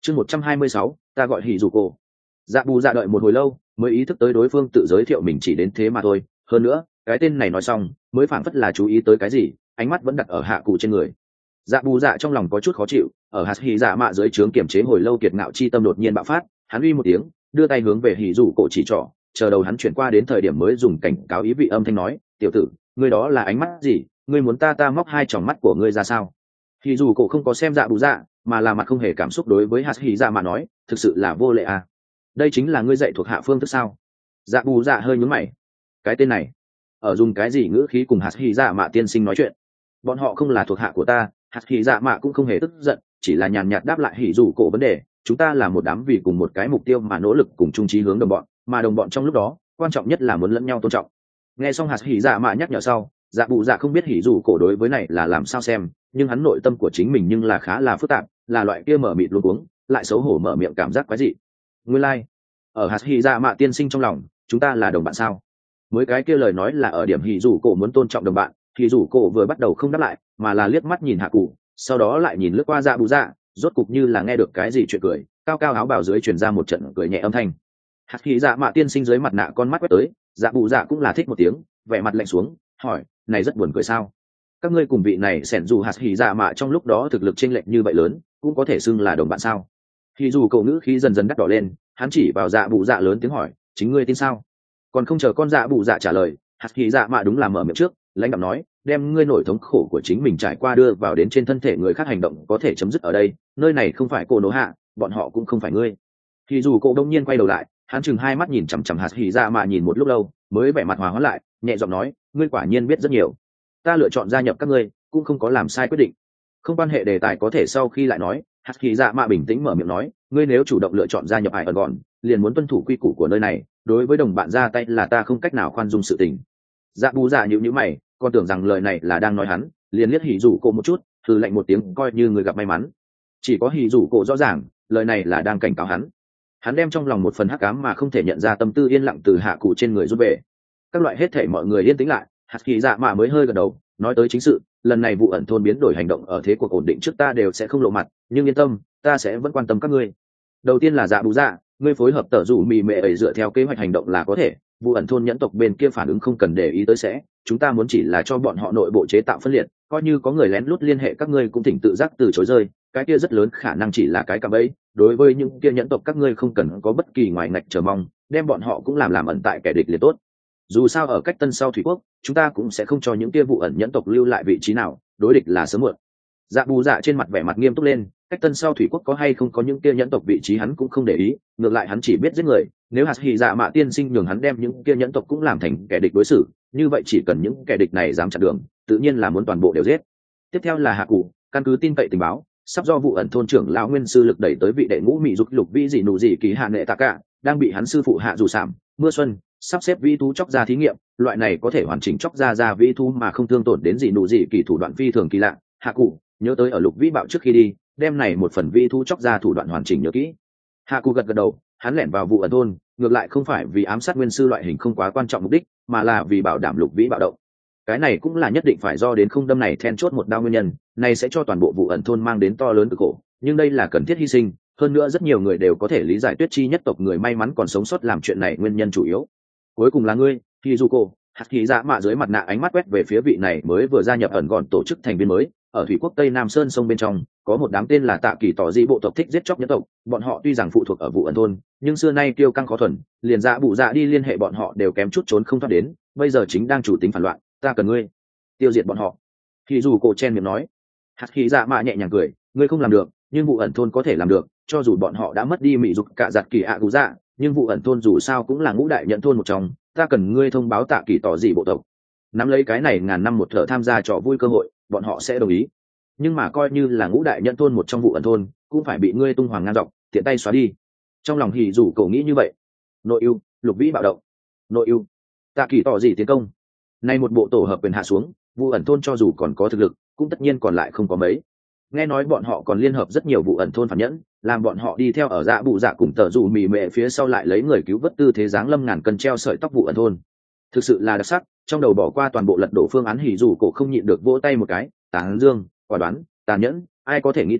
Chương 126, ta gọi hỉ dù cổ. Dạ bù dạ đợi một hồi lâu mới ý thức tới đối phương tự giới thiệu mình chỉ đến thế mà thôi, hơn nữa cái tên này nói xong mới phảng phất là chú ý tới cái gì, ánh mắt vẫn đặt ở hạ cụ trên người. Dạ bù dạ trong lòng có chút khó chịu, ở hạt hỉ dạ mạ dưới trướng kiểm chế hồi lâu kiệt ngạo chi tâm đột nhiên bạo phát, hắn uy một tiếng đưa tay hướng về hỉ dù cổ chỉ trỏ, chờ đầu hắn chuyển qua đến thời điểm mới dùng cảnh cáo ý vị âm thanh nói, tiểu tử, ngươi đó là ánh mắt gì, ngươi muốn ta móc hai tròng mắt của ngươi ra sao? Hỉ dù cổ không có xem dạ bù dạ mà là mặt không hề cảm xúc đối với hạt hỉ dạ mạ nói, thực sự là vô lệ à, đây chính là ngươi dạy thuộc hạ phương thức sao? Dạ bù dạ hơi nhún mày, cái tên này ở dùng cái gì ngữ khí cùng hạt hỉ dạ mạ tiên sinh nói chuyện? Bọn họ không là thuộc hạ của ta. Hạt hỉ dạ mạ cũng không hề tức giận, chỉ là nhàn nhạt đáp lại hỉ dù cổ vấn đề, chúng ta là một đám vì cùng một cái mục tiêu mà nỗ lực cùng chung chí hướng đồng bọn, mà đồng bọn trong lúc đó quan trọng nhất là muốn lẫn nhau tôn trọng. Nghe xong hạt hỉ dạ mạ nhắc nhở sau, dạ bù dạ không biết hỉ dù cổ đối với này là làm sao xem, nhưng hắn nội tâm của chính mình nhưng là khá là phức tạp, là loại kia mở mịt luống cuống lại xấu hổ mở miệng cảm giác quái dị. Nguyên lai ở hạt hỉ dạ mạ tiên sinh trong lòng chúng ta là đồng bạn sao? Mới cái kia lời nói là ở điểm hỉ dù cổ muốn tôn trọng đồng bạn, hỉ dù cổ vừa bắt đầu không đáp lại mà là liếc mắt nhìn hạ cụ, sau đó lại nhìn lướt qua dạ bù dạ, rốt cục như là nghe được cái gì chuyện cười, cao cao áo bào dưới truyền ra một trận cười nhẹ âm thanh. Hạt hỉ dạ mạ tiên sinh dưới mặt nạ con mắt quét tới, dạ bù dạ cũng là thích một tiếng, vẻ mặt lạnh xuống hỏi, này rất buồn cười sao? Các ngươi cùng vị này xẻn dù hạt hỉ dạ mạ trong lúc đó thực lực chênh lệch như vậy lớn cũng có thể xưng là đồng bạn sao? Thì dù cậu ngữ khí dần dần đắt đỏ lên, hắn chỉ vào dạ bù dạ lớn tiếng hỏi, chính ngươi tin sao? Còn không chờ con dạ bù dạ trả lời, hạt hỉ dạ mạ đúng là mở miệng trước, lãnh đạm nói, đem ngươi nổi thống khổ của chính mình trải qua đưa vào đến trên thân thể người khác hành động có thể chấm dứt ở đây, nơi này không phải cô nỗ hạ, bọn họ cũng không phải ngươi. Thì dù cậu đông nhiên quay đầu lại, hắn chừng hai mắt nhìn chằm chằm hạt hỉ dạ mạ nhìn một lúc lâu mới vẻ mặt hòa hóa lại, nhẹ giọng nói, ngươi quả nhiên biết rất nhiều, ta lựa chọn gia nhập các ngươi cũng không có làm sai quyết định. Không quan hệ, đề tài có thể sau khi lại nói. Hạt hỉ dạ mạ bình tĩnh mở miệng nói, ngươi nếu chủ động lựa chọn gia nhập hải ẩn gọn liền muốn tuân thủ quy củ của nơi này, đối với đồng bạn ra tay là ta không cách nào khoan dung sự tình. Dạ bù dạ nhíu nhíu mày, con tưởng rằng lời này là đang nói hắn, liền liếc hỉ dù cổ một chút, thử lạnh một tiếng coi như người gặp may mắn. Chỉ có hỉ dù cổ rõ ràng lời này là đang cảnh cáo hắn. Hắn đem trong lòng một phần hắc ám mà không thể nhận ra tâm tư yên lặng từ hạ cụ trên người rút về. Các loại hết thể mọi người yên tĩnh lại, hạt hỉ dạ mạ mới hơi gật đầu nói tới chính sự, lần này vụ ẩn thôn biến đổi hành động ở thế cuộc ổn định trước ta đều sẽ không lộ mặt, nhưng yên tâm, ta sẽ vẫn quan tâm các ngươi. Đầu tiên là dạ bù dạ, ngươi phối hợp tở rủ mì mệ ấy dựa theo kế hoạch hành động là có thể, vụ ẩn thôn nhẫn tộc bên kia phản ứng không cần để ý tới sẽ, chúng ta muốn chỉ là cho bọn họ nội bộ chế tạo phân liệt, coi như có người lén lút liên hệ các ngươi cũng thỉnh tự giác từ chối rơi, cái kia rất lớn khả năng chỉ là cái cạm bẫy, đối với những kia nhẫn tộc các ngươi không cần có bất kỳ ngoài ngạch chờ mong, đem bọn họ cũng làm ẩn tại kẻ địch liền tốt. Dù sao ở cách tân sau thủy quốc, chúng ta cũng sẽ không cho những kia vụ ẩn nhẫn tộc lưu lại vị trí nào, đối địch là sớm muộn. Dạ bù dạ trên mặt vẻ mặt nghiêm túc lên, cách tân sau thủy quốc có hay không có những kia nhẫn tộc vị trí hắn cũng không để ý, ngược lại hắn chỉ biết giết người, nếu hạt hỉ dạ mạ tiên sinh nhường hắn đem những kia nhẫn tộc cũng làm thành kẻ địch đối xử, như vậy chỉ cần những kẻ địch này dám chặn đường, tự nhiên là muốn toàn bộ đều giết. Tiếp theo là hạ cụ, căn cứ tin cậy tình báo, sắp do vụ ẩn thôn trưởng lão nguyên sư lực đẩy tới vị đệ ngũ mỹ dục lục vĩ dị nụ dị kỳ hạ nệ tạ cả, đang bị hắn sư phụ hạ dù sảm mưa xuân sắp xếp vĩ thú chóc ra thí nghiệm, loại này có thể hoàn chỉnh chóc ra vĩ thú mà không thương tổn đến dị nụ dị kỳ thủ đoạn phi thường kỳ lạ. Hạ cụ nhớ tới ở lục vĩ bạo trước khi đi đem này một phần vĩ thú chóc ra thủ đoạn hoàn chỉnh nhớ kỹ. Hạ cụ gật gật đầu, hắn lẻn vào vụ ẩn thôn ngược lại không phải vì ám sát nguyên sư loại hình không quá quan trọng mục đích, mà là vì bảo đảm lục vĩ bạo động. Cái này cũng là nhất định phải do đến không đâm này then chốt một đao nguyên nhân, này sẽ cho toàn bộ vụ ẩn thôn mang đến to lớn cực khổ, nhưng đây là cần thiết hy sinh, hơn nữa rất nhiều người đều có thể lý giải Tuyết Chi nhất tộc người may mắn còn sống sót làm chuyện này nguyên nhân chủ yếu. Cuối cùng là ngươi, Hizuko. Hạt hỉ dạ mạ dưới mặt nạ ánh mắt quét về phía vị này mới vừa gia nhập ẩn gọn tổ chức thành viên mới, ở thủy quốc Tây Nam Sơn sông bên trong, có một đám tên là Tạ Kỳ Tỏ Dị bộ tộc thích giết chóc nhân tộc, bọn họ tuy rằng phụ thuộc ở vụ ẩn thôn, nhưng xưa nay kiêu căng khó thuần, liền dạ bụ dạ đi liên hệ bọn họ đều kém chút trốn không thoát đến, bây giờ chính đang chủ tính phản loạn, ta cần ngươi tiêu diệt bọn họ. Thì dù cổ chen miệng nói. Hạt hỉ dạ mạ nhẹ nhàng cười, ngươi không làm được, nhưng vụ ẩn thôn có thể làm được, cho dù bọn họ đã mất đi mỹ dục cả giặt kỳ ạ gù dạ, nhưng vụ ẩn thôn dù sao cũng là ngũ đại nhận thôn một trong, ta cần ngươi thông báo Tạ Kỳ Tỏ Dị bộ tộc. Nắm lấy cái này ngàn năm một thở tham gia trò vui cơ hội, bọn họ sẽ đồng ý, nhưng mà coi như là ngũ đại nhận thôn một trong vụ ẩn thôn cũng phải bị ngươi tung hoàng ngang dọc tiện tay xóa đi. Trong lòng hỉ dù cổ nghĩ như vậy. Nội ưu, lục vĩ bạo động. Nội ưu, Tạ Kỳ Tỏ Dị tiến công. Nay một bộ tổ hợp quyền hạ xuống, vụ ẩn thôn cho dù còn có thực lực cũng tất nhiên còn lại không có mấy. Nghe nói bọn họ còn liên hợp rất nhiều vụ ẩn thôn phản nhẫn, làm bọn họ đi theo ở dạ bụ dạ cùng tờ dù mì mệ phía sau lại lấy người cứu vớt tư thế dáng lâm ngàn cân treo sợi tóc vụ ẩn thôn. Thực sự là đặc sắc. Trong đầu bỏ qua toàn bộ lật đổ phương án hỉ dù cổ không nhịn được vỗ tay một cái, tán dương, quả đoán, tàn nhẫn, ai có thể nghĩ tới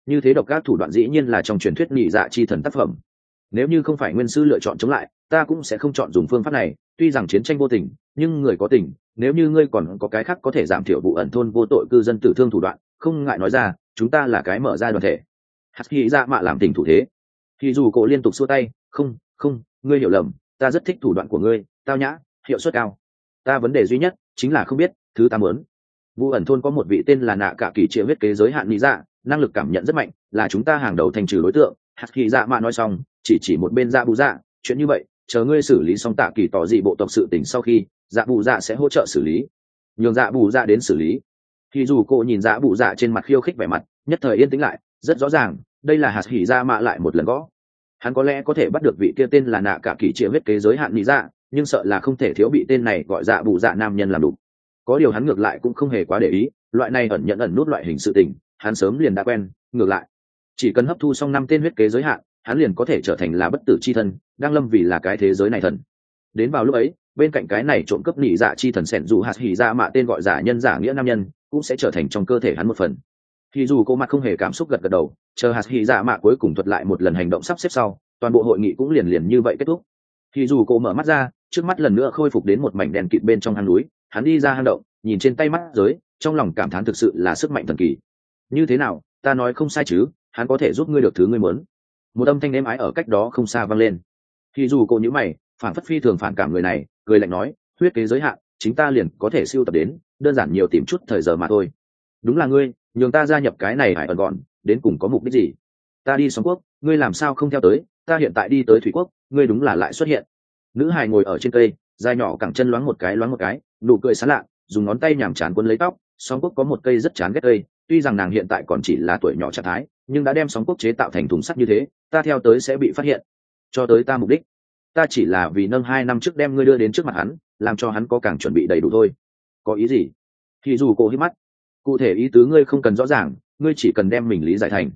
như thế độc ác thủ đoạn dĩ nhiên là trong truyền thuyết nhị dạ chi thần tác phẩm. Nếu như không phải nguyên sư lựa chọn chống lại, ta cũng sẽ không chọn dùng phương pháp này. Tuy rằng chiến tranh vô tình, nhưng người có tình, nếu như ngươi còn có cái khác có thể giảm thiểu vụ ẩn thôn vô tội cư dân tử thương thủ đoạn, không ngại nói ra, chúng ta là cái mở ra đoàn thể. Hạt Hy Dạ Mạ làm tình thủ thế. Thì dù cổ liên tục xua tay, không, không, ngươi hiểu lầm, ta rất thích thủ đoạn của ngươi, tao nhã, hiệu suất cao. Ta vấn đề duy nhất chính là không biết thứ ta muốn. Vụ ẩn thôn có một vị tên là Nạ Cả Kỳ Triệu huyết kế giới hạn lý dạ, năng lực cảm nhận rất mạnh, là chúng ta hàng đầu thành trừ đối tượng. Hạt Hy Dạ Mạ nói xong, chỉ một bên Dạ Bù Dạ, chuyện như vậy, chờ ngươi xử lý xong Tạ Kỳ tỏ dị bộ tộc sự tình sau khi, Dạ Bù Dạ sẽ hỗ trợ xử lý. Nhường Dạ Bù Dạ đến xử lý. Thì dù cô nhìn Dạ Bù Dạ trên mặt khiêu khích vẻ mặt, nhất thời yên tĩnh lại, rất rõ ràng, đây là Hạt Hy Dạ Mạ lại một lần gõ. Hắn có lẽ có thể bắt được vị kia tên là Nạ Cả Kỳ Triệu huyết kế giới hạn lý dạ, nhưng sợ là không thể thiếu bị tên này gọi Dạ Bù Dạ nam nhân làm đủ. Có điều hắn ngược lại cũng không hề quá để ý, loại này ẩn nhận ẩn nút loại hình sự tình, hắn sớm liền đã quen. Ngược lại, chỉ cần hấp thu xong 5 tên huyết kế giới hạn, hắn liền có thể trở thành là bất tử chi thân, đang lâm vì là cái thế giới này thần. Đến vào lúc ấy, bên cạnh cái này trộm cướp nhị dạ chi thần sẻn dù Hạt Hỉ Dạ Mạ tên gọi giả nhân giả nghĩa nam nhân, cũng sẽ trở thành trong cơ thể hắn một phần. Thì dù cô mặt không hề cảm xúc gật gật đầu, chờ Hạt Hỉ Dạ Mạ cuối cùng thuật lại một lần hành động sắp xếp sau, toàn bộ hội nghị cũng liền như vậy kết thúc. Thì dù cô mở mắt ra, trước mắt lần nữa khôi phục đến một mảnh đèn kịt bên trong hang núi, hắn đi ra hang động, nhìn trên tay mắt giới, trong lòng cảm thán thực sự là sức mạnh thần kỳ. Như thế nào, ta nói không sai chứ, hắn có thể giúp ngươi được thứ ngươi muốn. Một âm thanh êm ái ở cách đó không xa vang lên. Thì dù cô nhíu mày, phản phất phi thường phản cảm người này, cười lạnh nói, huyết kế giới hạn, chính ta liền có thể siêu tập đến, đơn giản nhiều tìm chút thời giờ mà thôi. Đúng là ngươi, nhường ta gia nhập cái này hải ẩn gọn, đến cùng có mục đích gì? Ta đi Sóng Quốc, ngươi làm sao không theo tới? Ta hiện tại đi tới Thủy Quốc, ngươi đúng là lại xuất hiện. Nữ hài ngồi ở trên cây, dài nhỏ cẳng chân loáng một cái, nụ cười sán lạ, dùng ngón tay nhàm chán quấn lấy tóc. Sóng Quốc có một cây rất chán ghét cây, tuy rằng nàng hiện tại còn chỉ là tuổi nhỏ trạng thái, nhưng đã đem Sóng Quốc chế tạo thành thùng sắt như thế, ta theo tới sẽ bị phát hiện. Cho tới ta mục đích, ta chỉ là vì nâng 2 năm trước đem ngươi đưa đến trước mặt hắn, làm cho hắn có càng chuẩn bị đầy đủ thôi. Có ý gì? Thì dù cô hít mắt, cụ thể ý tứ ngươi không cần rõ ràng, ngươi chỉ cần đem mình lý giải thành.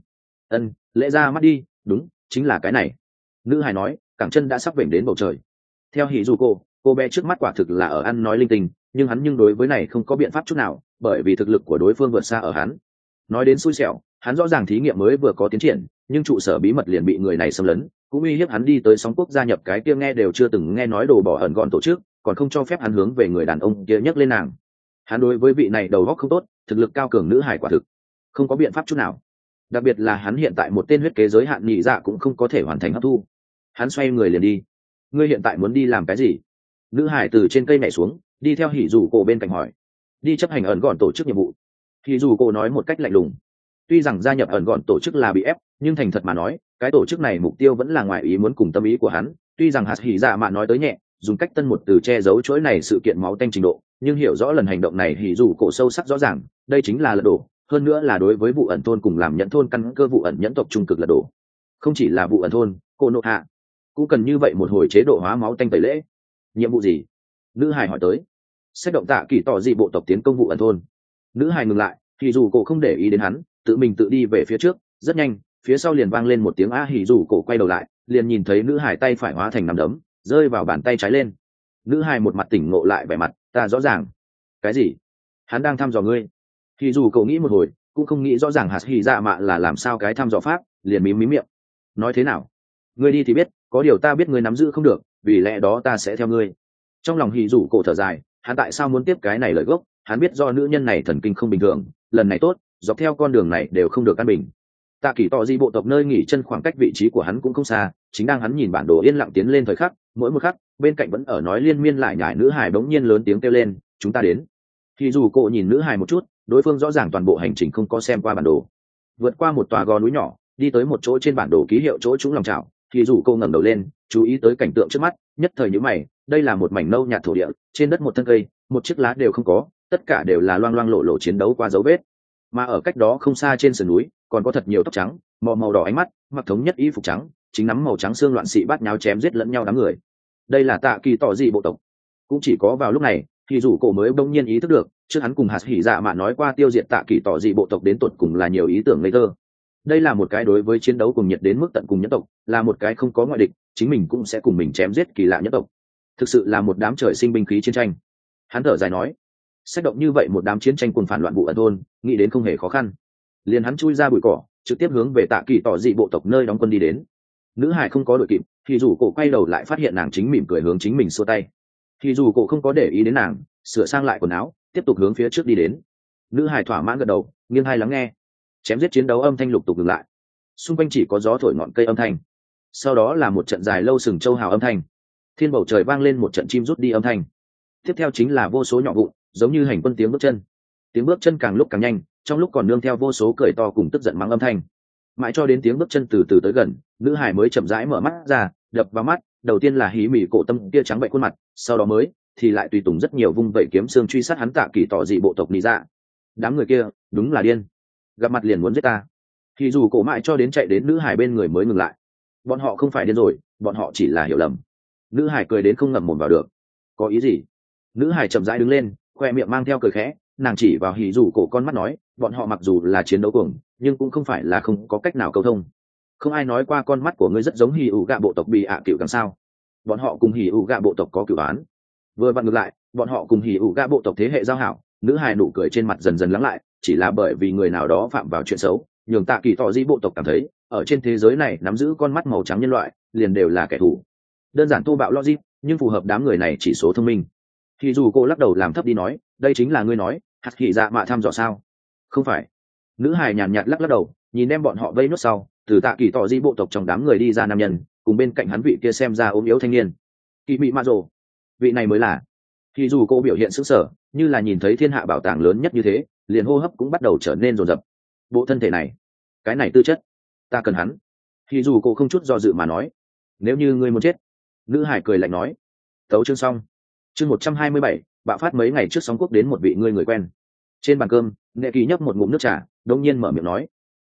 Lễ ra mắt đi, đúng, chính là cái này. Nữ hài nói, cẳng chân đã sắp vểnh đến bầu trời. Theo hỉ dù cô bé trước mắt quả thực là ở ăn nói linh tinh, nhưng hắn đối với này không có biện pháp chút nào, bởi vì thực lực của đối phương vượt xa ở hắn. Nói đến xui xẻo, hắn rõ ràng thí nghiệm mới vừa có tiến triển, nhưng trụ sở bí mật liền bị người này xâm lấn, cũng uy hiếp hắn đi tới Sóng Quốc gia nhập cái kia nghe đều chưa từng nghe nói đồ bỏ ẩn gọn tổ chức, còn không cho phép hắn hướng về người đàn ông kia nhấc lên nàng. Hắn đối với vị này đầu óc không tốt, thực lực cao cường nữ hài quả thực không có biện pháp chút nào. Đặc biệt là hắn hiện tại một tên huyết kế giới hạn nhị dạ cũng không có thể hoàn thành hấp thu. Hắn xoay người liền đi. Ngươi hiện tại muốn đi làm cái gì? Nữ hải từ trên cây nhảy xuống, đi theo hỉ dù cổ bên cạnh hỏi. Đi chấp hành ẩn gọn tổ chức nhiệm vụ. Hỉ dù cổ nói một cách lạnh lùng. Tuy rằng gia nhập ẩn gọn tổ chức là bị ép, nhưng thành thật mà nói, cái tổ chức này mục tiêu vẫn là ngoài ý muốn cùng tâm ý của hắn. Tuy rằng Hạt Hỉ Dạ Mạ nói tới nhẹ, dùng cách tân một từ che giấu chuỗi này sự kiện máu tanh trình độ, nhưng hiểu rõ lần hành động này hỉ dù cổ sâu sắc rõ ràng, đây chính là lật đổ, hơn nữa là đối với vụ ẩn thôn cùng làm nhẫn thôn căn cơ vụ ẩn nhẫn tộc trung cực lật đổ. Không chỉ là vụ ẩn thôn, cô nộ hạ cũng cần như vậy một hồi chế độ hóa máu tanh tẩy lễ. Nhiệm vụ gì? Nữ hài hỏi tới. Xét động Tạ Kỳ tỏ dị bộ tộc tiến công vụ ẩn thôn. Nữ hài ngừng lại, thì dù cổ không để ý đến hắn, tự mình tự đi về phía trước. Rất nhanh, phía sau liền vang lên một tiếng a hỉ dù cổ quay đầu lại, liền nhìn thấy nữ hài tay phải hóa thành nắm đấm, rơi vào bàn tay trái lên. Nữ hài một mặt tỉnh ngộ lại vẻ mặt, ta rõ ràng. Cái gì? Hắn đang thăm dò ngươi. Thì dù cậu nghĩ một hồi, cũng không nghĩ rõ ràng Hạt Hỉ Dạ Mạ là làm sao cái thăm dò pháp, liền mím miệng. Nói thế nào? Ngươi đi thì biết, có điều ta biết ngươi nắm giữ không được, vì lẽ đó ta sẽ theo ngươi. Trong lòng Hỉ dù cổ thở dài, hắn tại sao muốn tiếp cái này lời gốc? Hắn biết do nữ nhân này thần kinh không bình thường, lần này tốt, dọc theo con đường này đều không được an bình. Tạ Kỳ tỏ di bộ tộc nơi nghỉ chân khoảng cách vị trí của hắn cũng không xa, chính đang hắn nhìn bản đồ yên lặng tiến lên thời khắc, mỗi một khắc, bên cạnh vẫn ở nói liên miên lại nhải nữ hài bỗng nhiên lớn tiếng kêu lên, chúng ta đến. Thì dù cô nhìn nữ hài một chút, đối phương rõ ràng toàn bộ hành trình không có xem qua bản đồ. Vượt qua một tòa gò núi nhỏ, đi tới một chỗ trên bản đồ ký hiệu chỗ trũng lòng chảo, thì dù cô ngẩng đầu lên, chú ý tới cảnh tượng trước mắt, nhất thời nhíu mày, đây là một mảnh nâu nhạt thổ địa, trên đất một thân cây, một chiếc lá đều không có, tất cả đều là loang loang lộ lộ chiến đấu qua dấu vết. Mà ở cách đó không xa trên sườn núi, còn có thật nhiều tóc trắng, màu đỏ ánh mắt, mặc thống nhất y phục trắng, chính nắm màu trắng xương loạn xị bát nháo chém giết lẫn nhau đám người. Đây là Tạ Kỳ tỏ dị bộ tộc. Cũng chỉ có vào lúc này, thì dù cổ mới bỗng nhiên ý thức được, trước hắn cùng Hạt Hỉ Dạ Mạ nói qua tiêu diệt Tạ Kỳ tỏ dị bộ tộc đến tột cùng là nhiều ý tưởng ngây thơ. Đây là một cái đối với chiến đấu cùng nhiệt đến mức tận cùng nhân tộc, là một cái không có ngoại địch, chính mình cũng sẽ cùng mình chém giết kỳ lạ nhân tộc. Thực sự là một đám trời sinh binh khí chiến tranh. Hắn thở dài nói, xét động như vậy một đám chiến tranh cùng phản loạn vụ ẩn thôn, nghĩ đến không hề khó khăn. Liền hắn chui ra bụi cỏ, trực tiếp hướng về tạ kỳ tỏ dị bộ tộc nơi đóng quân đi đến. Nữ hải không có đội kịp, thì dù cổ quay đầu lại phát hiện nàng chính mỉm cười hướng chính mình xua tay. Thì dù cổ không có để ý đến nàng, sửa sang lại quần áo, tiếp tục hướng phía trước đi đến. Nữ hải thỏa mãn gật đầu, nghiêng hai lắng nghe. Chém giết chiến đấu âm thanh lục tục ngừng lại, xung quanh chỉ có gió thổi ngọn cây âm thanh. Sau đó là một trận dài lâu sừng châu hào âm thanh, thiên bầu trời vang lên một trận chim rút đi âm thanh. Tiếp theo chính là vô số nhỏ vụn, giống như hành quân tiếng bước chân. Tiếng bước chân càng lúc càng nhanh, trong lúc còn nương theo vô số cười to cùng tức giận mắng âm thanh. Mãi cho đến tiếng bước chân từ từ tới gần, nữ hải mới chậm rãi mở mắt ra, đập vào mắt đầu tiên là hí mỉ cổ tâm kia trắng bệnh khuôn mặt, sau đó mới thì lại tùy tùng rất nhiều vung vẩy kiếm xương truy sát hắn Tạ Kỳ tỏ dị bộ tộc lý dạ. Đám người kia đúng là điên, gặp mặt liền muốn giết ta. Thì dù cổ mãi cho đến chạy đến nữ hải bên người mới ngừng lại. Bọn họ không phải điên rồi, bọn họ chỉ là hiểu lầm. Nữ hải cười đến không ngậm mồm vào được. Có ý gì? Nữ hải chậm rãi đứng lên, khoe miệng mang theo cười khẽ, nàng chỉ vào hỉ dù cổ con mắt nói, bọn họ mặc dù là chiến đấu cuồng, nhưng cũng không phải là không có cách nào câu thông. Không ai nói qua con mắt của ngươi rất giống hỉ ủ gạ bộ tộc bị ạ cựu càng sao? Bọn họ cùng hỉ ủ gạ bộ tộc có cửu án. Vừa vặn ngược lại, bọn họ cùng hỉ ủ gạ bộ tộc thế hệ giao hảo. Nữ hài nụ cười trên mặt dần dần lắng lại, chỉ là bởi vì người nào đó phạm vào chuyện xấu, nhường Tạ Kỳ tỏ dị bộ tộc cảm thấy ở trên thế giới này nắm giữ con mắt màu trắng nhân loại liền đều là kẻ thù. Đơn giản thô bạo logic, nhưng phù hợp đám người này chỉ số thông minh. Thì dù cô lắc đầu làm thấp đi nói, đây chính là ngươi nói hạt kỳ dạ mạ thăm dò sao? Không phải. Nữ hài nhàn nhạt lắc đầu, nhìn đem bọn họ vây nốt sau, từ Tạ Kỳ tỏ dị bộ tộc trong đám người đi ra nam nhân, cùng bên cạnh hắn vị kia xem ra ốm yếu thanh niên. Kỳ mị mạ rồ, vị này mới là. Thì dù cô biểu hiện sững sờ, như là nhìn thấy thiên hạ bảo tàng lớn nhất như thế, liền hô hấp cũng bắt đầu trở nên rồn rập. Bộ thân thể này, cái này tư chất, ta cần hắn. Thì dù cô không chút do dự mà nói, nếu như ngươi muốn chết. Nữ hải cười lạnh nói. Tấu chương xong. Chương 127, bạo phát mấy ngày trước sóng quốc đến một vị người quen. Trên bàn cơm, Nệ Kỳ nhấp một ngụm nước trà, đột nhiên mở miệng nói,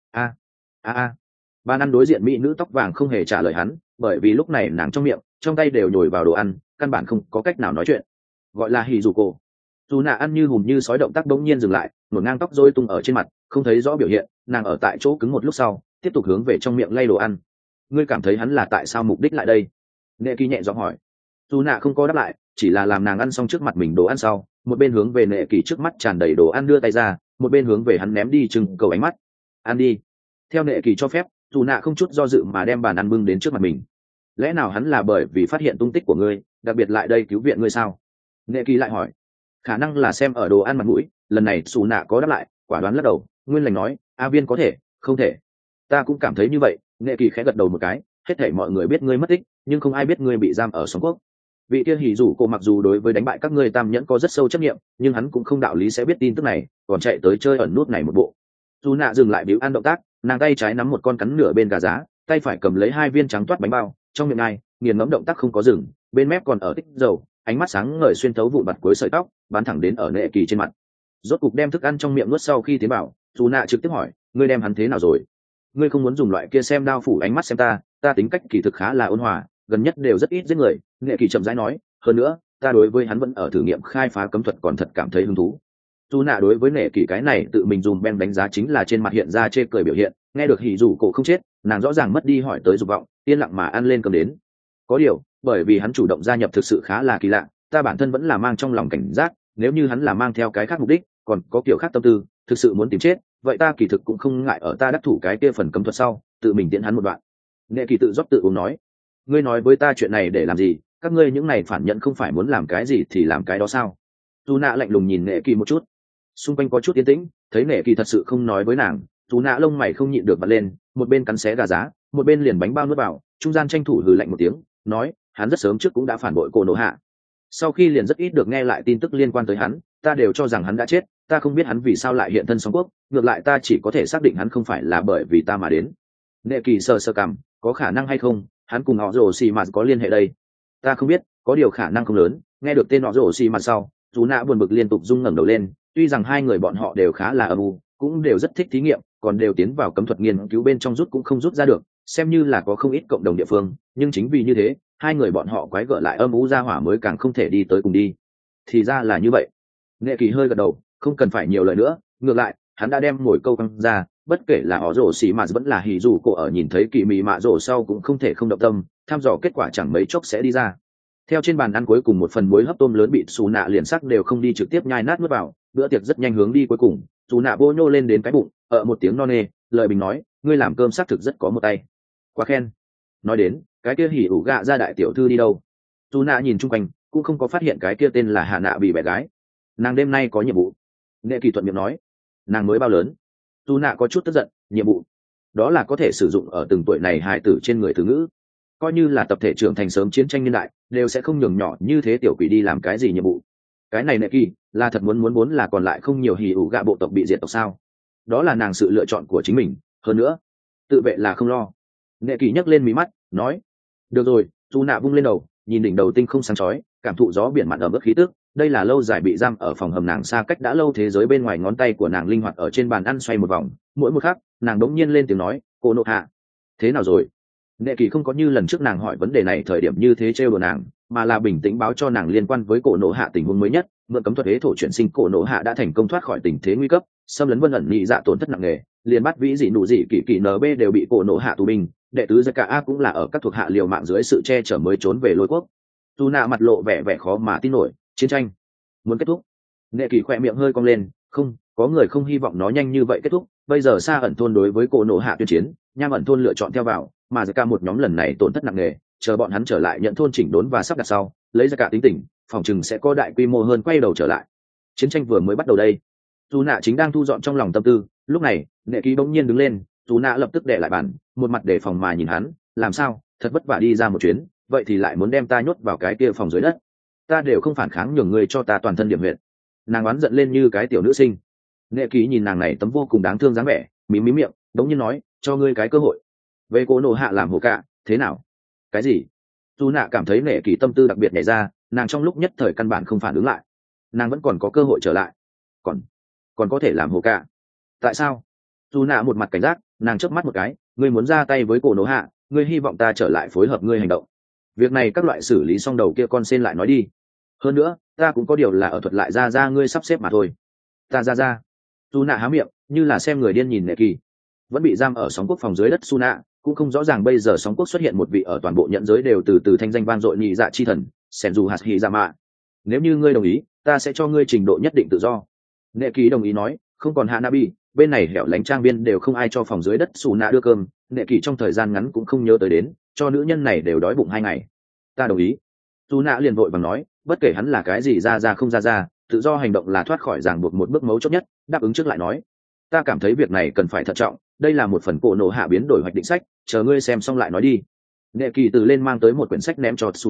a. Bàn ăn đối diện mỹ nữ tóc vàng không hề trả lời hắn, bởi vì lúc này nàng trong miệng, trong tay đều nhồi vào đồ ăn, căn bản không có cách nào nói chuyện. Gọi là hỉ dù cô. Dù nạ ăn như hùm như sói động tác đống nhiên dừng lại, nổ ngang tóc rối tung ở trên mặt, không thấy rõ biểu hiện, nàng ở tại chỗ cứng một lúc sau, tiếp tục hướng về trong miệng lay đồ ăn. Ngươi cảm thấy hắn là tại sao mục đích lại đây? Nệ Kỳ nhẹ giọng hỏi. Dù nạ không có đáp lại, chỉ là làm nàng ăn xong trước mặt mình đồ ăn sau, một bên hướng về Nệ Kỳ trước mắt tràn đầy đồ ăn đưa tay ra, một bên hướng về hắn ném đi trừng cầu ánh mắt. Ăn đi. Theo Nệ Kỳ cho phép, dù nạ không chút do dự mà đem bàn ăn bưng đến trước mặt mình. Lẽ nào hắn là bởi vì phát hiện tung tích của ngươi, đặc biệt lại đây cứu viện ngươi sao? Nệ Kỳ lại hỏi. Khả năng là xem ở đồ ăn mặt mũi, lần này xù nạ có đáp lại, quả đoán lắc đầu, nguyên lành nói, a viên có thể, không thể. Ta cũng cảm thấy như vậy. Nệ Kỳ khẽ gật đầu một cái, hết thảy mọi người biết ngươi mất tích, nhưng không ai biết ngươi bị giam ở Sóng Quốc. Vị kia hỉ dù cô mặc dù đối với đánh bại các ngươi tam nhẫn có rất sâu chấp niệm, nhưng hắn cũng không đạo lý sẽ biết tin tức này, còn chạy tới chơi ẩn nút này một bộ. Dù nạ dừng lại biểu ăn động tác, nàng tay trái nắm một con cắn nửa bên gà giá, tay phải cầm lấy hai viên trắng toát bánh bao, trong miệng ai nghiền ngẫm động tác không có dừng, bên mép còn ở tích dầu, ánh mắt sáng ngời xuyên thấu vụn vặt cuối sợi tóc, bắn thẳng đến ở Nệ Kỳ trên mặt. Rốt cục đem thức ăn trong miệng nuốt sau khi tiến bảo, dù nạ trực tiếp hỏi, ngươi đem hắn thế nào rồi? Ngươi không muốn dùng loại kia xem đao phủ ánh mắt xem ta tính cách kỳ thực khá là ôn hòa, gần nhất đều rất ít giết người. Nệ Kỳ chậm rãi nói, hơn nữa ta đối với hắn vẫn ở thử nghiệm khai phá cấm thuật còn thật cảm thấy hứng thú. Dù nạ đối với Nệ Kỳ cái này tự mình dùng Ben đánh giá chính là trên mặt hiện ra chê cười biểu hiện, nghe được hỉ dù cổ không chết, nàng rõ ràng mất đi hỏi tới dục vọng, yên lặng mà ăn lên cơm đến. Có điều, bởi vì hắn chủ động gia nhập thực sự khá là kỳ lạ, ta bản thân vẫn là mang trong lòng cảnh giác, nếu như hắn là mang theo cái khác mục đích, còn có kiểu khác tâm tư, thực sự muốn tìm chết, vậy ta kỳ thực cũng không ngại ở ta đắc thủ cái kia phần cấm thuật sau, tự mình tiễn hắn một đoạn. Nệ Kỳ tự rót tự uống nói, ngươi nói với ta chuyện này để làm gì? Các ngươi những này phản nhận không phải muốn làm cái gì thì làm cái đó sao? Dù nạ lạnh lùng nhìn Nệ Kỳ một chút, xung quanh có chút yên tĩnh, thấy Nệ Kỳ thật sự không nói với nàng, dù nạ lông mày không nhịn được bật lên, một bên cắn xé gà giá, một bên liền bánh bao nuốt vào, trung gian tranh thủ hừ lạnh một tiếng, nói, hắn rất sớm trước cũng đã phản bội cô nỗ hạ. Sau khi liền rất ít được nghe lại tin tức liên quan tới hắn, ta đều cho rằng hắn đã chết, ta không biết hắn vì sao lại hiện thân Sóng Quốc, ngược lại ta chỉ có thể xác định hắn không phải là bởi vì ta mà đến. Nệ Kỳ sờ sờ cằm, có khả năng hay không hắn cùng họ rồ xì mạt có liên hệ đây? Ta không biết, có điều khả năng không lớn. Nghe được tên họ rồ xì mạt sau, dù nạ buồn bực liên tục rung ngẩng đầu lên, tuy rằng hai người bọn họ đều khá là âm u, cũng đều rất thích thí nghiệm, còn đều tiến vào cấm thuật nghiên cứu bên trong rút cũng không rút ra được, xem như là có không ít cộng đồng địa phương, nhưng chính vì như thế, hai người bọn họ quái gở lại âm u ra hỏa mới càng không thể đi tới cùng đi. Thì ra là như vậy. Nệ Kỳ hơi gật đầu, không cần phải nhiều lời nữa, ngược lại hắn đã đem mồi câu căng ra, bất kể là họ rổ xì mạt vẫn là hỉ dù cổ ở nhìn thấy kỳ mị mạ rổ sau cũng không thể không động tâm, tham dò kết quả chẳng mấy chốc sẽ đi ra. Theo trên bàn ăn cuối cùng một phần muối hấp tôm lớn bị xù nạ liền sắc đều không đi trực tiếp nhai nát nuốt vào, bữa tiệc rất nhanh hướng đi cuối cùng, xù nạ vô nhô lên đến cái bụng, ở một tiếng no nê, lời bình nói, ngươi làm cơm xác thực rất có một tay. Quá khen. Nói đến, cái kia hỉ ủ gạ ra đại tiểu thư đi đâu? Dù nạ nhìn chung quanh, cũng không có phát hiện cái kia tên là Hạ Nạ bị bé gái. Nàng đêm nay có nhiệm vụ. Nghệ Kỳ thuận miệng nói, nàng mới bao lớn? Dù nạ có chút tức giận, nhiệm vụ đó là có thể sử dụng ở từng tuổi này hài tử trên người từ ngữ, coi như là tập thể trưởng thành sớm chiến tranh niên đại đều sẽ không nhường nhỏ như thế tiểu quỷ đi làm cái gì nhiệm vụ. Cái này Nghệ Kỳ là thật muốn là còn lại không nhiều hỉ ủ gạ bộ tộc bị diệt tộc sao? Đó là nàng sự lựa chọn của chính mình, hơn nữa tự vệ là không lo. Nghệ Kỳ nhấc lên mí mắt nói, được rồi. Dù nạ vung lên đầu, nhìn đỉnh đầu tinh không sáng chói, cảm thụ gió biển mặn ẩm ướt khí tức. Đây là lâu dài bị giam ở phòng hầm nàng xa cách đã lâu thế giới bên ngoài, ngón tay của nàng linh hoạt ở trên bàn ăn xoay một vòng, mỗi một khắc nàng đống nhiên lên tiếng nói, cô nộ hạ thế nào rồi? Nghệ Kỳ không có như lần trước nàng hỏi vấn đề này thời điểm như thế trêu đùa nàng, mà là bình tĩnh báo cho nàng liên quan với cổ nộ hạ tình huống mới nhất. Mượn cấm thuật hế thổ chuyển sinh, cổ nộ hạ đã thành công thoát khỏi tình thế nguy cấp, xâm lấn Vân ẩn nhị dạ tổn thất nặng nề, liền bắt vĩ dị nụ dị kỳ kỳ nb đều bị cổ nộ hạ tù binh, đệ tứ Zaka A cũng là ở các thuộc hạ liều mạng dưới sự che chở mới trốn về Lôi quốc. Dù nạ mặt lộ vẻ khó mà tin nổi, chiến tranh muốn kết thúc? Nghệ Kỳ khỏe miệng hơi cong lên, không có người không hy vọng nó nhanh như vậy kết thúc. Bây giờ Sa ẩn thôn đối với cổ nộ hạ tuyên chiến, Nham ẩn thôn lựa chọn theo vào, mà Zaka một nhóm lần này tổn thất nặng nề, chờ bọn hắn trở lại nhận thôn chỉnh đốn và sắp đặt sau, lấy Zaka tính tình, phòng chừng sẽ có đại quy mô hơn quay đầu trở lại. Chiến tranh vừa mới bắt đầu đây. Dù nạ chính đang thu dọn trong lòng tâm tư, lúc này Nghệ Kỳ bỗng nhiên đứng lên. Dù nạ lập tức đè lại bàn, một mặt đề phòng mà nhìn hắn, làm sao, thật vất vả đi ra một chuyến, vậy thì lại muốn đem ta nhốt vào cái kia phòng dưới đất? Ta đều không phản kháng, nhường ngươi cho ta toàn thân điểm huyệt. Nàng oán giận lên như cái tiểu nữ sinh. Nghệ Kỳ nhìn nàng này tấm vô cùng đáng thương dáng vẻ, mím miệng, đống nhiên nói, cho ngươi cái cơ hội về cổ nộ hạ làm hồ cạ, thế nào? Cái gì? Dù nạ cảm thấy Nghệ Kỳ tâm tư đặc biệt nhảy ra, nàng trong lúc nhất thời căn bản không phản ứng lại. Nàng vẫn còn có cơ hội trở lại, còn có thể làm hồ cạ. Tại sao? Dù nạ một mặt cảnh giác, nàng chớp mắt một cái, ngươi muốn ra tay với cổ nộ hạ, ngươi hy vọng ta trở lại phối hợp ngươi hành động. Việc này các loại xử lý xong đầu kia con sen lại nói đi. Hơn nữa ta cũng có điều là ở thuật lại ra ngươi sắp xếp mà thôi. Ta ra. Dù nạ há miệng như là xem người điên nhìn Nghệ Kỳ. Vẫn bị giam ở sóng quốc phòng dưới đất Su nạ cũng không rõ ràng bây giờ sóng quốc xuất hiện một vị ở toàn bộ nhận giới đều từ thanh danh vang dội nhị dạ chi thần sen dù hạt hy ra mạ. Nếu như ngươi đồng ý, ta sẽ cho ngươi trình độ nhất định tự do. Nghệ Kỳ đồng ý nói, không còn Hanabi, bên này hẻo lánh trang viên đều không ai cho phòng dưới đất Su nạ đưa cơm. Nghệ Kỳ trong thời gian ngắn cũng không nhớ tới đến, cho nữ nhân này đều đói bụng 2 ngày. Ta đồng ý. Su nạ liền vội vàng nói, bất kể hắn là cái gì ra không ra, tự do hành động là thoát khỏi ràng buộc một bước mấu chốt nhất. Đáp ứng trước lại nói, ta cảm thấy việc này cần phải thận trọng, đây là một phần cổ nộ hạ biến đổi hoạch định sách, chờ ngươi xem xong lại nói đi. Nghệ Kỳ từ lên mang tới một quyển sách ném cho Su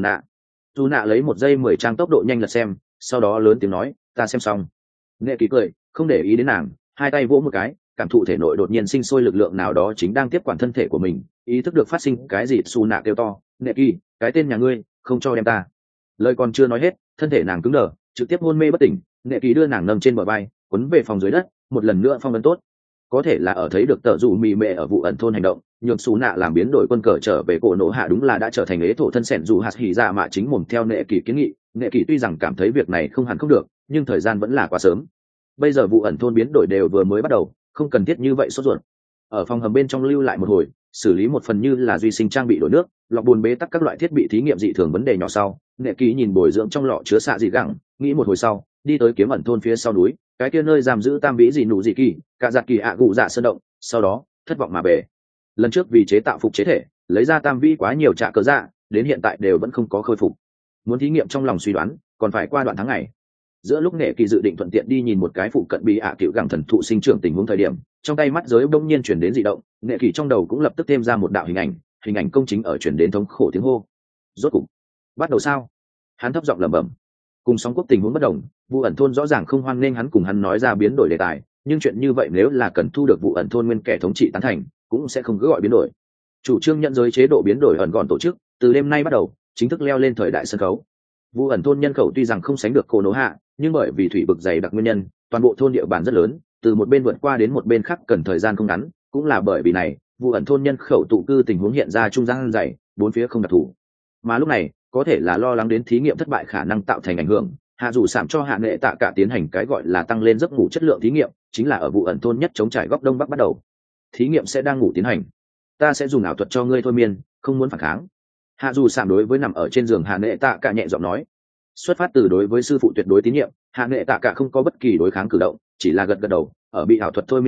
nạ lấy 1 giây 10 trang tốc độ nhanh lật xem, sau đó lớn tiếng nói, ta xem xong. Nghệ Kỳ cười, không để ý đến nàng, hai tay vỗ một cái, cảm thụ thể nội đột nhiên sinh sôi lực lượng nào đó chính đang tiếp quản thân thể của mình, ý thức được phát sinh cái gì. Su nạ kêu to, Nghệ Kỳ, cái tên nhà ngươi không cho đem ta. Lời còn chưa nói hết, thân thể nàng cứng đờ, trực tiếp hôn mê bất tỉnh. Nghệ Kỳ đưa nàng nâng trên bờ vai, quấn về phòng dưới đất, một lần nữa phong ấn tốt. Có thể là ở thấy được tợ dù mì mệ ở vụ ẩn thôn hành động, nhược Su nạ làm biến đổi quân cờ trở về cổ nộ hạ đúng là đã trở thành ế thổ thân sẻn dù hạt hỉ ra mà chính mồm theo Nghệ Kỳ kiến nghị. Nghệ Kỳ tuy rằng cảm thấy việc này không hẳn không được, nhưng thời gian vẫn là quá sớm. Bây giờ vụ ẩn thôn biến đổi đều vừa mới bắt đầu, không cần thiết như vậy sốt ruột. Ở phòng hầm bên trong lưu lại một hồi, xử lý một phần như là duy sinh trang bị đổi nước, lọc bùn bế tắc các loại thiết bị thí nghiệm dị thường vấn đề nhỏ sau, Nghệ Kỳ nhìn bồi dưỡng trong lọ chứa xạ dị gẳng, nghĩ một hồi sau, đi tới kiếm ẩn thôn phía sau núi, cái kia nơi giam giữ tam vĩ dị nụ dị kỳ, cả giặt kỳ ạ gụ dạ sơn động, sau đó thất vọng mà về. Lần trước vì chế tạo phục chế thể, lấy ra tam vĩ quá nhiều trả cớ dạ, đến hiện tại đều vẫn không có khôi phục. Muốn thí nghiệm trong lòng suy đoán, còn phải qua đoạn tháng ngày. Giữa lúc Nghệ Kỳ dự định thuận tiện đi nhìn một cái phụ cận bị ạ cựu gẳng thần thụ sinh trưởng tình huống thời điểm, trong tay mắt giới bỗng nhiên chuyển đến dị động. Nghệ Kỳ trong đầu cũng lập tức thêm ra một đạo hình ảnh công chính ở chuyển đến thống khổ tiếng hô. Rốt cục bắt đầu sao? Hắn thấp giọng lẩm bẩm. Cùng sóng quốc tình huống bất đồng, vụ ẩn thôn rõ ràng không hoan nghênh hắn cùng hắn nói ra biến đổi đề tài, nhưng chuyện như vậy nếu là cần thu được vụ ẩn thôn nguyên kẻ thống trị tán thành, cũng sẽ không cứ gọi biến đổi. Chủ trương nhận giới chế độ biến đổi ẩn gọn tổ chức, từ đêm nay bắt đầu chính thức leo lên thời đại sân khấu. Vụ ẩn thôn nhân khẩu tuy rằng không sánh được cổ nổ hạ, nhưng bởi vì thủy vực dày đặc nguyên nhân, toàn bộ thôn địa bàn rất lớn, từ một bên vượt qua đến một bên khác cần thời gian không ngắn. Cũng là bởi vì này, vụ ẩn thôn nhân khẩu tụ cư tình huống hiện ra trung gian dày, bốn phía không đặc thù. Mà lúc này, có thể là lo lắng đến thí nghiệm thất bại khả năng tạo thành ảnh hưởng, hạ dù sảm cho hạ nghệ tạ cả tiến hành cái gọi là tăng lên giấc ngủ chất lượng thí nghiệm, chính là ở vụ ẩn thôn nhất chống trải góc đông bắc bắt đầu. Thí nghiệm sẽ đang ngủ tiến hành, ta sẽ dùng ảo thuật cho ngươi thôi miên, không muốn phản kháng. Hạ dù sảm đối với nằm ở trên giường hạ nghệ tạ cả nhẹ giọng nói. Xuất phát từ đối với sư phụ tuyệt đối tín nhiệm, hạ nghệ tạ cả không có bất kỳ đối kháng cử động, chỉ là gật gật đầu. Ở bị ảo thuật thôi miên trước,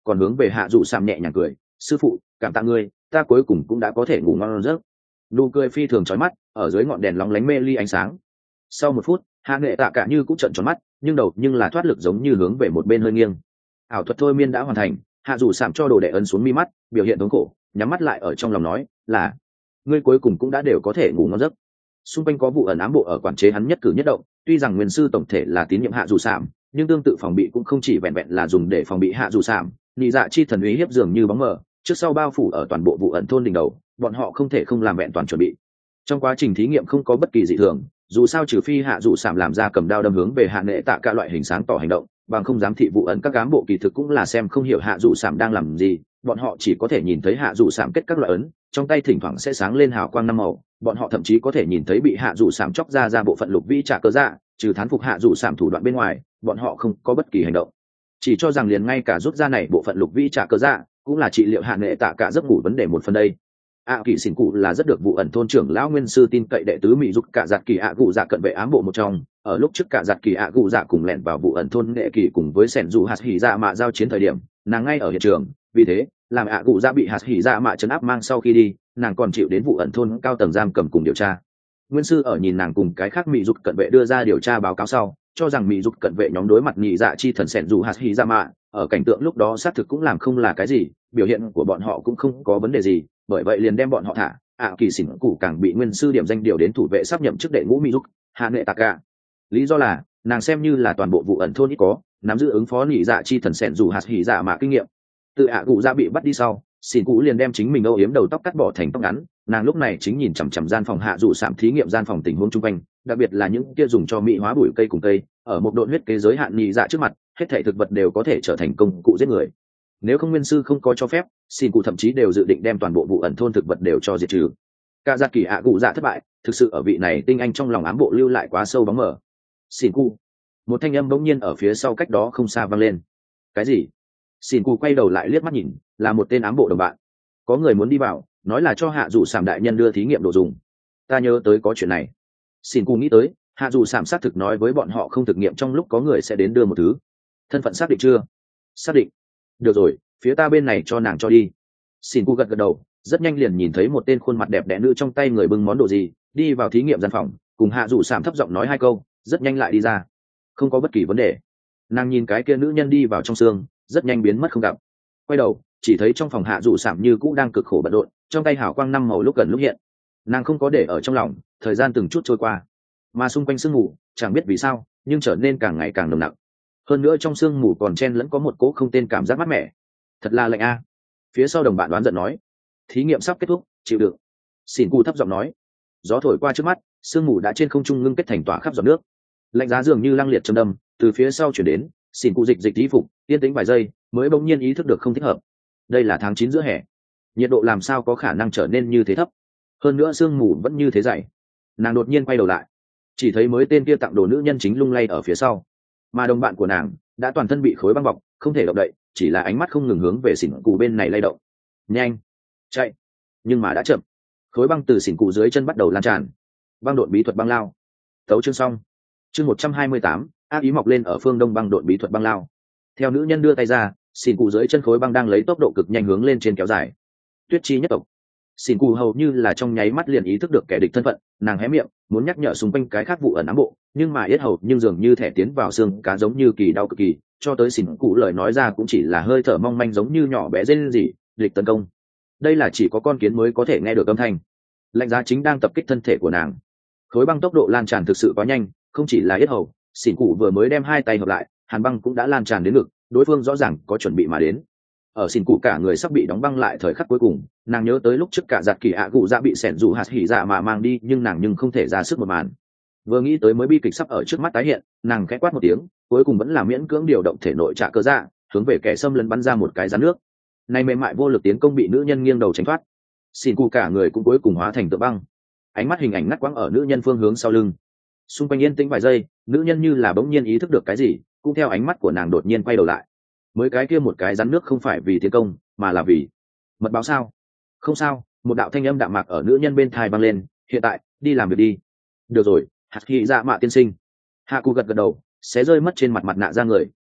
còn hướng về hạ dù sạm nhẹ nhàng cười, sư phụ cảm tạ ngươi, ta cuối cùng cũng đã có thể ngủ ngon giấc. Nụ cười phi thường chói mắt ở dưới ngọn đèn lóng lánh mê ly ánh sáng. Sau một phút, hạ nghệ tạ cả như cũng trợn tròn mắt, nhưng đầu nhưng là thoát lực giống như hướng về một bên hơi nghiêng. Ảo thuật thôi miên đã hoàn thành, hạ dù sạm cho đồ đệ ấn xuống mi mắt, biểu hiện thống khổ, nhắm mắt lại ở trong lòng nói là ngươi cuối cùng cũng đã đều có thể ngủ ngon giấc. Xung quanh có vụ ẩn ám bộ ở quản chế hắn nhất cử nhất động, tuy rằng nguyên sư tổng thể là tín nhiệm hạ dù sạm, nhưng tương tự phòng bị cũng không chỉ vẹn vẹn là dùng để phòng bị hạ dù sạm. Nhị dạ chi thần uy hiếp dường như bóng mờ, trước sau bao phủ ở toàn bộ vụ ẩn thôn đỉnh đầu, bọn họ không thể không làm vẹn toàn chuẩn bị. Trong quá trình thí nghiệm không có bất kỳ dị thường, dù sao trừ phi hạ dù sạm làm ra cầm đao đâm hướng về hạ nệ tạ cả loại hình sáng tỏ hành động, bằng không dám thị vụ ẩn các cán bộ kỳ thực cũng là xem không hiểu hạ dù sạm đang làm gì, bọn họ chỉ có thể nhìn thấy hạ dù sạm kết các loại ấn, trong tay thỉnh thoảng sẽ sáng lên hào quang năm màu, bọn họ thậm chí có thể nhìn thấy bị hạ dù sạm chóc ra bộ phận lục vĩ trả cơ dạ, trừ thán phục hạ dù sạm thủ đoạn bên ngoài, bọn họ không có bất kỳ hành động, chỉ cho rằng liền ngay cả rút ra này bộ phận lục vĩ trả cơ dạ cũng là trị liệu hạ nệ tạ cả giấc ngủ vấn đề một phần đây. Kỳ xỉn cụ là rất được vụ ẩn thôn trưởng lão nguyên sư tin cậy đệ tứ mỹ dục cả giặt kỳ gù dạ cận vệ ám bộ một trong, ở lúc trước cả giặt kỳ gù dạ cùng lẻn vào vụ ẩn thôn nghệ kỳ cùng với sẻn dù hạt hỉ dạ mạ giao chiến thời điểm, nàng ngay ở hiện trường, vì thế làm gù dạ bị hạt hỉ dạ mạ chấn áp mang sau khi đi, nàng còn chịu đến vụ ẩn thôn cao tầng giam cầm cùng điều tra. Nguyên sư ở nhìn nàng cùng cái khác mỹ dục cận vệ đưa ra điều tra báo cáo sau, cho rằng mỹ dục cận vệ nhóm đối mặt nhị dạ chi thần sẻn dù hạt hỉ dạ mạ, ở cảnh tượng lúc đó xác thực cũng làm không là cái gì, biểu hiện của bọn họ cũng không có vấn đề gì, bởi vậy liền đem bọn họ thả. Kỳ xỉn cụ càng bị nguyên sư điểm danh điều đến thủ vệ sắp nhậm chức đệ ngũ mỹ dục hạ nghệ tạc cả. Lý do là nàng xem như là toàn bộ vụ ẩn thôn ít có nắm giữ ứng phó nhị dạ chi thần sẻn dù hạt hỉ dạ mạ kinh nghiệm. Từ gù dạ bị bắt đi sau, xỉn cụ liền đem chính mình âu yếm đầu tóc cắt bỏ thành tóc ngắn, nàng lúc này chính nhìn chằm chằm gian phòng hạ dù sạm thí nghiệm gian phòng tình huống chung quanh, đặc biệt là những kia dùng cho mỹ hóa bụi cây cùng cây, ở một độn huyết kế giới hạn nhị dạ trước mặt, hết thảy thực vật đều có thể trở thành công cụ giết người. Nếu không nguyên sư không có cho phép, xin cụ thậm chí đều dự định đem toàn bộ vụ ẩn thôn thực vật đều cho diệt trừ. Cả gia kỳ gù dạ thất bại, thực sự ở vị này tinh anh trong lòng ám bộ lưu lại quá sâu bóng mờ. Xin cụ, một thanh âm bỗng nhiên ở phía sau cách đó không xa vang lên. Cái gì? Xin cụ quay đầu lại liếc mắt nhìn, là một tên ám bộ đồng bạn. Có người muốn đi vào, nói là cho hạ dù sảm đại nhân đưa thí nghiệm đồ dùng. Ta nhớ tới có chuyện này. Xin cụ nghĩ tới, hạ dù sảm xác thực nói với bọn họ không thực nghiệm trong lúc có người sẽ đến đưa một thứ. Thân phận xác định chưa? Xác định. Được rồi, phía ta bên này cho nàng cho đi. Xin cụ gật gật đầu, rất nhanh liền nhìn thấy một tên khuôn mặt đẹp đẽ nữ trong tay người bưng món đồ gì, đi vào thí nghiệm gian phòng, cùng hạ dù sảm thấp giọng nói hai câu, rất nhanh lại đi ra. Không có bất kỳ vấn đề. Nàng nhìn cái kia nữ nhân đi vào trong xương, rất nhanh biến mất không gặp. Quay đầu, chỉ thấy trong phòng hạ dù sảm như cũ đang cực khổ bận rộn, trong tay hào quang năm màu lúc gần lúc hiện. Nàng không có để ở trong lòng, thời gian từng chút trôi qua, mà xung quanh sương mù, chẳng biết vì sao, nhưng trở nên càng ngày càng nồng nặc. Hơn nữa trong sương mù còn chen lẫn có một cỗ không tên cảm giác mát mẻ. Thật là lạnh a. Phía sau đồng bạn đoán giận nói. Thí nghiệm sắp kết thúc, chịu đựng. Xỉn cụ thấp giọng nói. Gió thổi qua trước mắt, sương mù đã trên không trung ngưng kết thành tỏa khắp giọt nước. Lạnh giá dường như lăng liệt châm đâm, từ phía sau chuyển đến. Xỉn cụ dịch tí phục, yên tĩnh vài giây, mới bỗng nhiên ý thức được không thích hợp. Đây là tháng 9 giữa hè, nhiệt độ làm sao có khả năng trở nên như thế thấp? Hơn nữa sương mù vẫn như thế dày. Nàng đột nhiên quay đầu lại, chỉ thấy mới tên kia tặng đồ nữ nhân chính lung lay ở phía sau, mà đồng bạn của nàng đã toàn thân bị khối băng bọc, không thể động đậy, chỉ là ánh mắt không ngừng hướng về xỉn cụ bên này lay động. Nhanh, chạy! Nhưng mà đã chậm. Khối băng từ xỉn cụ dưới chân bắt đầu lan tràn. Băng độn bí thuật băng lao. Tấu chương xong. Chương 128, ác ý mọc lên ở phương đông băng độn bí thuật băng lao. Theo nữ nhân đưa tay ra, xỉn cụ dưới chân khối băng đang lấy tốc độ cực nhanh hướng lên trên kéo dài. Tuyết chi nhất tộc. Xỉn cụ hầu như là trong nháy mắt liền ý thức được kẻ địch thân phận, nàng hé miệng muốn nhắc nhở xung quanh cái khác vụ ẩn ám bộ, nhưng mà yết hầu nhưng dường như thẻ tiến vào xương cá giống như kỳ đau cực kỳ, cho tới xỉn cụ lời nói ra cũng chỉ là hơi thở mong manh giống như nhỏ bé rên rỉ. Địch tấn công. Đây là chỉ có con kiến mới có thể nghe được âm thanh. Lạnh giá chính đang tập kích thân thể của nàng. Khối băng tốc độ lan tràn thực sự quá nhanh, không chỉ là yết hầu, xỉn cụ vừa mới đem hai tay hợp lại, hàn băng cũng đã lan tràn đến ngực, đối phương rõ ràng có chuẩn bị mà đến. Ở xỉn cụ cả người sắp bị đóng băng lại thời khắc cuối cùng, nàng nhớ tới lúc trước cả giặt kỳ gù dạ bị sẻn dù hạt hỉ dạ mà mang đi, nhưng nàng nhưng không thể ra sức một màn. Vừa nghĩ tới mới bi kịch sắp ở trước mắt tái hiện, nàng khẽ quát một tiếng, cuối cùng vẫn là miễn cưỡng điều động thể nội trả cơ dạ, hướng về kẻ xâm lấn bắn ra một cái rắn nước. Này mềm mại vô lực tiến công bị nữ nhân nghiêng đầu tránh thoát. Xỉn cụ cả người cũng cuối cùng hóa thành tượng băng. Ánh mắt hình ảnh ngắt quãng ở nữ nhân phương hướng sau lưng. Xung quanh yên tĩnh vài giây, nữ nhân như là bỗng nhiên ý thức được cái gì, cũng theo ánh mắt của nàng đột nhiên quay đầu lại. Mới cái kia một cái rắn nước không phải vì tiến công, mà là vì mật báo sao? Không sao, một đạo thanh âm đạm mạc ở nữ nhân bên tai vang lên, hiện tại, đi làm việc đi. Được rồi, hạt hỉ dạ mạ tiên sinh. Hạ cụ gật gật đầu, xé rơi mất trên mặt mặt nạ ra người,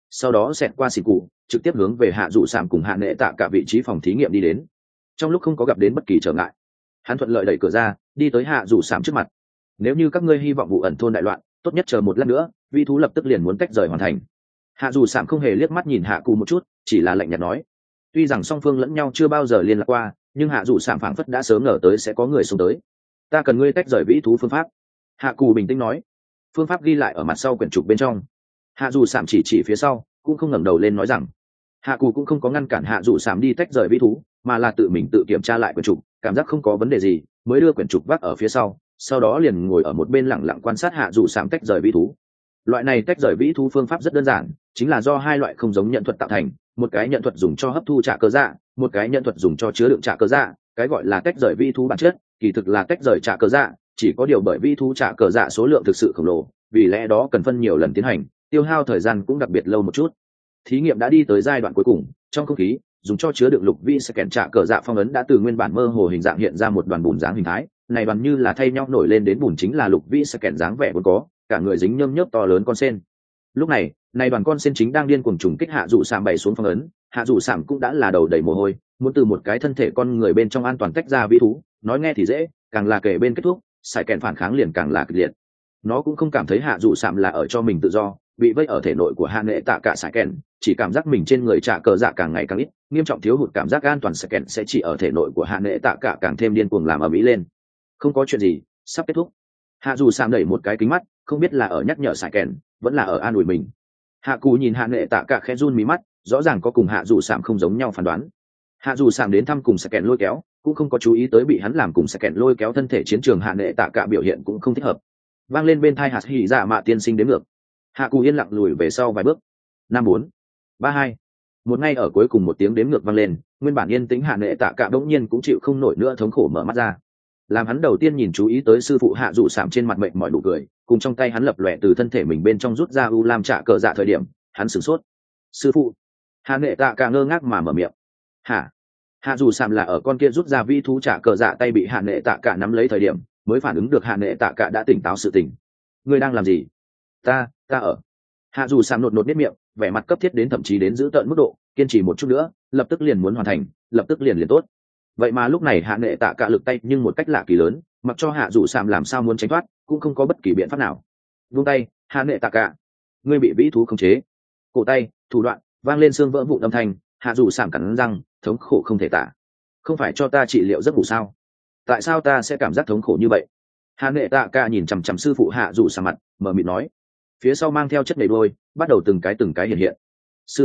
sau đó xẹt qua xì cụ trực tiếp hướng về hạ dụ sảm cùng hạ nệ tạ cả vị trí phòng thí nghiệm đi đến. Trong lúc không có gặp đến bất kỳ trở ngại, hắn thuận lợi đẩy cửa ra đi tới hạ dụ sảm trước mặt. Nếu như các ngươi hy vọng vụ ẩn thôn đại loạn, tốt nhất chờ một lát nữa, vi thú lập tức liền muốn tách rời hoàn thành. Hạ dù sảm không hề liếc mắt nhìn hạ cụ một chút, chỉ là lạnh nhạt nói. Tuy rằng song phương lẫn nhau chưa bao giờ liên lạc qua, nhưng hạ dù sảm phảng phất đã sớm ngờ tới sẽ có người xuống tới. Ta cần ngươi tách rời vĩ thú phương pháp. Hạ cụ bình tĩnh nói. Phương pháp ghi lại ở mặt sau quyển trục bên trong. Hạ dù sảm chỉ phía sau, cũng không ngẩng đầu lên nói rằng. Hạ cụ cũng không có ngăn cản hạ dù sảm đi tách rời vĩ thú, mà là tự mình tự kiểm tra lại quyển trục, cảm giác không có vấn đề gì, mới đưa quyển trục vác ở phía sau đó liền ngồi ở một bên lặng lặng quan sát hạ dù sảm tách rời vĩ thú. Loại này tách rời vĩ thú phương pháp rất đơn giản, chính là do hai loại không giống nhận thuật tạo thành, một cái nhận thuật dùng cho hấp thu trả cơ dạ, một cái nhận thuật dùng cho chứa đựng trả cơ dạ. Cái gọi là tách rời vĩ thú bản chất kỳ thực là tách rời trả cơ dạ, chỉ có điều bởi vĩ thú trả cơ dạ số lượng thực sự khổng lồ, vì lẽ đó cần phân nhiều lần tiến hành, tiêu hao thời gian cũng đặc biệt lâu một chút. Thí nghiệm đã đi tới giai đoạn cuối cùng, trong không khí dùng cho chứa đựng lục vi sẽ kèn trả cơ dạ phong ấn đã từ nguyên bản mơ hồ hình dạng hiện ra một đoàn bùn dáng hình thái, này đoàn như là thay nhau nổi lên đến bùn chính là lục vi sẽ kèn dáng vẻ vốn có, cả người dính nhơm nhớp to lớn con sen. Lúc này đoàn con sen chính đang điên cuồng trùng kích hạ dụ sảm bày xuống phong ấn. Hạ dụ sảm cũng đã là đầu đầy mồ hôi, muốn từ một cái thân thể con người bên trong an toàn tách ra vĩ thú, nói nghe thì dễ, càng là kể bên kết thúc, sải kèn phản kháng liền càng là kịch liệt. Nó cũng không cảm thấy hạ dụ sảm là ở cho mình tự do, bị vây ở thể nội của hạ nệ tạ cả sải kèn, chỉ cảm giác mình trên người trả cờ dạ càng ngày càng ít, nghiêm trọng thiếu hụt cảm giác an toàn sải kèn sẽ chỉ ở thể nội của hạ nệ tạ cả càng thêm điên cuồng làm ầm ĩ lên. Không có chuyện gì, sắp kết thúc. Hạ dù sảm đẩy một cái kính mắt, không biết là ở nhắc nhở sải kèn, vẫn là ở an ủi mình. Hạ cù nhìn hạ nệ tạ cả khẽ run mí mắt, rõ ràng có cùng hạ dù sảm không giống nhau phán đoán. Hạ dù sảm đến thăm cùng sải kèn lôi kéo, cũng không có chú ý tới bị hắn làm cùng sải kèn lôi kéo thân thể chiến trường hạ nệ tạ cả biểu hiện cũng không thích hợp. Vang lên bên tai hạt hỉ dạ mạ tiên sinh đến ngược. Hạ cù yên lặng lùi về sau vài bước. 5 4 3 2. Một ngay ở cuối cùng một tiếng đếm ngược vang lên, nguyên bản yên tĩnh hạ nệ tạ cả bỗng nhiên cũng chịu không nổi nữa, thống khổ mở mắt ra. Làm hắn đầu tiên nhìn chú ý tới sư phụ hạ dụ sảm trên mặt mệnh mọi nụ cười, cùng trong tay hắn lập lòe từ thân thể mình bên trong rút ra u lam trả cờ dạ thời điểm, hắn sửng sốt. Sư phụ. Hạ nệ tạ cả ngơ ngác mà mở miệng. Hả? Hạ dụ sảm là ở con kia rút ra vi thú trả cờ dạ tay bị hạ nệ tạ cả nắm lấy thời điểm, mới phản ứng được hạ nệ tạ cả đã tỉnh táo sự tình. Ngươi đang làm gì? Ta ở. Hạ dù sảm nột nốt miệng, vẻ mặt cấp thiết đến thậm chí đến giữ tợn mức độ, kiên trì một chút nữa, lập tức liền muốn hoàn thành, lập tức liền tốt. Vậy mà lúc này hạ nệ tạ cả lực tay nhưng một cách lạ kỳ lớn, mặc cho hạ dù sảm làm sao muốn tránh thoát, cũng không có bất kỳ biện pháp nào. Vung tay, hạ nệ tạ cả, ngươi bị vĩ thú khống chế. Cổ tay, thủ đoạn, vang lên xương vỡ vụn âm thanh, hạ dù sảm cắn răng, thống khổ không thể tả. Không phải cho ta trị liệu giấc ngủ sao? Tại sao ta sẽ cảm giác thống khổ như vậy? Hạ nệ tạ cả nhìn chằm chằm sư phụ hạ dù sảm mặt, mở miệng nói. Phía sau mang theo chất đầy đôi, bắt đầu từng cái hiện. Sư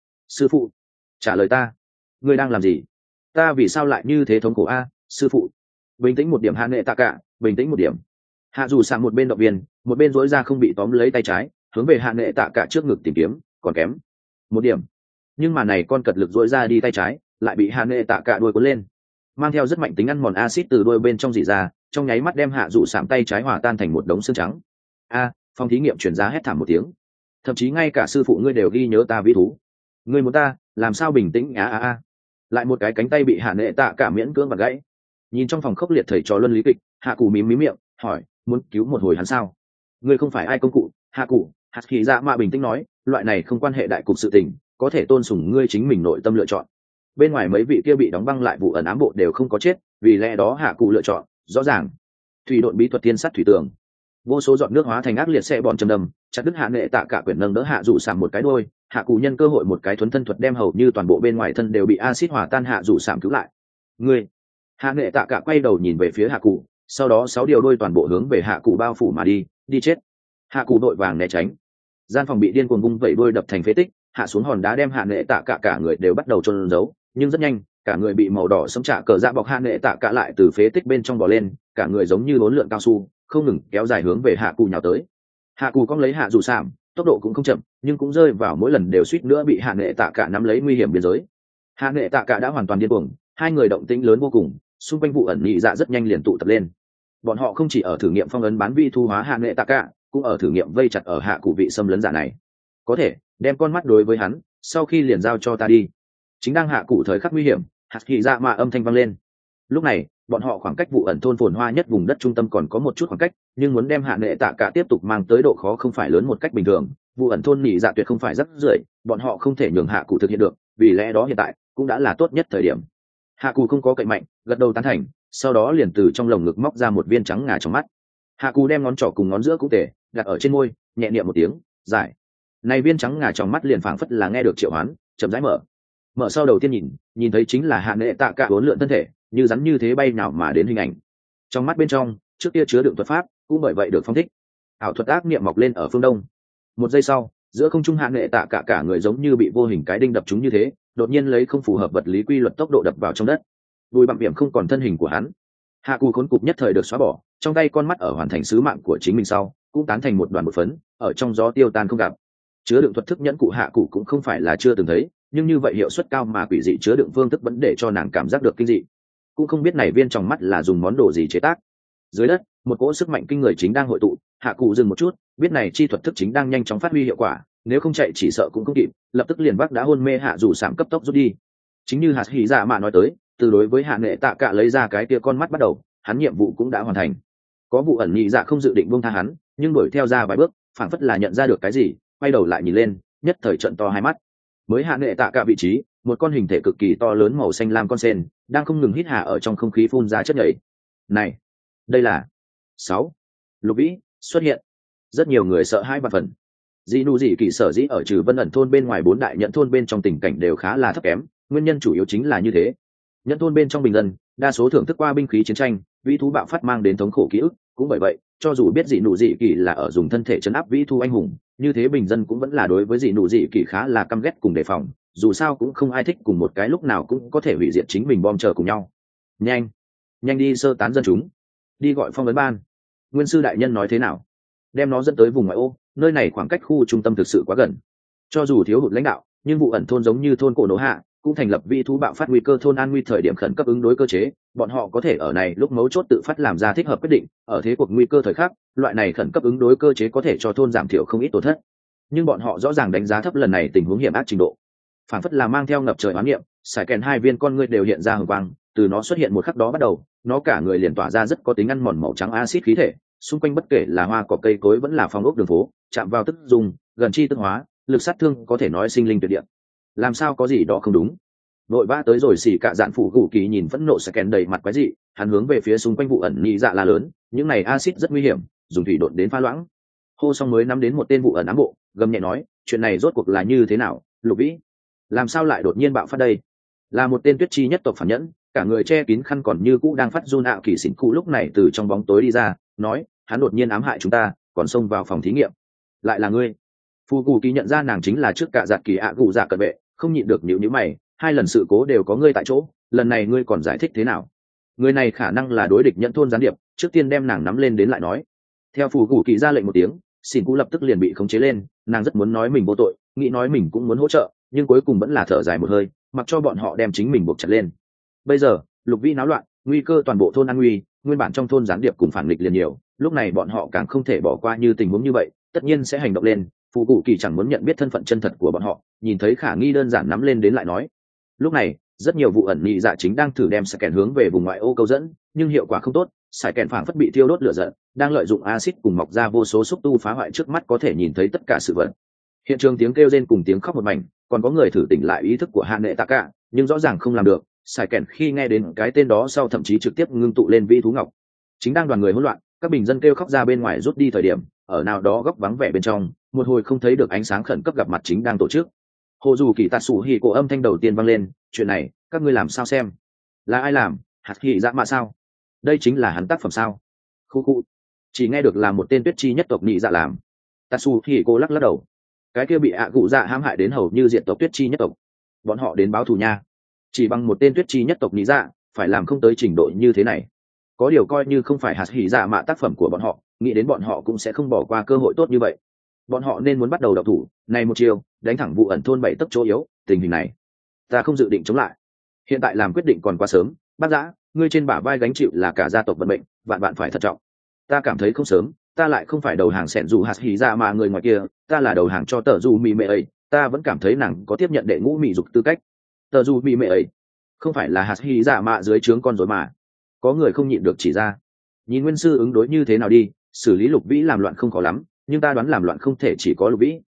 phụ, trả lời ta, ngươi đang làm gì? Ta vì sao lại như thế thống khổ a? Sư phụ, bình tĩnh một điểm hạ nệ tạ cả, bình tĩnh một điểm. Hạ dù sảm một bên động viên, một bên dối ra không bị tóm lấy tay trái, hướng về hạ nệ tạ cả trước ngực tìm kiếm, còn kém một điểm. Nhưng mà này con cật lực dối ra đi tay trái, lại bị hạ nệ tạ cả đuôi cuốn lên, mang theo rất mạnh tính ăn mòn axit từ đuôi bên trong rỉ ra, trong nháy mắt đem hạ dù sảm tay trái hòa tan thành một đống xương trắng. Phòng thí nghiệm chuyển ra hét thảm một tiếng. Thậm chí ngay cả sư phụ ngươi đều ghi nhớ ta vĩ thú. Ngươi muốn ta làm sao bình tĩnh? Lại một cái cánh tay bị hạ nệ tạ cả miễn cưỡng vặn gãy. Nhìn trong phòng khốc liệt thầy trò luân lý kịch, hạ cụ mím miệng hỏi, muốn cứu một hồi hắn sao? Ngươi không phải ai công cụ. Hạ cụ hạt khí dạ mạ bình tĩnh nói, loại này không quan hệ đại cục sự tình, có thể tôn sùng ngươi chính mình nội tâm lựa chọn. Bên ngoài mấy vị kia bị đóng băng lại vụ ẩn ám bộ đều không có chết, vì lẽ đó hạ cụ lựa chọn rõ ràng. Thủy độn bí thuật thiên sát thủy tường, vô số giọt nước hóa thành ác liệt xe bọn châm đầm, chặt đứt hạ nệ tạ cả quyển nâng đỡ hạ dụ sảm một cái đôi. Hạ cụ nhân cơ hội một cái thuấn thân thuật đem hầu như toàn bộ bên ngoài thân đều bị axit hòa tan hạ dụ sảm cứu lại. Ngươi. Hạ nệ tạ cả quay đầu nhìn về phía hạ cụ, sau đó 6 điều đôi toàn bộ hướng về hạ cụ bao phủ mà đi chết. Hạ cụ đội vàng né tránh, gian phòng bị điên cuồng vung vẩy đôi đập thành phế tích, hạ xuống hòn đá đem hạ nệ tạ cả người đều bắt đầu chôn giấu, nhưng rất nhanh cả người bị màu đỏ sẫm trả cờ dạ bọc hạ nệ tạ cả lại từ phế tích bên trong bò lên, cả người giống như bốn lượn cao su, không ngừng kéo dài hướng về hạ cụ nhào tới. Hạ cụ cong lấy hạ dù sảm, tốc độ cũng không chậm, nhưng cũng rơi vào mỗi lần đều suýt nữa bị hạ nệ tạ cả nắm lấy nguy hiểm biên giới. Hạ nệ tạ cả đã hoàn toàn điên cuồng, hai người động tĩnh lớn vô cùng, xung quanh vụ ẩn nhị dạ rất nhanh liền tụ tập lên. Bọn họ không chỉ ở thử nghiệm phong ấn bán vi thu hóa hạ nệ tạ cả, cũng ở thử nghiệm vây chặt ở hạ cụ vị xâm lấn giả này. Có thể đem con mắt đối với hắn, sau khi liền giao cho ta đi. Chính đang hạ cụ thời khắc nguy hiểm, hạt khí dạ mạ âm thanh vang lên. Lúc này bọn họ khoảng cách vụ ẩn thôn phồn hoa nhất vùng đất trung tâm còn có một chút khoảng cách, nhưng muốn đem hạ nệ tạ cả tiếp tục mang tới độ khó không phải lớn một cách bình thường, vụ ẩn thôn nhị dạ tuyệt không phải rất rưởi, bọn họ không thể nhường hạ cụ thực hiện được, vì lẽ đó hiện tại cũng đã là tốt nhất thời điểm. Hạ cụ không có cậy mạnh, gật đầu tán thành, sau đó liền từ trong lồng ngực móc ra một viên trắng ngà trong mắt. Hạ cụ đem ngón trỏ cùng ngón giữa cũng tể đặt ở trên môi, nhẹ niệm một tiếng giải. Này viên trắng ngà trong mắt liền phảng phất là nghe được triệu hoán, chậm rãi mở sau đầu tiên nhìn thấy chính là hạ nệ tạ cả bốn lượn thân thể như rắn như thế bay nào mà đến hình ảnh. Trong mắt bên trong trước kia chứa đựng thuật pháp cũng bởi vậy được phong thích, ảo thuật ác niệm mọc lên ở phương đông. Một giây sau, giữa không trung hạ nệ tạ cả người giống như bị vô hình cái đinh đập trúng như thế, đột nhiên lấy không phù hợp vật lý quy luật tốc độ đập vào trong đất, bùi bặm điểm không còn thân hình của hắn. Hạ cù khốn cục nhất thời được xóa bỏ, trong tay con mắt ở hoàn thành sứ mạng của chính mình sau cũng tán thành một đoàn bột phấn, ở trong gió tiêu tan không gặp. Chứa đựng thuật thức nhẫn cụ hạ cụ cũng không phải là chưa từng thấy, nhưng như vậy hiệu suất cao mà quỷ dị chứa đựng phương thức vẫn để cho nàng cảm giác được kinh dị. Cũng không biết này viên trong mắt là dùng món đồ gì chế tác. Dưới đất một cỗ sức mạnh kinh người chính đang hội tụ, hạ cụ dừng một chút, biết này chi thuật thức chính đang nhanh chóng phát huy hiệu quả, nếu không chạy chỉ sợ cũng không kịp, lập tức liền vác đã hôn mê hạ dù sạm cấp tốc rút đi. Chính như hạt hỉ dạ mà nói tới, từ đối với hạ nghệ tạ cả lấy ra cái kia con mắt bắt đầu, hắn nhiệm vụ cũng đã hoàn thành. Có vụ ẩn nhị dạ không dự định buông tha hắn, nhưng đuổi theo ra vài bước, phảng phất là nhận ra được cái gì, quay đầu lại nhìn lên, nhất thời trợn to hai mắt. Mới hạ nghệ tạ cả vị trí, một con hình thể cực kỳ to lớn màu xanh lam con sen đang không ngừng hít hà ở trong không khí phun ra chất nhảy. Này, đây là 6. Lục Vĩ xuất hiện. Rất nhiều người sợ hãi và phần. Dị nụ dị kỳ sở dĩ ở trừ Vân ẩn thôn bên ngoài 4 đại nhận thôn bên trong tình cảnh đều khá là thấp kém, nguyên nhân chủ yếu chính là như thế. Nhận thôn bên trong bình dân đa số thưởng thức qua binh khí chiến tranh, vĩ thú bạo phát mang đến thống khổ ký ức, cũng bởi vậy cho dù biết dị nụ dị kỳ là ở dùng thân thể chấn áp vĩ thú anh hùng, như thế bình dân cũng vẫn là đối với dị nụ dị kỳ khá là căm ghét cùng đề phòng, dù sao cũng không ai thích cùng một cái lúc nào cũng có thể hủy diệt chính mình bom chờ cùng nhau. Nhanh đi sơ tán dân chúng, đi gọi phong ấn ban. Nguyên sư đại nhân nói thế nào? Đem nó dẫn tới vùng ngoại ô, nơi này khoảng cách khu trung tâm thực sự quá gần. Cho dù thiếu hụt lãnh đạo, nhưng vụ ẩn thôn giống như thôn cổ nổ hạ cũng thành lập vi thú bạo phát nguy cơ thôn an nguy thời điểm khẩn cấp ứng đối cơ chế, bọn họ có thể ở này lúc mấu chốt tự phát làm ra thích hợp quyết định, ở thế cuộc nguy cơ thời khắc, loại này khẩn cấp ứng đối cơ chế có thể cho thôn giảm thiểu không ít tổn thất. Nhưng bọn họ rõ ràng đánh giá thấp lần này tình huống hiểm ác trình độ, phản phất là mang theo ngập trời oán niệm, sải kèn hai viên con ngươi đều hiện ra hừng quang, từ nó xuất hiện một khắc đó bắt đầu, nó cả người liền tỏa ra rất có tính ăn mòn màu trắng axit khí thể, xung quanh bất kể là hoa cỏ cây cối vẫn là phong ốc đường phố, chạm vào tức dùng, gần chi tức hóa, lực sát thương có thể nói sinh linh tuyệt địa. Làm sao có gì đó không đúng? Vội vã tới rồi xỉ cả dạn phủ gù kỳ nhìn phẫn nộ sải kèn đầy mặt quái dị, hắn hướng về phía xung quanh vụ ẩn nhị dạ la lớn, những này axit rất nguy hiểm, dùng thủy độn đến pha loãng. Hô xong mới nắm đến một tên vụ ẩn ám bộ, gầm nhẹ nói, chuyện này rốt cuộc là như thế nào, Lục Vĩ? Làm sao lại đột nhiên bạo phát đây? Là một tên tuyết chi nhất tộc phản nhẫn, cả người che kín khăn còn như cũ đang phát run ạo kỳ xỉn cụ lúc này từ trong bóng tối đi ra, nói, hắn đột nhiên ám hại chúng ta, còn xông vào phòng thí nghiệm. Lại là ngươi? Phù Cù Kỳ nhận ra nàng chính là trước cả giạt kỳ ạ gù dạ cận vệ, không nhịn được nhíu nhíu mày, hai lần sự cố đều có ngươi tại chỗ, lần này ngươi còn giải thích thế nào? Người này khả năng là đối địch nhận thôn gián điệp, trước tiên đem nàng nắm lên đến lại nói. Theo Phù Cù Kỳ ra lệnh một tiếng, xỉn cụ lập tức liền bị khống chế lên, nàng rất muốn nói mình vô tội, nghĩ nói mình cũng muốn hỗ trợ, nhưng cuối cùng vẫn là thở dài một hơi, mặc cho bọn họ đem chính mình buộc chặt lên. Bây giờ Lục Vĩ náo loạn, nguy cơ toàn bộ thôn an nguy, nguyên bản trong thôn gián điệp cùng phản nghịch liền nhiều, lúc này bọn họ càng không thể bỏ qua như tình huống như vậy, tất nhiên sẽ hành động lên. Phù Cụ Kỳ chẳng muốn nhận biết thân phận chân thật của bọn họ, nhìn thấy khả nghi đơn giản nắm lên đến lại nói. Lúc này rất nhiều vụ ẩn nhị dạ chính đang thử đem sải kèn hướng về vùng ngoại ô câu dẫn, nhưng hiệu quả không tốt, sải kèn phảng phất bị thiêu đốt lửa giận, đang lợi dụng axit cùng mọc ra vô số xúc tu phá hoại trước mắt có thể nhìn thấy tất cả sự vật. Hiện trường tiếng kêu rên cùng tiếng khóc một mảnh, còn có người thử tỉnh lại ý thức của hạ nệ tạ cả, nhưng rõ ràng không làm được. Sải kèn khi nghe đến cái tên đó sau thậm chí trực tiếp ngưng tụ lên vi thú ngọc. Chính đang đoàn người hỗn loạn, các bình dân kêu khóc ra bên ngoài rút đi thời điểm, ở nào đó góc vắng vẻ bên trong, một hồi không thấy được ánh sáng khẩn cấp gặp mặt chính đang tổ chức. Hồ dù kỳ tạ sủ hỉ cổ âm thanh đầu tiên vang lên, chuyện này các ngươi làm sao xem? Là ai làm? Hạt hỉ dạ mạ sao? Đây chính là hắn tác phẩm sao? Khu khu, chỉ nghe được là một tên tuyết chi nhất tộc nhị dạ làm. Tatsu hỉ cổ lắc lắc đầu, cái kia bị ạ cụ dạ hãm hại đến hầu như diệt tộc tuyết chi nhất tộc, bọn họ đến báo thù nha. Chỉ bằng một tên tuyết chi nhất tộc nhị dạ phải làm không tới trình độ như thế này, có điều coi như không phải hạt hỉ dạ mạ tác phẩm của bọn họ, nghĩ đến bọn họ cũng sẽ không bỏ qua cơ hội tốt như vậy. Bọn họ nên muốn bắt đầu đậu thủ này một chiều, đánh thẳng vụ ẩn thôn 7 tấc chỗ yếu. Tình hình này ta không dự định chống lại, hiện tại làm quyết định còn quá sớm. Bác Giã, ngươi trên bả vai gánh chịu là cả gia tộc vận mệnh, vạn bạn phải thận trọng. Ta cảm thấy không sớm, ta lại không phải đầu hàng sẻn dù hạt hỉ dạ mà người ngoài kia, ta là đầu hàng cho tờ dù mì mệ ấy, ta vẫn cảm thấy nàng có tiếp nhận đệ ngũ mị dục tư cách. Tờ dù mì mệ ấy không phải là hạt hỉ dạ mạ dưới trướng con rối mà. Có người không nhịn được chỉ ra, nhìn nguyên sư ứng đối như thế nào đi, xử lý Lục Vĩ làm loạn không khó lắm, nhưng ta đoán làm loạn không thể chỉ có Lục Vĩ,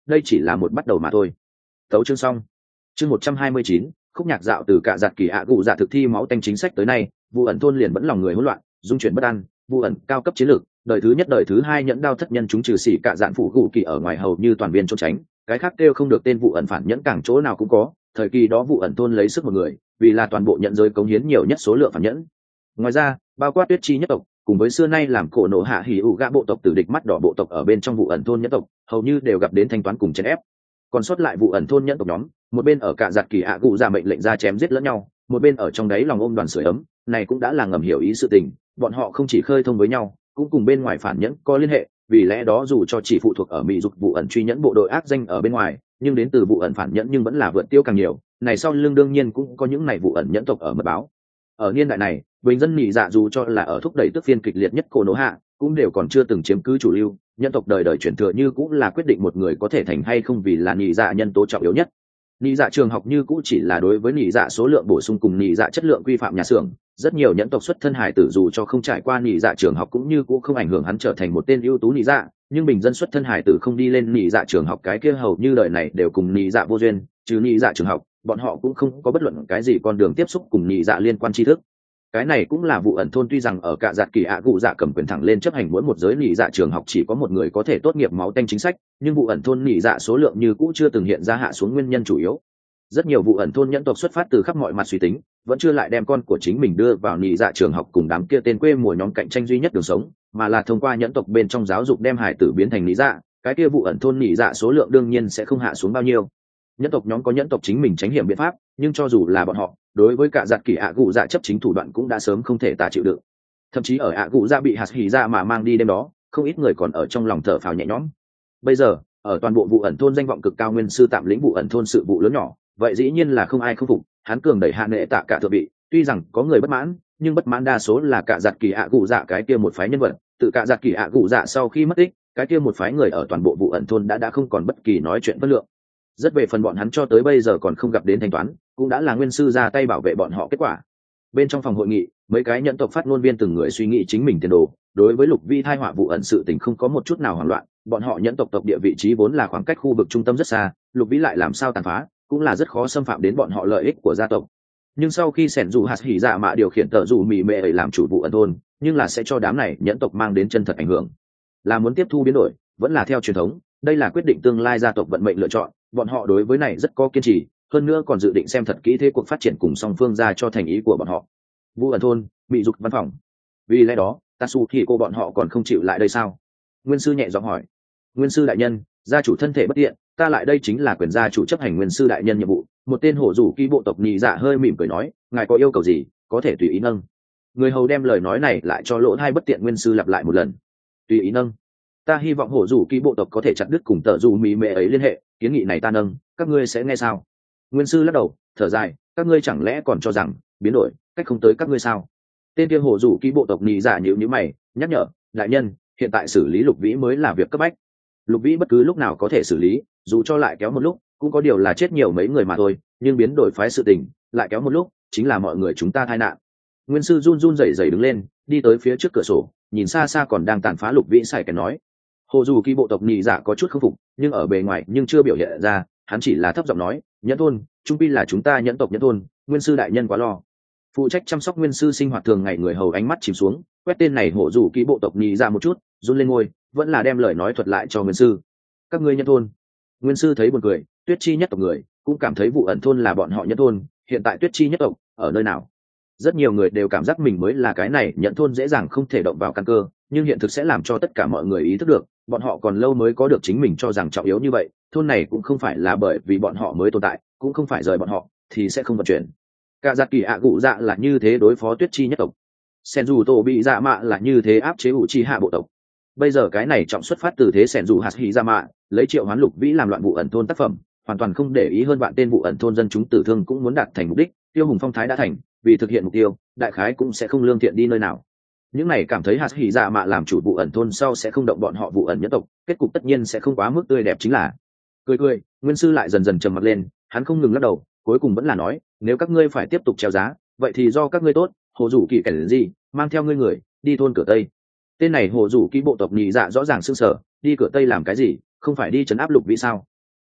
đây chỉ là một bắt đầu mà thôi. Tấu chương xong. Chương 129, khúc nhạc dạo từ cả giặt kỳ ạ gù dạ thực thi máu tanh chính sách tới nay, vụ ẩn thôn liền vẫn lòng người hỗn loạn, dung chuyển bất an. Vụ ẩn cao cấp chiến lược, đời thứ nhất đời thứ hai nhẫn đao thất nhân chúng trừ xỉ cả dạn phụ gù kỳ ở ngoài hầu như toàn viên trốn tránh, cái khác kêu không được tên vụ ẩn phản nhẫn càng chỗ nào cũng có. Thời kỳ đó vụ ẩn thôn lấy sức một người, vì là toàn bộ nhận giới cống hiến nhiều nhất số lượng phản nhẫn. Ngoài ra, bao quát tuyết chi nhất tộc, cùng với xưa nay làm cổ nổ hạ hỉ ủ gã bộ tộc tử địch mắt đỏ bộ tộc ở bên trong vụ ẩn thôn nhất tộc, hầu như đều gặp đến thanh toán cùng chèn ép. Còn sót lại vụ ẩn thôn nhẫn tộc nhóm, một bên ở cả giặt kỳ ạ gù ra mệnh lệnh ra chém giết lẫn nhau, một bên ở trong đấy lòng ôm đoàn sưởi ấm, này cũng đã là ngầm hiểu ý sự tình, bọn họ không chỉ khơi thông với nhau, cũng cùng bên ngoài phản nhẫn có liên hệ, vì lẽ đó dù cho chỉ phụ thuộc ở mỹ dục vụ ẩn truy nhẫn bộ đội ác danh ở bên ngoài, nhưng đến từ vụ ẩn phản nhẫn nhưng vẫn là vượt tiêu càng nhiều, này sau lưng đương nhiên cũng có những này vụ ẩn nhẫn tộc ở mật báo. Ở niên đại này, bình dân nhị dạ dù cho là ở thúc đẩy tức phiên kịch liệt nhất cổ nổ hạ, cũng đều còn chưa từng chiếm cứ chủ lưu, nhân tộc đời đời chuyển thừa như cũng là quyết định một người có thể thành hay không vì là nhị dạ nhân tố trọng yếu nhất. Nhị dạ trường học như cũ chỉ là đối với nhị dạ số lượng bổ sung cùng nhị dạ chất lượng quy phạm nhà xưởng, rất nhiều nhẫn tộc xuất thân hải tử dù cho không trải qua nhị dạ trường học cũng như cũ không ảnh hưởng hắn trở thành một tên ưu tú nhị dạ, nhưng bình dân xuất thân hải tử không đi lên nhị dạ trường học cái kia hầu như đời này đều cùng nhị dạ vô duyên, trừ nhị dạ trường học, bọn họ cũng không có bất luận cái gì con đường tiếp xúc cùng nhị dạ liên quan tri thức. Cái này cũng là vụ ẩn thôn tuy rằng ở cả giặt kỳ ạ gù dạ cầm quyền thẳng lên chấp hành mỗi một giới nhị dạ trường học chỉ có một người có thể tốt nghiệp máu tanh chính sách, nhưng vụ ẩn thôn nhị dạ số lượng như cũ chưa từng hiện ra hạ xuống nguyên nhân chủ yếu. Rất nhiều vụ ẩn thôn nhẫn tộc xuất phát từ khắp mọi mặt suy tính, vẫn chưa lại đem con của chính mình đưa vào nhị dạ trường học cùng đám kia tên quê mùa nhóm cạnh tranh duy nhất đường sống, mà là thông qua nhẫn tộc bên trong giáo dục đem hải tử biến thành nhị dạ, cái kia vụ ẩn thôn nhị dạ số lượng đương nhiên sẽ không hạ xuống bao nhiêu. Nhẫn tộc nhóm có nhẫn tộc chính mình tránh hiểm biện pháp, nhưng cho dù là bọn họ, đối với cả giặt kỳ ạ gù dạ chấp chính thủ đoạn cũng đã sớm không thể tả chịu đựng. Thậm chí ở ạ gù dạ bị hạt hỉ dạ mà mang đi đêm đó, không ít người còn ở trong lòng thở phào nhẹ nhõm. Bây giờ, ở toàn bộ vụ ẩn thôn danh vọng cực cao nguyên sư tạm lĩnh vụ ẩn thôn sự vụ lớn nhỏ, vậy dĩ nhiên là không ai không phục, hắn cường đẩy hạ nệ tạ cả thượng vị, tuy rằng có người bất mãn, nhưng bất mãn đa số là cả giặt kỳ ạ gù dạ cái kia một phái nhân vật, tự cả giặt kỳ ạ gù dạ sau khi mất tích, cái kia một phái người ở toàn bộ vụ ẩn thôn đã không còn bất kỳ nói chuyện bất lượng. Rất về phần bọn hắn cho tới bây giờ còn không gặp đến thanh toán, cũng đã là nguyên sư ra tay bảo vệ bọn họ kết quả. Bên trong phòng hội nghị, mấy cái nhẫn tộc phát ngôn viên từng người suy nghĩ chính mình tiền đồ, đối với lục vi thai họa vụ ẩn sự tình không có một chút nào hoảng loạn, bọn họ nhẫn tộc địa vị trí vốn là khoảng cách khu vực trung tâm rất xa, lục vi lại làm sao tàn phá, cũng là rất khó xâm phạm đến bọn họ lợi ích của gia tộc. Nhưng sau khi sẻn dù hạt hỉ dạ mạ điều khiển tờ dù mì mệ ấy làm chủ vụ ẩn thôn, nhưng là sẽ cho đám này nhẫn tộc mang đến chân thật ảnh hưởng, là muốn tiếp thu biến đổi, vẫn là theo truyền thống, đây là quyết định tương lai gia tộc vận mệnh lựa chọn, bọn họ đối với này rất có kiên trì, hơn nữa còn dự định xem thật kỹ thế cuộc phát triển cùng song phương ra cho thành ý của bọn họ. Vụ ẩn thôn bị dục văn phòng, vì lẽ đó Tatsu thì cô bọn họ còn không chịu lại đây sao? Nguyên sư nhẹ giọng hỏi. Nguyên sư đại nhân, gia chủ thân thể bất tiện, ta lại đây chính là quyền gia chủ chấp hành nguyên sư đại nhân nhiệm vụ. Một tên hổ rủ ký bộ tộc nhị dạ hơi mỉm cười nói, ngài có yêu cầu gì có thể tùy ý nâng. Người hầu đem lời nói này lại cho lỗ hai bất tiện nguyên sư lặp lại một lần, tùy ý nâng. Ta hy vọng hổ rủ ký bộ tộc có thể chặt đứt cùng tờ dù mì mệ ấy liên hệ, kiến nghị này ta nâng, các ngươi sẽ nghe sao? Nguyên sư lắc đầu thở dài, các ngươi chẳng lẽ còn cho rằng biến đổi cách không tới các ngươi sao? Tên kia hổ rủ ký bộ tộc nhị dạ nhíu nhíu mày, nhắc nhở, đại nhân, hiện tại xử lý lục vĩ mới là việc cấp bách. Lục vĩ bất cứ lúc nào có thể xử lý, dù cho lại kéo một lúc cũng có điều là chết nhiều mấy người mà thôi, nhưng biến đổi phái sự tình lại kéo một lúc chính là mọi người chúng ta tai nạn. Nguyên sư run run rẩy rẩy đứng lên, đi tới phía trước cửa sổ, nhìn xa xa còn đang tàn phá lục vĩ xài cái nói. Hồ dù kỳ bộ tộc nhị dạ có chút không phục, nhưng ở bề ngoài nhưng chưa biểu hiện ra, hắn chỉ là thấp giọng nói, nhẫn thôn trung pi là chúng ta nhẫn tộc nhẫn thôn, nguyên sư đại nhân quá lo. Phụ trách chăm sóc nguyên sư sinh hoạt thường ngày người hầu ánh mắt chìm xuống, quét tên này hổ dù kỳ bộ tộc nhị dạ một chút, run lên ngôi, vẫn là đem lời nói thuật lại cho nguyên sư. Các ngươi nhẫn thôn. Nguyên sư thấy buồn cười, tuyết chi nhất tộc người cũng cảm thấy vụ ẩn thôn là bọn họ nhẫn thôn, hiện tại tuyết chi nhất tộc ở nơi nào? Rất nhiều người đều cảm giác mình mới là cái này nhẫn thôn dễ dàng không thể động vào căn cơ, nhưng hiện thực sẽ làm cho tất cả mọi người ý thức được, bọn họ còn lâu mới có được chính mình cho rằng trọng yếu như vậy. Thôn này cũng không phải là bởi vì bọn họ mới tồn tại, cũng không phải rời bọn họ thì sẽ không vận chuyển. Cả giặc kỳ ạ gụ dạ là như thế đối phó tuyết chi nhất tộc, sen dù tổ bị dạ mạ là như thế áp chế ủ chi hạ bộ tộc. Bây giờ cái này trọng xuất phát từ thế sen dù hạt hỉ dạ mạ lấy triệu hoán lục vĩ làm loạn vụ ẩn thôn tác phẩm, hoàn toàn không để ý hơn bạn tên vụ ẩn thôn dân chúng tử thương cũng muốn đạt thành mục đích. Tiêu hùng phong thái đã thành, vì thực hiện mục tiêu đại khái cũng sẽ không lương thiện đi nơi nào. Những này cảm thấy hạt hỉ dạ mạ làm chủ vụ ẩn thôn sau sẽ không động bọn họ vụ ẩn nhất tộc, kết cục tất nhiên sẽ không quá mức tươi đẹp chính là. Cười, nguyên sư lại dần dần trầm mặt lên, hắn không ngừng lắc đầu, cuối cùng vẫn là nói, nếu các ngươi phải tiếp tục treo giá, vậy thì do các ngươi tốt. Hồ rủ kỳ cảnh gì mang theo ngươi người đi thôn cửa tây. Tên này hồ rủ kỳ bộ tộc nhị dạ rõ ràng sưng sở, đi cửa tây làm cái gì, không phải đi trấn áp lục vĩ sao?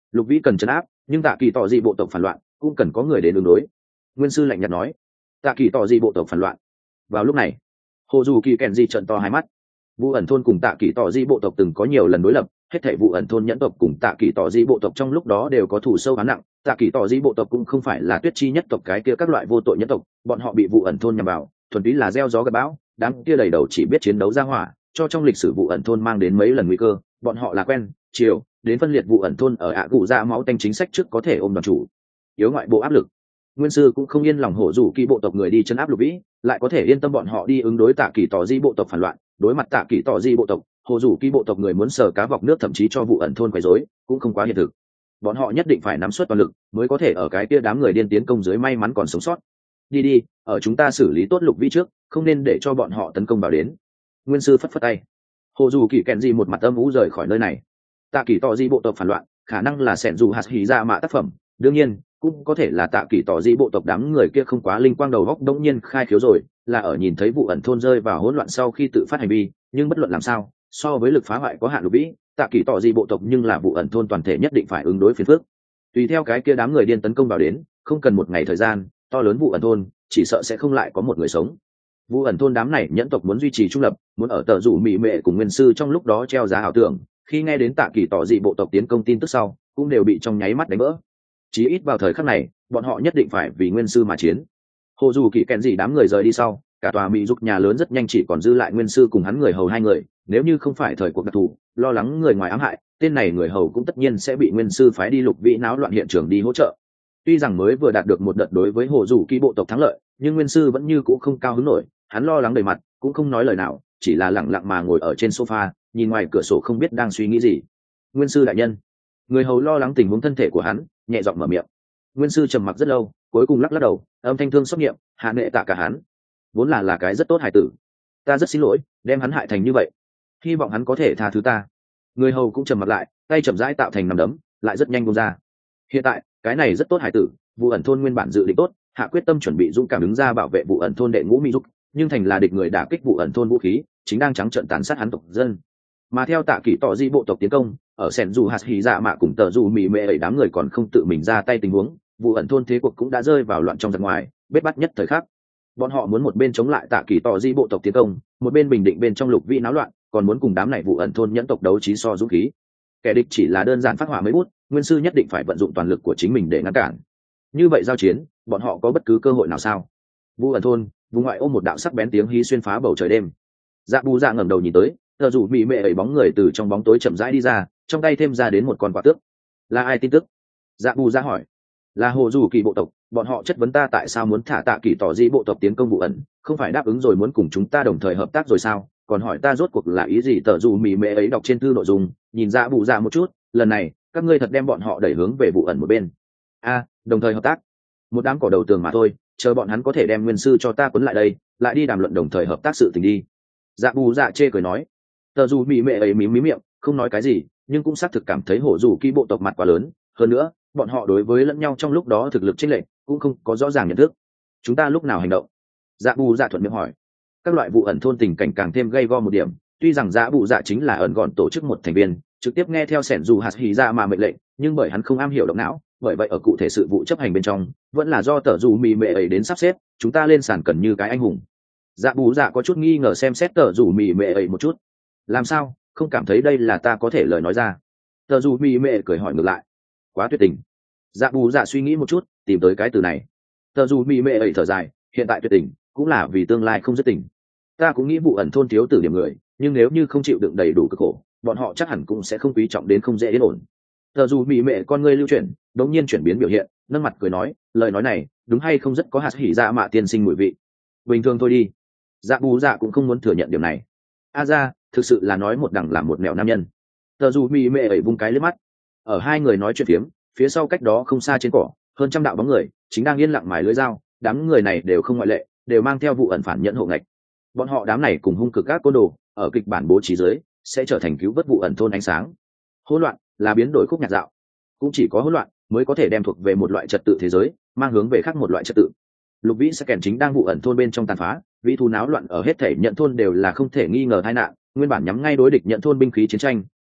Lục vĩ cần trấn áp, nhưng tạ kỳ tỏ dị bộ tộc phản loạn cũng cần có người đến ứng đối. Nguyên sư lạnh nhạt nói. Tạ kỳ tỏ dị bộ tộc phản loạn. Vào lúc này, hồ dù kỳ kèn dị trợn to hai mắt. Vụ ẩn thôn cùng tạ kỳ tỏ dị bộ tộc từng có nhiều lần đối lập, hết thảy vụ ẩn thôn nhẫn tộc cùng tạ kỳ tỏ dị bộ tộc trong lúc đó đều có thù sâu hán nặng. Tạ kỳ tỏ dị bộ tộc cũng không phải là tuyết chi nhất tộc cái kia các loại vô tội nhất tộc, bọn họ bị vụ ẩn thôn nhằm vào thuần túy là gieo gió gặt bão, đám kia đầy đầu chỉ biết chiến đấu ra hỏa, cho trong lịch sử vụ ẩn thôn mang đến mấy lần nguy cơ. Bọn họ là quen chiều đến phân liệt vụ ẩn thôn ở ạ cụ ra máu tanh chính sách trước có thể ôm đoàn chủ yếu ngoại bộ áp lực. Nguyên sư cũng không yên lòng hổ rủ kỳ bộ tộc người đi chân áp Lục vĩ, lại có thể yên tâm bọn họ đi ứng đối tạ kỳ tỏ di bộ tộc phản loạn. Đối mặt tạ kỳ tỏ di bộ tộc, hổ rủ kỳ bộ tộc người muốn sờ cá vọc nước, thậm chí cho vụ ẩn thôn quấy rối cũng không quá hiện thực. Bọn họ nhất định phải nắm suất toàn lực mới có thể ở cái kia đám người điên tiến công dưới may mắn còn sống sót. Đi, ở chúng ta xử lý tốt Lục vĩ trước, không nên để cho bọn họ tấn công vào đến. Nguyên sư phất phất tay. Hồ dù kỳ kèn gì một mặt âm u rời khỏi nơi này. Tạ kỳ tỏ di bộ tộc phản loạn khả năng là sẻn dù hạt hỉ ra mạ tác phẩm, đương nhiên cũng có thể là tạ kỳ tỏ di bộ tộc đám người kia không quá linh quang đầu góc đống nhiên khai khiếu rồi, là ở nhìn thấy vụ ẩn thôn rơi vào hỗn loạn sau khi tự phát hành vi. Nhưng bất luận làm sao, so với lực phá hoại có hạn Lục vĩ, tạ kỳ tỏ di bộ tộc nhưng là vụ ẩn thôn toàn thể nhất định phải ứng đối phiền phức. Tùy theo cái kia đám người điên tấn công vào đến, không cần một ngày thời gian, to lớn vụ ẩn thôn chỉ sợ sẽ không lại có một người sống. Vụ ẩn thôn đám này nhẫn tộc muốn duy trì trung lập, muốn ở tờ rủ mỹ mệ cùng nguyên sư trong lúc đó treo giá ảo tưởng, khi nghe đến tạ kỳ tỏ dị bộ tộc tiến công tin tức sau cũng đều bị trong nháy mắt đánh vỡ. Chí ít vào thời khắc này bọn họ nhất định phải vì nguyên sư mà chiến. Hồ dù kỳ kèn dị đám người rời đi sau, cả tòa mỹ dục nhà lớn rất nhanh chỉ còn dư lại nguyên sư cùng hắn người hầu hai người. Nếu như không phải thời cuộc đặc thù, lo lắng người ngoài ám hại, tên này người hầu cũng tất nhiên sẽ bị nguyên sư phái đi Lục vĩ náo loạn hiện trường đi hỗ trợ. Tuy rằng mới vừa đạt được một đợt đối với hồ dù kỳ bộ tộc thắng lợi, nhưng nguyên sư vẫn như cũ không cao hứng nổi. Hắn lo lắng đầy mặt, cũng không nói lời nào, chỉ là lặng lặng mà ngồi ở trên sofa, nhìn ngoài cửa sổ không biết đang suy nghĩ gì. Nguyên sư đại nhân. Người hầu lo lắng tình huống thân thể của hắn, nhẹ giọng mở miệng. Nguyên sư trầm mặc rất lâu, cuối cùng lắc lắc đầu, âm thanh thương xót nghiệm, hạ nệ tạ cả hắn. Vốn là cái rất tốt hài tử, ta rất xin lỗi đem hắn hại thành như vậy, hy vọng hắn có thể tha thứ ta. Người hầu cũng trầm mặc lại, tay chậm rãi tạo thành nắm đấm, lại rất nhanh buông ra. Hiện tại cái này rất tốt hài tử, vụ ẩn thôn nguyên bản dự định tốt, hạ quyết tâm chuẩn bị dũng cảm đứng ra bảo vệ vụ ẩn thôn đệ ngũ mỹ dục, nhưng thành là địch người đả kích vụ ẩn thôn vũ khí, chính đang trắng trợn tàn sát hắn tộc dân. Mà theo tạ kỳ tỏ di bộ tộc tiến công, ở sẻn dù hạt hỉ dạ mạ cùng tờ dù mì mệ ấy đám người còn không tự mình ra tay tình huống, vụ ẩn thôn thế cuộc cũng đã rơi vào loạn trong giặc ngoài, bết bắt nhất thời khắc. Bọn họ muốn một bên chống lại tạ kỳ tỏ di bộ tộc tiến công, một bên bình định bên trong Lục vĩ náo loạn, còn muốn cùng đám này vụ ẩn thôn nhẫn tộc đấu trí so dũng khí. Kẻ địch chỉ là đơn giản phát hỏa mấy bút, nguyên sư nhất định phải vận dụng toàn lực của chính mình để ngăn cản. Như vậy giao chiến, bọn họ có bất cứ cơ hội nào sao? Vụ ẩn thôn vùng ngoại ô, một đạo sắc bén tiếng hí xuyên phá bầu trời đêm. Dạ bù dạ ngẩng đầu nhìn tới, tờ rủ mỹ mệ ấy bóng người từ trong bóng tối chậm rãi đi ra, trong tay thêm ra đến một con quả tước. Là ai tin tức? Dạ bù dạ hỏi. Là hồ dù kỳ bộ tộc, bọn họ chất vấn ta tại sao muốn thả tạ kỳ tỏ di bộ tộc tiến công vụ ẩn, không phải đáp ứng rồi muốn cùng chúng ta đồng thời hợp tác rồi sao? Còn hỏi ta rốt cuộc là ý gì? Tờ rủ mỹ mệ ấy đọc trên thư nội dung, nhìn dạ bù dạ một chút, lần này các ngươi thật đem bọn họ đẩy hướng về vụ ẩn một bên. Đồng thời hợp tác? Một đám cỏ đầu tường mà thôi, chờ bọn hắn có thể đem nguyên sư cho ta quấn lại đây, lại đi đàm luận đồng thời hợp tác sự tình đi. Dạ bù dạ chê cười nói. Tờ dù mỹ mệ ấy mím miệng, không nói cái gì, nhưng cũng xác thực cảm thấy hổ dù kỳ bộ tộc mặt quá lớn. Hơn nữa, bọn họ đối với lẫn nhau trong lúc đó thực lực chênh lệch cũng không có rõ ràng nhận thức. Chúng ta lúc nào hành động? Dạ bù dạ thuận miệng hỏi. Các loại vụ ẩn thôn tình cảnh càng thêm gay go một điểm. Tuy rằng dạ bù dạ chính là ẩn gọn tổ chức một thành viên, trực tiếp nghe theo sẻn dù hạt hỉ ra mà mệnh lệnh, nhưng bởi hắn không am hiểu động não, bởi vậy ở cụ thể sự vụ chấp hành bên trong vẫn là do tờ dù mỹ mệ ấy đến sắp xếp. Chúng ta lên sàn cần như cái anh hùng. Dạ bù dạ có chút nghi ngờ xem xét tờ dù mỹ mệ ấy một chút. Làm sao, không cảm thấy đây là ta có thể lời nói ra? Tờ dù mỹ mệ cười hỏi ngược lại. Quá tuyệt tình. Dạ bù dạ suy nghĩ một chút, tìm tới cái từ này. Tờ dù mỹ mệ ấy thở dài, hiện tại tuyệt tình cũng là vì tương lai không dứt tình. Ta cũng nghĩ vụ ẩn thôn thiếu tử điểm người, nhưng nếu như không chịu đựng đầy đủ cực khổ, bọn họ chắc hẳn cũng sẽ không quý trọng đến không dễ yên ổn. Tờ dù mỹ mệ con ngươi lưu chuyển, đống nhiên chuyển biến biểu hiện, nâng mặt cười nói, lời nói này đúng hay không rất có hạt hỉ dạ mạ tiên sinh mùi vị. Bình thường thôi đi. Dạ bù dạ cũng không muốn thừa nhận điều này. Ra thực sự là nói một đằng làm một nẻo nam nhân. Tờ dù mỹ mệ ấy vung cái liếc mắt. Ở hai người nói chuyện phiếm, phía sau cách đó không xa trên cỏ, hơn trăm đạo bóng người chính đang yên lặng mài lưỡi dao. Đám người này đều không ngoại lệ, đều mang theo vụ ẩn phản nhận hộ ngạch. Bọn họ đám này cùng hung cực các côn đồ, ở kịch bản bố trí dưới sẽ trở thành cứu vớt vụ ẩn thôn ánh sáng. Hỗn loạn là biến đổi khúc nhạc dạo, cũng chỉ có hỗn loạn mới có thể đem thuộc về một loại trật tự thế giới, mang hướng về khác một loại trật tự. Lục vĩ sẽ kèn chính đang vụ ẩn thôn bên trong tàn phá, vĩ thú náo loạn ở hết thể nhận thôn đều là không thể nghi ngờ tai nạn. Nguyên bản nhắm ngay đối địch nhận thôn binh khí chiến tranh,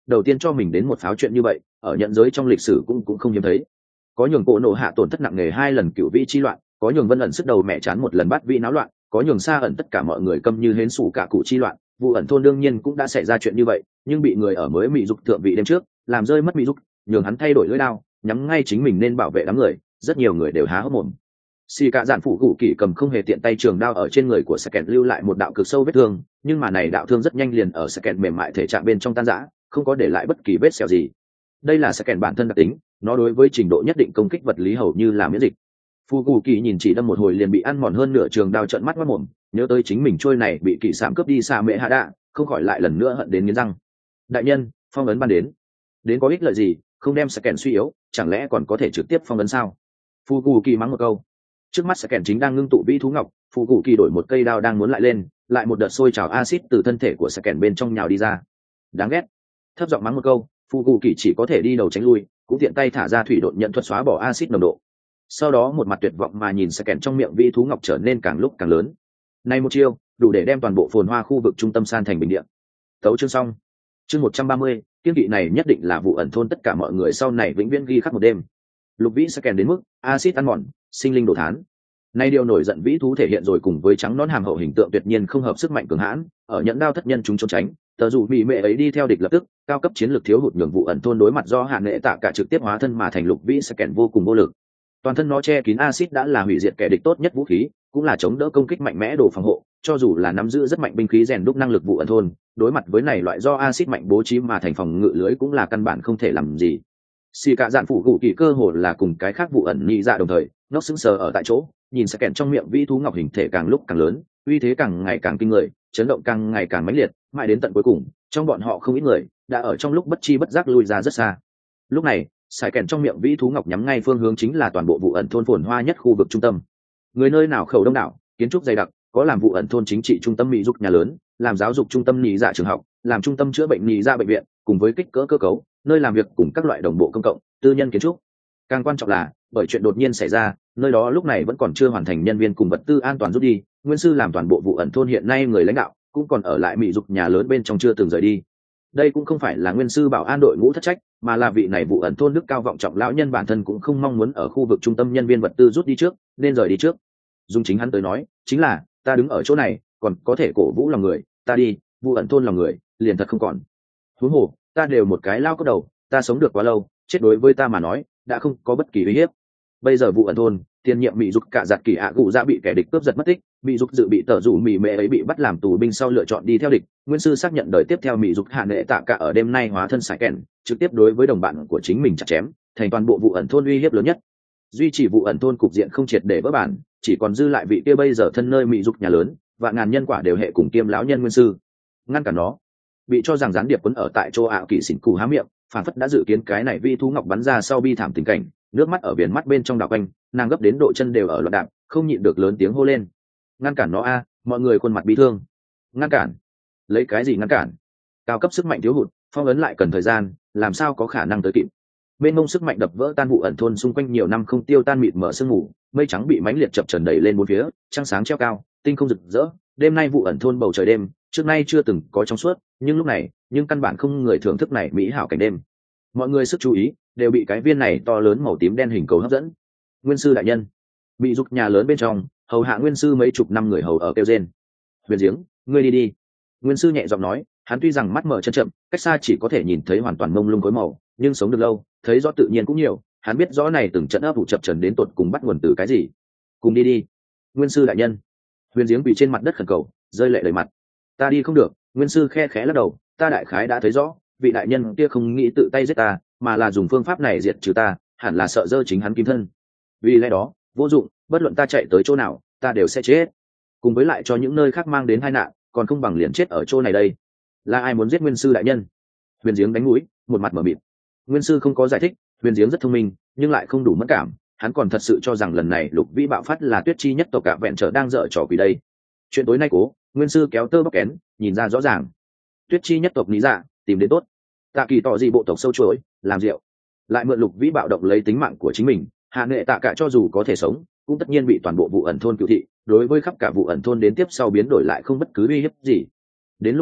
đầu tiên cho mình đến một pháo chuyện như vậy ở nhận giới trong lịch sử cũng không hiếm thấy. Có nhường cổ nộ hạ tổn thất nặng nề 2 lần cựu vĩ chi loạn, có nhường Vân ẩn sức đầu mẹ chán một lần bắt vĩ náo loạn, có nhường Sa ẩn tất cả mọi người câm như hến sủ cả cụ chi loạn. Vụ ẩn thôn đương nhiên cũng đã xảy ra chuyện như vậy, nhưng bị người ở mới Mỹ dục thượng vị đêm trước làm rơi mất Mỹ dục, nhường hắn thay đổi lưỡi đao nhắm ngay chính mình nên bảo vệ đám người. Rất nhiều người đều há hốc mồm. Xì cả dạn phụ cụ kỳ cầm không hề tiện tay trường đao ở trên người của Sken lưu lại một đạo cực sâu vết thương, nhưng mà này đạo thương rất nhanh liền ở Sken mềm mại thể trạng bên trong tan rã, không có để lại bất kỳ vết sẹo gì. Đây là Sken bản thân đặc tính, nó đối với trình độ nhất định công kích vật lý hầu như là miễn dịch. Phụ cụ kỳ nhìn chỉ đâm một hồi liền bị ăn mòn hơn nửa trường đao, trợn mắt mắt mồm, nhớ tới chính mình trôi này bị kỳ sạm cướp đi xa mẹ hạ đạ, không khỏi lại lần nữa hận đến nghiến răng. Đại nhân, phong ấn ban đến có ích lợi gì, không đem Sken suy yếu, chẳng lẽ còn có thể trực tiếp phong ấn sao? Phụ cụ kỳ mắng một câu. Trước mắt Sken chính đang ngưng tụ vĩ thú ngọc, phụ cụ kỳ đổi một cây đao đang muốn lại lên, lại một đợt sôi trào axit từ thân thể của Sken bên trong nhào đi ra. Đáng ghét. Thấp giọng mắng một câu, phụ cụ kỳ chỉ có thể đi đầu tránh lui, cũng tiện tay thả ra thủy độn nhận thuật xóa bỏ axit nồng độ. Sau đó một mặt tuyệt vọng mà nhìn Sken trong miệng vĩ thú ngọc trở nên càng lúc càng lớn. Này một chiêu, đủ để đem toàn bộ phồn hoa khu vực trung tâm san thành bình địa. Tấu chương xong. Chương 130, kiên kỵ này nhất định là vụ ẩn thôn tất cả mọi người sau này vĩnh viễn ghi khắc một đêm. Lục vĩ Sken đến mức axit ăn mòn, sinh linh đổ thán. Nay điều nổi giận vĩ thú thể hiện rồi cùng với trắng nón hàm hậu hình tượng tuyệt nhiên không hợp sức mạnh cường hãn, ở nhẫn đao thất nhân chúng trốn tránh, tờ dù bị mẹ ấy đi theo địch lập tức, cao cấp chiến lược thiếu hụt nhường vụ ẩn thôn đối mặt do hạn nệ tạ cả trực tiếp hóa thân mà thành lục vĩ Sken vô cùng vô lực. Toàn thân nó che kín axit đã là hủy diệt kẻ địch tốt nhất vũ khí, cũng là chống đỡ công kích mạnh mẽ đồ phòng hộ, cho dù là nắm giữ rất mạnh binh khí rèn đúc năng lực vụ ẩn thôn, đối mặt với này loại do axit mạnh bố trí mà thành phòng ngự lưới cũng là căn bản không thể làm gì. Xì cả dạn phụ cụ kỳ cơ hồ là cùng cái khác vụ ẩn nhị dạ đồng thời, nó sững sờ ở tại chỗ, nhìn Sken trong miệng vĩ thú ngọc hình thể càng lúc càng lớn, uy thế càng ngày càng kinh người, chấn động càng ngày càng mãnh liệt, mãi đến tận cuối cùng, trong bọn họ không ít người đã ở trong lúc bất chi bất giác lui ra rất xa. Lúc này, Sken trong miệng vĩ thú ngọc nhắm ngay phương hướng chính là toàn bộ vụ ẩn thôn phồn hoa nhất khu vực trung tâm. Người nơi nào khẩu đông đảo, kiến trúc dày đặc, có làm vụ ẩn thôn chính trị trung tâm mỹ dục nhà lớn, làm giáo dục trung tâm nhị dạ trường học, làm trung tâm chữa bệnh nhị dạ bệnh viện, cùng với kích cỡ cơ cấu, nơi làm việc cùng các loại đồng bộ công cộng, tư nhân kiến trúc. Càng quan trọng là, bởi chuyện đột nhiên xảy ra, nơi đó lúc này vẫn còn chưa hoàn thành nhân viên cùng vật tư an toàn rút đi, nguyên sư làm toàn bộ vụ ẩn thôn hiện nay người lãnh đạo cũng còn ở lại mỹ dục nhà lớn bên trong chưa từng rời đi. Đây cũng không phải là nguyên sư bảo an đội ngũ thất trách, mà là vị này vụ ẩn thôn đức cao vọng trọng lão nhân bản thân cũng không mong muốn ở khu vực trung tâm nhân viên vật tư rút đi trước, nên rời đi trước. Dùng chính hắn tới nói, chính là ta đứng ở chỗ này, còn có thể cổ vũ lòng người, ta đi, vụ ẩn thôn lòng người liền thật không còn. Huống hồ, ta đều một cái lao cốt đầu, ta sống được quá lâu, chết đối với ta mà nói đã không có bất kỳ uy hiếp. Bây giờ vụ ẩn thôn, tiền nhiệm mỹ dục cả giặt kỳ ạ gù ra bị kẻ địch cướp giật mất tích, mỹ dục dự bị tờ rủ mỹ mẹ ấy bị bắt làm tù binh sau lựa chọn đi theo địch. Nguyên sư xác nhận đời tiếp theo mỹ dục hạ nệ tạ cả ở đêm nay hóa thân sải kèn, trực tiếp đối với đồng bạn của chính mình chặt chém, thành toàn bộ vụ ẩn thôn uy hiếp lớn nhất. Duy trì vụ ẩn thôn cục diện không triệt để vỡ bản, chỉ còn dư lại vị kia bây giờ thân nơi mỹ dục nhà lớn, và ngàn nhân quả đều hệ cùng kiêm lão nhân nguyên sư. Ngăn cản nó, bị cho rằng gián điệp quấn ở tại chỗ ảo kỳ xỉn cù há miệng, phản phất đã dự kiến cái này vi thú ngọc bắn ra sau bi thảm tình cảnh, nước mắt ở viền mắt bên trong đảo quanh, nàng gấp đến độ chân đều ở loạn đạp, không nhịn được lớn tiếng hô lên: ngăn cản nó a! Mọi người khuôn mặt bi thương. Ngăn cản? Lấy cái gì ngăn cản? Cao cấp sức mạnh thiếu hụt, phong ấn lại cần thời gian, làm sao có khả năng tới kịp? Bên mông sức mạnh đập vỡ tan vụ ẩn thôn xung quanh nhiều năm không tiêu tan mịt mở sương mù, mây trắng bị mãnh liệt chập trần đẩy lên bốn phía, trăng sáng treo cao, tinh không rực rỡ. Đêm nay vụ ẩn thôn bầu trời đêm trước nay chưa từng có trong suốt, nhưng lúc này, căn bản không người thưởng thức này mỹ hảo cảnh đêm. Mọi người sức chú ý đều bị cái viên này to lớn màu tím đen hình cầu hấp dẫn. Nguyên sư đại nhân, bị dục nhà lớn bên trong, hầu hạ nguyên sư mấy chục năm người hầu ở kêu rên. Huyền giếng, ngươi đi đi. Nguyên sư nhẹ giọng nói, hắn tuy rằng mắt mở chân chậm, cách xa chỉ có thể nhìn thấy hoàn toàn mông lung khối màu, nhưng sống được lâu, thấy rõ tự nhiên cũng nhiều. Hắn biết rõ này từng trận ấp ủ chập trần đến tột cùng bắt nguồn từ cái gì. Cùng đi đi. Nguyên sư đại nhân. Huyền giếng bị trên mặt đất khẩn cầu, rơi lệ đầy mặt. Ta đi không được. Nguyên sư khe khẽ lắc đầu, ta đại khái đã thấy rõ, vị đại nhân kia không nghĩ tự tay giết ta, mà là dùng phương pháp này diệt trừ ta, hẳn là sợ dơ chính hắn kim thân. Vì lẽ đó, vô dụng, bất luận ta chạy tới chỗ nào, ta đều sẽ chết. Cùng với lại cho những nơi khác mang đến tai nạn, còn không bằng liền chết ở chỗ này đây. Là ai muốn giết nguyên sư đại nhân? Huyền giếng đánh mũi, một mặt mở mịt. Nguyên sư không có giải thích, Huyền giếng rất thông minh, nhưng lại không đủ mẫn cảm. Hắn còn thật sự cho rằng lần này lục vĩ bạo phát là tuyết chi nhất tộc cả vẹn trở đang dở trò quỷ đây. Chuyện tối nay cố, nguyên sư kéo tơ bóc kén, nhìn ra rõ ràng. Tuyết chi nhất tộc lý dạ, tìm đến tốt. Tạ kỳ tỏ gì bộ tộc sâu chuỗi, làm rượu, lại mượn lục vĩ bạo động lấy tính mạng của chính mình. Hạ nghệ tạ cả cho dù có thể sống, cũng tất nhiên bị toàn bộ vụ ẩn thôn cựu thị, đối với khắp cả vụ ẩn thôn đến tiếp sau biến đổi lại không bất cứ uy hiếp gì. Đến lúc đó,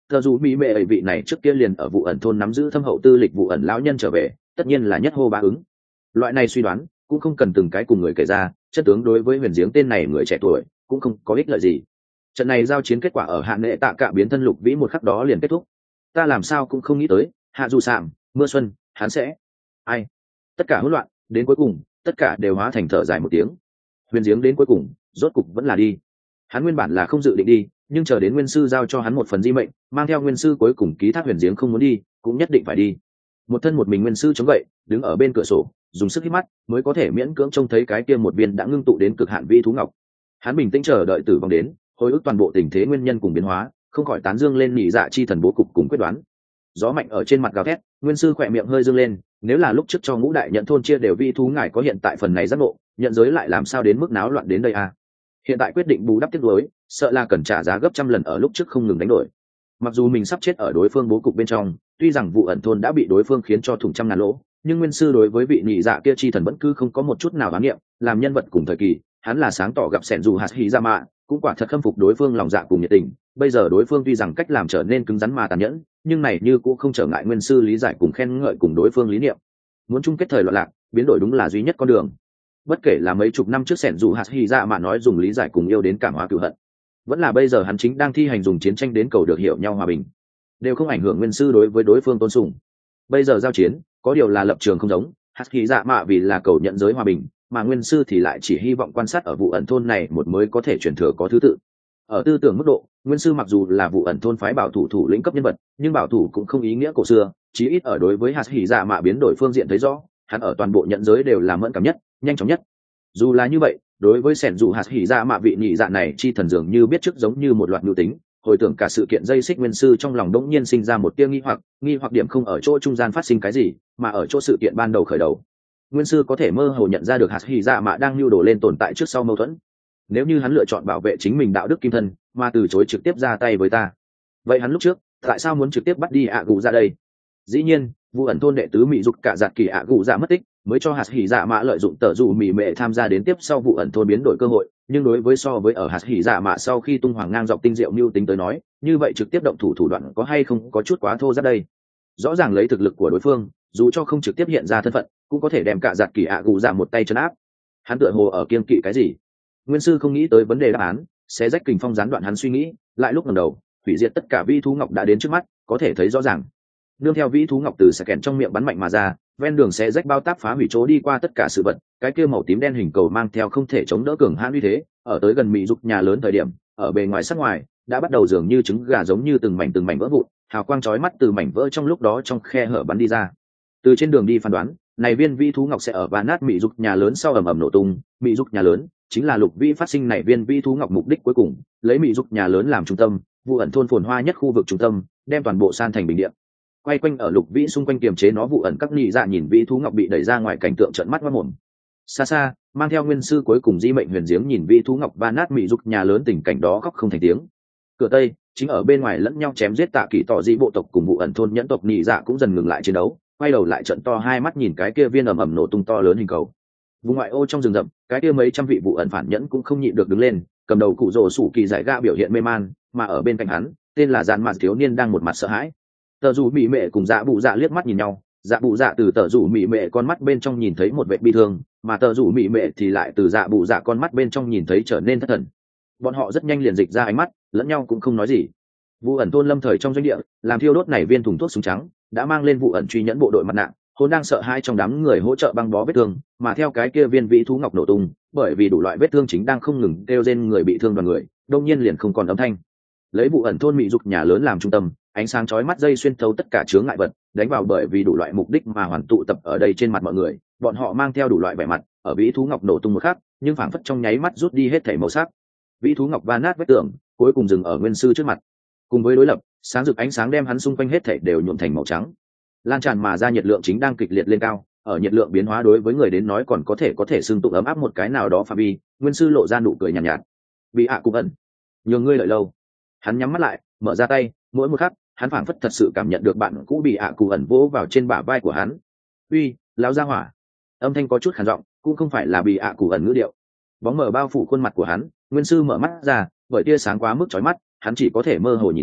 Tờ dù mỹ mệ ấy vị này trước kia liền ở vụ ẩn thôn nắm giữ thâm hậu tư lịch vụ ẩn lão nhân trở về, tất nhiên là nhất hô ba ứng. Loại này suy đoán cũng không cần từng cái cùng người kể ra, chân tướng đối với huyền giếng tên này người trẻ tuổi cũng không có ích lợi gì. Trận này giao chiến kết quả ở hạn nệ tạ cạ biến thân lục vĩ một khắc đó liền kết thúc. Ta làm sao cũng không nghĩ tới, hạ dù sạm, mưa xuân, hắn sẽ ai. Tất cả hỗn loạn đến cuối cùng tất cả đều hóa thành thở dài một tiếng. Huyền giếng đến cuối cùng rốt cục vẫn là đi. Hắn nguyên bản là không dự định đi, nhưng chờ đến nguyên sư giao cho hắn một phần di mệnh, mang theo nguyên sư cuối cùng ký thác huyền giếng không muốn đi cũng nhất định phải đi. Một thân một mình nguyên sư chống gậy đứng ở bên cửa sổ, dùng sức hít mắt mới có thể miễn cưỡng trông thấy cái kia một viên đã ngưng tụ đến cực hạn vi thú ngọc. Hắn bình tĩnh chờ đợi tử vong đến, hồi ức toàn bộ tình thế nguyên nhân cùng biến hóa, không khỏi tán dương lên nhị dạ chi thần bố cục cùng quyết đoán. Gió mạnh ở trên mặt gào thét, nguyên sư khỏe miệng hơi dương lên, nếu là lúc trước cho ngũ đại nhận thôn chia đều vi thú ngài có hiện tại phần này giác ngộ, nhận giới lại làm sao đến mức náo loạn đến đây à? Hiện tại quyết định bù đắp tiếc nuối, sợ là cần trả giá gấp trăm lần ở lúc trước không ngừng đánh đổi. Mặc dù mình sắp chết ở đối phương bố cục bên trong, tuy rằng vụ ẩn thôn đã bị đối phương khiến cho thủng trăm ngàn lỗ, nhưng nguyên sư đối với vị nhị dạ kia chi thần vẫn cứ không có một chút nào ám niệm, làm nhân vật cùng thời kỳ, hắn là sáng tỏ gặp sẻn dù hạt hỉ ra mạ, cũng quả thật khâm phục đối phương lòng dạ cùng nhiệt tình. Bây giờ đối phương tuy rằng cách làm trở nên cứng rắn mà tàn nhẫn, nhưng này như cũng không trở ngại nguyên sư lý giải cùng khen ngợi cùng đối phương lý niệm. Muốn chung kết thời loạn lạc, biến đổi đúng là duy nhất con đường. Bất kể là mấy chục năm trước sẻn dù hạt hỉ ra mạ nói dùng lý giải cùng yêu đến cảm hóa cựu hận, vẫn là bây giờ hắn chính đang thi hành dùng chiến tranh đến cầu được hiểu nhau hòa bình, đều không ảnh hưởng nguyên sư đối với đối phương tôn sùng. Bây giờ giao chiến có điều là lập trường không giống, hạt hỉ dạ mạ vì là cầu nhận giới hòa bình, mà nguyên sư thì lại chỉ hy vọng quan sát ở vụ ẩn thôn này một mới có thể truyền thừa có thứ tự. Ở tư tưởng mức độ, nguyên sư mặc dù là vụ ẩn thôn phái bảo thủ thủ lĩnh cấp nhân vật, nhưng bảo thủ cũng không ý nghĩa cổ xưa, chí ít ở đối với hạt hỉ dạ mạ biến đổi phương diện thấy rõ, hắn ở toàn bộ nhận giới đều là mẫn cảm nhất, nhanh chóng nhất. Dù là như vậy, đối với sẻn dù hạt hỉ dạ mạ vị nhị dạ này chi thần dường như biết trước giống như một loạt nhu tính, hồi tưởng cả sự kiện dây xích nguyên sư trong lòng đống nhiên sinh ra một tia nghi hoặc điểm không ở chỗ trung gian phát sinh cái gì, mà ở chỗ sự kiện ban đầu khởi đầu. Nguyên sư có thể mơ hồ nhận ra được hạt hỉ dạ mạ đang lưu đồ lên tồn tại trước sau mâu thuẫn. Nếu như hắn lựa chọn bảo vệ chính mình đạo đức kim thân, mà từ chối trực tiếp ra tay với ta, vậy hắn lúc trước tại sao muốn trực tiếp bắt đi ạ gù ra đây? Dĩ nhiên, vụ ẩn thôn đệ tứ mỹ dục cả giạt kỳ ạ gù ra mất tích, mới cho hạt hỉ dạ mạ lợi dụng tờ dù mỉ mệ tham gia đến tiếp sau vụ ẩn thôn biến đổi cơ hội, nhưng đối với so với ở hạt hỉ dạ mạ sau khi tung hoàng ngang dọc tinh diệu mưu tính tới nói, như vậy trực tiếp động thủ đoạn có hay không có chút quá thô ráp đây. Rõ ràng lấy thực lực của đối phương, dù cho không trực tiếp hiện ra thân phận, cũng có thể đem cả giạt kỳ ạ gù ra một tay trấn áp. Hắn tựa hồ ở kiêng kỵ cái gì? Nguyên sư không nghĩ tới vấn đề đáp án, sẽ rách kình phong gián đoạn hắn suy nghĩ, lại lúc lần đầu hủy diệt tất cả vi thú ngọc đã đến trước mắt, có thể thấy rõ ràng. Nương theo vĩ thú ngọc từ sạc kèn trong miệng bắn mạnh mà ra, ven đường sẽ rách bao táp phá hủy chỗ đi qua tất cả sự vật, cái kia màu tím đen hình cầu mang theo không thể chống đỡ cường hãn uy thế, ở tới gần mỹ dục nhà lớn thời điểm, ở bề ngoài sắc ngoài đã bắt đầu dường như trứng gà giống như từng mảnh vỡ vụn, hào quang chói mắt từ mảnh vỡ trong lúc đó trong khe hở bắn đi ra. Từ trên đường đi phán đoán, này viên vĩ thú ngọc sẽ ở va nát mỹ dục nhà lớn sau ầm ầm nổ tung, mỹ dục nhà lớn chính là lục vĩ phát sinh này viên vĩ thú ngọc mục đích cuối cùng, lấy mỹ dục nhà lớn làm trung tâm, vụ ẩn thôn phồn hoa nhất khu vực trung tâm, đem toàn bộ san thành bình địa. Quay quanh ở lục vĩ xung quanh kiềm chế nó vụ ẩn các nhị dạ nhìn vĩ thú ngọc bị đẩy ra ngoài cảnh tượng trợn mắt mất mồm. Xa xa, mang theo nguyên sư cuối cùng di mệnh huyền giếng nhìn vĩ thú ngọc va nát mỹ dục nhà lớn tình cảnh đó khóc không thành tiếng. Cửa tây chính ở bên ngoài lẫn nhau chém giết tạ kỳ tỏ dị bộ tộc cùng vụ ẩn thôn nhẫn tộc nhị dạ cũng dần ngừng lại chiến đấu, quay đầu lại trận to hai mắt nhìn cái kia viên ầm ầm nổ tung to lớn hình cầu. Vùng ngoại ô trong rừng rậm, cái kia mấy trăm vị vụ ẩn phản nhẫn cũng không nhịn được đứng lên, cầm đầu cụ rồ sủ kỳ giải gạ biểu hiện mê man, mà ở bên cạnh hắn tên là dàn mạt thiếu niên đang một mặt sợ hãi. Tờ rủ mị mệ cùng dạ bụ dạ liếc mắt nhìn nhau, dạ bụ dạ từ tờ rủ mị mệ con mắt bên trong nhìn thấy một vẻ bi thương, mà tờ rủ mị mệ thì lại từ dạ bụ dạ con mắt bên trong nhìn thấy trở nên thất thần. Bọn họ rất nhanh liền dịch ra ánh mắt, lẫn nhau cũng không nói gì. Vụ ẩn thôn lâm thời trong doanh địa làm thiêu đốt này viên thùng thuốc súng trắng đã mang lên vụ ẩn truy nhẫn bộ đội mặt nạ, hồn đang sợ hai trong đám người hỗ trợ băng bó vết thương, mà theo cái kia viên vĩ thú ngọc nổ tung, bởi vì đủ loại vết thương chính đang không ngừng kêu rên người bị thương đoàn người, đông nhiên liền không còn âm thanh. Lấy vụ ẩn thôn mỹ dục nhà lớn làm trung tâm, ánh sáng chói mắt dây xuyên thấu tất cả chướng ngại vật, đánh vào bởi vì đủ loại mục đích mà hoàn tụ tập ở đây trên mặt mọi người, bọn họ mang theo đủ loại vẻ mặt, ở vĩ thú ngọc nổ tung một khắc, nhưng phảng phất trong nháy mắt rút đi hết thảy màu sắc. Vĩ thú ngọc va nát vết tường, cuối cùng dừng ở nguyên sư trước mặt. Cùng với đối lập, sáng rực ánh sáng đem hắn xung quanh hết thảy đều nhuộm thành màu trắng. Lan tràn mà ra nhiệt lượng chính đang kịch liệt lên cao, ở nhiệt lượng biến hóa đối với người đến nói còn có thể xương tụng ấm áp một cái nào đó phạm vi, nguyên sư lộ ra nụ cười nhàn nhạt. Bị ạ cũng ẩn, nhường ngươi đợi lâu. Hắn nhắm mắt lại, mở ra tay, mỗi một khắc, hắn phảng phất thật sự cảm nhận được bạn cũ bị ạ cụ ẩn vỗ vào trên bả vai của hắn. Uy, lão gia hỏa. Âm thanh có chút khàn giọng, cũng không phải là bị ạ cụ ẩn ngữ điệu. Bóng mờ bao phủ khuôn mặt của hắn, nguyên sư mở mắt ra, bởi tia sáng quá mức chói mắt, hắn chỉ có thể mơ hồ nhìn thấy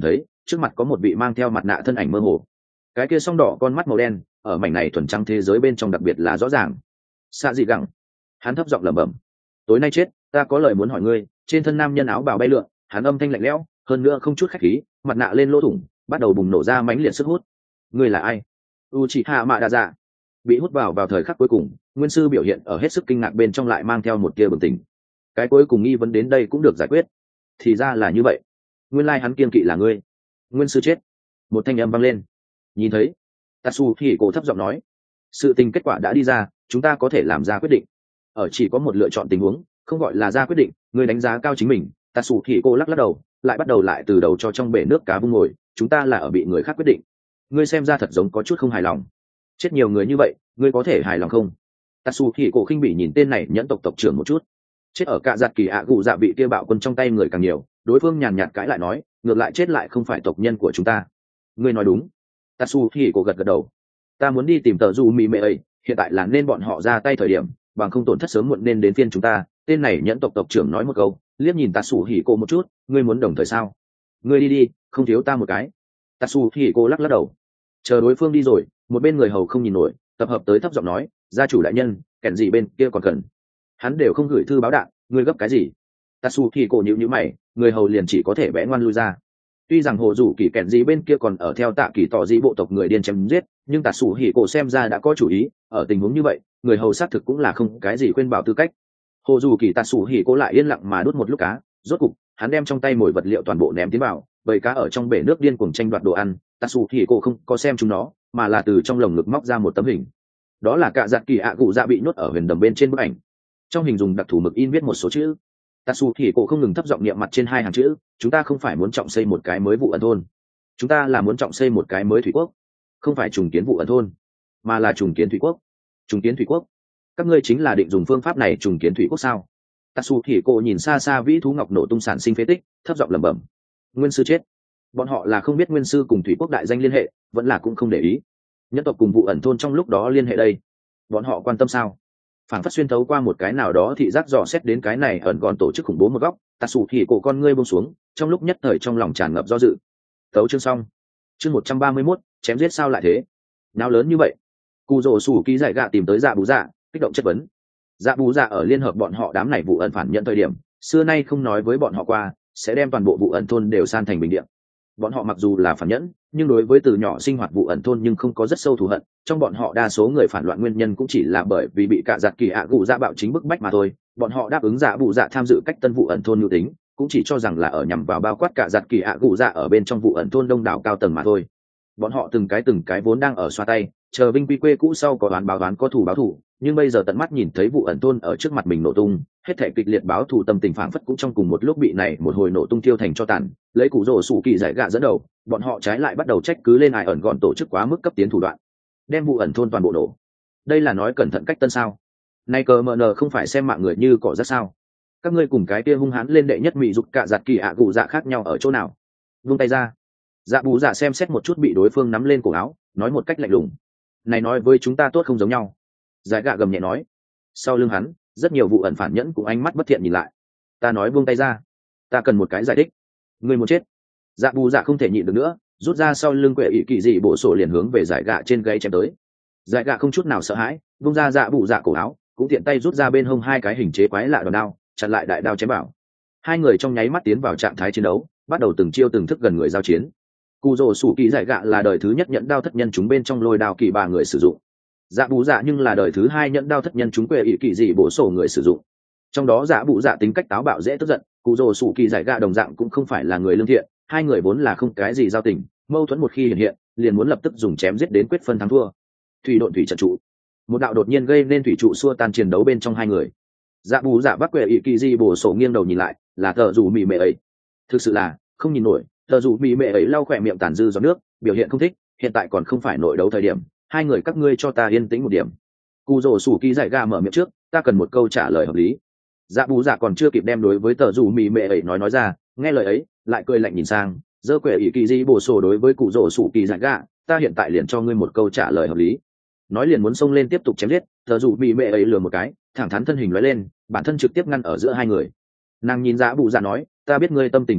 trước mặt có một vị mang theo mặt nạ thân ảnh mơ hồ. Cái kia song đỏ con mắt màu đen ở mảnh này thuần trắng thế giới bên trong đặc biệt là rõ ràng. Xạ dị gẳng, hắn thấp giọng lẩm bẩm, tối nay chết, ta có lời muốn hỏi ngươi. Trên thân nam nhân áo bào bay lượn, hắn âm thanh lạnh lẽo, hơn nữa không chút khách khí, mặt nạ lên lỗ thủng, bắt đầu bùng nổ ra mãnh liệt sức hút. Ngươi là ai? Uchiha Mạ Đa Dạ. Bị hút vào thời khắc cuối cùng, nguyên sư biểu hiện ở hết sức kinh ngạc bên trong lại mang theo một tia bừng tỉnh. Cái cuối cùng nghi vấn đến đây cũng được giải quyết. Thì ra là như vậy, nguyên lai hắn kiên kỵ là ngươi. Nguyên sư chết. Một thanh âm vang lên. Nhìn thấy, Tatsuhiko thấp giọng nói, sự tình kết quả đã đi ra, chúng ta có thể làm ra quyết định. Ở chỉ có một lựa chọn tình huống, không gọi là ra quyết định, ngươi đánh giá cao chính mình. Tatsuhiko lắc đầu, lại bắt đầu lại từ đầu cho trong bể nước cá vung ngồi, chúng ta là ở bị người khác quyết định. Ngươi xem ra thật giống có chút không hài lòng. Chết nhiều người như vậy, ngươi có thể hài lòng không? Tatsuhiko khinh bỉ nhìn tên này nhẫn tộc tộc trưởng một chút. Chết ở cạ giặt kỳ ạ gù dạ bị kia bạo quân trong tay người càng nhiều, đối phương nhàn nhạt cãi lại nói, ngược lại chết lại không phải tộc nhân của chúng ta. Ngươi nói đúng. Tatsuhiko gật gật đầu. Ta muốn đi tìm tờ du mì mê ấy, hiện tại là nên bọn họ ra tay thời điểm, bằng không tổn thất sớm muộn nên đến phiên chúng ta. Tên này nhẫn tộc tộc trưởng nói một câu, liếc nhìn Tatsuhiko một chút, ngươi muốn đồng thời sao? Ngươi đi đi, không thiếu ta một cái. Tatsuhiko lắc đầu. Chờ đối phương đi rồi, một bên người hầu không nhìn nổi, tập hợp tới thấp giọng nói, gia chủ đại nhân, kẻn gì bên kia còn cần. Hắn đều không gửi thư báo đạn, ngươi gấp cái gì? Tatsuhiko nhíu mày, người hầu liền chỉ có thể bẽ ngoan lui ra. Tuy rằng hồ dù kỳ kẻn gì bên kia còn ở theo tạ kỳ tỏ dị bộ tộc người điên chém giết, nhưng Tatsuhiko xem ra đã có chủ ý, ở tình huống như vậy, người hầu xác thực cũng là không cái gì khuyên bảo tư cách. Hồ dù kỳ Tatsuhiko lại yên lặng mà đút một lúc cá, rốt cục, hắn đem trong tay mồi vật liệu toàn bộ ném tiến vào, bầy cá ở trong bể nước điên cuồng tranh đoạt đồ ăn. Tatsuhiko không có xem chúng nó, mà là từ trong lồng ngực móc ra một tấm hình. Đó là cạ giặt kỳ ạ cụ dạ bị nhốt ở huyền đầm bên trên bức ảnh. Trong hình dùng đặc thủ mực in viết một số chữ. Tatsuhiko không ngừng thấp giọng niệm mặt trên hai hàng chữ, chúng ta không phải muốn trọng xây một cái mới vụ ẩn thôn, chúng ta là muốn trọng xây một cái mới thủy quốc, không phải trùng kiến vụ ẩn thôn, mà là trùng kiến thủy quốc. Trùng kiến thủy quốc? Các ngươi chính là định dùng phương pháp này trùng kiến thủy quốc sao? Tatsuhiko nhìn xa xa vĩ thú ngọc nổ tung sản sinh phế tích, thấp giọng lẩm bẩm. Nguyên sư chết. Bọn họ là không biết nguyên sư cùng thủy quốc đại danh liên hệ, vẫn là cũng không để ý. Nhân tộc cùng vụ ẩn thôn trong lúc đó liên hệ đây, bọn họ quan tâm sao? Phản phất xuyên thấu qua một cái nào đó thị giác dò xét đến cái này ẩn còn tổ chức khủng bố một góc. Tatsuhiko con ngươi buông xuống, trong lúc nhất thời trong lòng tràn ngập do dự. Tấu chương xong. Chương 131, chém giết sao lại thế? Nào lớn như vậy? Cù rồ sủ ký giải gạ tìm tới Dạ Bú Dạ, kích động chất vấn. Dạ Bú Dạ ở liên hợp bọn họ đám này vụ ẩn phản nhận thời điểm, xưa nay không nói với bọn họ qua, sẽ đem toàn bộ vụ ẩn thôn đều san thành bình địa. Bọn họ mặc dù là phản nhẫn, nhưng đối với từ nhỏ sinh hoạt vụ ẩn thôn nhưng không có rất sâu thù hận. Trong bọn họ đa số người phản loạn nguyên nhân cũng chỉ là bởi vì bị cạ giặt kỳ ạ gù dạ bạo chính bức bách mà thôi. Bọn họ đáp ứng Dạ Bú Dạ tham dự cách tân vụ ẩn thôn nhu tính, cũng chỉ cho rằng là ở nhằm vào bao quát cạ giặt kỳ ạ gù dạ ở bên trong vụ ẩn thôn đông đảo cao tầng mà thôi. Bọn họ từng cái vốn đang ở xoa tay, chờ vinh quy quê cũ sau có đoán báo đoán có thù báo thù, nhưng bây giờ tận mắt nhìn thấy vụ ẩn thôn ở trước mặt mình nổ tung, hết thể kịch liệt báo thù tâm tình phảng phất cũng trong cùng một lúc bị này một hồi nổ tung tiêu thành cho tàn. Lấy củ rổ sủ kỳ giải gạ dẫn đầu, bọn họ trái lại bắt đầu trách cứ lên ai ẩn gọn tổ chức quá mức cấp tiến thủ đoạn, đem vụ ẩn thôn toàn bộ nổ. Đây là nói cẩn thận cách tân sao? Nay cờ mờ nờ không phải xem mạng người như cỏ rác sao? Các ngươi cùng cái kia hung hãn lên đệ nhất mỹ dục cạ giặt kỳ ạ gù dạ khác nhau ở chỗ nào? Vung tay ra. Dạ Bú Dạ xem xét một chút bị đối phương nắm lên cổ áo, nói một cách lạnh lùng, này nói với chúng ta tốt không giống nhau. Giải gạ gầm nhẹ nói. Sau lưng hắn, rất nhiều vụ ẩn phản nhẫn cùng ánh mắt bất thiện nhìn lại. Ta nói buông tay ra, ta cần một cái giải thích. Ngươi muốn chết? Dạ Bú Dạ không thể nhịn được nữa, rút ra sau lưng quệ ỵ kỳ dị bộ sổ liền hướng về giải gạ trên gáy chém tới. Giải gạ không chút nào sợ hãi, vung ra Dạ Bú Dạ cổ áo, cũng tiện tay rút ra bên hông hai cái hình chế quái lạ đòn đao, chặn lại đại đao chém vào. Hai người trong nháy mắt tiến vào trạng thái chiến đấu, bắt đầu từng chiêu từng thức gần người giao chiến. Cù rồ sủ kỳ giải gạ là đời thứ nhất nhẫn đao thất nhân chúng bên trong lôi đao kỳ bà người sử dụng. Dạ Bú Dạ nhưng là đời thứ hai nhẫn đao thất nhân chúng quệ ỵ kỳ dị bổ sổ người sử dụng. Trong đó Dạ Bú Dạ tính cách táo bạo dễ tức giận, Cù rồ sủ kỳ giải gạ đồng dạng cũng không phải là người lương thiện, hai người vốn là không cái gì giao tình, mâu thuẫn một khi hiện hiện, liền muốn lập tức dùng chém giết đến quyết phân thắng thua. Thủy độn thủy trận trụ, một đạo đột nhiên gây nên thủy trụ xua tan chiến đấu bên trong hai người. Dạ Bú Dạ vác quệ ỵ kỳ dị bổ sổ nghiêng đầu nhìn lại, là tờ rủ mì mệ ấy. Thực sự là không nhìn nổi. Tờ dù bị mẹ ấy lau khỏe miệng tàn dư giọt nước, biểu hiện không thích, hiện tại còn không phải nội đấu thời điểm, hai người các ngươi cho ta yên tĩnh một điểm. Cù rồ sủ kỳ giải ga mở miệng trước, ta cần một câu trả lời hợp lý. Dạ Bú Dạ còn chưa kịp đem đối với tờ dù mì mẹ ấy nói ra, nghe lời ấy lại cười lạnh nhìn sang, giơ quệ ỷ kỳ di bổ sổ đối với cụ rồ sủ kỳ giải ga, ta hiện tại liền cho ngươi một câu trả lời hợp lý. Nói liền muốn xông lên tiếp tục chém giết, tờ dù mì mẹ ấy lừa một cái, thẳng thắn thân hình lóe lên, bản thân trực tiếp ngăn ở giữa hai người. Nàng nhìn Dạ Bú Dạ nói, ta biết ngươi tâm tình không tốt,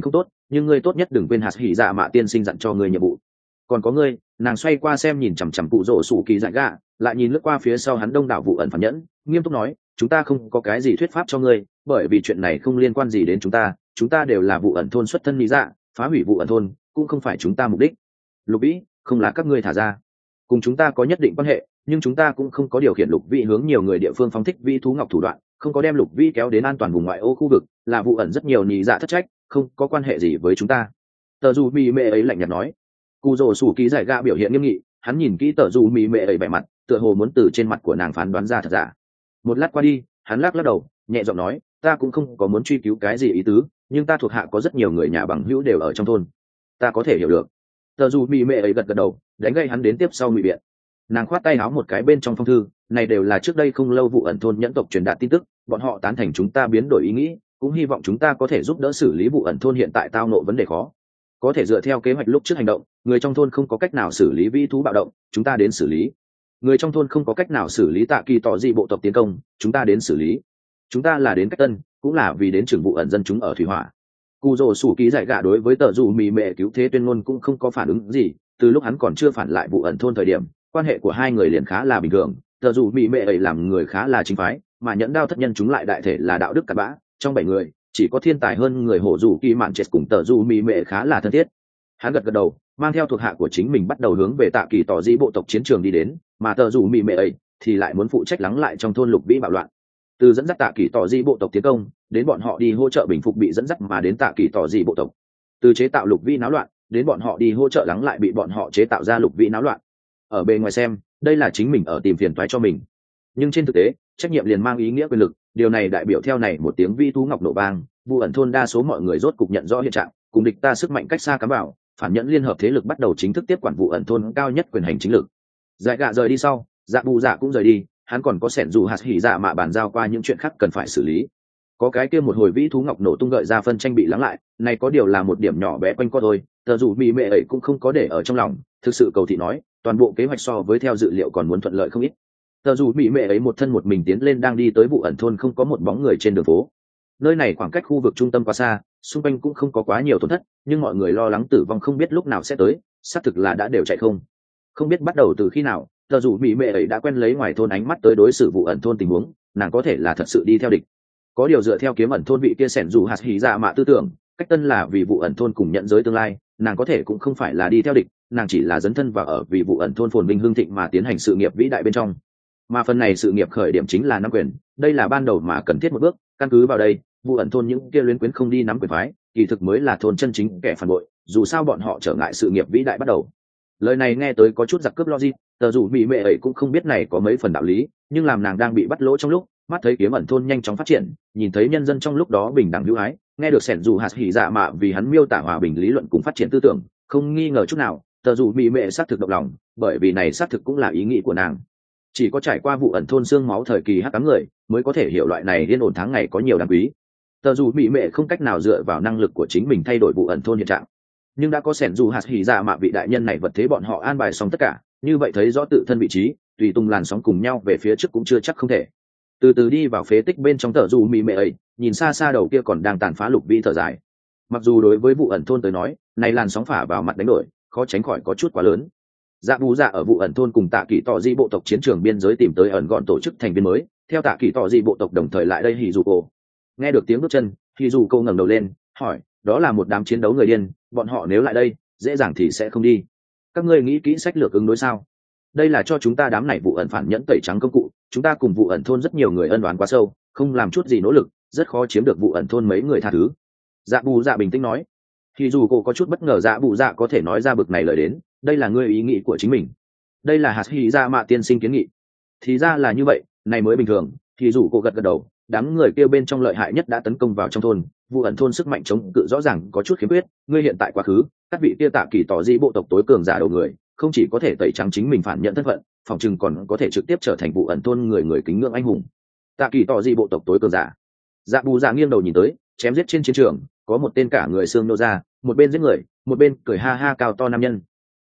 nhưng ngươi tốt nhất đừng quên hạt hỉ dạ mạ tiên sinh dặn cho ngươi nhiệm vụ. Còn có ngươi. Nàng xoay qua xem nhìn chằm chằm cụ rỗ sủ kỳ dại gạ, lại nhìn lướt qua phía sau hắn đông đảo vụ ẩn phản nhẫn, nghiêm túc nói, chúng ta không có cái gì thuyết pháp cho ngươi, bởi vì chuyện này không liên quan gì đến chúng ta đều là vụ ẩn thôn xuất thân lý dạ, phá hủy vụ ẩn thôn cũng không phải chúng ta mục đích. Lục vĩ, không là các ngươi thả ra, cùng chúng ta có nhất định quan hệ, nhưng chúng ta cũng không có điều khiển lục vĩ hướng nhiều người địa phương phóng thích vi thú ngọc thủ đoạn, không có đem lục vĩ kéo đến an toàn vùng ngoại ô khu vực, là vụ ẩn rất nhiều lý dạ thất trách, không có quan hệ gì với chúng ta. Tờ dù mì mệ ấy lạnh nhạt nói. Cụ rồ sủ ký giải gạ biểu hiện nghiêm nghị, hắn nhìn kỹ tờ dù mì mệ ấy vẻ mặt, tựa hồ muốn từ trên mặt của nàng phán đoán ra thật giả. Một lát qua đi, hắn lắc đầu, nhẹ giọng nói, ta cũng không có muốn truy cứu cái gì ý tứ, nhưng ta thuộc hạ có rất nhiều người nhà bằng hữu đều ở trong thôn, ta có thể hiểu được. Tờ dù mì mệ ấy gật đầu, đánh gây hắn đến tiếp sau ngụy biện. Nàng khoát tay áo một cái bên trong phong thư, này đều là trước đây không lâu vụ ẩn thôn nhẫn tộc truyền đạt tin tức, bọn họ tán thành chúng ta biến đổi ý nghĩ, cũng hy vọng chúng ta có thể giúp đỡ xử lý vụ ẩn thôn hiện tại tao ngộ vấn đề khó. Có thể dựa theo kế hoạch lúc trước hành động, người trong thôn không có cách nào xử lý vi thú bạo động, chúng ta đến xử lý. Người trong thôn không có cách nào xử lý tạ kỳ tỏ dị bộ tộc tiến công, chúng ta đến xử lý. Chúng ta là đến cách tân, cũng là vì đến trưởng vụ ẩn dân chúng ở thủy hỏa. Cù rồ sủ ký giải gạ đối với tờ dù mì mệ cứu thế tuyên ngôn cũng không có phản ứng gì, từ lúc hắn còn chưa phản lại vụ ẩn thôn thời điểm, quan hệ của hai người liền khá là bình thường. Tờ dù mì mệ ấy làm người khá là chính phái, mà nhẫn đao thất nhân chúng lại đại thể là đạo đức cặn bã. Trong 7 người, chỉ có thiên tài hơn người hổ dù kỳ mạn chết cùng tờ dù mì mệ khá là thân thiết. Hắn gật đầu, mang theo thuộc hạ của chính mình bắt đầu hướng về tạ kỳ tỏ dĩ bộ tộc chiến trường đi đến, mà tờ dù mì mệ ấy thì lại muốn phụ trách lắng lại trong thôn lục vĩ bạo loạn. Từ dẫn dắt tạ kỳ tỏ dĩ bộ tộc tiến công đến bọn họ đi hỗ trợ bình phục bị dẫn dắt mà đến tạ kỳ tỏ dĩ bộ tộc, từ chế tạo lục vĩ náo loạn đến bọn họ đi hỗ trợ lắng lại bị bọn họ chế tạo ra lục vĩ náo loạn. Ở bề ngoài xem, đây là chính mình ở tìm phiền toái cho mình, nhưng trên thực tế trách nhiệm liền mang ý nghĩa quyền lực. Điều này đại biểu theo này một tiếng vi thú ngọc nổ vang, vụ ẩn thôn đa số mọi người rốt cục nhận rõ hiện trạng, cùng địch ta sức mạnh cách xa cắm vào, phản nhẫn liên hợp thế lực bắt đầu chính thức tiếp quản vụ ẩn thôn cao nhất quyền hành chính lực. Giải gạ rời đi sau, dạ bù dạ cũng rời đi, hắn còn có sẻn dù hạt hỉ dạ mạ bàn giao qua những chuyện khác cần phải xử lý. Có cái kia một hồi vĩ thú ngọc nổ tung gợi ra phân tranh bị lắng lại, này có điều là một điểm nhỏ bé quanh co thôi, tờ dù mì mệ ấy cũng không có để ở trong lòng. Thực sự cầu thị nói, toàn bộ kế hoạch so với theo dự liệu còn muốn thuận lợi không ít. Tờ dù mì mệ ấy một thân một mình tiến lên đang đi tới vụ ẩn thôn không có một bóng người trên đường phố. Nơi này khoảng cách khu vực trung tâm quá xa, xung quanh cũng không có quá nhiều tổn thất, nhưng mọi người lo lắng tử vong không biết lúc nào sẽ tới, xác thực là đã đều chạy không biết bắt đầu từ khi nào. Tờ dù mỹ mệ ấy đã quen lấy ngoài thôn ánh mắt tới đối xử vụ ẩn thôn tình huống, nàng có thể là thật sự đi theo địch. Có điều dựa theo kiếm ẩn thôn vị kia sẻn dù hạt hỉ dạ mạ tư tưởng, cách tân là vì vụ ẩn thôn cùng nhận giới tương lai, nàng có thể cũng không phải là đi theo địch, nàng chỉ là dấn thân vào ở vì vụ ẩn thôn phồn vinh hương thịnh mà tiến hành sự nghiệp vĩ đại bên trong. Mà phần này sự nghiệp khởi điểm chính là nắm quyền, đây là ban đầu mà cần thiết một bước. Căn cứ vào đây, vụ ẩn thôn những kia luyến quyến không đi nắm quyền phái, kỳ thực mới là thôn chân chính kẻ phản bội, dù sao bọn họ trở ngại sự nghiệp vĩ đại bắt đầu. Lời này nghe tới có chút giặc cướp logic, tờ dù mỹ mệ ấy cũng không biết này có mấy phần đạo lý, nhưng làm nàng đang bị bắt lỗ trong lúc mắt thấy kiếm ẩn thôn nhanh chóng phát triển, nhìn thấy nhân dân trong lúc đó bình đẳng hữu ái, nghe được sẻn dù hạt hỉ dạ mạ vì hắn miêu tả hòa bình lý luận cùng phát triển tư tưởng, không nghi ngờ chút nào, tờ dù mỹ mệ xác thực động lòng, bởi vì này xác thực cũng là ý nghĩ của nàng. Chỉ có trải qua vụ ẩn thôn xương máu thời kỳ hắc ám người mới có thể hiểu loại này yên ổn tháng ngày có nhiều đáng quý. Tờ dù mỹ mệ không cách nào dựa vào năng lực của chính mình thay đổi vụ ẩn thôn hiện trạng, nhưng đã có sẻn dù hạt hỉ dạ mạ vị đại nhân này vật thế bọn họ an bài xong tất cả, như vậy thấy rõ tự thân vị trí, tùy tung làn sóng cùng nhau về phía trước cũng chưa chắc không thể. Từ từ đi vào phế tích bên trong tờ dù mỹ mệ ấy, nhìn xa xa đầu kia còn đang tàn phá lục vĩ thở dài. Mặc dù đối với vụ ẩn thôn tới nói, này làn sóng phả vào mặt đánh đổi, khó tránh khỏi có chút quá lớn. Dạ bù dạ ở vụ ẩn thôn cùng tạ kỳ tỏ di bộ tộc chiến trường biên giới tìm tới ẩn gọn tổ chức thành viên mới, theo tạ kỳ tỏ di bộ tộc đồng thời lại đây hỉ dù cô. Nghe được tiếng bước chân, hỉ dù cô ngẩng đầu lên, hỏi, đó là một đám chiến đấu người điên, bọn họ nếu lại đây, dễ dàng thì sẽ không đi. Các ngươi nghĩ kỹ sách lược ứng đối sao? Đây là cho chúng ta đám này vụ ẩn phản nhẫn tẩy trắng công cụ, chúng ta cùng vụ ẩn thôn rất nhiều người ân oán quá sâu, không làm chút gì nỗ lực, rất khó chiếm được vụ ẩn thôn mấy người tha thứ. Dạ bù dạ bình tĩnh nói. Thì dù cô có chút bất ngờ dạ bù dạ có thể nói ra bực này lời đến, đây là ngươi ý nghĩ của chính mình. Đây là hạt hỉ dạ mạ tiên sinh kiến nghị. Thì ra là như vậy, này mới bình thường. Thì dù cô gật gật đầu, đám người kêu bên trong lợi hại nhất đã tấn công vào trong thôn, vụ ẩn thôn sức mạnh chống cự rõ ràng có chút khiếm khuyết, ngươi hiện tại quá khứ, các vị kia tạ kỳ tỏ di bộ tộc tối cường giả đầu người, không chỉ có thể tẩy trắng chính mình phản nhận thân phận, phòng chừng còn có thể trực tiếp trở thành vụ ẩn thôn người kính ngưỡng anh hùng. Tạ kỳ tỏ di bộ tộc tối cường giả. Dạ bù dạ nghiêng đầu nhìn tới, chém giết trên chiến trường, có một tên cả người xương nô ra, một bên giết người, một bên cười ha ha cao to nam nhân.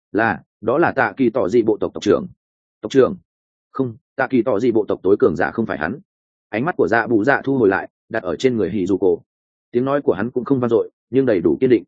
Đó là tạ kỳ tỏ di bộ tộc tộc trưởng. Tộc trưởng? Không, tạ kỳ tỏ di bộ tộc tối cường giả không phải hắn. Ánh mắt của dạ bù dạ thu hồi lại, đặt ở trên người hỉ dù cổ. Tiếng nói của hắn cũng không vang dội, nhưng đầy đủ kiên định.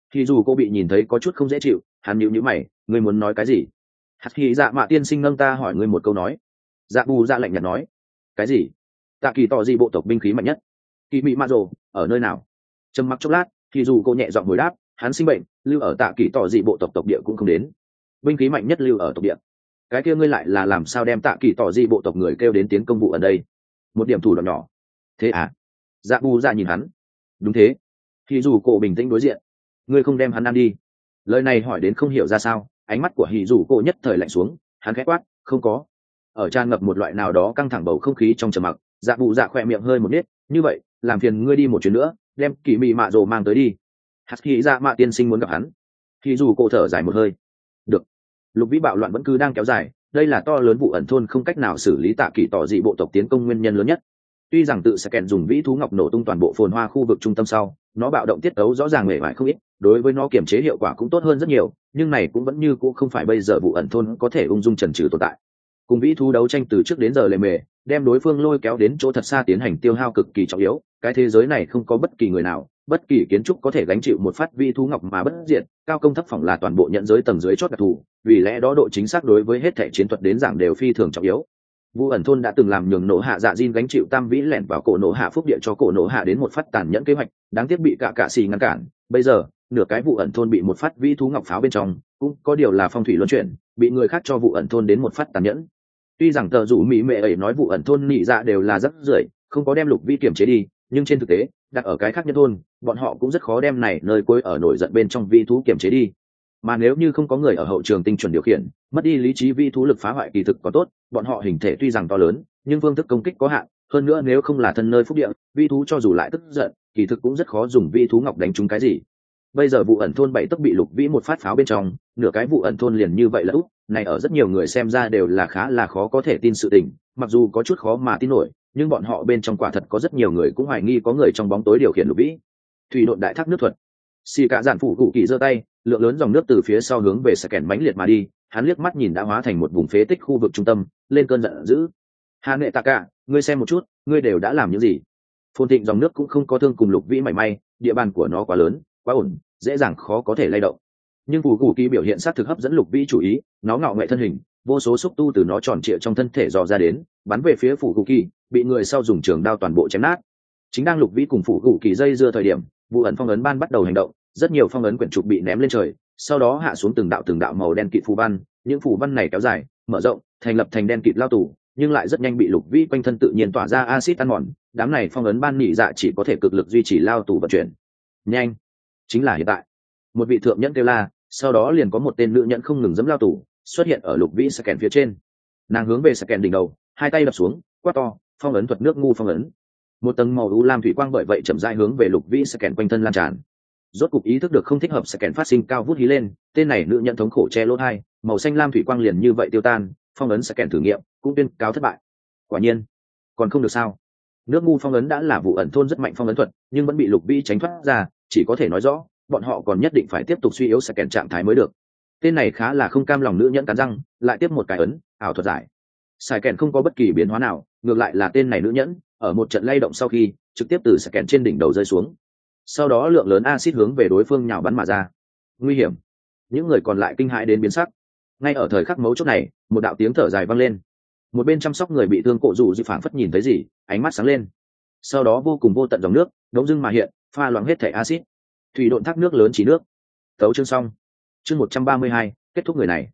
thì dù cô bị nhìn thấy có chút không dễ chịu, hắn nhíu nhíu mày, ngươi muốn nói cái gì? Hạt Hy Dạ Mạ tiên sinh nâng ta hỏi ngươi một câu nói. Dạ bù dạ lạnh nhạt nói, cái gì? Tạ kỳ tỏ gì bộ tộc binh khí mạnh nhất? Kỳ mị mạ rồ ở nơi nào? Trầm mặc chốc lát, thì dù cô nhẹ giọng hồi đáp, hắn sinh bệnh, lưu ở tạ kỳ tỏ gì bộ tộc tộc địa cũng không đến. Binh khí mạnh nhất lưu ở tộc địa. Cái kia ngươi lại là làm sao đem tạ kỳ tỏ gì bộ tộc người kêu đến tiến công vụ ở đây? Một điểm thủ đoạn nhỏ. Thế à? Dạ bù dạ nhìn hắn. Đúng thế. Thì dù cô bình tĩnh đối diện, ngươi không đem hắn ăn đi. Lời này hỏi đến không hiểu ra sao, ánh mắt của hỉ dù cô nhất thời lạnh xuống, hắn khẽ quát, không có. Ở tràn ngập một loại nào đó căng thẳng bầu không khí trong trầm mặc, dạ bù dạ khỏe miệng hơi một nít, như vậy làm phiền ngươi đi một chuyến nữa, đem kỳ mị mạ rồ mang tới đi. Hạt Hy Dạ Mạ tiên sinh muốn gặp hắn. Thì dù cô thở dài một hơi, được. Lục vĩ bạo loạn vẫn cứ đang kéo dài, đây là to lớn vụ ẩn thôn không cách nào xử lý tạ kỳ tỏ dị bộ tộc tiến công nguyên nhân lớn nhất. Tuy rằng tự sẽ kèn dùng vĩ thú ngọc nổ tung toàn bộ phồn hoa khu vực trung tâm sau, nó bạo động tiết tấu rõ ràng mệt mỏi không ít, đối với nó kiểm chế hiệu quả cũng tốt hơn rất nhiều, nhưng này cũng vẫn như cũng không phải bây giờ vụ ẩn thôn có thể ung dung trần trừ tồn tại. Cùng vĩ thú đấu tranh từ trước đến giờ lề mề, đem đối phương lôi kéo đến chỗ thật xa tiến hành tiêu hao cực kỳ trọng yếu, cái thế giới này không có bất kỳ người nào, bất kỳ kiến trúc có thể gánh chịu một phát vĩ thú ngọc mà bất diệt, cao công thấp phỏng là toàn bộ nhận giới tầng dưới chót đặc thù, vì lẽ đó độ chính xác đối với hết thể chiến thuật đến giảng đều phi thường trọng yếu. Vu ẩn thôn đã từng làm nhường nổ hạ dạ Jin gánh chịu tam vĩ lẻn vào cổ nổ hạ phúc địa cho cổ nổ hạ đến một phát tàn nhẫn kế hoạch, đáng tiếc bị cả xì ngăn cản. Bây giờ nửa cái vụ ẩn thôn bị một phát vĩ thú ngọc pháo bên trong, cũng có điều là phong thủy luân chuyển, bị người khác cho vụ ẩn thôn đến một phát tàn nhẫn. Tuy rằng tờ rủ mỹ mệ ấy nói vụ ẩn thôn nị dạ đều là rất rưởi, không có đem lục vi kiểm chế đi, nhưng trên thực tế đặt ở cái khác nhân thôn, bọn họ cũng rất khó đem này nơi cuối ở nổi giận bên trong vi thú kiểm chế đi. Mà nếu như không có người ở hậu trường tinh chuẩn điều khiển, mất đi lý trí vi thú lực phá hoại kỳ thực có tốt, bọn họ hình thể tuy rằng to lớn, nhưng phương thức công kích có hạn, hơn nữa nếu không là thân nơi phúc địa, vi thú cho dù lại tức giận, kỳ thực cũng rất khó dùng vi thú ngọc đánh trúng cái gì. Bây giờ vụ ẩn thôn 7 tấc bị lục vĩ một phát pháo bên trong, nửa cái vụ ẩn thôn liền như vậy là úp, này ở rất nhiều người xem ra đều là khá là khó có thể tin sự tình, mặc dù có chút khó mà tin nổi, nhưng bọn họ bên trong quả thật có rất nhiều người cũng hoài nghi có người trong bóng tối điều khiển lục vĩ. Thủy độn đại thác nước thuật. Xì cả giản phủ cụ kỳ giơ tay, lượng lớn dòng nước từ phía sau hướng về sạc kèn mãnh liệt mà đi, hắn liếc mắt nhìn đã hóa thành một vùng phế tích khu vực trung tâm, lên cơn giận dữ. Hà Nệ Tạ Cả, ngươi xem một chút, ngươi đều đã làm những gì? Phồn thịnh dòng nước cũng không có thương cùng lục vĩ mảy may, địa bàn của nó quá lớn, quá ổn, dễ dàng khó có thể lay động. Nhưng phủ cụ kỳ biểu hiện sát thực hấp dẫn lục vĩ chú ý, nó ngạo nghệ thân hình, vô số xúc tu từ nó tròn trịa trong thân thể dò ra đến, bắn về phía phủ cụ kỳ, bị người sau dùng trường đao toàn bộ chém nát. Chính đang lục vĩ cùng phủ cụ kỳ dây dưa thời điểm, vụ ẩn phong ấn ban bắt đầu hành động, rất nhiều phong ấn quyển trục bị ném lên trời, sau đó hạ xuống từng đạo màu đen kịt phù văn, những phù văn này kéo dài, mở rộng, thành lập thành đen kịt lao tù, nhưng lại rất nhanh bị lục vĩ quanh thân tự nhiên tỏa ra axit ăn mòn, đám này phong ấn ban nỉ dạ chỉ có thể cực lực duy trì lao tù vận chuyển. Nhanh, chính là hiện tại. Một vị thượng nhẫn kêu la, sau đó liền có một tên nữ nhẫn không ngừng giẫm lao tù, xuất hiện ở lục vĩ scan phía trên. Nàng hướng về scan đỉnh đầu, hai tay đập xuống, quát to, phong ấn thuật nước ngu phong ấn. Một tầng màu u lam thủy quang bởi vậy chậm rãi hướng về lục vĩ scan quanh thân lan tràn. Rốt cục ý thức được không thích hợp scan phát sinh cao vút hí lên, tên này nữ nhận thống khổ che lỗ hai, màu xanh lam thủy quang liền như vậy tiêu tan, phong ấn scan thử nghiệm cũng tuyên cáo thất bại. Quả nhiên, còn không được sao? Nước ngu phong ấn đã là vụ ẩn thôn rất mạnh phong ấn thuật, nhưng vẫn bị lục vĩ tránh thoát ra, chỉ có thể nói rõ, bọn họ còn nhất định phải tiếp tục suy yếu scan trạng thái mới được. Tên này khá là không cam lòng nữ nhẫn cắn răng, lại tiếp một cái ấn, ảo thuật giải. Sài kèn không có bất kỳ biến hóa nào, ngược lại là tên này nữ nhẫn, ở một trận lay động sau khi, trực tiếp từ sài kèn trên đỉnh đầu rơi xuống. Sau đó lượng lớn axit hướng về đối phương nhào bắn mà ra. Nguy hiểm. Những người còn lại kinh hãi đến biến sắc. Ngay ở thời khắc mấu chốt này, một đạo tiếng thở dài vang lên. Một bên chăm sóc người bị thương cổ dụ dị phảng phất nhìn thấy gì, ánh mắt sáng lên. Sau đó vô cùng vô tận dòng nước, đống dưng mà hiện, pha loãng hết thảy axit. Thủy độn thác nước lớn chỉ nước. Tấu chương xong. Chương 132, kết thúc người này.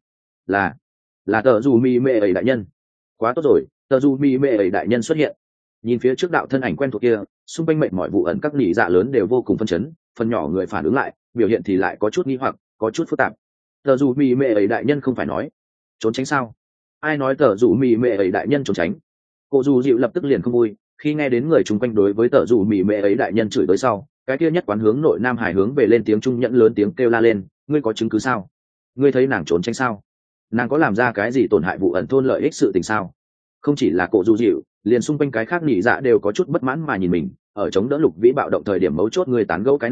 Là tờ dù mi mê ấy đại nhân. Quá tốt rồi, tờ dù mi mê ấy đại nhân xuất hiện. Nhìn phía trước đạo thân ảnh quen thuộc kia, xung quanh mệnh mọi vụ ẩn các nỉ dạ lớn đều vô cùng phân chấn, phần nhỏ người phản ứng lại, biểu hiện thì lại có chút nghi hoặc, có chút phức tạp. Tờ dù mi mê ấy đại nhân không phải nói trốn tránh sao? Ai nói tờ dù mi mê ấy đại nhân trốn tránh? Cô dù dịu lập tức liền không vui, khi nghe đến người chung quanh đối với tờ dù mi mê ấy đại nhân chửi tới sau, cái kia nhất quán hướng nội nam hải hướng về lên tiếng trung nhẫn lớn tiếng kêu la lên, ngươi có chứng cứ sao? Ngươi thấy nàng trốn tránh sao? Nàng có làm ra cái gì tổn hại vụ ẩn thôn lợi ích sự tình sao? Không chỉ là cổ du dịu, liền xung quanh cái khác nhị dạ đều có chút bất mãn mà nhìn mình, ở chống đỡ lục vĩ bạo động thời điểm mấu chốt người tán gẫu cái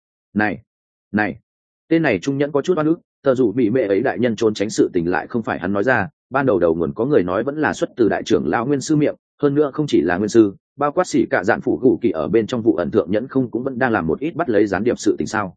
này tên này trung nhẫn có chút oan ức, tờ dù bị mẹ ấy đại nhân trốn tránh sự tình lại không phải hắn nói ra, ban đầu nguồn có người nói vẫn là xuất từ đại trưởng lão nguyên sư miệng, hơn nữa không chỉ là nguyên sư, bao quát xỉ cả dạn phủ gù kỳ ở bên trong vụ ẩn thượng nhẫn không cũng vẫn đang làm một ít bắt lấy gián điệp sự tình sao?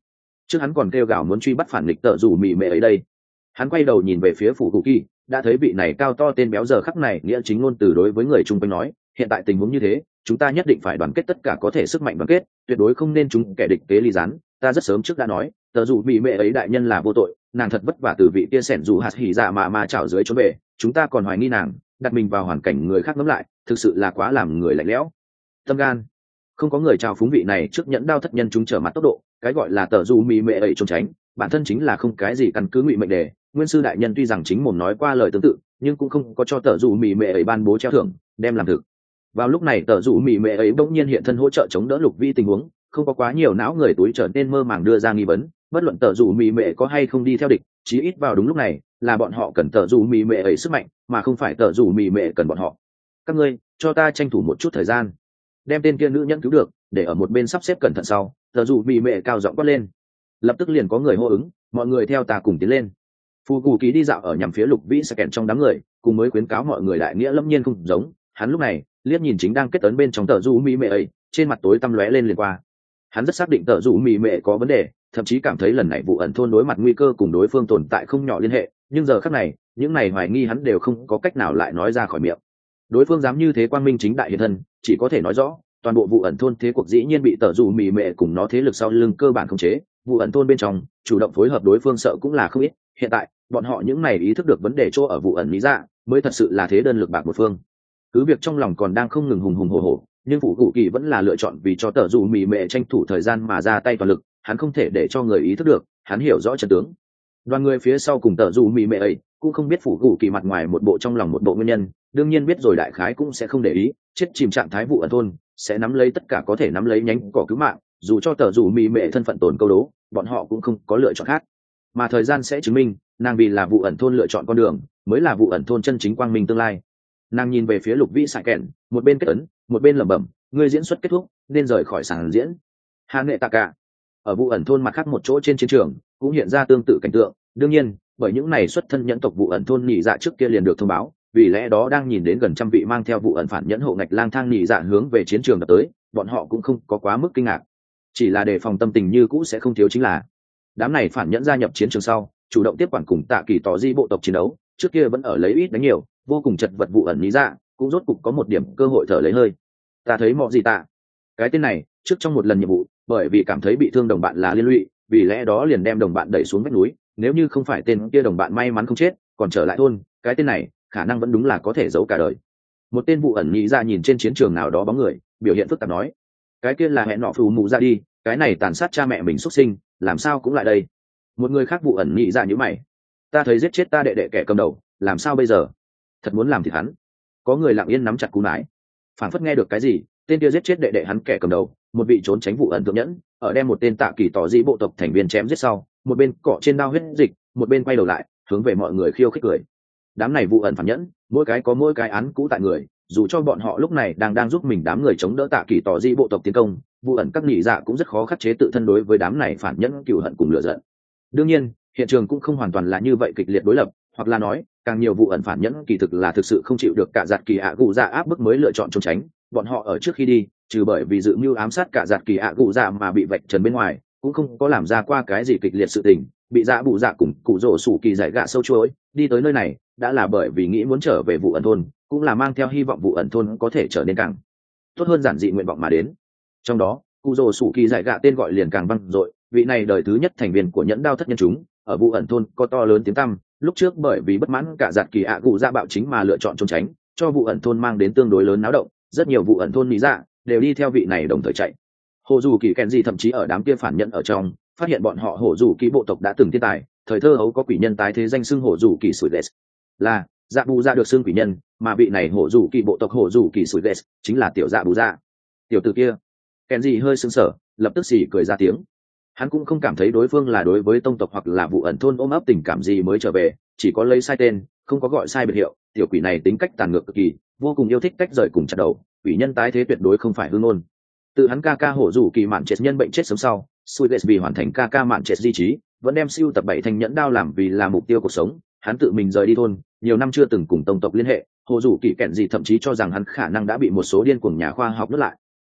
trước hắn còn kêu gào muốn truy bắt phản nghịch tợ rủ mì mệ ấy đây. Hắn quay đầu nhìn về phía phủ cụ kỳ, đã thấy vị này cao to tên béo giờ khắc này nghĩa chính ngôn từ đối với người chung quanh nói, hiện tại tình huống như thế, chúng ta nhất định phải đoàn kết tất cả có thể sức mạnh đoàn kết, tuyệt đối không nên chúng kẻ địch kế ly gián. Ta rất sớm trước đã nói, tờ dù bị mẹ ấy đại nhân là vô tội, nàng thật vất vả từ vị kia sẻn dù hạt hỉ dạ mà chảo dưới trốn về, chúng ta còn hoài nghi nàng, đặt mình vào hoàn cảnh người khác ngẫm lại, thực sự là quá làm người lạnh lẽo. Tâm gan, không có người chào phúng vị này trước nhẫn đao thất nhân chúng trở mặt tốc độ, cái gọi là tờ dù mì mẹ ấy trốn tránh, bản thân chính là không cái gì căn cứ ngụy mệnh đề. Nguyên sư đại nhân tuy rằng chính mồm nói qua lời tương tự, nhưng cũng không có cho tờ dù mì mẹ ấy ban bố treo thưởng đem làm thực. Vào lúc này tờ dù mì mẹ ấy bỗng nhiên hiện thân hỗ trợ chống đỡ Lục Vi tình huống, không có quá nhiều não người túi trở nên mơ màng đưa ra nghi vấn, bất luận tờ dù mì mẹ có hay không đi theo địch, chí ít vào đúng lúc này là bọn họ cần tờ dù mì mẹ ấy sức mạnh, mà không phải tờ dù mì mẹ cần bọn họ. Các ngươi cho ta tranh thủ một chút thời gian, đem tên kia nữ nhân cứu được, để ở một bên sắp xếp cẩn thận sau. Tờ dù mì mẹ cao giọng quát lên, lập tức liền có người hô ứng, mọi người theo ta cùng tiến lên. Phù Cù Ký đi dạo ở nhằm phía Lục Vĩ sẽ kèn trong đám người, cùng mới khuyến cáo mọi người đại nghĩa lâm nhiên không giống. Hắn lúc này liếc nhìn chính đang kết tấn bên trong tờ dù mì mẹ ấy, trên mặt tối tăm lóe lên liền qua. Hắn rất xác định tờ dù mì mẹ có vấn đề, thậm chí cảm thấy lần này vụ ẩn thôn đối mặt nguy cơ cùng đối phương tồn tại không nhỏ liên hệ, nhưng giờ khắc này những này hoài nghi hắn đều không có cách nào lại nói ra khỏi miệng. Đối phương dám như thế quang minh chính đại hiện thân, chỉ có thể nói rõ toàn bộ vụ ẩn thôn thế cuộc dĩ nhiên bị tờ dù mì mẹ cùng nó thế lực sau lưng cơ bản khống chế. Vụ ẩn thôn bên trong chủ động phối hợp đối phương sợ cũng là không ít, hiện tại bọn họ những này ý thức được vấn đề chỗ ở vụ ẩn lý dạ mới thật sự là thế đơn lực bạc một phương. Cứ việc trong lòng còn đang không ngừng hùng hùng hổ hổ, nhưng Phủ Cụ Kỳ vẫn là lựa chọn vì cho tờ dù mì mẹ tranh thủ thời gian mà ra tay toàn lực. Hắn không thể để cho người ý thức được, hắn hiểu rõ trận tướng. Đoàn người phía sau cùng tờ dù mì mẹ ấy cũng không biết Phủ Cụ Kỳ mặt ngoài một bộ trong lòng một bộ nguyên nhân, đương nhiên biết rồi đại khái cũng sẽ không để ý, chết chìm trạng thái vụ ẩn thôn sẽ nắm lấy tất cả có thể nắm lấy nhánh cỏ cứu mạng, dù cho tờ dù mì mẹ thân phận tổn câu đố, bọn họ cũng không có lựa chọn khác. Mà thời gian sẽ chứng minh, nàng vì là vụ ẩn thôn lựa chọn con đường, mới là vụ ẩn thôn chân chính quang minh tương lai. Nàng nhìn về phía Lục Vĩ sải kèn, một bên kết ấn, một bên lẩm bẩm, ngươi diễn xuất kết thúc nên rời khỏi sàn diễn. Hà Nghệ Tạ Cả ở vụ ẩn thôn mặt khác một chỗ trên chiến trường cũng hiện ra tương tự cảnh tượng, đương nhiên bởi những này xuất thân nhẫn tộc vụ ẩn thôn nhị dạ trước kia liền được thông báo, vì lẽ đó đang nhìn đến gần trăm vị mang theo vụ ẩn phản nhẫn hộ ngạch lang thang nhị dạ hướng về chiến trường đập tới, bọn họ cũng không có quá mức kinh ngạc, chỉ là đề phòng tâm tình như cũ sẽ không thiếu. Chính là đám này phản nhẫn gia nhập chiến trường sau chủ động tiếp quản cùng Tạ Kỳ tỏ di bộ tộc chiến đấu, trước kia vẫn ở lấy ít đánh nhiều vô cùng chật vật vụ ẩn nhị dạ cũng rốt cục có một điểm cơ hội thở lấy hơi. Ta thấy Mọ Gì Tạ cái tên này trước trong một lần nhiệm vụ bởi vì cảm thấy bị thương đồng bạn là liên lụy, vì lẽ đó liền đem đồng bạn đẩy xuống vách núi, nếu như không phải tên kia đồng bạn may mắn không chết còn trở lại thôn, cái tên này khả năng vẫn đúng là có thể giấu cả đời. Một tên vụ ẩn nhị dạ nhìn trên chiến trường nào đó bóng người, biểu hiện phức tạp nói, cái kia là hẹn nọ phù mụ ra đi, cái này tàn sát cha mẹ mình xuất sinh làm sao cũng lại đây. Một người khác vụ ẩn nhị dạ như mày, ta thấy giết chết ta đệ đệ kẻ cầm đầu, làm sao bây giờ, thật muốn làm thịt hắn. Có người lặng yên nắm chặt cú nái, phảng phất nghe được cái gì, tên kia giết chết đệ đệ hắn kẻ cầm đầu, một vị trốn tránh vụ ẩn thượng nhẫn ở đem một tên Tạ Kỳ tỏ di bộ tộc thành viên chém giết sau, một bên cọ trên đao huyết dịch, một bên quay đầu lại hướng về mọi người khiêu khích cười. Đám này vụ ẩn phản nhẫn mỗi cái có mỗi cái án cũ tại người, dù cho bọn họ lúc này đang giúp mình đám người chống đỡ Tạ Kỳ tỏ di bộ tộc tiến công, vụ ẩn các nhị dạ cũng rất khó khắc chế tự thân đối với đám này phản nhẫn cừu hận cùng lửa giận. Đương nhiên hiện trường cũng không hoàn toàn là như vậy kịch liệt đối lập, hoặc là nói càng nhiều vụ ẩn phản nhẫn kỳ thực là thực sự không chịu được cả giạt kỳ ạ gù dạ áp bức mới lựa chọn trốn tránh. Bọn họ ở trước khi đi trừ bởi vì dự mưu ám sát cả giạt kỳ ạ gù dạ mà bị vạch trần bên ngoài, cũng không có làm ra qua cái gì kịch liệt sự tình, bị dạ bụ dạ cùng cụ rổ sủ kỳ giải gạ sâu chuỗi đi tới nơi này đã là bởi vì nghĩ muốn trở về vụ ẩn thôn, cũng là mang theo hy vọng vụ ẩn thôn có thể trở nên càng tốt hơn giản dị nguyện vọng mà đến. Trong đó cụ rổ sủ kỳ giải gạ tên gọi liền càng vang dội, vị này đời thứ nhất thành viên của nhẫn đao thất nhân chúng ở vụ ẩn thôn có to lớn tiếng tăm, lúc trước bởi vì bất mãn cả giạt kỳ ạ gù dạ bạo chính mà lựa chọn trốn tránh, cho vụ ẩn thôn mang đến tương đối lớn náo động, rất nhiều vụ ẩn thôn lý dạ đều đi theo vị này đồng thời chạy. Hồ dù kỳ kèn gì thậm chí ở đám kia phản nhận ở trong phát hiện bọn họ Hổ dù kỳ bộ tộc đã từng thiên tài, thời thơ ấu có quỷ nhân tái thế danh xưng Hổ dù kỳ sủi ghét, là dạ bù dạ được xưng quỷ nhân, mà vị này Hổ dù kỳ bộ tộc Hổ dù kỳ sủi ghét chính là tiểu dạ bù dạ. Tiểu tử kia kèn gì hơi sững sờ, lập tức xì cười ra tiếng. Hắn cũng không cảm thấy đối phương là đối với tông tộc hoặc là vụ ẩn thôn ôm ấp tình cảm gì mới trở về, chỉ có lấy sai tên không có gọi sai biệt hiệu. Tiểu quỷ này tính cách tàn ngược cực kỳ, vô cùng yêu thích cách rời cùng chặt đầu, quỷ nhân tái thế tuyệt đối không phải hư ngôn. Tự hắn ca ca Hổ dù kỳ mạn chết nhân bệnh chết sớm sau, Suides vì hoàn thành ca ca mạn chết di trí, vẫn đem siêu tập 7 thanh nhẫn đao làm vì là mục tiêu cuộc sống. Hắn tự mình rời đi thôn, nhiều năm chưa từng cùng tông tộc liên hệ. Hổ dù kỳ kẹn gì thậm chí cho rằng hắn khả năng đã bị một số điên cuồng nhà khoa học nuốt lại.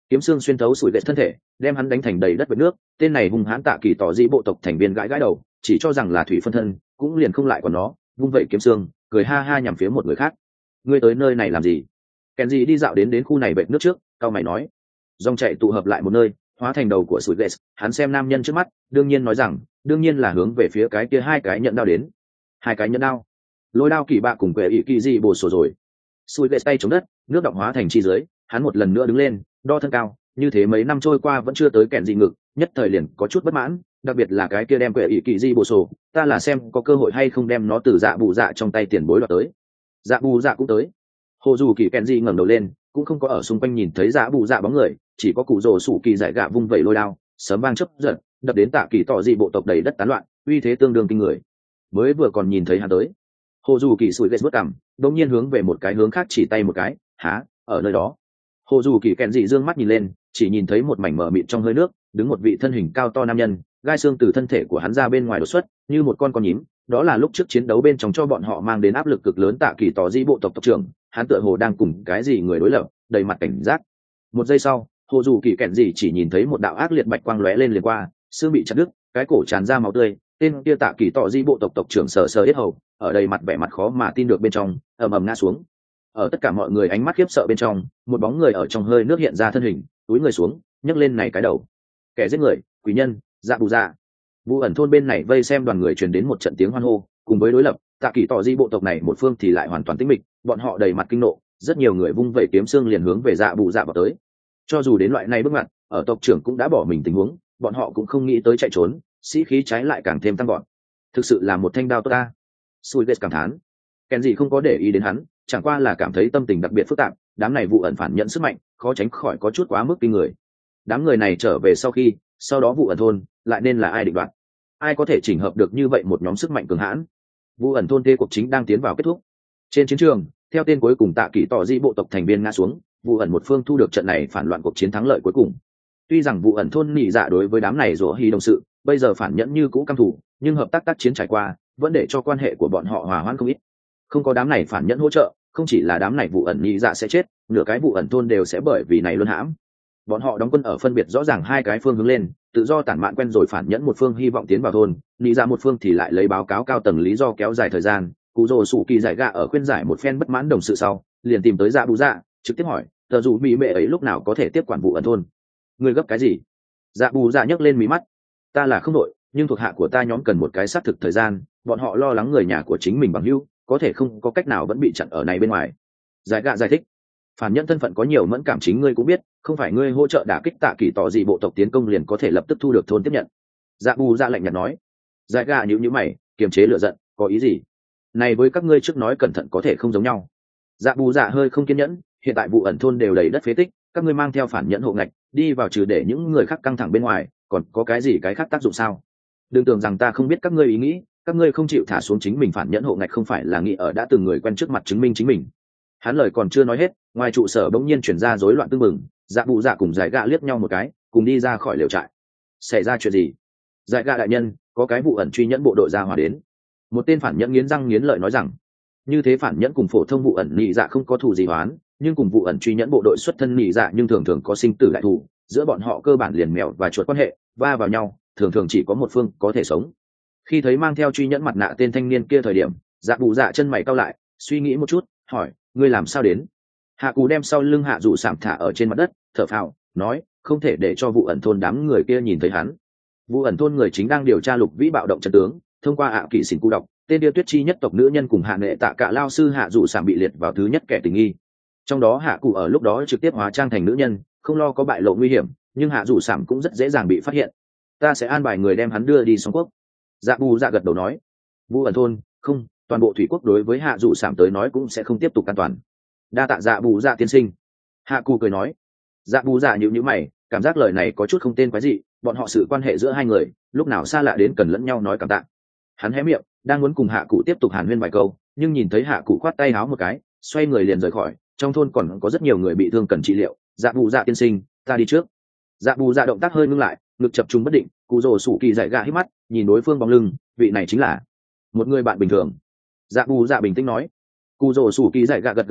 kiếm xương xuyên thấu sủi lệ thân thể, đem hắn đánh thành đầy đất vệt nước. Tên này hung hãn tạ kỳ tỏ dị bộ tộc thành viên gãi gãi đầu, chỉ cho rằng là thủy phân thân, cũng liền không lại còn nó, vung vậy kiếm xương, cười ha ha nhằm phía một người khác. Ngươi tới nơi này làm gì? Kèn gì đi dạo đến khu này vệt nước trước, cao mày nói. Dòng chảy tụ hợp lại một nơi, hóa thành đầu của sủi lệ. Hắn xem nam nhân trước mắt, đương nhiên nói rằng, đương nhiên là hướng về phía cái kia hai cái nhận đao đến. Hai cái nhận đao. Lôi đao kỳ bạ cùng quệ ỷ kỳ dị bổ sổ rồi. Sủi lệ tay chống đất, nước động hóa thành chi dưới, hắn một lần nữa đứng lên, đo thân cao, như thế mấy năm trôi qua vẫn chưa tới kèn gì ngực, nhất thời liền có chút bất mãn, đặc biệt là cái kia đem quệ ỷ kỳ dị bổ sổ, ta là xem có cơ hội hay không đem nó từ dạ bù dạ trong tay tiền bối đoạt tới. Dạ bù dạ cũng tới. Hồ dù kỳ kèn gì ngẩng đầu lên, cũng không có ở xung quanh nhìn thấy dạ bù dạ bóng người, chỉ có cụ rồ sủ kỳ giải gạ vung vẩy lôi đao, sớm vang chớp giật, đập đến tạ kỳ tỏ dị bộ tộc đầy đất tán loạn, uy thế tương đương kinh người. Mới vừa còn nhìn thấy hắn tới, hồ dù kỳ sủi ghét vớt cằm, đột nhiên hướng về một cái hướng khác chỉ tay một cái, há, ở nơi đó. Hồ dù kỳ kèn dị dương mắt nhìn lên, chỉ nhìn thấy một mảnh mờ mịt trong hơi nước, đứng một vị thân hình cao to nam nhân, gai xương từ thân thể của hắn ra bên ngoài đột xuất, như một con nhím. Đó là lúc trước chiến đấu bên trong cho bọn họ mang đến áp lực cực lớn tạ kỳ tỏ dị bộ tộc tộc trưởng, hắn tựa hồ đang cùng cái gì người đối lập, đầy mặt cảnh giác. Một giây sau, hồ dù kỳ kèn dị chỉ nhìn thấy một đạo ác liệt bạch quang lóe lên liền qua, xương bị chặt đứt, cái cổ tràn ra máu tươi. Tên kia tạ kỳ tỏ dị bộ tộc tộc trưởng sờ sờ yết hầu, ở đây mặt vẻ mặt khó mà tin được bên trong, ầm ầm ngã xuống. Ở tất cả mọi người ánh mắt khiếp sợ bên trong, một bóng người ở trong hơi nước hiện ra thân hình, túi người xuống, nhấc lên này cái đầu. Kẻ giết người, quỷ nhân, dạ bù dạ. Vu ẩn thôn bên này vây xem đoàn người truyền đến một trận tiếng hoan hô, cùng với đối lập, tạ kỳ tỏ di bộ tộc này một phương thì lại hoàn toàn tĩnh mịch, bọn họ đầy mặt kinh nộ, rất nhiều người vung vẩy kiếm xương liền hướng về dạ bù dạ vào tới. Cho dù đến loại này bước ngoặt, ở tộc trưởng cũng đã bỏ mình tình huống, bọn họ cũng không nghĩ tới chạy trốn, sĩ khí trái lại càng thêm tăng gọn. Thực sự là một thanh đao tốt ta. Sùi ghét cảm thán. Kèn gì không có để ý đến hắn, chẳng qua là cảm thấy tâm tình đặc biệt phức tạp, đám này vụ ẩn phản nhận sức mạnh, khó tránh khỏi có chút quá mức kinh người. Đám người này trở về sau đó vụ ẩn thôn lại nên là ai định đoạt? Ai có thể chỉnh hợp được như vậy một nhóm sức mạnh cường hãn? Vụ ẩn thôn tê cuộc chính đang tiến vào kết thúc. Trên chiến trường, theo tên cuối cùng tạ kỳ tỏ di bộ tộc thành viên ngã xuống, vụ ẩn một phương thu được trận này phản loạn cuộc chiến thắng lợi cuối cùng. Tuy rằng vụ ẩn thôn nhị dạ đối với đám này rủa hy đồng sự, bây giờ phản nhẫn như cũ căm thù, nhưng hợp tác chiến trải qua, vẫn để cho quan hệ của bọn họ hòa hoãn không ít. Không có đám này phản nhẫn hỗ trợ, không chỉ là đám này vụ ẩn nhị dạ sẽ chết, nửa cái vụ ẩn thôn đều sẽ bởi vì này luân hãm. Bọn họ đóng quân ở phân biệt rõ ràng hai cái phương hướng lên, tự do tản mạn quen rồi phản nhẫn một phương hy vọng tiến vào thôn, nhị dạ một phương thì lại lấy báo cáo cao tầng lý do kéo dài thời gian. Cụ rồ sủ kỳ giải gạ ở khuyên giải một phen bất mãn đồng sự sau, liền tìm tới dạ bù dạ, trực tiếp hỏi, tờ dù mỹ mẹ ấy lúc nào có thể tiếp quản vụ ẩn thôn? Người gấp cái gì? Dạ bù dạ nhấc lên mí mắt. Ta là không đội, nhưng thuộc hạ của ta nhóm cần một cái xác thực thời gian, bọn họ lo lắng người nhà của chính mình bằng hữu có thể không có cách nào vẫn bị chặn ở này bên ngoài. Giải gạ giải thích, phản nhân thân phận có nhiều mẫn cảm chính ngươi cũng biết, không phải ngươi hỗ trợ đả kích tạ kỳ tỏ gì bộ tộc tiến công liền có thể lập tức thu được thôn tiếp nhận. Dạ bù dạ lạnh nhạt nói. Giải gạ nhíu mày, kiềm chế lửa giận, có ý gì? Này với các ngươi trước nói cẩn thận có thể không giống nhau. Dạ bù dạ hơi không kiên nhẫn, hiện tại vụ ẩn thôn đều đầy đất phế tích, các ngươi mang theo phản nhẫn hộ ngạch đi vào trừ để những người khác căng thẳng bên ngoài, còn có cái gì cái khác tác dụng sao? Đừng tưởng rằng ta không biết các ngươi ý nghĩ, các ngươi không chịu thả xuống chính mình phản nhẫn hộ ngạch không phải là nghĩ ở đã từng người quen trước mặt chứng minh chính mình. Hắn lời còn chưa nói hết, ngoài trụ sở bỗng nhiên chuyển ra rối loạn tương mừng, dạ bù dạ cùng giải gạ liếc nhau một cái, cùng đi ra khỏi lều trại. Xảy ra chuyện gì? Giải gạ đại nhân, có cái vụ ẩn truy nhẫn bộ đội ra hỏa đến. Một tên phản nhẫn nghiến răng nghiến lợi nói rằng, như thế phản nhẫn cùng phổ thông vụ ẩn nhị dạ không có thù gì hoán, nhưng cùng vụ ẩn truy nhẫn bộ đội xuất thân nhị dạ nhưng thường thường có sinh tử đại thù, giữa bọn họ cơ bản liền mèo và chuột quan hệ, va vào nhau, thường thường chỉ có một phương có thể sống. Khi thấy mang theo truy nhẫn mặt nạ tên thanh niên kia thời điểm, dạ bù dạ chân mày cau lại, suy nghĩ một chút, hỏi, ngươi làm sao đến? Hạ cù đem sau lưng hạ dụ sảm thả ở trên mặt đất, thở phào, nói, không thể để cho vụ ẩn thôn đám người kia nhìn thấy hắn. Vụ ẩn thôn người chính đang điều tra lục vĩ bạo động trận tướng, thông qua ạ kỵ xỉn cu đọc, tên điêu tuyết chi nhất tộc nữ nhân cùng hạ nệ tạ cả lao sư hạ dụ sảm bị liệt vào thứ nhất kẻ tình nghi. Trong đó hạ cụ ở lúc đó trực tiếp hóa trang thành nữ nhân, không lo có bại lộ nguy hiểm, nhưng hạ dụ sảm cũng rất dễ dàng bị phát hiện. Ta sẽ an bài người đem hắn đưa đi song quốc. Dạ bù dạ gật đầu nói. Vụ ẩn thôn, không, toàn bộ thủy quốc đối với hạ dụ sảm tới nói cũng sẽ không tiếp tục an toàn. Đa tạ dạ bù dạ tiên sinh. Hạ cụ cười nói. Dạ bù dạ nhíu mày, cảm giác lời này có chút không tên quái dị, bọn họ sự quan hệ giữa hai người lúc nào xa lạ đến cần lẫn nhau nói cảm tạ. Hắn hé miệng, đang muốn cùng hạ cụ tiếp tục hàn huyên vài câu, nhưng nhìn thấy hạ cụ khoát tay áo một cái, xoay người liền rời khỏi. Trong thôn còn có rất nhiều người bị thương cần trị liệu. Dạ bù dạ tiên sinh, ta đi trước. Dạ bù dạ động tác hơi ngưng lại, ngực chập trùng bất định, cụ rồ sủ kỳ dại gạ hít mắt, nhìn đối phương bóng lưng, vị này chính là một người bạn bình thường. Dạ bù dạ bình tĩnh nói. Cụ rồ sủ kỳ dại gạ gật gật đầu,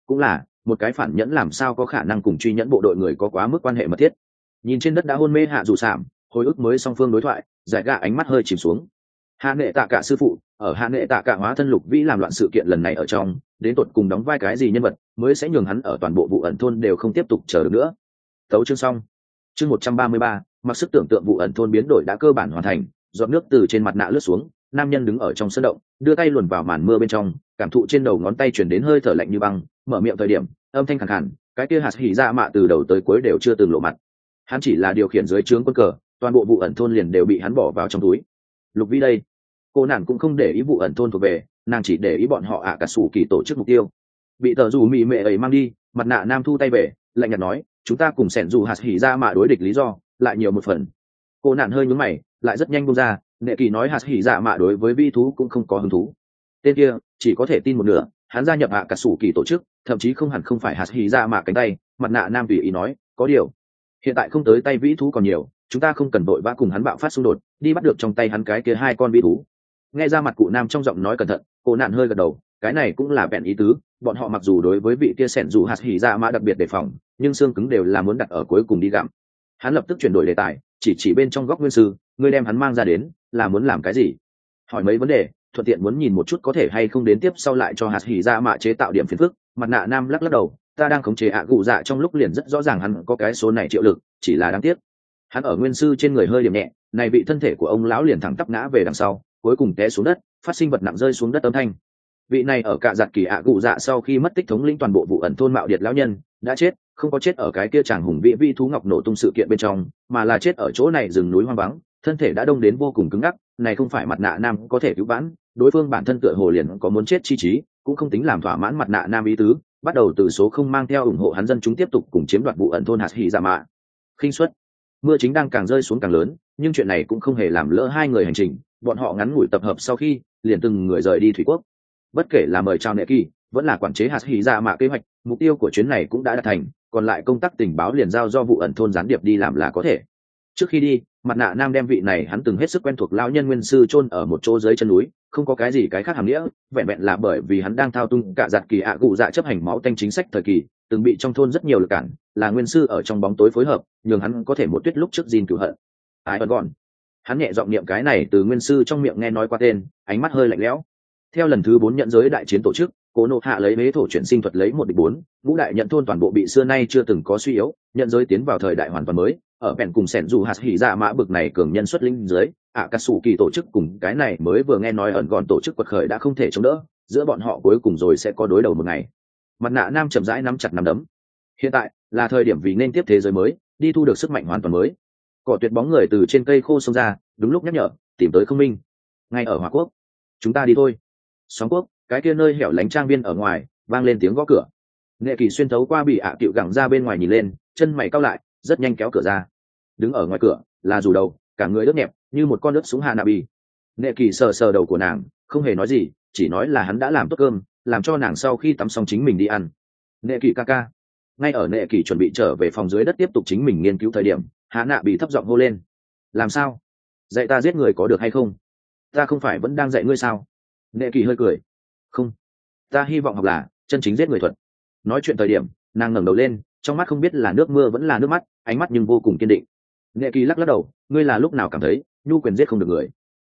cũng là một cái phản nhẫn làm sao có khả năng cùng truy nhẫn bộ đội người có quá mức quan hệ mật thiết. Nhìn trên đất đã hôn mê hạ dù sảm, hồi ức mới song phương đối thoại, giải gạ ánh mắt hơi chìm xuống. Hạ Nghệ Tạ Cả sư phụ, ở Hạ Nghệ Tạ Cả hóa thân Lục Vĩ làm loạn sự kiện lần này ở trong, đến tột cùng đóng vai cái gì nhân vật mới sẽ nhường hắn ở toàn bộ vụ ẩn thôn đều không tiếp tục chờ được nữa. Tấu chương xong. Chương 133, mặc sức tưởng tượng vụ ẩn thôn biến đổi đã cơ bản hoàn thành, giọt nước từ trên mặt nạ lướt xuống, nam nhân đứng ở trong sân động, đưa tay luồn vào màn mưa bên trong, cảm thụ trên đầu ngón tay truyền đến hơi thở lạnh như băng, mở miệng thời điểm, âm thanh khàn khàn, cái kia hạt hỉ dạ mạ từ đầu tới cuối đều chưa từng lộ mặt. Hắn chỉ là điều khiển dưới trướng quân cờ, toàn bộ vụ ẩn thôn liền đều bị hắn bỏ vào trong túi. Lục Vĩ đây, cô nàng cũng không để ý vụ ẩn thôn thuộc về, nàng chỉ để ý bọn họ cả sủ kỳ tổ chức mục tiêu. Bị tờ dù mị mẹ ấy mang đi, mặt nạ nam thu tay về, lạnh nhạt nói, chúng ta cùng sẻn dù hạt hỉ dạ mạ đối địch lý do lại nhiều một phần. Cô nạn hơi nhướng mày, lại rất nhanh buông ra, Nệ Kỳ nói hạt hỉ dạ mạ đối với vi thú cũng không có hứng thú. Tên kia chỉ có thể tin một nửa, hắn gia nhập cả sủ kỳ tổ chức, thậm chí không hẳn không phải hạt hỉ dạ mạ cánh tay. Mặt nạ nam tùy ý nói, có điều hiện tại không tới tay vĩ thú còn nhiều, chúng ta không cần vội vã cùng hắn bạo phát xung đột, đi bắt được trong tay hắn cái kia hai con vĩ thú. Nghe ra mặt cụ nam trong giọng nói cẩn thận, cô nạn hơi gật đầu, cái này cũng là bèn ý tứ, bọn họ mặc dù đối với vị kia sẻn dù hạt hỉ dạ mạ đặc biệt đề phòng, nhưng xương cứng đều là muốn đặt ở cuối cùng đi gặm. Hắn lập tức chuyển đổi đề tài, chỉ bên trong góc nguyên sư, ngươi đem hắn mang ra đến là muốn làm cái gì? Hỏi mấy vấn đề, thuận tiện muốn nhìn một chút có thể hay không đến tiếp sau lại cho hạt hỉ dạ mạ chế tạo điểm phiền phức. Mặt nạ nam lắc đầu, ta đang khống chế gù dạ trong lúc liền rất rõ ràng hắn có cái số này triệu lực, chỉ là đáng tiếc hắn ở nguyên sư trên người hơi điểm nhẹ, này bị thân thể của ông lão liền thẳng tắp ngã về đằng sau, cuối cùng té xuống đất, phát sinh vật nặng rơi xuống đất âm thanh. Vị này ở cả giặt kỳ gù dạ sau khi mất tích thống lĩnh toàn bộ vụ ẩn thôn mạo điệt lão nhân đã chết, không có chết ở cái kia chàng hùng vĩ thú ngọc nổ tung sự kiện bên trong, mà là chết ở chỗ này rừng núi hoang vắng, thân thể đã đông đến vô cùng cứng ngắc, này không phải mặt nạ nam có thể cứu vãn, đối phương bản thân tựa hồ liền có muốn chết chi trí, cũng không tính làm thỏa mãn mặt nạ nam ý tứ, bắt đầu từ số không mang theo ủng hộ hắn dân chúng tiếp tục cùng chiếm đoạt vụ ẩn thôn hạt hỉ dạ mạ. Khinh suất. Mưa chính đang càng rơi xuống càng lớn, nhưng chuyện này cũng không hề làm lỡ hai người hành trình, bọn họ ngắn ngủi tập hợp sau khi, liền từng người rời đi thủy quốc. Bất kể là mời chào Nệ Kỳ, vẫn là quản chế hạt hỉ dạ mạ kế hoạch, mục tiêu của chuyến này cũng đã đạt thành, còn lại công tác tình báo liền giao do vụ ẩn thôn gián điệp đi làm là có thể. Trước khi đi, mặt nạ nam đem vị này hắn từng hết sức quen thuộc lão nhân nguyên sư chôn ở một chỗ dưới chân núi, không có cái gì cái khác hàm nghĩa, vẹn vẹn là bởi vì hắn đang thao tung cả giặt kỳ gù dạ chấp hành máu tanh chính sách thời kỳ, từng bị trong thôn rất nhiều lực cản, là nguyên sư ở trong bóng tối phối hợp, nhường hắn có thể một tuyết lúc trước gìn cửu hận. Ai ẩn gọn. Hắn nhẹ giọng niệm cái này từ nguyên sư trong miệng nghe nói qua tên, ánh mắt hơi lạnh lẽo. Theo lần thứ 4 nhận giới đại chiến tổ chức, Cố Nộ Hạ lấy hế thổ chuyển sinh thuật lấy 1-4, ngũ đại nhận thôn toàn bộ bị xưa nay chưa từng có suy yếu, nhận giới tiến vào thời đại hoàn toàn mới, ở bèn cùng sẻn dù hạt hỉ dạ mã bực này cường nhân xuất linh dưới, cả sủ kỳ tổ chức cùng cái này mới vừa nghe nói ẩn gọn tổ chức quật khởi đã không thể chống đỡ, giữa bọn họ cuối cùng rồi sẽ có đối đầu một ngày. Mặt nạ nam chậm rãi nắm chặt nắm đấm. Hiện tại là thời điểm vì nên tiếp thế giới mới, đi thu được sức mạnh hoàn toàn mới. Cỏ tuyệt bóng người từ trên cây khô xông ra, đúng lúc nhắc nhở, tìm tới không minh. Ngay ở Hỏa Quốc, chúng ta đi thôi. Sóng Quốc, cái kia nơi hẻo lánh trang viên ở ngoài, vang lên tiếng gõ cửa. Nghệ Kỳ xuyên thấu qua bị cựu gẳng ra bên ngoài nhìn lên, chân mày cau lại, rất nhanh kéo cửa ra. Đứng ở ngoài cửa là Dù Đầu, cả người ướt nhẹp như một con ướt súng Hanabi. Nghệ Kỳ sờ sờ đầu của nàng, không hề nói gì, chỉ nói là hắn đã làm tốt cơm, làm cho nàng sau khi tắm xong chính mình đi ăn. Nghệ Kỳ ca ca. Ngay ở Nghệ Kỳ chuẩn bị trở về phòng dưới đất tiếp tục chính mình nghiên cứu thời điểm, Hanabi thấp giọng hô lên. Làm sao? Dạy ta giết người có được hay không? Ta không phải vẫn đang dạy ngươi sao? Nghệ Kỳ hơi cười. Không, ta hy vọng học là chân chính giết người thuật. Nói chuyện thời điểm, nàng ngẩng đầu lên, trong mắt không biết là nước mưa vẫn là nước mắt, ánh mắt nhưng vô cùng kiên định. Nghệ Kỳ lắc lắc đầu, ngươi là lúc nào cảm thấy nhu quyền giết không được người?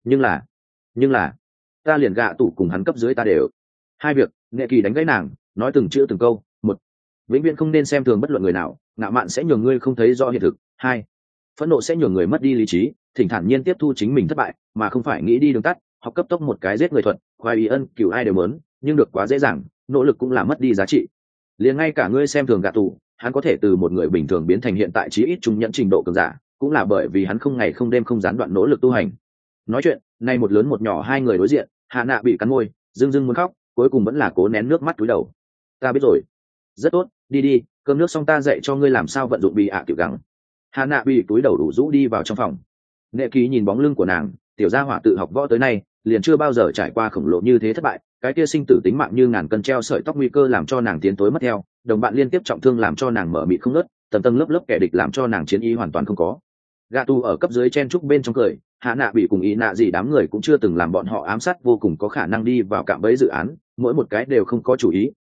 Nhưng là ta liền gạ tủ cùng hắn cấp dưới ta đều. Hai việc. Nghệ Kỳ đánh gãy nàng, nói từng chữ từng câu. Một, vĩnh viễn không nên xem thường bất luận người nào, ngạo mạn sẽ nhường ngươi không thấy rõ hiện thực. Hai, phẫn nộ sẽ nhường người mất đi lý trí, thỉnh thản nhiên tiếp thu chính mình thất bại, mà không phải nghĩ đi đường tắt, học cấp tốc một cái giết người thuật, khoái ý ân cửu ai đều muốn, nhưng được quá dễ dàng, nỗ lực cũng là mất đi giá trị. Liền ngay cả ngươi xem thường gạ tù, hắn có thể từ một người bình thường biến thành hiện tại chí ít trung nhẫn trình độ cường giả, cũng là bởi vì hắn không ngày không đêm không gián đoạn nỗ lực tu hành. Nói chuyện, nay một lớn một nhỏ hai người đối diện, Hạ Nạ bị cắn môi, dưng dưng muốn khóc, cuối cùng vẫn là cố nén nước mắt cúi đầu. Ta biết rồi. Rất tốt, đi đi, cơm nước xong ta dạy cho ngươi làm sao vận dụng bị tiểu gắng. Hạ Nạ bị cúi đầu đủ rũ đi vào trong phòng. Nghệ Kỳ nhìn bóng lưng của nàng, tiểu gia hỏa tự học võ tới nay, liền chưa bao giờ trải qua khổng lồ như thế thất bại, cái kia sinh tử tính mạng như ngàn cân treo sợi tóc nguy cơ làm cho nàng tiến tối mất theo, đồng bạn liên tiếp trọng thương làm cho nàng mở mịt không ngớt, tầng tầng lớp lớp kẻ địch làm cho nàng chiến ý hoàn toàn không có. Gạ tu ở cấp dưới chen trúc bên trong cười, Hạ Nạ bị cùng ý nạ gì đám người cũng chưa từng làm bọn họ ám sát vô cùng có khả năng đi vào cạm bẫy dự án, mỗi một cái đều không có chủ ý,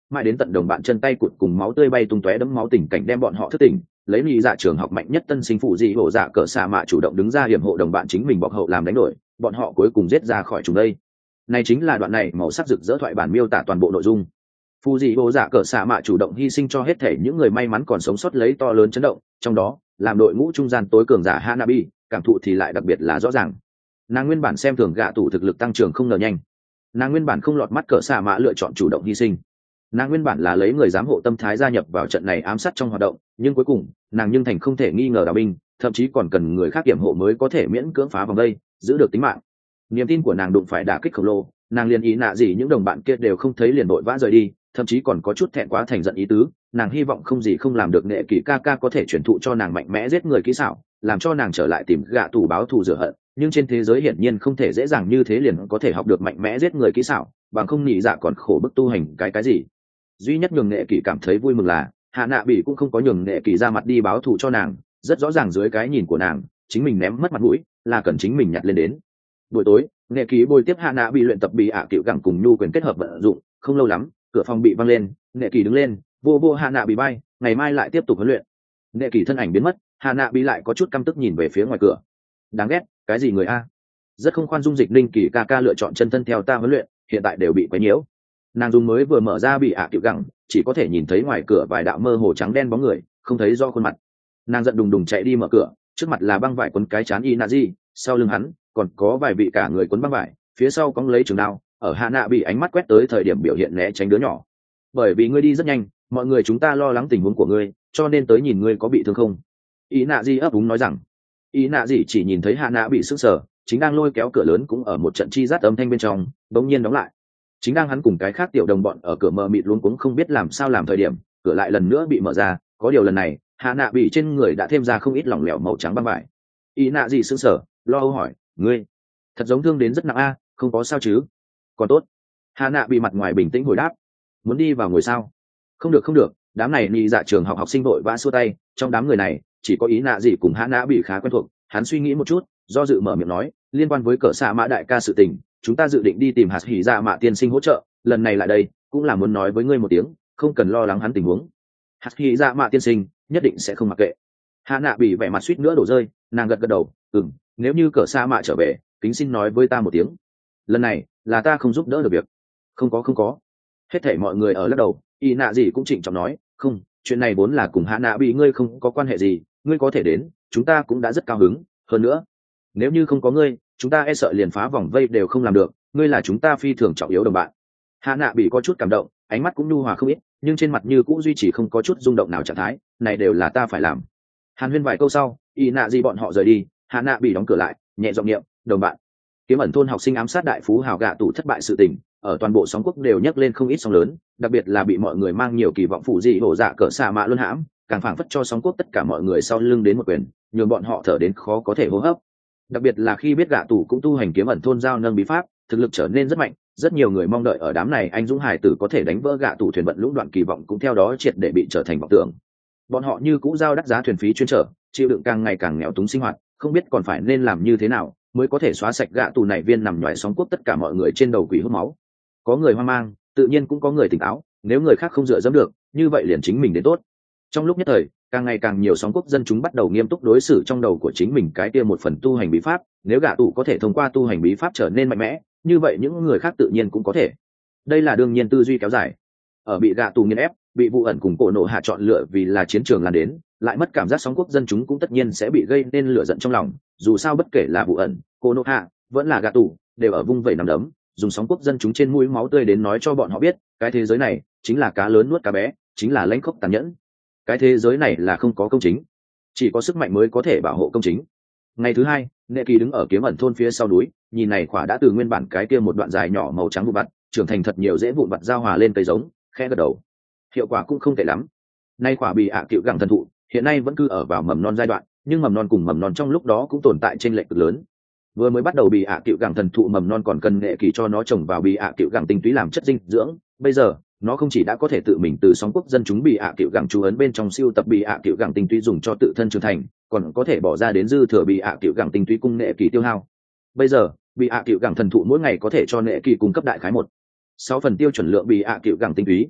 mãi đến tận đồng bạn chân tay cụt cùng máu tươi bay tung tóe đẫm máu tình cảnh đem bọn họ thức tỉnh, lấy nhị dạ trường học mạnh nhất tân sinh phụ dị hổ dạ cỡ xạ mạ chủ động đứng ra hiểm hộ đồng bạn chính mình bọc hậu làm đánh đổi, bọn họ cuối cùng giết ra khỏi chúng đây. Này chính là đoạn này màu sắc rực rỡ thoại bản miêu tả toàn bộ nội dung. Phụ dị hổ dạ cỡ xạ mạ chủ động hy sinh cho hết thể những người may mắn còn sống sót lấy to lớn chấn động, trong đó làm đội ngũ trung gian tối cường giả Hanabi, cảm thụ thì lại đặc biệt là rõ ràng. Nàng nguyên bản xem thường gạ tủ thực lực tăng trưởng không ngờ nhanh, nàng nguyên bản không lọt mắt cỡ xạ mạ lựa chọn chủ động hy sinh, nàng nguyên bản là lấy người giám hộ tâm thái gia nhập vào trận này ám sát trong hoạt động, nhưng cuối cùng nàng nhưng thành không thể nghi ngờ đạo binh, thậm chí còn cần người khác kiểm hộ mới có thể miễn cưỡng phá vòng đây giữ được tính mạng. Niềm tin của nàng đụng phải đả kích khổng lồ, nàng liền ý nạ gì những đồng bạn kia đều không thấy liền vội vã rời đi, thậm chí còn có chút thẹn quá thành giận ý tứ. Nàng hy vọng không gì không làm được nệ kỷ ca ca có thể truyền thụ cho nàng mạnh mẽ giết người kỹ xảo, làm cho nàng trở lại tìm gạ tù báo thù rửa hận, nhưng trên thế giới hiển nhiên không thể dễ dàng như thế liền có thể học được mạnh mẽ giết người kỹ xảo, bằng không nhị dạ còn khổ bức tu hành cái gì. Duy nhất nhường nệ kỷ cảm thấy vui mừng là hạ nạ bị cũng không có nhường nệ kỷ ra mặt đi báo thù cho nàng, rất rõ ràng dưới cái nhìn của nàng chính mình ném mất mặt mũi là cần chính mình nhặt lên đến. Buổi tối nệ kỷ bồi tiếp hạ nạ bị luyện tập bị cựu gẳng cùng nhu quyền kết hợp vận dụng, không lâu lắm cửa phòng bị văng lên, nệ kỷ đứng lên vô hạ nạ bị bay, ngày mai lại tiếp tục huấn luyện. Nệ kỷ thân ảnh biến mất, hạ nạ bị lại có chút căm tức nhìn về phía ngoài cửa. Đáng ghét, cái gì người a, rất không khoan dung. Dịch linh kỳ ca ca lựa chọn chân thân theo ta huấn luyện, hiện tại đều bị quấy nhiễu. Nàng dùng mới vừa mở ra bị cựu gẳng, chỉ có thể nhìn thấy ngoài cửa vài đạo mơ hồ trắng đen bóng người, không thấy do khuôn mặt. Nàng giận đùng đùng chạy đi mở cửa, trước mặt là băng vải quấn cái chán Inazi, sau lưng hắn còn có vài vị cả người quấn băng vải, phía sau cóng lấy trường đao. Ở hạ nạ bị ánh mắt quét tới thời điểm biểu hiện né tránh đứa nhỏ. Bởi vì ngươi đi rất nhanh, mọi người chúng ta lo lắng tình huống của ngươi, cho nên tới nhìn ngươi có bị thương không. Inazi ấp úng nói rằng. Inazi chỉ nhìn thấy hạ nạ bị sững sờ, chính đang lôi kéo cửa lớn cũng ở một trận chi rát âm thanh bên trong bỗng nhiên đóng lại. Chính đang hắn cùng cái khác tiểu đồng bọn ở cửa mờ mịt luống cuống không biết làm sao làm thời điểm, cửa lại lần nữa bị mở ra, có điều lần này hạ nạ bị trên người đã thêm ra không ít lỏng lẻo màu trắng băng vải. Inazi sững sờ, lo âu hỏi, ngươi thật giống thương đến rất nặng a, không có sao chứ? Còn tốt. Hạ nạ bị mặt ngoài bình tĩnh hồi đáp. Muốn đi vào ngồi sao? Không được, đám này nhị dạ trường học sinh vội vã xua tay, trong đám người này chỉ có ý nạ gì cùng hạ nạ bị khá quen thuộc. Hắn suy nghĩ một chút, do dự mở miệng nói, liên quan với cỡ xạ mã đại ca sự tình, chúng ta dự định đi tìm hạt hỉ dạ mạ tiên sinh hỗ trợ, lần này lại đây cũng là muốn nói với ngươi một tiếng, không cần lo lắng hắn tình huống. Hạt hỉ dạ mạ tiên sinh nhất định sẽ không mặc kệ. Hạ nạ bị vẻ mặt suýt nữa đổ rơi, nàng gật đầu, nếu như cỡ xạ mạ trở về, kính xin nói với ta một tiếng, lần này là ta không giúp đỡ được việc. Không có. Hết thảy mọi người ở lắc đầu. Y nạ gì cũng trịnh trọng nói, không, chuyện này vốn là cùng hạ nạ bị ngươi không có quan hệ gì, ngươi có thể đến, chúng ta cũng đã rất cao hứng. Hơn nữa, nếu như không có ngươi, chúng ta e sợ liền phá vòng vây đều không làm được, ngươi là chúng ta phi thường trọng yếu đồng bạn. Hạ nạ bị có chút cảm động, ánh mắt cũng nhu hòa không ít, nhưng trên mặt như cũng duy trì không có chút rung động nào trạng thái, này đều là ta phải làm. Hàn huyên vài câu sau, Y nạ gì bọn họ rời đi, hạ nạ bị đóng cửa lại, nhẹ giọng niệm, đồng bạn. Kiếm ẩn thôn học sinh ám sát đại phú hào gạ tủ thất bại sự tình, ở toàn bộ sóng quốc đều nhắc lên không ít sóng lớn, đặc biệt là bị mọi người mang nhiều kỳ vọng phụ dị hổ dạ cỡ xạ mạ luân hãm, càng phảng phất cho sóng quốc tất cả mọi người sau lưng đến một quyền, nhường bọn họ thở đến khó có thể hô hấp. Đặc biệt là khi biết gạ tủ cũng tu hành kiếm ẩn thôn giao nâng bí pháp, thực lực trở nên rất mạnh, rất nhiều người mong đợi ở đám này anh dũng hải tử có thể đánh vỡ gạ tủ thuyền vận lũng đoạn kỳ vọng cũng theo đó triệt để bị trở thành vọng tưởng. Bọn họ như cũ giao đắt giá thuyền phí chuyên trở, chịu đựng càng ngày càng nghèo túng sinh hoạt, không biết còn phải nên làm như thế nào mới có thể xóa sạch gạ tù này viên nằm ngoài sóng quốc tất cả mọi người trên đầu quỷ hút máu. Có người hoang mang, tự nhiên cũng có người tỉnh táo, nếu người khác không dựa dẫm được, như vậy liền chính mình đến tốt. Trong lúc nhất thời, càng ngày càng nhiều sóng quốc dân chúng bắt đầu nghiêm túc đối xử trong đầu của chính mình cái kia một phần tu hành bí pháp, nếu gạ tù có thể thông qua tu hành bí pháp trở nên mạnh mẽ, như vậy những người khác tự nhiên cũng có thể. Đây là đương nhiên tư duy kéo dài. Ở bị gạ tù nghiền ép, bị vụ ẩn cùng cổ nộ hạ chọn lựa vì là chiến trường lan đến, lại mất cảm giác sóng quốc dân chúng cũng tất nhiên sẽ bị gây nên lửa giận trong lòng, dù sao bất kể là vụ ẩn, cô nô hạ vẫn là gạ tù, đều ở vung vẩy nằm đấm, dùng sóng quốc dân chúng trên mũi máu tươi đến nói cho bọn họ biết, cái thế giới này chính là cá lớn nuốt cá bé, chính là lãnh khốc tàn nhẫn. Cái thế giới này là không có công chính, chỉ có sức mạnh mới có thể bảo hộ công chính. Ngày thứ hai, Nệ Kỳ đứng ở kiếm ẩn thôn phía sau núi, nhìn này khỏa đã từ nguyên bản cái kia một đoạn dài nhỏ màu trắng vụn vặt, trưởng thành thật nhiều dễ vụn vặt giao hòa lên cây giống, khẽ gật đầu. Hiệu quả cũng không tệ lắm. Nay khỏa bị cựu gẳng thần thụ, hiện nay vẫn cứ ở vào mầm non giai đoạn, nhưng mầm non cùng mầm non trong lúc đó cũng tồn tại chênh lệch cực lớn. Vừa mới bắt đầu bị cựu gẳng thần thụ mầm non còn cần Nệ Kỳ cho nó trồng vào bị cựu gẳng tinh túy làm chất dinh dưỡng, bây giờ nó không chỉ đã có thể tự mình từ sóng quốc dân chúng bị cựu gẳng chú ấn bên trong siêu tập bị cựu gẳng tinh túy dùng cho tự thân trưởng thành, còn có thể bỏ ra đến dư thừa bị cựu gẳng tinh túy cung Nệ Kỳ tiêu hao. Bây giờ bị cựu gẳng thần thụ mỗi ngày có thể cho Nệ Kỳ cung cấp đại khái 1/6 phần tiêu chuẩn lượng bị cựu gẳng tinh túy.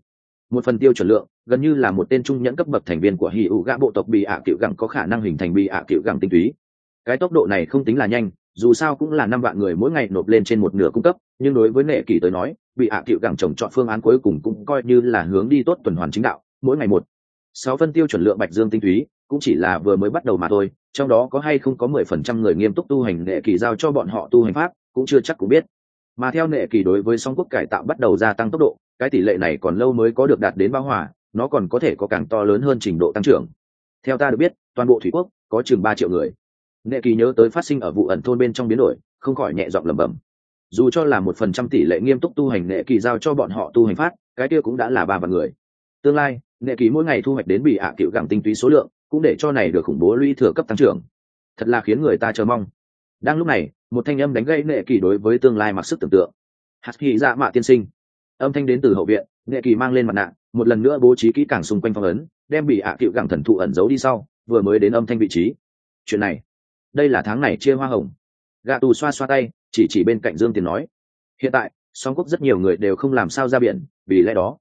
Một phần tiêu chuẩn lượng gần như là một tên trung nhẫn cấp bậc thành viên của hỉ ủ gạ bộ tộc bị ạ cựu gẳng có khả năng hình thành bị ạ cựu gẳng tinh túy. Cái tốc độ này không tính là nhanh, dù sao cũng là 5 vạn người mỗi ngày nộp lên trên một nửa cung cấp, nhưng đối với nệ kỳ tới nói, bị ạ cựu gẳng trồng chọn phương án cuối cùng cũng coi như là hướng đi tốt tuần hoàn chính đạo, mỗi ngày 6 phân tiêu chuẩn lượng bạch dương tinh túy cũng chỉ là vừa mới bắt đầu mà thôi, trong đó có hay không có 10% người nghiêm túc tu hành nệ kỳ giao cho bọn họ tu hành pháp cũng chưa chắc cũng biết. Mà theo nệ kỳ đối với song quốc cải tạo bắt đầu gia tăng tốc độ, cái tỷ lệ này còn lâu mới có được đạt đến bao hòa, nó còn có thể có càng to lớn hơn trình độ tăng trưởng. Theo ta được biết, toàn bộ thủy quốc có chừng 3 triệu người. Nệ kỳ nhớ tới phát sinh ở vụ ẩn thôn bên trong biến đổi, không khỏi nhẹ giọng lẩm bẩm. Dù cho là 1% tỷ lệ nghiêm túc tu hành nệ kỳ giao cho bọn họ tu hành pháp, cái kia cũng đã là 3 vạn người. Tương lai, nệ kỳ mỗi ngày thu hoạch đến bị ạ cựu gẳng tinh túy số lượng, cũng để cho này được khủng bố lũy thừa cấp tăng trưởng. Thật là khiến người ta chờ mong. Đang lúc này, một thanh âm đánh gãy nệ kỳ đối với tương lai mặc sức tưởng tượng. Hạt Hỉ Dạ Mạ tiên sinh. Âm thanh đến từ hậu viện, nệ kỳ mang lên mặt nạ, một lần nữa bố trí kỹ càng xung quanh phong ấn, đem bị ạ cựu gẳng thần thụ ẩn giấu đi sau, vừa mới đến âm thanh vị trí. Chuyện này, đây là tháng này chia hoa hồng. Gạ tù xoa xoa tay, chỉ bên cạnh Dương Tiền nói, hiện tại song quốc rất nhiều người đều không làm sao ra biển, vì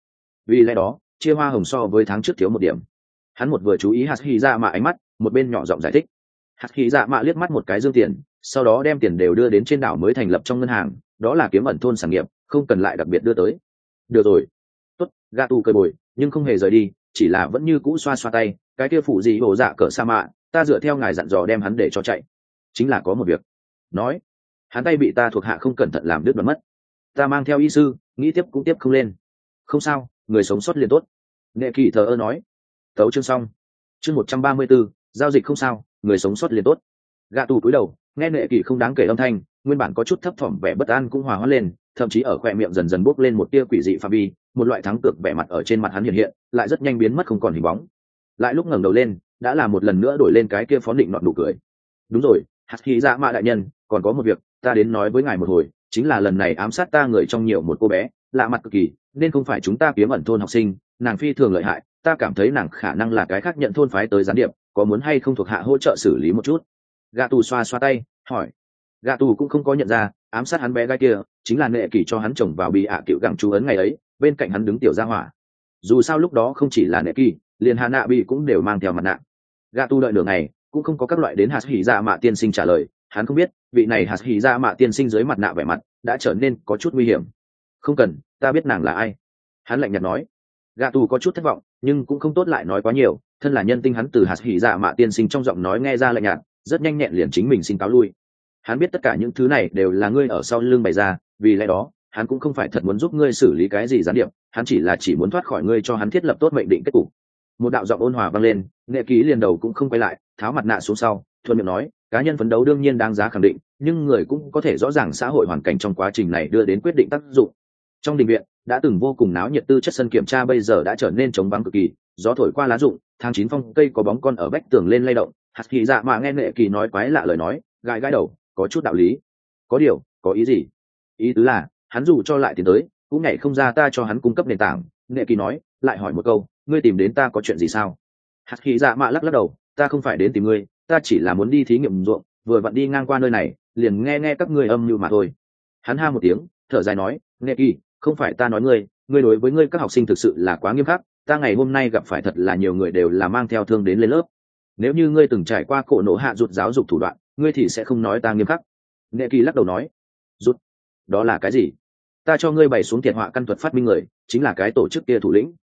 lẽ đó chia hoa hồng so với tháng trước thiếu một điểm. Hắn một vừa chú ý Hạt Hỉ Dạ Mạ ánh mắt, một bên nhỏ giọng giải thích. Hạt Hỉ Dạ Mạ liếc mắt một cái Dương Tiền, sau đó đem tiền đều đưa đến trên đảo mới thành lập trong ngân hàng, đó là kiếm ẩn thôn sản nghiệp, không cần lại đặc biệt đưa tới. Được rồi, tốt. Gạ tù cười bồi, nhưng không hề rời đi, chỉ là vẫn như cũ xoa xoa tay. Cái kia phụ gì hổ dạ cỡ sa mạ, ta dựa theo ngài dặn dò đem hắn để cho chạy. Chính là có một việc. Nói, hắn tay bị ta thuộc hạ không cẩn thận làm đứt đoạn mất. Ta mang theo y sư, nghĩ tiếp cũng tiếp không lên. Không sao, người sống sót liền tốt. Nệ kỳ thờ ơ nói. Tấu chương xong. Chương 134, giao dịch không sao, người sống sót liền tốt. Gạ tù cúi đầu, nghe nệ kỳ không đáng kể âm thanh, nguyên bản có chút thấp thỏm vẻ bất an cũng hòa hóa lên, thậm chí ở khoe miệng dần dần bốc lên một tia quỷ dị phạm vi, một loại thắng cược vẻ mặt ở trên mặt hắn hiện hiện, lại rất nhanh biến mất không còn hình bóng. Lại lúc ngẩng đầu lên, đã là một lần nữa đổi lên cái kia phón định nọt nụ cười. Đúng rồi, Hạt Hỉ Dạ Mạ đại nhân, còn có một việc, ta đến nói với ngài một hồi, chính là lần này ám sát ta người trong nhiều một cô bé, lạ mặt cực kỳ, nên không phải chúng ta kiếm ẩn thôn học sinh, nàng phi thường lợi hại, ta cảm thấy nàng khả năng là cái khác nhận thôn phái tới gián điệp, có muốn hay không thuộc hạ hỗ trợ xử lý một chút. Gạ tù xoa xoa tay, hỏi. Gạ tù cũng không có nhận ra, ám sát hắn bé gái kia chính là nệ kỳ cho hắn chồng vào bị ạ cựu gẳng chú ấn ngày ấy, bên cạnh hắn đứng tiểu gia hỏa. Dù sao lúc đó không chỉ là nệ kỳ, liền hà nạ bị cũng đều mang theo mặt nạ. Gạ tù đợi nửa ngày cũng không có các loại đến Hạt Hỉ Dạ Mạ tiên sinh trả lời, hắn không biết vị này Hạt Hỉ Dạ Mạ tiên sinh dưới mặt nạ vẻ mặt đã trở nên có chút nguy hiểm. Không cần, ta biết nàng là ai. Hắn lạnh nhạt nói. Gạ tù có chút thất vọng, nhưng cũng không tốt lại nói quá nhiều, thân là nhân tinh hắn từ Hạt Hỉ Dạ Mạ tiên sinh trong giọng nói nghe ra lạnh nhạt, rất nhanh nhẹn liền chính mình xin cáo lui. Hắn biết tất cả những thứ này đều là ngươi ở sau lưng bày ra, vì lẽ đó hắn cũng không phải thật muốn giúp ngươi xử lý cái gì gián điệp, hắn chỉ muốn thoát khỏi ngươi cho hắn thiết lập tốt mệnh định kết cục. Một đạo giọng ôn hòa vang lên, nghệ ký liền đầu cũng không quay lại, tháo mặt nạ xuống sau, thuận miệng nói, cá nhân phấn đấu đương nhiên đáng giá khẳng định, nhưng người cũng có thể rõ ràng xã hội hoàn cảnh trong quá trình này đưa đến quyết định tác dụng. Trong đình viện đã từng vô cùng náo nhiệt tư chất sân kiểm tra bây giờ đã trở nên trống vắng cực kỳ, gió thổi qua lá rụng, tháng 9 phong cây có bóng con ở vách tường lên lay động. Hạt Hỉ Dạ Mạ nghe nghệ kỳ nói quái lạ lời nói, gãi gãi đầu, có chút đạo lý. Có điều, có ý gì? Ý tứ là hắn dù cho lại tiến tới cũng nhảy không ra ta cho hắn cung cấp nền tảng. Nghệ kỳ nói, lại hỏi một câu, ngươi tìm đến ta có chuyện gì sao? Hạt Hỉ Dạ Mạ lắc lắc đầu, ta không phải đến tìm ngươi, ta chỉ là muốn đi thí nghiệm ruộng, vừa vặn đi ngang qua nơi này, liền nghe các ngươi âm mưu mà thôi. Hắn ha một tiếng, thở dài nói, Nghệ kỳ, không phải ta nói ngươi đối với ngươi các học sinh thực sự là quá nghiêm khắc, ta ngày hôm nay gặp phải thật là nhiều người đều là mang theo thương đến lên lớp. Nếu như ngươi từng trải qua cổ nổ hạ rụt giáo dục thủ đoạn, ngươi thì sẽ không nói ta nghiêm khắc. Nghệ kỳ lắc đầu nói, rụt, đó là cái gì? Ta cho ngươi bày xuống thiệt họa căn thuật phát minh người, chính là cái tổ chức kia thủ lĩnh.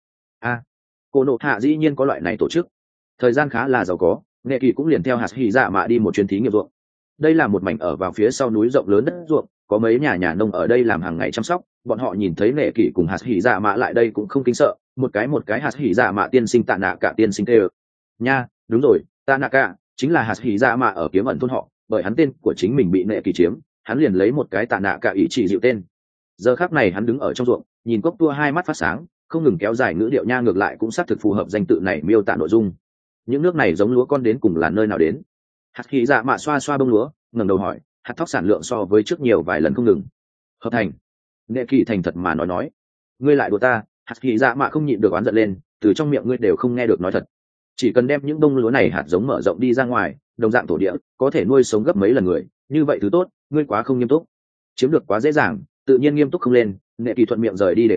Cổ nổ hạ dĩ nhiên có loại này tổ chức. Thời gian khá là giàu có, Nghệ kỳ cũng liền theo Hạt Hỉ Dạ Mạ đi một chuyến thí nghiệm ruộng. Đây là một mảnh ở vào phía sau núi rộng lớn đất ruộng, có mấy nhà nông ở đây làm hàng ngày chăm sóc. Bọn họ nhìn thấy Nghệ kỳ cùng Hạt Hỉ Dạ Mạ lại đây cũng không kinh sợ, một cái Hạt Hỉ Dạ Mạ tiên sinh Tạ Nạ Cả tiên sinh tê nha, đúng rồi, Tạ Nạ Cả chính là Hạt Hỉ Dạ Mạ ở kiếm ẩn thôn họ, bởi hắn tên của chính mình bị Nghệ kỳ chiếm, hắn liền lấy một cái Tạ Nạ Cả ý chỉ dịu tên. Giờ khắc này hắn đứng ở trong ruộng, nhìn cốc tua hai mắt phát sáng, không ngừng kéo dài ngữ điệu nha, ngược lại cũng xác thực phù hợp danh tự này miêu tả nội dung. Những nước này giống lúa con đến cùng là nơi nào đến? Hạt Hỉ Dạ Mạ xoa xoa bông lúa, ngẩng đầu hỏi, hạt thóc sản lượng so với trước nhiều vài lần không ngừng. Hợp thành. Nghệ kỳ thành thật mà nói, ngươi lại đùa ta. Hạt Hỉ Dạ Mạ không nhịn được oán giận lên, từ trong miệng ngươi đều không nghe được nói thật. Chỉ cần đem những bông lúa này hạt giống mở rộng đi ra ngoài, đồng dạng thổ địa có thể nuôi sống gấp mấy lần người, như vậy thứ tốt, ngươi quá không nghiêm túc. Chiếm được quá dễ dàng, tự nhiên nghiêm túc không lên. Nghệ kỳ thuận miệng rời đi đề tài,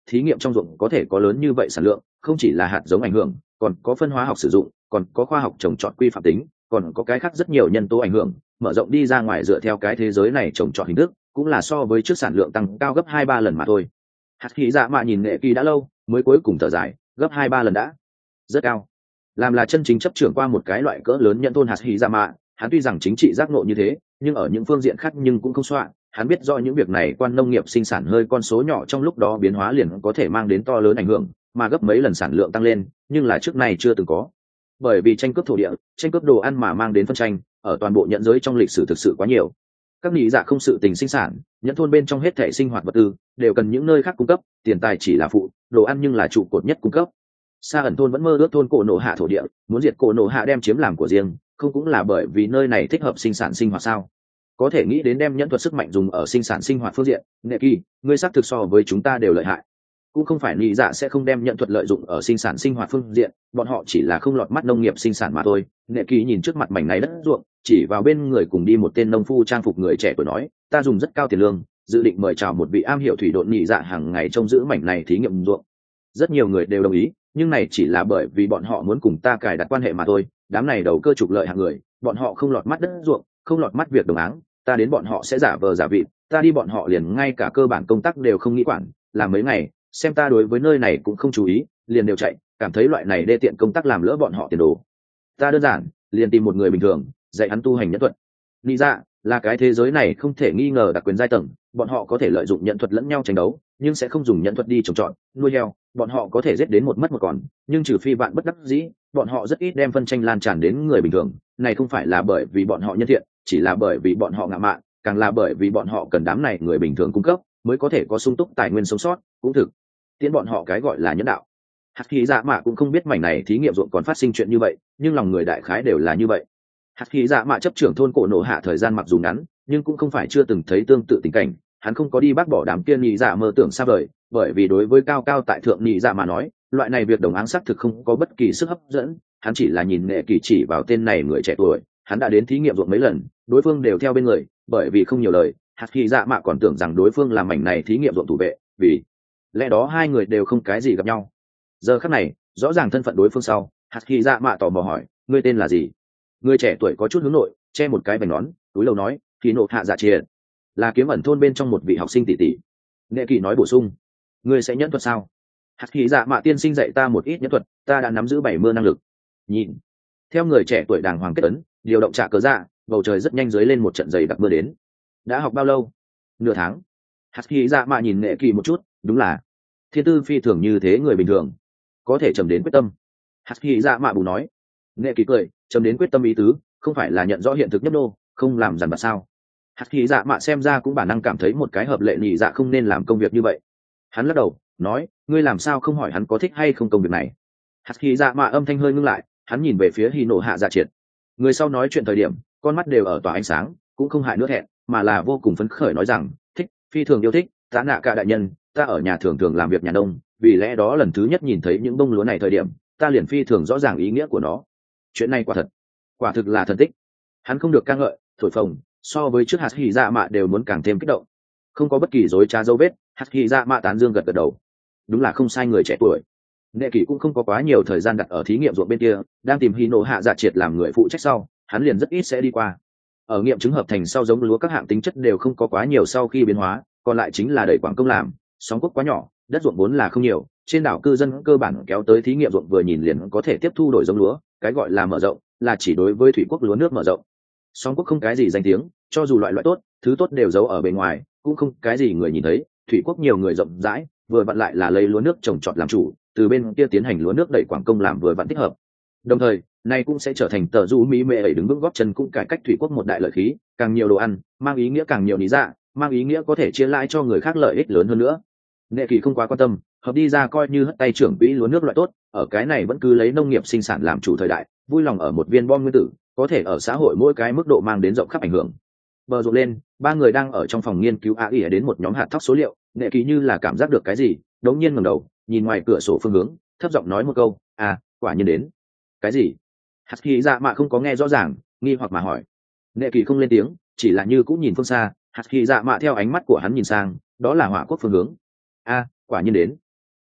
thí nghiệm trong ruộng có thể có lớn như vậy sản lượng không chỉ là hạt giống ảnh hưởng, còn có phân hóa học sử dụng, còn có khoa học trồng trọt quy phạm tính, còn có cái khác rất nhiều nhân tố ảnh hưởng, mở rộng đi ra ngoài dựa theo cái thế giới này trồng trọt hình thức cũng là so với trước sản lượng tăng cao gấp 2-3 lần mà thôi. Hạt khí dạ mạ nhìn Nghệ Kỳ đã lâu mới cuối cùng thở dài, gấp 2-3 lần đã rất cao. Làm là chân chính chấp trưởng qua một cái loại cỡ lớn nhận thôn hạt khí dạ mạ, hắn tuy rằng chính trị giác ngộ như thế nhưng ở những phương diện khác nhưng cũng không xoa. Hắn biết do những việc này quan nông nghiệp sinh sản hơi con số nhỏ trong lúc đó biến hóa liền có thể mang đến to lớn ảnh hưởng, mà gấp mấy lần sản lượng tăng lên nhưng là trước này chưa từng có. Bởi vì tranh cướp thổ địa, tranh cướp đồ ăn mà mang đến phân tranh ở toàn bộ nhận giới trong lịch sử thực sự quá nhiều. Các nhị dạ không sự tình sinh sản, nhận thôn bên trong hết thể sinh hoạt vật tư đều cần những nơi khác cung cấp, tiền tài chỉ là phụ, đồ ăn nhưng là trụ cột nhất cung cấp. Sa ẩn thôn vẫn mơ ước thôn cổ nổ hạ thổ địa, muốn diệt cổ nổ hạ đem chiếm làm của riêng, không cũng là bởi vì nơi này thích hợp sinh sản sinh hoạt sao? Có thể nghĩ đến đem nhẫn thuật sức mạnh dùng ở sinh sản sinh hoạt phương diện, Nghệ Kỳ, ngươi xác thực so với chúng ta đều lợi hại. Cũng không phải nhị dạ sẽ không đem nhẫn thuật lợi dụng ở sinh sản sinh hoạt phương diện, bọn họ chỉ là không lọt mắt nông nghiệp sinh sản mà thôi. Nghệ Kỳ nhìn trước mặt mảnh này đất ruộng, chỉ vào bên người cùng đi một tên nông phu trang phục người trẻ tuổi nói, ta dùng rất cao tiền lương, dự định mời chào một vị am hiểu thủy độn nhị dạ hàng ngày trông giữ mảnh này thí nghiệm ruộng. Rất nhiều người đều đồng ý, nhưng này chỉ là bởi vì bọn họ muốn cùng ta cài đặt quan hệ mà thôi. Đám này đầu cơ trục lợi hàng người, bọn họ không lọt mắt đất ruộng, không lọt mắt việc đồng áng, ta đến bọn họ sẽ giả vờ giả vịt, ta đi bọn họ liền ngay cả cơ bản công tác đều không nghĩ quản, làm mấy ngày xem ta đối với nơi này cũng không chú ý liền đều chạy, cảm thấy loại này đê tiện công tác làm lỡ bọn họ tiền đồ. Ta đơn giản liền tìm một người bình thường dạy hắn tu hành nhẫn thuật. Nghĩ ra là cái thế giới này không thể nghi ngờ đặc quyền giai tầng, bọn họ có thể lợi dụng nhẫn thuật lẫn nhau tranh đấu nhưng sẽ không dùng nhẫn thuật đi trồng trọt nuôi heo. Bọn họ có thể giết đến một mất một còn, nhưng trừ phi vạn bất đắc dĩ, bọn họ rất ít đem phân tranh lan tràn đến người bình thường. Này không phải là bởi vì bọn họ nhân thiện, chỉ là bởi vì bọn họ ngạo mạn, càng là bởi vì bọn họ cần đám này người bình thường cung cấp mới có thể có sung túc tài nguyên sống sót. Cũng thực tiễn bọn họ cái gọi là nhẫn đạo. Hạt khí dạ mạ cũng không biết mảnh này thí nghiệm ruộng còn phát sinh chuyện như vậy, nhưng lòng người đại khái đều là như vậy. Hạt khí dạ mạ chấp trưởng thôn cổ nổ hạ thời gian mặc dù ngắn nhưng cũng không phải chưa từng thấy tương tự tình cảnh. Hắn không có đi bác bỏ đám kia nhị dạ mơ tưởng xa vời, bởi vì đối với cao cao tại thượng nhị dạ mà nói, loại này việc đồng áng xác thực không có bất kỳ sức hấp dẫn. Hắn chỉ là nhìn Nghệ Kỳ chỉ vào tên này người trẻ tuổi, hắn đã đến thí nghiệm ruộng mấy lần, đối phương đều theo bên người, bởi vì không nhiều lời, hạt khí dạ mạ còn tưởng rằng đối phương làm mảnh này thí nghiệm ruộng thủ vệ, vì lẽ đó hai người đều không cái gì gặp nhau. Giờ khắc này rõ ràng thân phận đối phương sau, hạt khí dạ mạ tò mò hỏi, ngươi tên là gì? Người trẻ tuổi có chút hướng nội, che một cái vành nón, túi lầu nói, Kỳ nộ hạ dạ triệt, là kiếm ẩn thôn bên trong một vị học sinh tỷ tỷ. Nghệ Kỳ nói bổ sung, ngươi sẽ nhẫn thuật sao? Hạt khí dạ mạ tiên sinh dạy ta một ít nhẫn thuật, ta đã nắm giữ 70 năng lực. Nhìn theo người trẻ tuổi đàng hoàng kết ấn, điều động trả cớ dạ, bầu trời rất nhanh dưới lên một trận dày đặc mưa đến. Đã học bao lâu? Nửa tháng. Hạt khí dạ mạ nhìn Nghệ Kỳ một chút, đúng là thiên tư phi thường như thế, người bình thường có thể trầm đến quyết tâm. Hạt khí dạ mạ bù nói. Nghệ Kỳ cười, trầm đến quyết tâm ý tứ không phải là nhận rõ hiện thực nhấp nô, không làm dằn vặt sao? Hạt khí dạ mạ xem ra cũng bản năng cảm thấy một cái hợp lệ nhị dạ không nên làm công việc như vậy. Hắn lắc đầu nói, ngươi làm sao không hỏi hắn có thích hay không công việc này? Hạt khí dạ mạ âm thanh hơi ngưng lại, hắn nhìn về phía Hỉ Nộ Hạ Dạ Triệt. Người sau nói chuyện thời điểm con mắt đều ở tỏa ánh sáng, cũng không hại nữa thẹn, mà là vô cùng phấn khởi nói rằng, thích, phi thường yêu thích. Tá nạ cả đại nhân, ta ở nhà thường thường làm việc nhà nông, vì lẽ đó lần thứ nhất nhìn thấy những bông lúa này thời điểm ta liền phi thường rõ ràng ý nghĩa của nó. Chuyện này quả thực là thần tích. Hắn không được ca ngợi thổi phồng, so với trước hạt hỉ dạ mạ đều muốn càng thêm kích động. Không có bất kỳ dối trá dấu vết, hạt hỉ dạ mạ tán dương gật gật đầu. Đúng là không sai, người trẻ tuổi. Nghệ Kỳ cũng không có quá nhiều thời gian đặt ở thí nghiệm ruộng bên kia, đang tìm Hỉ Nộ Hạ Dạ Triệt làm người phụ trách sau, hắn liền rất ít sẽ đi qua. Ở nghiệm chứng hợp thành sau giống lúa các hạng tính chất đều không có quá nhiều sau khi biến hóa, còn lại chính là đẩy quảng công làm, sóng quốc quá nhỏ, đất ruộng vốn là không nhiều, trên đảo cư dân cơ bản kéo tới thí nghiệm ruộng vừa nhìn liền có thể tiếp thu đổi giống lúa, cái gọi là mở rộng là chỉ đối với thủy quốc lúa nước mở rộng. Sóng quốc không cái gì danh tiếng, cho dù loại tốt, thứ tốt đều giấu ở bên ngoài, cũng không cái gì người nhìn thấy. Thủy quốc nhiều người rộng rãi, vừa vặn lại là lấy lúa nước trồng trọt làm chủ, từ bên kia tiến hành lúa nước đẩy quảng công làm vừa vặn thích hợp. Đồng thời này cũng sẽ trở thành tờ du mỹ mê ấy đứng vững góp chân, cũng cải cách thủy quốc một đại lợi khí, càng nhiều đồ ăn mang ý nghĩa càng nhiều lý dạ, mang ý nghĩa có thể chia lãi cho người khác lợi ích lớn hơn nữa. Nghệ Kỳ không quá quan tâm, hợp đi ra coi như hất tay trưởng quỹ lúa nước loại tốt, ở cái này vẫn cứ lấy nông nghiệp sinh sản làm chủ thời đại, vui lòng ở một viên bom nguyên tử có thể ở xã hội mỗi cái mức độ mang đến rộng khắp ảnh hưởng. Bờ rộn lên, ba người đang ở trong phòng nghiên cứu AI đến một nhóm hạt thóc số liệu. Nghệ Kỳ như là cảm giác được cái gì, đống nhiên ngẩng đầu nhìn ngoài cửa sổ phương hướng, thấp giọng nói một câu, quả nhiên đến. Cái gì? Hạt khí dạ mạ không có nghe rõ ràng, nghi hoặc mà hỏi. Nghệ Kỳ không lên tiếng, chỉ là như cũng nhìn phương xa. Hạt khí dạ mạ theo ánh mắt của hắn nhìn sang, đó là hỏa quốc phương hướng. Quả nhiên đến.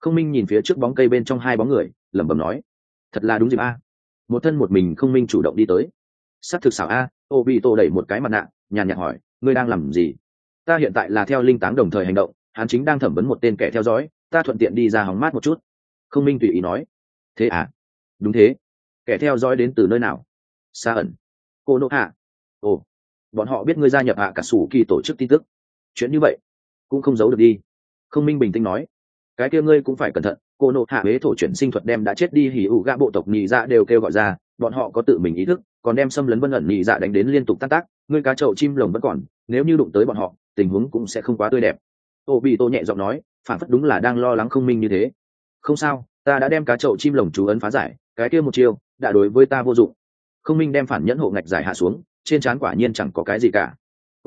Không minh nhìn phía trước bóng cây bên trong hai bóng người lẩm bẩm nói, thật là đúng dịp a. Một thân một mình không minh chủ động đi tới. Sắc thực xảo a. Ô bị tổ đẩy một cái mặt nạ, nhàn nhạt hỏi, ngươi đang làm gì? Ta hiện tại là theo linh táng đồng thời hành động, hắn chính đang thẩm vấn một tên kẻ theo dõi, ta thuận tiện đi ra hóng mát một chút. Không minh tùy ý nói. Thế à? Đúng thế. Kẻ theo dõi đến từ nơi nào? Sa ẩn. Cô nộ hạ. Ồ, bọn họ biết ngươi gia nhập hạ cả sủ kỳ tổ chức tin tức. Chuyện như vậy cũng không giấu được đi. Không minh bình tĩnh nói, cái kia ngươi cũng phải cẩn thận. Cô nộ hạ huế thổ chuyển sinh thuật đem đã chết đi hỉ ủ gạ bộ tộc nhị dạ đều kêu gọi ra, bọn họ có tự mình ý thức, còn đem xâm lấn vân ẩn nhị dạ đánh đến liên tục tan tác. Ngươi cá chậu chim lồng vẫn còn, nếu như đụng tới bọn họ, tình huống cũng sẽ không quá tươi đẹp. Ô bị tô nhẹ giọng nói, phản phất đúng là đang lo lắng không minh như thế. Không sao, ta đã đem cá chậu chim lồng chú ấn phá giải, cái kia một chiêu đã đối với ta vô dụng. Không minh đem phản nhẫn hộ ngạch giải hạ xuống, trên trán quả nhiên chẳng có cái gì cả.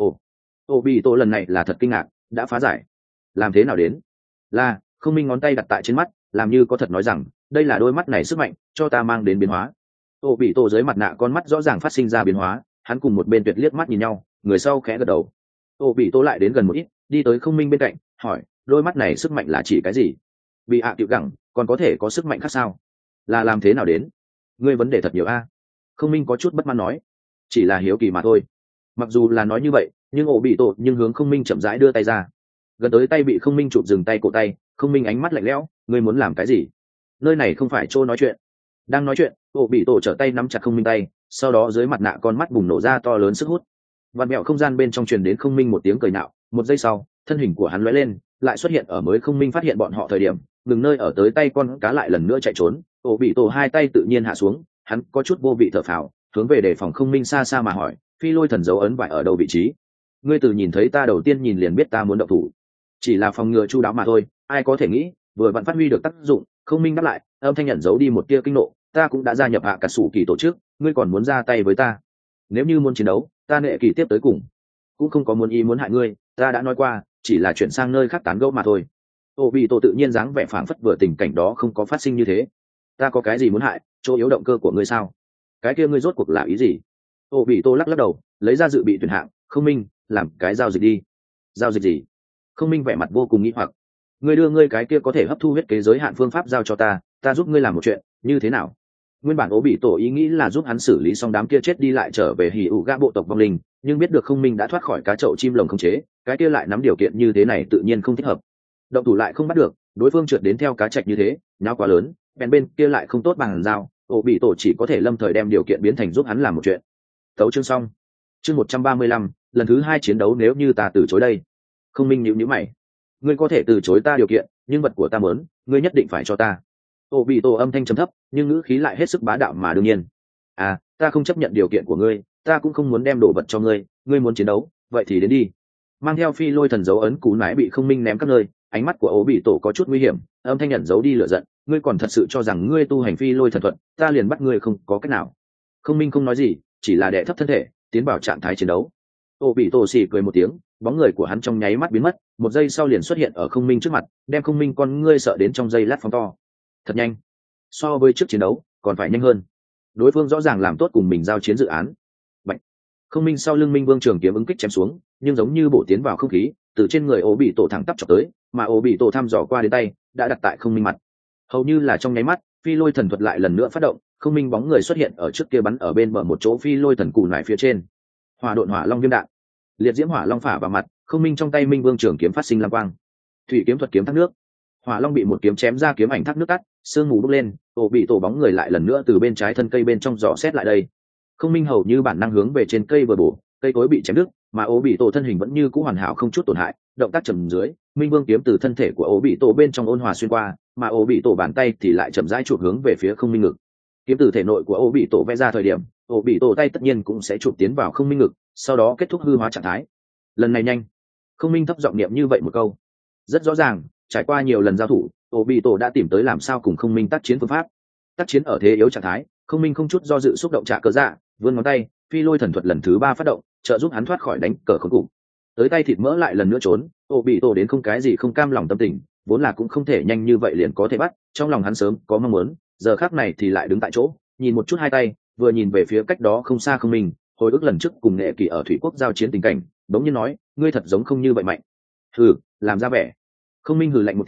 Ô bị tô lần này là thật kinh ngạc, đã phá giải, làm thế nào đến? Là không minh ngón tay đặt tại trên mắt, làm như có thật nói rằng, đây là đôi mắt này sức mạnh cho ta mang đến biến hóa. Ô bị tô dưới mặt nạ con mắt rõ ràng phát sinh ra biến hóa, hắn cùng một bên tuyệt liếc mắt nhìn nhau, người sau khẽ gật đầu. Ô bị tô lại đến gần một ít, đi tới không minh bên cạnh, hỏi, đôi mắt này sức mạnh là chỉ cái gì? Bị hạ tiểu gẳng còn có thể có sức mạnh khác sao? Là làm thế nào đến? Ngươi vấn đề thật nhiều a. Không minh có chút bất mãn nói, chỉ là hiếu kỳ mà thôi. Mặc dù là nói như vậy, nhưng ổ bị tổ nhưng hướng không minh chậm rãi đưa tay ra, gần tới tay bị không minh chụp dừng tay cổ tay. Không minh ánh mắt lạnh lẽo, ngươi muốn làm cái gì? Nơi này không phải chỗ nói chuyện. Đang nói chuyện, ổ bị tổ trở tay nắm chặt không minh tay, sau đó dưới mặt nạ con mắt bùng nổ ra to lớn sức hút. Vạn mẹo không gian bên trong truyền đến không minh một tiếng cười nạo. Một giây sau, thân hình của hắn lóe lên, lại xuất hiện ở mới không minh phát hiện bọn họ thời điểm, ngừng nơi ở tới tay con cá lại lần nữa chạy trốn. Ổ bị tổ hai tay tự nhiên hạ xuống, hắn có chút vô vị thở phào, hướng về đề phòng không minh xa xa mà hỏi, phi lôi thần dấu ấn vải ở đâu vị trí? Ngươi từ nhìn thấy ta đầu tiên nhìn liền biết ta muốn động thủ, chỉ là phòng ngừa chu đáo mà thôi, ai có thể nghĩ vừa vặn phát huy được tác dụng. Không minh đáp lại, âm thanh nhận giấu đi một tia kinh nộ, ta cũng đã gia nhập hạ cả sủ kỳ tổ chức, ngươi còn muốn ra tay với ta? Nếu như muốn chiến đấu, ta nệ kỳ tiếp tới cùng, cũng không có muốn ý muốn hại ngươi, ta đã nói qua, chỉ là chuyển sang nơi khác tán gẫu mà thôi. Ô bị tổ tự nhiên dáng vẻ phảng phất vừa tình cảnh đó không có phát sinh như thế. Ta có cái gì muốn hại, chỗ yếu động cơ của ngươi sao? Cái kia ngươi rốt cuộc là ý gì? Ô bị tổ lắc lắc đầu, lấy ra dự bị tuyển hạng. Không minh, làm cái giao dịch đi. Giao dịch gì? Không minh vẻ mặt vô cùng nghi hoặc. Ngươi đưa ngươi cái kia có thể hấp thu huyết kế giới hạn phương pháp giao cho ta, ta giúp ngươi làm một chuyện, như thế nào? Nguyên bản Ô bị tổ ý nghĩ là giúp hắn xử lý xong đám kia chết đi lại trở về hỉ ủ gã bộ tộc vong linh, nhưng biết được không minh đã thoát khỏi cá chậu chim lồng khống chế, cái kia lại nắm điều kiện như thế này tự nhiên không thích hợp. Động thủ lại không bắt được, đối phương trượt đến theo cá trạch như thế, nháo quá lớn, bên kia lại không tốt bằng giao, Ô bị tổ chỉ có thể lâm thời đem điều kiện biến thành giúp hắn làm một chuyện. Tấu chương xong. Chương 135, lần thứ 2 chiến đấu nếu như ta từ chối đây. Không minh nhíu mày. Ngươi có thể từ chối ta điều kiện, nhưng vật của ta muốn, ngươi nhất định phải cho ta. Ô bị tổ âm thanh trầm thấp, nhưng ngữ khí lại hết sức bá đạo mà đương nhiên. À, ta không chấp nhận điều kiện của ngươi, ta cũng không muốn đem đồ vật cho ngươi, ngươi muốn chiến đấu, vậy thì đến đi. Mang theo phi lôi thần dấu ấn cú nái bị không minh ném các nơi, ánh mắt của Ô bị tổ có chút nguy hiểm, âm thanh nhận giấu đi lửa giận, ngươi còn thật sự cho rằng ngươi tu hành phi lôi thần thuật, ta liền bắt ngươi không có cách nào. Không minh không nói gì, chỉ là đè thấp thân thể, tiến vào trạng thái chiến đấu. Ô bị tổ xì cười một tiếng, bóng người của hắn trong nháy mắt biến mất, một giây sau liền xuất hiện ở không minh trước mặt, đem không minh con ngươi sợ đến trong giây lát phóng to. Thật nhanh, so với trước chiến đấu còn phải nhanh hơn. Đối phương rõ ràng làm tốt cùng mình giao chiến dự án. Bạch. Không minh sau lưng minh vương trường kiếm ứng kích chém xuống, nhưng giống như bổ tiến vào không khí, từ trên người Ô bị tổ thẳng tắp chọc tới, mà Ô bị tổ thăm dò qua đến tay đã đặt tại không minh mặt. Hầu như là trong nháy mắt, phi lôi thần thuật lại lần nữa phát động, không minh bóng người xuất hiện ở trước kia bắn ở bên bờ một chỗ phi lôi thần cù nải phía trên. Hỏa độn hỏa long viêm đạn, liệt diễm hỏa long phả vào mặt, không minh trong tay minh vương trường kiếm phát sinh lam quang. Thủy kiếm thuật kiếm thác nước, hỏa long bị một kiếm chém ra, kiếm ảnh thác nước tắt, sương mù bốc lên, Ô bị tổ bóng người lại lần nữa từ bên trái thân cây bên trong dò xét lại đây. Không minh hầu như bản năng hướng về trên cây vừa bổ, cây cối bị chém đứt, mà Ô bị tổ thân hình vẫn như cũ hoàn hảo không chút tổn hại, động tác chậm dưới, minh vương kiếm từ thân thể của Ô bị tổ bên trong ôn hòa xuyên qua, mà Ô bị tổ bàn tay thì lại chậm rãi chụp hướng về phía không minh ngực. Kiếm từ thể nội của Ô bị tổ vẽ ra thời điểm, Ô bị tổ tay tất nhiên cũng sẽ chụp tiến vào không minh ngực, sau đó kết thúc hư hóa trạng thái. Lần này nhanh. Không minh thấp giọng niệm như vậy một câu. Rất rõ ràng, trải qua nhiều lần giao thủ, Ô bị tổ đã tìm tới làm sao cùng không minh tác chiến phương pháp. Tác chiến ở thế yếu trạng thái, không minh không chút do dự xúc động trả cờ dạ, vươn ngón tay, phi lôi thần thuật lần thứ 3 phát động, trợ giúp hắn thoát khỏi đánh cờ khốn cục. Tới tay thịt mỡ lại lần nữa trốn, Ô bị tổ đến không cái gì không cam lòng tâm tình, vốn là cũng không thể nhanh như vậy liền có thể bắt, trong lòng hắn sớm có mong muốn, giờ khắc này thì lại đứng tại chỗ, nhìn một chút hai tay, vừa nhìn về phía cách đó không xa không minh, hồi ức lần trước cùng nghệ kỳ ở thủy quốc giao chiến tình cảnh, đống nhiên nói, ngươi thật giống không như vậy mạnh. Hừ, làm ra vẻ. Không minh hừ lạnh một tiếng,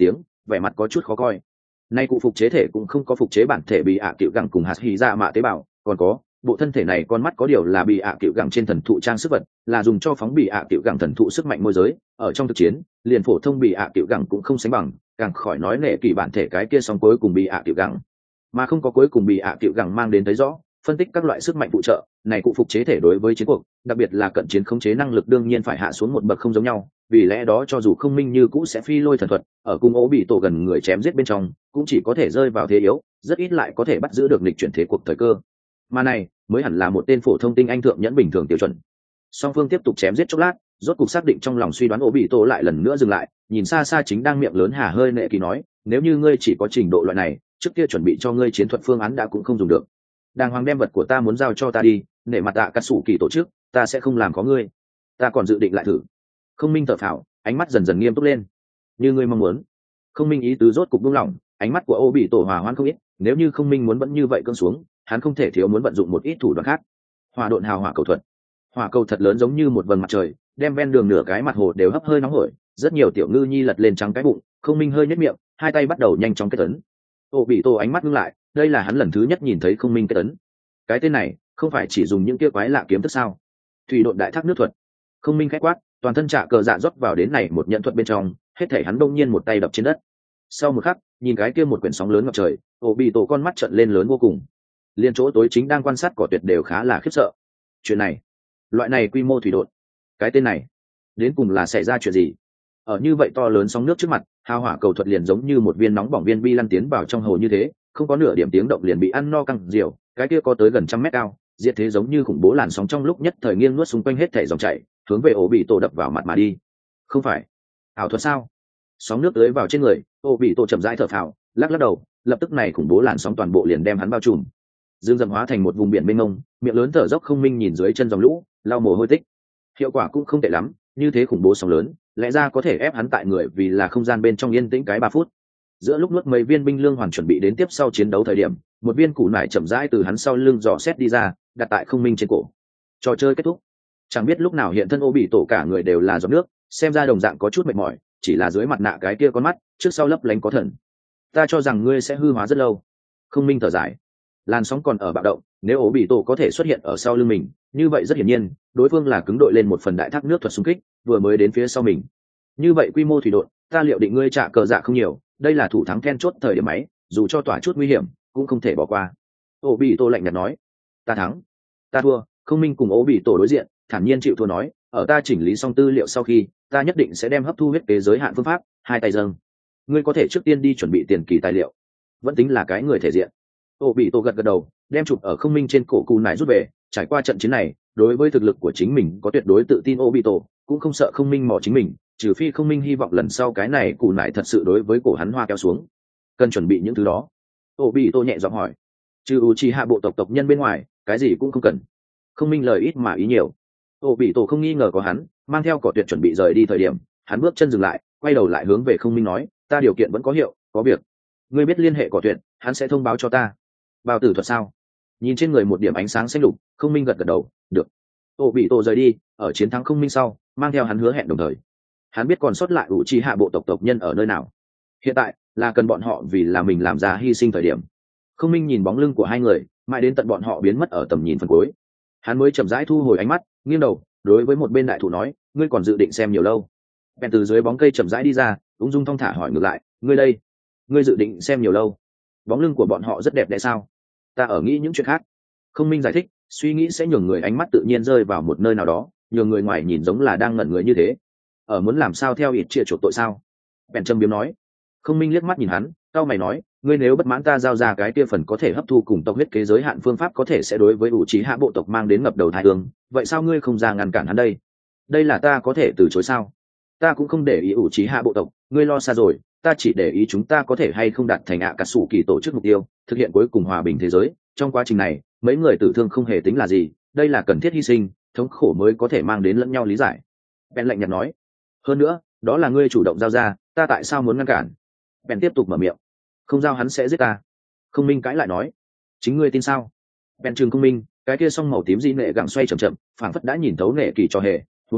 vẻ mặt có chút khó coi. Nay cụ phục chế thể cũng không có phục chế bản thể bị ạ cựu gẳng cùng hạt hy ra mạ tế bào, còn có bộ thân thể này con mắt có điều là bị ạ cựu gẳng trên thần thụ trang sức vật, là dùng cho phóng bị ạ cựu gẳng thần thụ sức mạnh môi giới. Ở trong thực chiến liền phổ thông bị ạ cựu gẳng cũng không sánh bằng, càng khỏi nói nệ kỳ bản thể cái kia song cuối cùng bị ạ cựu gẳng, mà không có cuối cùng bị ạ cựu gẳng mang đến thấy rõ phân tích các loại sức mạnh phụ trợ. Này cụ phục chế thể đối với chiến cuộc, đặc biệt là cận chiến khống chế năng lực đương nhiên phải hạ xuống một bậc không giống nhau. Vì lẽ đó cho dù không minh như cũ sẽ phi lôi thần thuật, ở cung ố bị tổ gần người chém giết bên trong cũng chỉ có thể rơi vào thế yếu, rất ít lại có thể bắt giữ được lịch chuyển thế cuộc thời cơ. Mà này mới hẳn là một tên phổ thông tinh anh thượng nhẫn bình thường tiêu chuẩn. Song phương tiếp tục chém giết chốc lát, rốt cục xác định trong lòng suy đoán ố bị tổ lại lần nữa dừng lại, nhìn xa xa chính đang miệng lớn hà hơi nệ kỳ nói, nếu như ngươi chỉ có trình độ loại này, trước kia chuẩn bị cho ngươi chiến thuật phương án đã cũng không dùng được. Đàng hoàng đem vật của ta muốn giao cho ta đi, nể mặt tạ cắt sủ kỳ tổ chức, ta sẽ không làm có ngươi. Ta còn dự định lại thử. Không minh thở phào, ánh mắt dần dần nghiêm túc lên. Như ngươi mong muốn. Không minh ý tứ rốt cục buông lỏng, ánh mắt của ô bị tổ hòa hoãn không ít. Nếu như không minh muốn vẫn như vậy cơn xuống, hắn không thể thiếu muốn vận dụng một ít thủ đoạn khác. Hỏa độn hào hỏa cầu thuật. Hỏa cầu thật lớn giống như một vầng mặt trời, đem ven đường nửa cái mặt hồ đều hấp hơi nóng hổi. Rất nhiều tiểu ngư nhi lật lên trắng cái bụng, không minh hơi nhếch miệng, hai tay bắt đầu nhanh chóng kết ấn. Ô bị tổ ánh mắt ngưng lại, đây là hắn lần thứ nhất nhìn thấy không minh kết ấn. Cái tên này không phải chỉ dùng những kia quái lạ kiếm tức sao? Thủy độn đại thác nước thuật. Không minh khẽ quát, toàn thân trạ cờ dạ rót vào đến này một nhận thuật bên trong, hết thể hắn đông nhiên một tay đập trên đất. Sau một khắc, nhìn cái kia một quyển sóng lớn ngập trời, ổ bị tổ con mắt trợn lên lớn vô cùng. Liên chỗ tối chính đang quan sát cỏ tuyệt đều khá là khiếp sợ. Chuyện này, loại này quy mô thủy độn, cái tên này, đến cùng là xảy ra chuyện gì? Ở như vậy to lớn sóng nước trước mặt, hào hỏa cầu thuật liền giống như một viên nóng bỏng viên bi lăn tiến vào trong hồ như thế, không có nửa điểm tiếng động liền bị ăn no căng diều. Cái kia có tới gần 100 mét cao, diệt thế giống như khủng bố làn sóng trong lúc nhất thời nghiêng nuốt xung quanh hết thể dòng chảy, hướng về ổ bị tổ đập vào mặt mà đi. Không phải ảo thuật sao? Sóng nước tưới vào trên người, ổ bị tổ chậm rãi thở phào, lắc lắc đầu, lập tức này khủng bố làn sóng toàn bộ liền đem hắn bao trùm, dương dầm hóa thành một vùng biển mênh mông. Miệng lớn thở dốc không minh nhìn dưới chân dòng lũ, lau mồ hôi tích. Hiệu quả cũng không tệ lắm, như thế khủng bố sóng lớn, lẽ ra có thể ép hắn tại người, vì là không gian bên trong yên tĩnh cái 3 phút. Giữa lúc nuốt mấy viên binh lương hoàn chuẩn bị đến tiếp sau chiến đấu thời điểm, một viên củ nải chậm rãi từ hắn sau lưng dò xét đi ra, đặt tại không minh trên cổ. Trò chơi kết thúc. Chẳng biết lúc nào hiện thân ô bị tổ cả người đều là giọt nước, xem ra đồng dạng có chút mệt mỏi, chỉ là dưới mặt nạ cái kia con mắt trước sau lấp lánh có thần. Ta cho rằng ngươi sẽ hư hóa rất lâu. Không minh thở dài. Làn sóng còn ở bạo động, nếu ổ bị tổ có thể xuất hiện ở sau lưng mình, như vậy rất hiển nhiên đối phương là cứng đội lên một phần đại thác nước thuật xung kích, vừa mới đến phía sau mình. Như vậy quy mô thủy độn, ta liệu định ngươi trả cờ dạ không nhiều, đây là thủ thắng then chốt thời điểm máy, dù cho tỏa chút nguy hiểm cũng không thể bỏ qua. Ổ bị tổ lạnh nhạt nói. Ta thắng. Ta thua. Không minh cùng ổ bị tổ đối diện, thản nhiên chịu thua nói, ở ta chỉnh lý xong tư liệu sau khi, ta nhất định sẽ đem hấp thu huyết kế giới hạn phương pháp, hai tay dâng. Ngươi có thể trước tiên đi chuẩn bị tiền kỳ tài liệu. Vẫn tính là cái người thể diện. Ổ bị tổ gật gật đầu, đem chụp ở không minh trên cổ cù nải rút về. Trải qua trận chiến này, đối với thực lực của chính mình có tuyệt đối tự tin. Ổ bị tổ cũng không sợ không minh mò chính mình, trừ phi không minh hy vọng lần sau cái này cù nải thật sự đối với cổ hắn hoa kéo xuống. Cần chuẩn bị những thứ đó. Ổ bị tổ nhẹ giọng hỏi. Trừ Uchiha bộ tộc nhân bên ngoài, cái gì cũng không cần. Không minh lời ít mà ý nhiều. Ổ bị tổ không nghi ngờ có hắn, mang theo cỏ tuyệt chuẩn bị rời đi thời điểm, hắn bước chân dừng lại, quay đầu lại hướng về không minh nói, ta điều kiện vẫn có hiệu, có việc ngươi biết liên hệ cỏ tuyệt, hắn sẽ thông báo cho ta. Bao tử thuật sao? Nhìn trên người một điểm ánh sáng xanh lục, không minh gật gật đầu, được. Ổ bị tổ rời đi, ở chiến thắng không minh sau, mang theo hắn hứa hẹn đồng thời, hắn biết còn sót lại Uchiha bộ tộc nhân ở nơi nào. Hiện tại là cần bọn họ vì là mình làm ra hy sinh thời điểm. Không minh nhìn bóng lưng của hai người, mãi đến tận bọn họ biến mất ở tầm nhìn phần cuối, hắn mới chậm rãi thu hồi ánh mắt, nghiêng đầu đối với một bên đại thủ nói, ngươi còn dự định xem nhiều lâu? Bèn từ dưới bóng cây chậm rãi đi ra, ung dung thong thả hỏi ngược lại, ngươi đây, ngươi dự định xem nhiều lâu? Bóng lưng của bọn họ rất đẹp đẽ sao? Ta ở nghĩ những chuyện khác. Không minh giải thích, suy nghĩ sẽ nhường người ánh mắt tự nhiên rơi vào một nơi nào đó, nhường người ngoài nhìn giống là đang ngẩn người như thế. Ở muốn làm sao theo ít chia chuộc tội sao? Bèn châm biếm nói. Không minh liếc mắt nhìn hắn, cau mày nói, ngươi nếu bất mãn ta giao ra cái kia phần có thể hấp thu cùng tộc huyết kế giới hạn phương pháp có thể sẽ đối với Uchiha bộ tộc mang đến ngập đầu tai ương, vậy sao ngươi không ra ngăn cản hắn đây? Đây là ta có thể từ chối sao? Ta cũng không để ý Uchiha bộ tộc, ngươi lo xa rồi, ta chỉ để ý chúng ta có thể hay không đạt thành cả sủ kỳ tổ chức mục tiêu, thực hiện cuối cùng hòa bình thế giới. Trong quá trình này, mấy người tử thương không hề tính là gì, đây là cần thiết hy sinh, thống khổ mới có thể mang đến lẫn nhau lý giải. Ben lạnh nhạt nói. Hơn nữa, đó là ngươi chủ động giao ra, ta tại sao muốn ngăn cản? Ben tiếp tục mở miệng. Không giao hắn sẽ giết ta. Không minh cãi lại nói. Chính ngươi tin sao? Ben trường không minh, cái kia song màu tím di nệ gặng xoay chậm chậm, phảng phất đã nhìn thấu nệ kỳ cho hề. Huống hồ,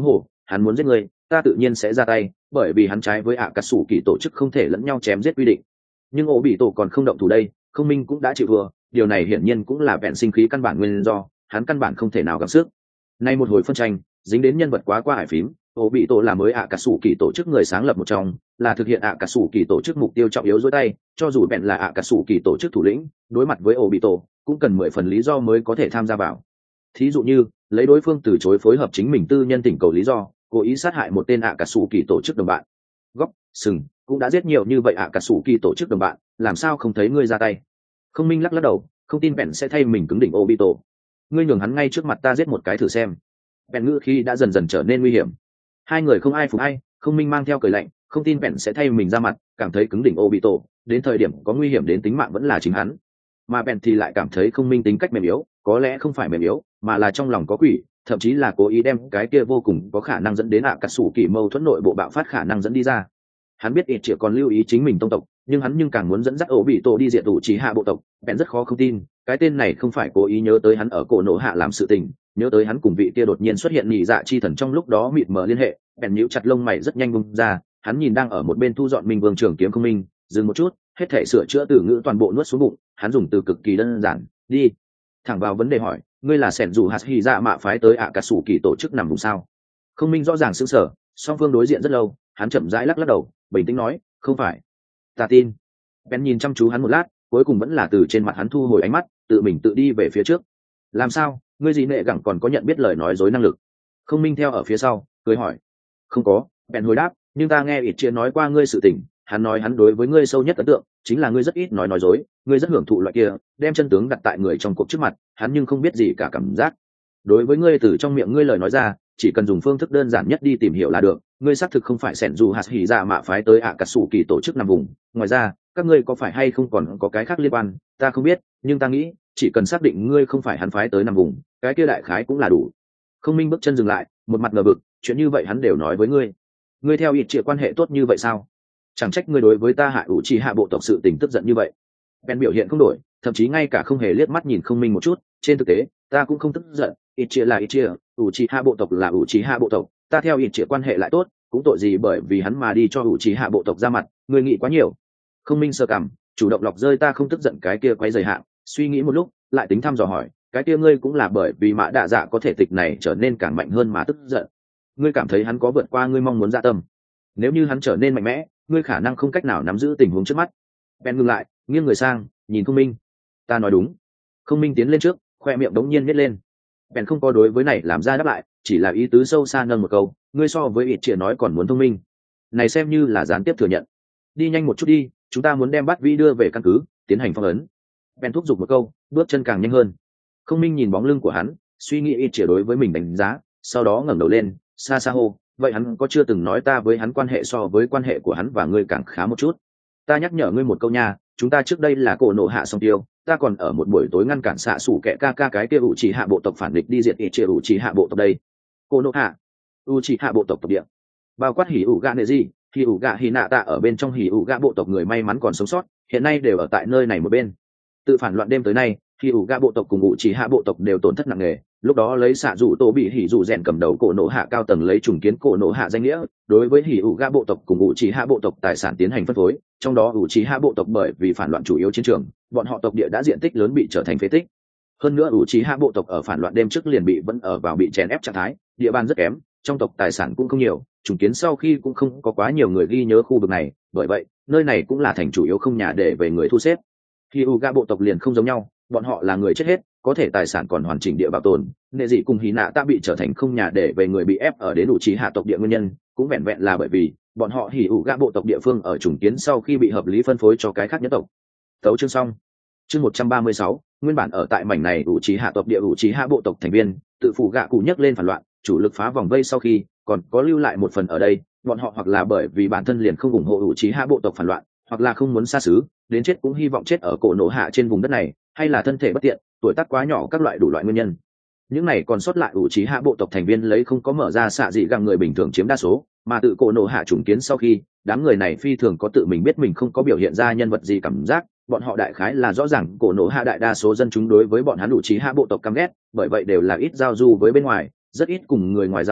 hắn muốn giết ngươi, ta tự nhiên sẽ ra tay, bởi vì hắn trái với ạ cà sủ kỳ tổ chức không thể lẫn nhau chém giết quy định. Nhưng ổ bị tổ còn không động thủ đây, không minh cũng đã chịu vừa, điều này hiển nhiên cũng là vẹn sinh khí căn bản nguyên do, hắn căn bản không thể nào gặp sức. Nay một hồi phân tranh dính đến nhân vật quá qua hải phím, ổ bị tổ là mới ạ cà sủ kỳ tổ chức người sáng lập một trong, là thực hiện ạ cà sủ kỳ tổ chức mục tiêu trọng yếu dối tay, cho dù vẹn là ạ cà sủ kỳ tổ chức thủ lĩnh, đối mặt với ổ bị tổ cũng cần 10 phần lý do mới có thể tham gia vào. Thí dụ như lấy đối phương từ chối phối hợp chính mình tư nhân tỉnh cầu lý do, cố ý sát hại một tên ạ cà sủ kỳ tổ chức đồng bạn. Góc sừng cũng đã giết nhiều như vậy ạ cà sủ kỳ tổ chức đồng bạn, làm sao không thấy ngươi ra tay? Không minh lắc lắc đầu, không tin bèn sẽ thay mình cứng đỉnh Obito. Ngươi nhường hắn ngay trước mặt ta giết một cái thử xem. Bèn ngữ khi đã dần dần trở nên nguy hiểm. Hai người không ai phục ai, không minh mang theo cười lạnh, không tin bèn sẽ thay mình ra mặt, cảm thấy cứng đỉnh Obito, đến thời điểm có nguy hiểm đến tính mạng vẫn là chính hắn. Mà bèn thì lại cảm thấy không minh tính cách mềm yếu, có lẽ không phải mềm yếu, mà là trong lòng có quỷ, thậm chí là cố ý đem cái kia vô cùng có khả năng dẫn đến ạ cà sủ kỳ mâu thuẫn nội bộ bạo phát khả năng dẫn đi ra. Hắn biết ít chỉ còn lưu ý chính mình tông tộc, nhưng hắn càng muốn dẫn dắt ổ bị tổ đi diệt ủ trí hạ bộ tộc. Bèn rất khó không tin cái tên này không phải cố ý nhớ tới hắn ở cổ nổ hạ làm sự tình, nhớ tới hắn cùng vị kia đột nhiên xuất hiện nhị dạ chi thần trong lúc đó mịt mờ liên hệ. Bèn nhíu chặt lông mày rất nhanh bung ra, hắn nhìn đang ở một bên thu dọn minh vương trường kiếm không minh, dừng một chút, hết thể sửa chữa từ ngữ toàn bộ nuốt xuống bụng. Hắn dùng từ cực kỳ đơn giản, đi thẳng vào vấn đề hỏi, ngươi là sẻn dù hạt hy dạ mạ phái tới ạ cà sủ kỳ tổ chức nằm vùng sao? Không minh rõ ràng sững sờ, song phương đối diện rất lâu, hắn chậm rãi lắc lắc đầu, bình tĩnh nói, không phải. Ta tin. Ben nhìn chăm chú hắn một lát, cuối cùng vẫn là từ trên mặt hắn thu hồi ánh mắt, tự mình tự đi về phía trước. Làm sao, ngươi gì nệ gẳng còn có nhận biết lời nói dối năng lực? Không minh theo ở phía sau, cười hỏi. Không có. Ben hồi đáp, nhưng ta nghe ít chia nói qua ngươi sự tình, hắn nói hắn đối với ngươi sâu nhất ấn tượng chính là ngươi rất ít nói dối, ngươi rất hưởng thụ loại kia đem chân tướng đặt tại người trong cuộc trước mặt, hắn nhưng không biết gì cả cảm giác. Đối với ngươi từ trong miệng ngươi lời nói ra, chỉ cần dùng phương thức đơn giản nhất đi tìm hiểu là được. Ngươi xác thực không phải sẻn dù hạt hỉ dạ mạ phái tới ạ cà sủ kỳ tổ chức nằm vùng. Ngoài ra, các ngươi có phải hay không còn có cái khác liên quan, ta không biết, nhưng ta nghĩ chỉ cần xác định ngươi không phải hắn phái tới nằm vùng, cái kia đại khái cũng là đủ. Không minh bước chân dừng lại, một mặt ngờ vực, chuyện như vậy hắn đều nói với ngươi. Ngươi theo ít chia quan hệ tốt như vậy sao? Chẳng trách ngươi đối với ta hạ ủ trì hạ bộ tộc sự tình tức giận như vậy. Ben biểu hiện không đổi, thậm chí ngay cả không hề liếc mắt nhìn không minh một chút. Trên thực tế, ta cũng không tức giận, ít chia là ít chia, ủ trì hạ bộ tộc là ủ trì hạ bộ tộc, ta theo ít chia quan hệ lại tốt, cũng tội gì bởi vì hắn mà đi cho ủ trì hạ bộ tộc ra mặt, ngươi nghĩ quá nhiều. Không minh sơ cằm, chủ động lọc rơi ta không tức giận cái kia quấy rầy hạng, suy nghĩ một lúc, lại tính thăm dò hỏi, cái kia ngươi cũng là bởi vì mã đạ dạ có thể tịch này trở nên càng mạnh hơn mà tức giận. Ngươi cảm thấy hắn có vượt qua ngươi mong muốn dạ tâm? Nếu như hắn trở nên mạnh mẽ, ngươi khả năng không cách nào nắm giữ tình huống trước mắt. Ben ngừng lại, nghiêng người sang, nhìn không minh. Ta nói đúng. Không minh tiến lên trước, khoe miệng đống nhiên nhếch lên. Ben không có đối với này làm ra đáp lại, chỉ là ý tứ sâu xa nâng một câu, ngươi so với ít chia nói còn muốn thông minh. Này xem như là gián tiếp thừa nhận. Đi nhanh một chút đi, chúng ta muốn đem bắt vĩ đưa về căn cứ, tiến hành phong ấn. Ben thúc giục một câu, bước chân càng nhanh hơn. Không minh nhìn bóng lưng của hắn, suy nghĩ ít chia đối với mình đánh giá, sau đó ngẩng đầu lên, xa xa hô, vậy hắn có chưa từng nói ta với hắn quan hệ so với quan hệ của hắn và ngươi càng khá một chút? Ta nhắc nhở ngươi một câu nha, chúng ta trước đây là cổ nộ hạ song tiêu, ta còn ở một buổi tối ngăn cản xạ sủ kẻ ca ca cái kia ủ trì hạ bộ tộc phản địch đi diệt ít chia ủ trì hạ bộ tộc đây. Cổ nộ hạ, ủ trì hạ bộ tộc tộc địa, bao quát hỉ ủ gạ nệ gì, hỉ ủ gạ hỉ nạ tạ ở bên trong hỉ ủ gạ bộ tộc người may mắn còn sống sót, hiện nay đều ở tại nơi này một bên. Tự phản loạn đêm tới nay, hỉ ủ gạ bộ tộc cùng ủ trì hạ bộ tộc đều tổn thất nặng nề. Lúc đó lấy xạ dụ tổ bị hỉ dụ rèn cầm đầu cổ nộ hạ cao tầng lấy trùng kiến cổ nộ hạ danh nghĩa, đối với hỉ ủ gạ bộ tộc cùng ủ trì hạ bộ tộc tài sản tiến hành phân phối, trong đó ủ trì hạ bộ tộc bởi vì phản loạn chủ yếu chiến trường, bọn họ tộc địa đã diện tích lớn bị trở thành phế tích. Hơn nữa ủ trì hạ bộ tộc ở phản loạn đêm trước liền bị vẫn ở vào bị chèn ép trạng thái, địa bàn rất kém, trong tộc tài sản cũng không nhiều, trùng kiến sau khi cũng không có quá nhiều người ghi nhớ khu vực này, bởi vậy nơi này cũng là thành chủ yếu không nhà để về người thu xếp. Hỉ ủ gạ bộ tộc liền không giống nhau, bọn họ là người chết hết, có thể tài sản còn hoàn chỉnh địa bảo tồn. Nệ dị cùng hí nạ ta bị trở thành không nhà để về người bị ép ở đến ủ trì hạ tộc địa nguyên nhân cũng vẹn vẹn là bởi vì bọn họ hỉ ủ gạ bộ tộc địa phương ở trùng kiến sau khi bị hợp lý phân phối cho cái khác nhất tộc. Tấu chương xong. Chương 136, nguyên bản ở tại mảnh này ủ trì hạ tộc địa ủ trì hạ bộ tộc thành viên tự phụ gạ cụ nhấc lên phản loạn, chủ lực phá vòng vây sau khi còn có lưu lại một phần ở đây, bọn họ hoặc là bởi vì bản thân liền không ủng hộ ủ trì hạ bộ tộc phản loạn, hoặc là không muốn xa xứ, đến chết cũng hy vọng chết ở cổ nổ hạ trên vùng đất này, hay là thân thể bất tiện, tuổi tác quá nhỏ, các loại đủ loại nguyên nhân. Những này còn sót lại ủ trí hạ bộ tộc thành viên lấy không có mở ra xạ dị găng người bình thường chiếm đa số, mà tự cổ nổ hạ chủng kiến sau khi đám người này phi thường có tự mình biết mình không có biểu hiện ra nhân vật gì cảm giác, bọn họ đại khái là rõ ràng cổ nổ hạ đại đa số dân chúng đối với bọn hắn ủ trí hạ bộ tộc căm ghét, bởi vậy đều là ít giao du với bên ngoài, rất ít cùng người ngoài giao lưu,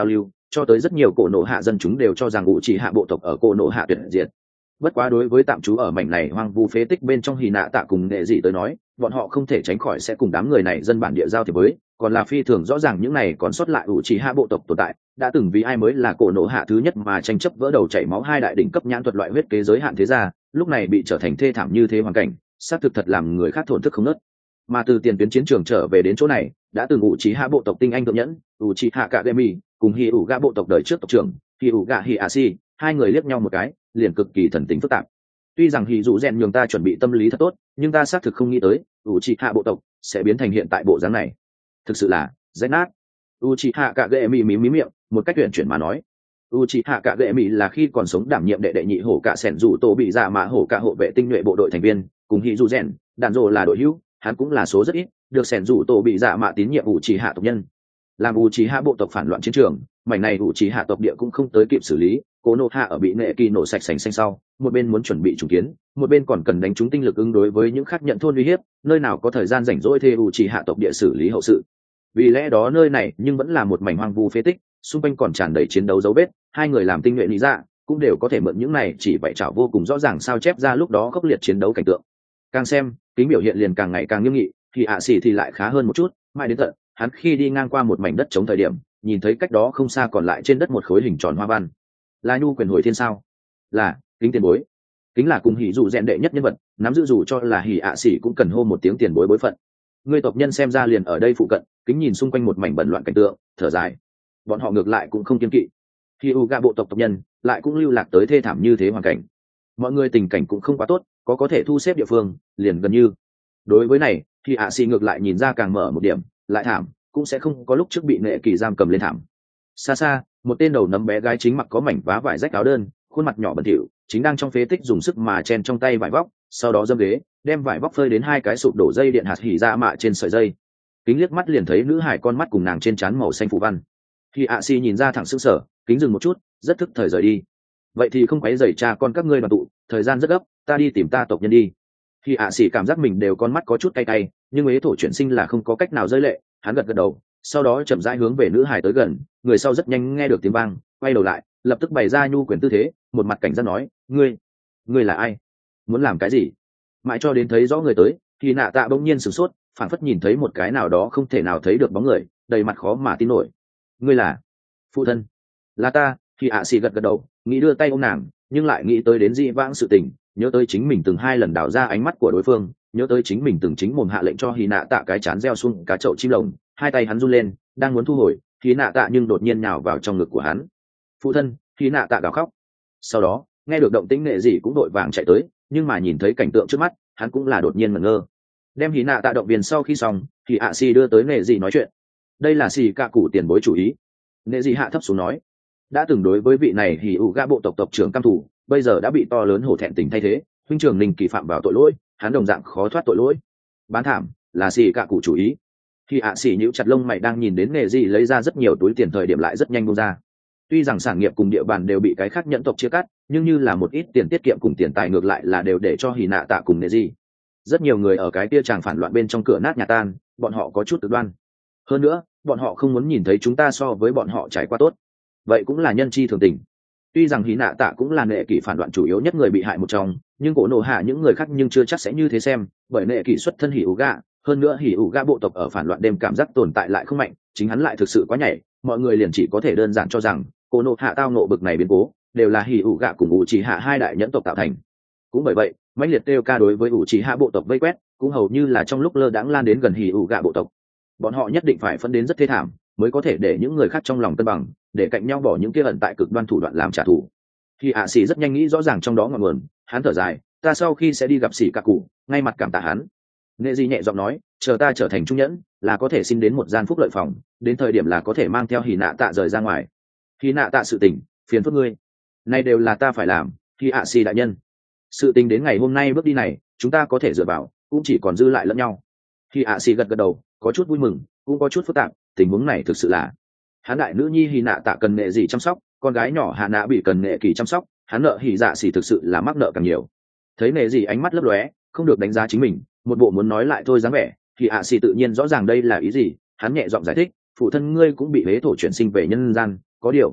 cho tới rất nhiều cổ nộ hạ dân chúng đều cho rằng ủ trì hạ bộ tộc ở cổ nộ hạ tuyệt diệt. Bất quá đối với tạm trú ở mảnh này hoang vu phế tích bên trong Hy Nạ Tạ cùng Nệ Dị tới nói, bọn họ không thể tránh khỏi sẽ cùng đám người này dân bản địa giao thiệp với, còn là phi thường rõ ràng những này còn sót lại ủ trì hạ bộ tộc tồn tại, đã từng vì ai mới là cổ nộ hạ thứ nhất mà tranh chấp vỡ đầu chảy máu hai đại đỉnh cấp nhãn thuật loại huyết kế giới hạn thế gia, lúc này bị trở thành thê thảm như thế hoàn cảnh, xác thực thật làm người khác thổn thức không nớt. Mà từ tiền tuyến chiến trường trở về đến chỗ này, đã từng ủ trì hạ bộ tộc tinh anh thượng nhẫn, ủ trì hạ cả Gemi, cùng Hỉ ủ gạ bộ tộc đời trước tộc trưởng, Hỉ ủ gạ Hiashi, hai người liếc nhau một cái, liền cực kỳ thần tính phức tạp. Tuy rằng Hỉ dụ rèn nhường ta chuẩn bị tâm lý thật tốt, nhưng ta xác thực không nghĩ tới ủ trì hạ bộ tộc sẽ biến thành hiện tại bộ dáng này. Thực sự là rách nát. Uchiha Kagemi mím miệng, một cách tuyển chuyển mà nói. Uchiha Kagemi là khi còn sống đảm nhiệm đệ đệ nhị hổ cả sẻn dù tổ bị dạ mã hổ cả hộ vệ tinh nhuệ bộ đội thành viên, cùng Hỉ dụ rèn, đàn rồ là đội hữu, hắn cũng là số rất ít, được sẻn dù tổ bị dạ mã tín nhiệm Uchiha tộc nhân. Làm Uchiha bộ tộc phản loạn chiến trường, mảnh này Uchiha tộc địa cũng không tới kịp xử lý, Cố Nộ Hạ ở bị Nệ Kỳ nổ sạch sành xanh sau, một bên muốn chuẩn bị trùng kiến, một bên còn cần đánh trúng tinh lực ứng đối với những khác nhận thôn uy hiếp, nơi nào có thời gian rảnh rỗi thê Uchiha tộc địa xử lý hậu sự. Vì lẽ đó nơi này nhưng vẫn là một mảnh hoang vu phế tích, xung quanh còn tràn đầy chiến đấu dấu vết, hai người làm tinh nhuệ lý dạ cũng đều có thể mượn những này chỉ vậy chảo vô cùng rõ ràng sao chép ra lúc đó khốc liệt chiến đấu cảnh tượng. Càng xem, kính biểu hiện liền càng ngày càng nghiêm nghị, thì ạ xỉ thì lại khá hơn một chút, mãi đến tận hắn khi đi ngang qua một mảnh đất trống thời điểm, nhìn thấy cách đó không xa còn lại trên đất một khối hình tròn hoa văn. Là nhu quyền hồi thiên sao? Là kính tiền bối. Kính là cùng Hỉ dụ rèn đệ nhất nhân vật, nắm giữ dù cho là Hỉ ạ xỉ cũng cần hô một tiếng tiền bối bối phận. Người tộc nhân xem ra liền ở đây phụ cận, kính nhìn xung quanh một mảnh bẩn loạn cảnh tượng, thở dài. Bọn họ ngược lại cũng không kiên kỵ. Khi u gạ bộ tộc tộc nhân lại cũng lưu lạc tới thê thảm như thế hoàn cảnh. Mọi người tình cảnh cũng không quá tốt, có thể thu xếp địa phương, liền gần như. Đối với này, thì ạ xỉ ngược lại nhìn ra càng mở một điểm, lại thảm, cũng sẽ không có lúc trước bị Nệ Kỳ giam cầm lên thảm. Xa xa, một tên đầu nấm bé gái chính mặc có mảnh vá vải rách áo đơn, khuôn mặt nhỏ bẩn thỉu, chính đang trong phế tích dùng sức mà chen trong tay vải vóc, sau đó dâm ghế, đem vải vóc phơi đến hai cái sụp đổ dây điện hạt hỉ ra mạ trên sợi dây. Kính liếc mắt liền thấy nữ hải con mắt cùng nàng trên trán màu xanh phù văn. Khi ạ xỉ nhìn ra thẳng sững sờ, kính dừng một chút, rất thức thời rời đi. Vậy thì không quấy rầy cha con các ngươi đoàn tụ, thời gian rất gấp, ta đi tìm ta tộc nhân đi. Khi ạ xỉ cảm giác mình đều con mắt có chút cay cay, nhưng ế thổ chuyển sinh là không có cách nào rơi lệ, hắn gật gật đầu, sau đó chậm rãi hướng về nữ hải tới gần, người sau rất nhanh nghe được tiếng vang, quay đầu lại, lập tức bày ra nhu quyền tư thế, một mặt cảnh giác nói, ngươi là ai, muốn làm cái gì? Mãi cho đến thấy rõ người tới, thì nạ tạ bỗng nhiên sửng sốt, phảng phất nhìn thấy một cái nào đó không thể nào thấy được bóng người, đầy mặt khó mà tin nổi. Ngươi là phụ thân? Là ta. Thì ạ xỉ gật gật đầu, nghĩ đưa tay ôm nàng, nhưng lại nghĩ tới đến dị vãng sự tình, nhớ tới chính mình từng hai lần đảo ra ánh mắt của đối phương, nhớ tới chính mình từng chính mồm hạ lệnh cho Hy nạ tạ cái chán gieo xuống cá chậu chim lồng, hai tay hắn run lên, đang muốn thu hồi, Hy nạ tạ nhưng đột nhiên nhào vào trong ngực của hắn. Phụ thân! Hy nạ tạ gào khóc. Sau đó nghe được động tĩnh Nệ Dị cũng đội vàng chạy tới, nhưng mà nhìn thấy cảnh tượng trước mắt, hắn cũng là đột nhiên ngẩn ngơ. Đem Hy nạ tạ động viên sau khi xong, thì ạ xỉ đưa tới Nệ Dị nói chuyện. Đây là xì cạ cụ tiền bối chủ ý. Nệ Dị hạ thấp xuống nói, đã từng đối với vị này Hỉ ủ gạ bộ tộc tộc trưởng cam thủ, bây giờ đã bị to lớn hổ thẹn tình thay thế, huynh trưởng Ninh Kỳ phạm vào tội lỗi, hắn đồng dạng khó thoát tội lỗi. Bán thảm là xì cạ cụ chủ ý. Khi ạ xỉ nhíu chặt lông mày đang nhìn đến Nệ Dị lấy ra rất nhiều túi tiền thời điểm lại rất nhanh buông ra. Tuy rằng sản nghiệp cùng địa bàn đều bị cái khác nhẫn tộc chia cắt, nhưng như là một ít tiền tiết kiệm cùng tiền tài ngược lại là đều để cho Hỉ nạ tạ cùng Nệ Dị. Rất nhiều người ở cái kia chàng phản loạn bên trong cửa nát nhà tan, bọn họ có chút cực đoan. Hơn nữa, bọn họ không muốn nhìn thấy chúng ta so với bọn họ trải qua tốt. Vậy cũng là nhân chi thường tình. Tuy rằng Hỉ nạ tạ cũng là Nệ Kỳ phản loạn chủ yếu nhất người bị hại một trong, nhưng cổ nổ hạ những người khác nhưng chưa chắc sẽ như thế xem, bởi Nệ Kỳ xuất thân Hỉ ủ gạ, hơn nữa Hỉ ủ gạ bộ tộc ở phản loạn đêm cảm giác tồn tại lại không mạnh, chính hắn lại thực sự quá nhảy, mọi người liền chỉ có thể đơn giản cho rằng cổ nổ hạ tao nộ bực này biến cố đều là Hỉ ủ gạ cùng ủ trì hạ hai đại nhẫn tộc tạo thành. Cũng bởi vậy, mãnh liệt kêu ca đối với ủ trì hạ bộ tộc vây quét, cũng hầu như là trong lúc lơ đãng lan đến gần Hỉ ủ gạ bộ tộc. Bọn họ nhất định phải phân đến rất thê thảm, mới có thể để những người khác trong lòng cân bằng, để cạnh nhau bỏ những kia ẩn tại cực đoan thủ đoạn làm trả thù. Khi ạ xỉ rất nhanh nghĩ rõ ràng trong đó ngọn nguồn, hắn thở dài, ta sau khi sẽ đi gặp xỉ cạ cụ, ngay mặt cảm tạ hắn. Nệ Dị nhẹ giọng nói, chờ ta trở thành trung nhẫn, là có thể xin đến một gian phúc lợi phòng, đến thời điểm là có thể mang theo Hỉ nạ tạ rời ra ngoài. Hỉ nạ tạ sự tình, phiền phức ngươi. Này đều là ta phải làm, khi ạ xỉ đại nhân. Sự tình đến ngày hôm nay bước đi này, chúng ta có thể dựa vào, cũng chỉ còn dư lại lẫn nhau. Khi ạ xỉ gật gật đầu, có chút vui mừng, cũng có chút phức tạp, tình huống này thực sự là hắn đại nữ nhi Hỉ nạ tạ cần Nệ Dị chăm sóc, con gái nhỏ Hạ Nạ bị cần Nệ Kỳ chăm sóc, hắn nợ Hỉ dạ xỉ thực sự là mắc nợ càng nhiều. Thấy Nệ Dị ánh mắt lấp lóe, không được đánh giá chính mình, một bộ muốn nói lại thôi dáng vẻ, thì Hạ xỉ tự nhiên rõ ràng đây là ý gì, hắn nhẹ giọng giải thích, phụ thân ngươi cũng bị hế thổ chuyển sinh về nhân gian, có điều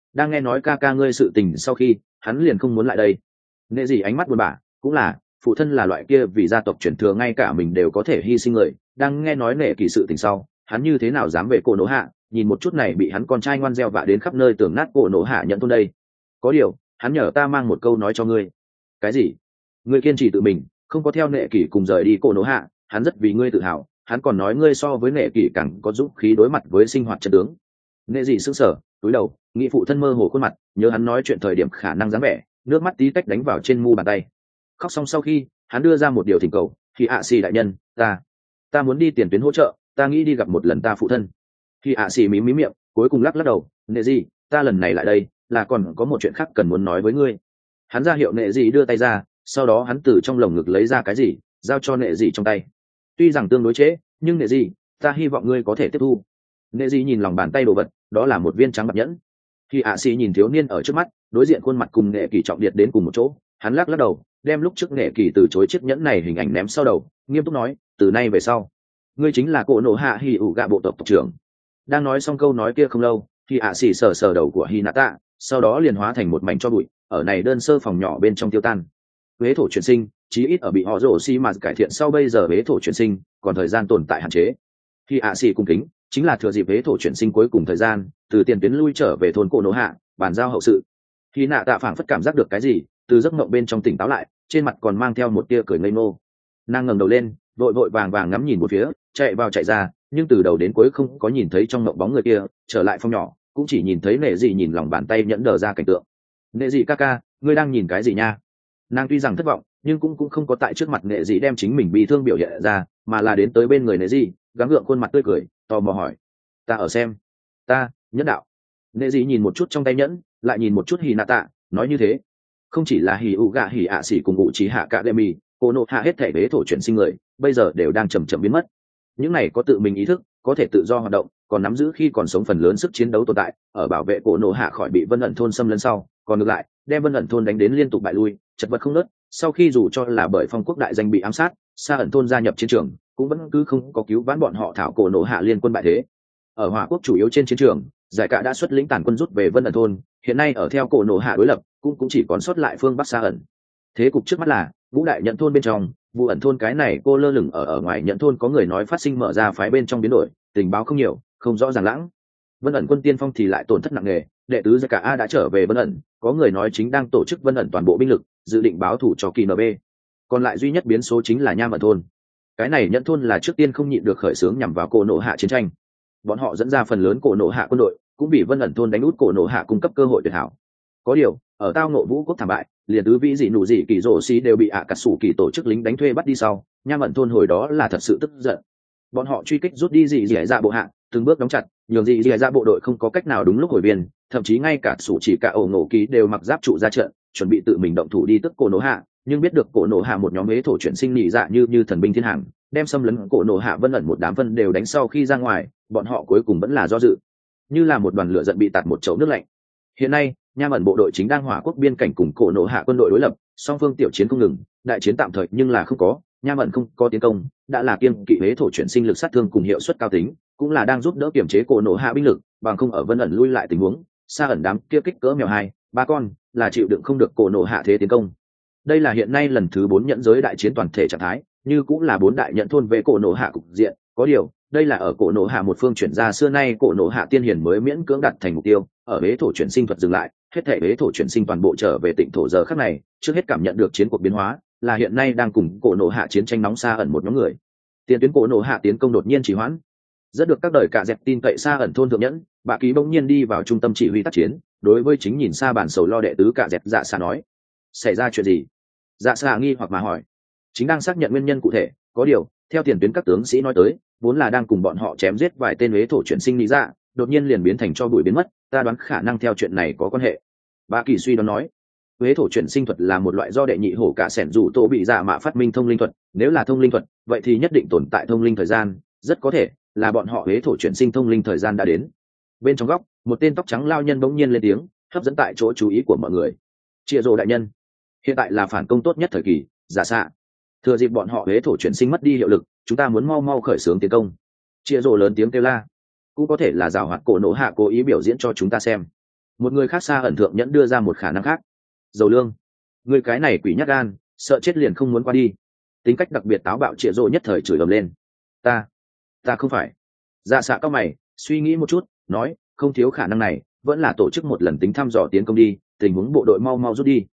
đang nghe nói ca ca ngươi sự tình sau khi hắn liền không muốn lại đây. Nệ gì ánh mắt buồn bã, cũng là phụ thân là loại kia vì gia tộc truyền thừa ngay cả mình đều có thể hy sinh người, đang nghe nói nệ kỳ sự tình sau hắn như thế nào dám về cổ nổ hạ, nhìn một chút này bị hắn con trai ngoan gieo vạ đến khắp nơi tưởng nát cổ nổ hạ nhận thôn đây. Có điều hắn nhờ ta mang một câu nói cho ngươi. Cái gì? Ngươi kiên trì tự mình không có theo nệ kỳ cùng rời đi cổ nổ hạ, hắn rất vì ngươi tự hào, hắn còn nói ngươi so với nệ kỳ càng có dũng khí đối mặt với sinh hoạt trận tướng. Nệ gì sững sờ túi đầu nghĩ phụ thân mơ hồ khuôn mặt, nhớ hắn nói chuyện thời điểm khả năng dáng vẻ, nước mắt tí tách đánh vào trên mu bàn tay. Khóc xong sau khi hắn đưa ra một điều thỉnh cầu, thì ạ xì đại nhân, ta muốn đi tiền tuyến hỗ trợ, ta nghĩ đi gặp một lần ta phụ thân. Thì ạ xì mím miệng cuối cùng lắc đầu, nệ gì, ta lần này lại đây là còn có một chuyện khác cần muốn nói với ngươi. Hắn ra hiệu nệ gì đưa tay ra, sau đó hắn từ trong lồng ngực lấy ra cái gì giao cho nệ gì trong tay. Tuy rằng tương đối trễ, nhưng nệ gì, ta hy vọng ngươi có thể tiếp thu. Nệ gì nhìn lòng bàn tay đồ vật, đó là một viên trắng bạc nhẫn. Khi ạ xì nhìn thiếu niên ở trước mắt, đối diện khuôn mặt cùng nệ kỳ trọng điệt đến cùng một chỗ, hắn lắc đầu đem lúc trước nệ kỳ từ chối chiếc nhẫn này hình ảnh ném sau đầu, nghiêm túc nói, từ nay về sau ngươi chính là cổ nổ hạ hỉ ủ gạ bộ tộc tộc trưởng. Đang nói xong câu nói kia không lâu, khi ạ xì sờ sờ đầu của Hinata, sau đó liền hóa thành một mảnh cho bụi, ở này đơn sơ phòng nhỏ bên trong tiêu tan. Huế thổ chuyển sinh, chí ít ở bị họ rổ xi mà cải thiện sau bây giờ huế thổ chuyển sinh còn thời gian tồn tại hạn chế. Khi ạ xì cung kính chính là thừa dịp huế thổ chuyển sinh cuối cùng thời gian, từ tiền tuyến lui trở về thôn cổ nổ hạ, bàn giao hậu sự. Khi nạ tạ phảng phất cảm giác được cái gì, từ giấc mộng bên trong tỉnh táo lại, trên mặt còn mang theo một tia cười ngây ngô. Nàng ngẩng đầu lên, vội vội vàng vàng ngắm nhìn một phía, chạy vào chạy ra, nhưng từ đầu đến cuối không có nhìn thấy trong mộng bóng người kia. Trở lại phòng nhỏ, cũng chỉ nhìn thấy nệ dị nhìn lòng bàn tay nhẫn đờ ra cảnh tượng. Nệ dị ca ca, ngươi đang nhìn cái gì nha? Nàng tuy rằng thất vọng, nhưng cũng không có tại trước mặt nệ dị đem chính mình bị thương biểu hiện ra, mà là đến tới bên người nệ dị, gắng gượng khuôn mặt tươi cười, tò mò hỏi, ta ở xem. Ta nhẫn đạo. Nệ dị nhìn một chút trong tay nhẫn, lại nhìn một chút Hinata, nói như thế không chỉ là hỉ ủ gạ hỉ ạ xỉ cùng ngụ trí hạ cả đệ mì, cô nộ hạ hết thể bế thổ chuyển sinh người bây giờ đều đang chầm chậm biến mất. Những này có tự mình ý thức, có thể tự do hoạt động, còn nắm giữ khi còn sống phần lớn sức chiến đấu tồn tại, ở bảo vệ cổ nộ hạ khỏi bị Vân ẩn thôn xâm lấn sau, còn ngược lại đem Vân ẩn thôn đánh đến liên tục bại lui, chật vật không nớt. Sau khi dù cho là bởi phong quốc đại danh bị ám sát, Sa ẩn thôn gia nhập chiến trường, cũng vẫn cứ không có cứu vãn bọn họ thảo cổ nộ hạ liên quân bại thế. Ở Hỏa quốc chủ yếu trên chiến trường, giải cả đã xuất lĩnh tàn quân rút về Vân ẩn thôn, hiện nay ở theo cổ nộ hạ đối lập, cũng chỉ còn sót lại phương Bắc Sa ẩn. Thế cục trước mắt là Vũ đại nhận thôn bên trong, Vũ ẩn thôn cái này cô lơ lửng ở ngoài nhận thôn có người nói phát sinh mở ra phái bên trong biến đổi, tình báo không nhiều, không rõ ràng lãng. Vân ẩn quân tiên phong thì lại tổn thất nặng nề, đệ tứ giải cả A đã trở về Vân ẩn, có người nói chính đang tổ chức Vân ẩn toàn bộ binh lực, dự định báo thủ cho kỳ NB. Còn lại duy nhất biến số chính là Nham ẩn thôn. Cái này nhận thôn là trước tiên không nhịn được khởi xướng nhằm vào cổ nộ hạ chiến tranh. Bọn họ dẫn ra phần lớn cổ nộ hạ quân đội, cũng bị Vân ẩn thôn đánh út cổ nộ hạ cung cấp cơ hội tuyệt hảo. Có điều ở tao nộ Vũ quốc thảm bại, liền tứ vĩ dị nụ dị kỳ rổ xí đều bị ạ cà sủ kỳ tổ chức lính đánh thuê bắt đi sau, Nham ẩn thôn hồi đó là thật sự tức giận. Bọn họ truy kích rút đi dị dị dạ bộ hạ, từng bước đóng chặt, nhường dị dị dạ bộ đội không có cách nào đúng lúc hồi viên, thậm chí ngay cả sủ chỉ cả ổ ngộ ký đều mặc giáp trụ ra trận, chuẩn bị tự mình động thủ đi tức cổ nổ hạ. Nhưng biết được cổ nổ hạ một nhóm huế thổ chuyển sinh nhị dạ như thần binh thiên hàng, đem xâm lấn cổ nổ hạ Vân ẩn một đám Vân đều đánh sau khi ra ngoài, bọn họ cuối cùng vẫn là do dự, như là một đoàn lửa giận bị tạt một chậu nước lạnh. Hiện nay Nham ẩn bộ đội chính đang Hỏa quốc biên cảnh cùng cổ nổ hạ quân đội đối lập, song phương tiểu chiến không ngừng, đại chiến tạm thời nhưng là không có. Nham ẩn không có tiến công, đã là kiêng kỵ huế thổ chuyển sinh lực sát thương cùng hiệu suất cao tính, cũng là đang giúp đỡ kiểm chế cổ nổ hạ binh lực, bằng không ở Vân ẩn lui lại tình huống, Sa ẩn đám kia kích cỡ mèo 2-3 con là chịu đựng không được cổ nổ hạ thế tiến công. Đây là hiện nay lần thứ 4 nhận giới đại chiến toàn thể trạng thái, như cũng là 4 đại nhận thôn về cổ nổ hạ cục diện. Có điều đây là ở cổ nổ hạ một phương chuyển ra xưa nay cổ nổ hạ tiên hiển mới miễn cưỡng đặt thành mục tiêu, ở huế thổ chuyển sinh thuật dừng lại, hết thể huế thổ chuyển sinh toàn bộ trở về tịnh thổ giờ khắc này, trước hết cảm nhận được chiến cuộc biến hóa, là hiện nay đang cùng cổ nổ hạ chiến tranh nóng Sa ẩn một nhóm người. Tiền tuyến cổ nổ hạ tiến công đột nhiên trì hoãn, rất được các đời cả dẹp tin cậy Sa ẩn thôn thượng nhẫn, bà ký bỗng nhiên đi vào trung tâm chỉ huy tác chiến, đối với chính nhìn xa bản sầu lo đệ tứ cả dẹp dạ xạ nói, xảy ra chuyện gì? Dạ xạ nghi hoặc mà hỏi. Chính đang xác nhận nguyên nhân cụ thể, có điều theo tiền tuyến các tướng sĩ nói tới, vốn là đang cùng bọn họ chém giết vài tên huế thổ chuyển sinh lý dạ, đột nhiên liền biến thành cho bụi biến mất, ta đoán khả năng theo chuyện này có quan hệ. Bà kỳ suy đoán nói, huế thổ chuyển sinh thuật là một loại do đệ nhị hổ cả sẻn dù tổ bị dạ mạ phát minh thông linh thuật, nếu là thông linh thuật, vậy thì nhất định tồn tại thông linh thời gian, rất có thể là bọn họ huế thổ chuyển sinh thông linh thời gian đã đến. Bên trong góc, một tên tóc trắng lao nhân bỗng nhiên lên tiếng, hấp dẫn tại chỗ chú ý của mọi người. Chia rồ đại nhân, hiện tại là phản công tốt nhất thời kỳ, giả xạ. Thừa dịp bọn họ huế thổ chuyển sinh mất đi hiệu lực, chúng ta muốn mau mau khởi xướng tiến công. Chia rồ lớn tiếng kêu la, cũng có thể là giảo hoạt cổ nổ hạ cố ý biểu diễn cho chúng ta xem. Một người khác xa ẩn thượng nhẫn đưa ra một khả năng khác. Dầu lương, người cái này quỷ nhát gan, sợ chết liền không muốn qua đi. Tính cách đặc biệt táo bạo trịa rộ nhất thời chửi ầm lên. Ta không phải. Dạ xạ cao mày, suy nghĩ một chút, nói, không thiếu khả năng này, vẫn là tổ chức một lần tính thăm dò tiến công đi, tình huống bộ đội mau rút đi.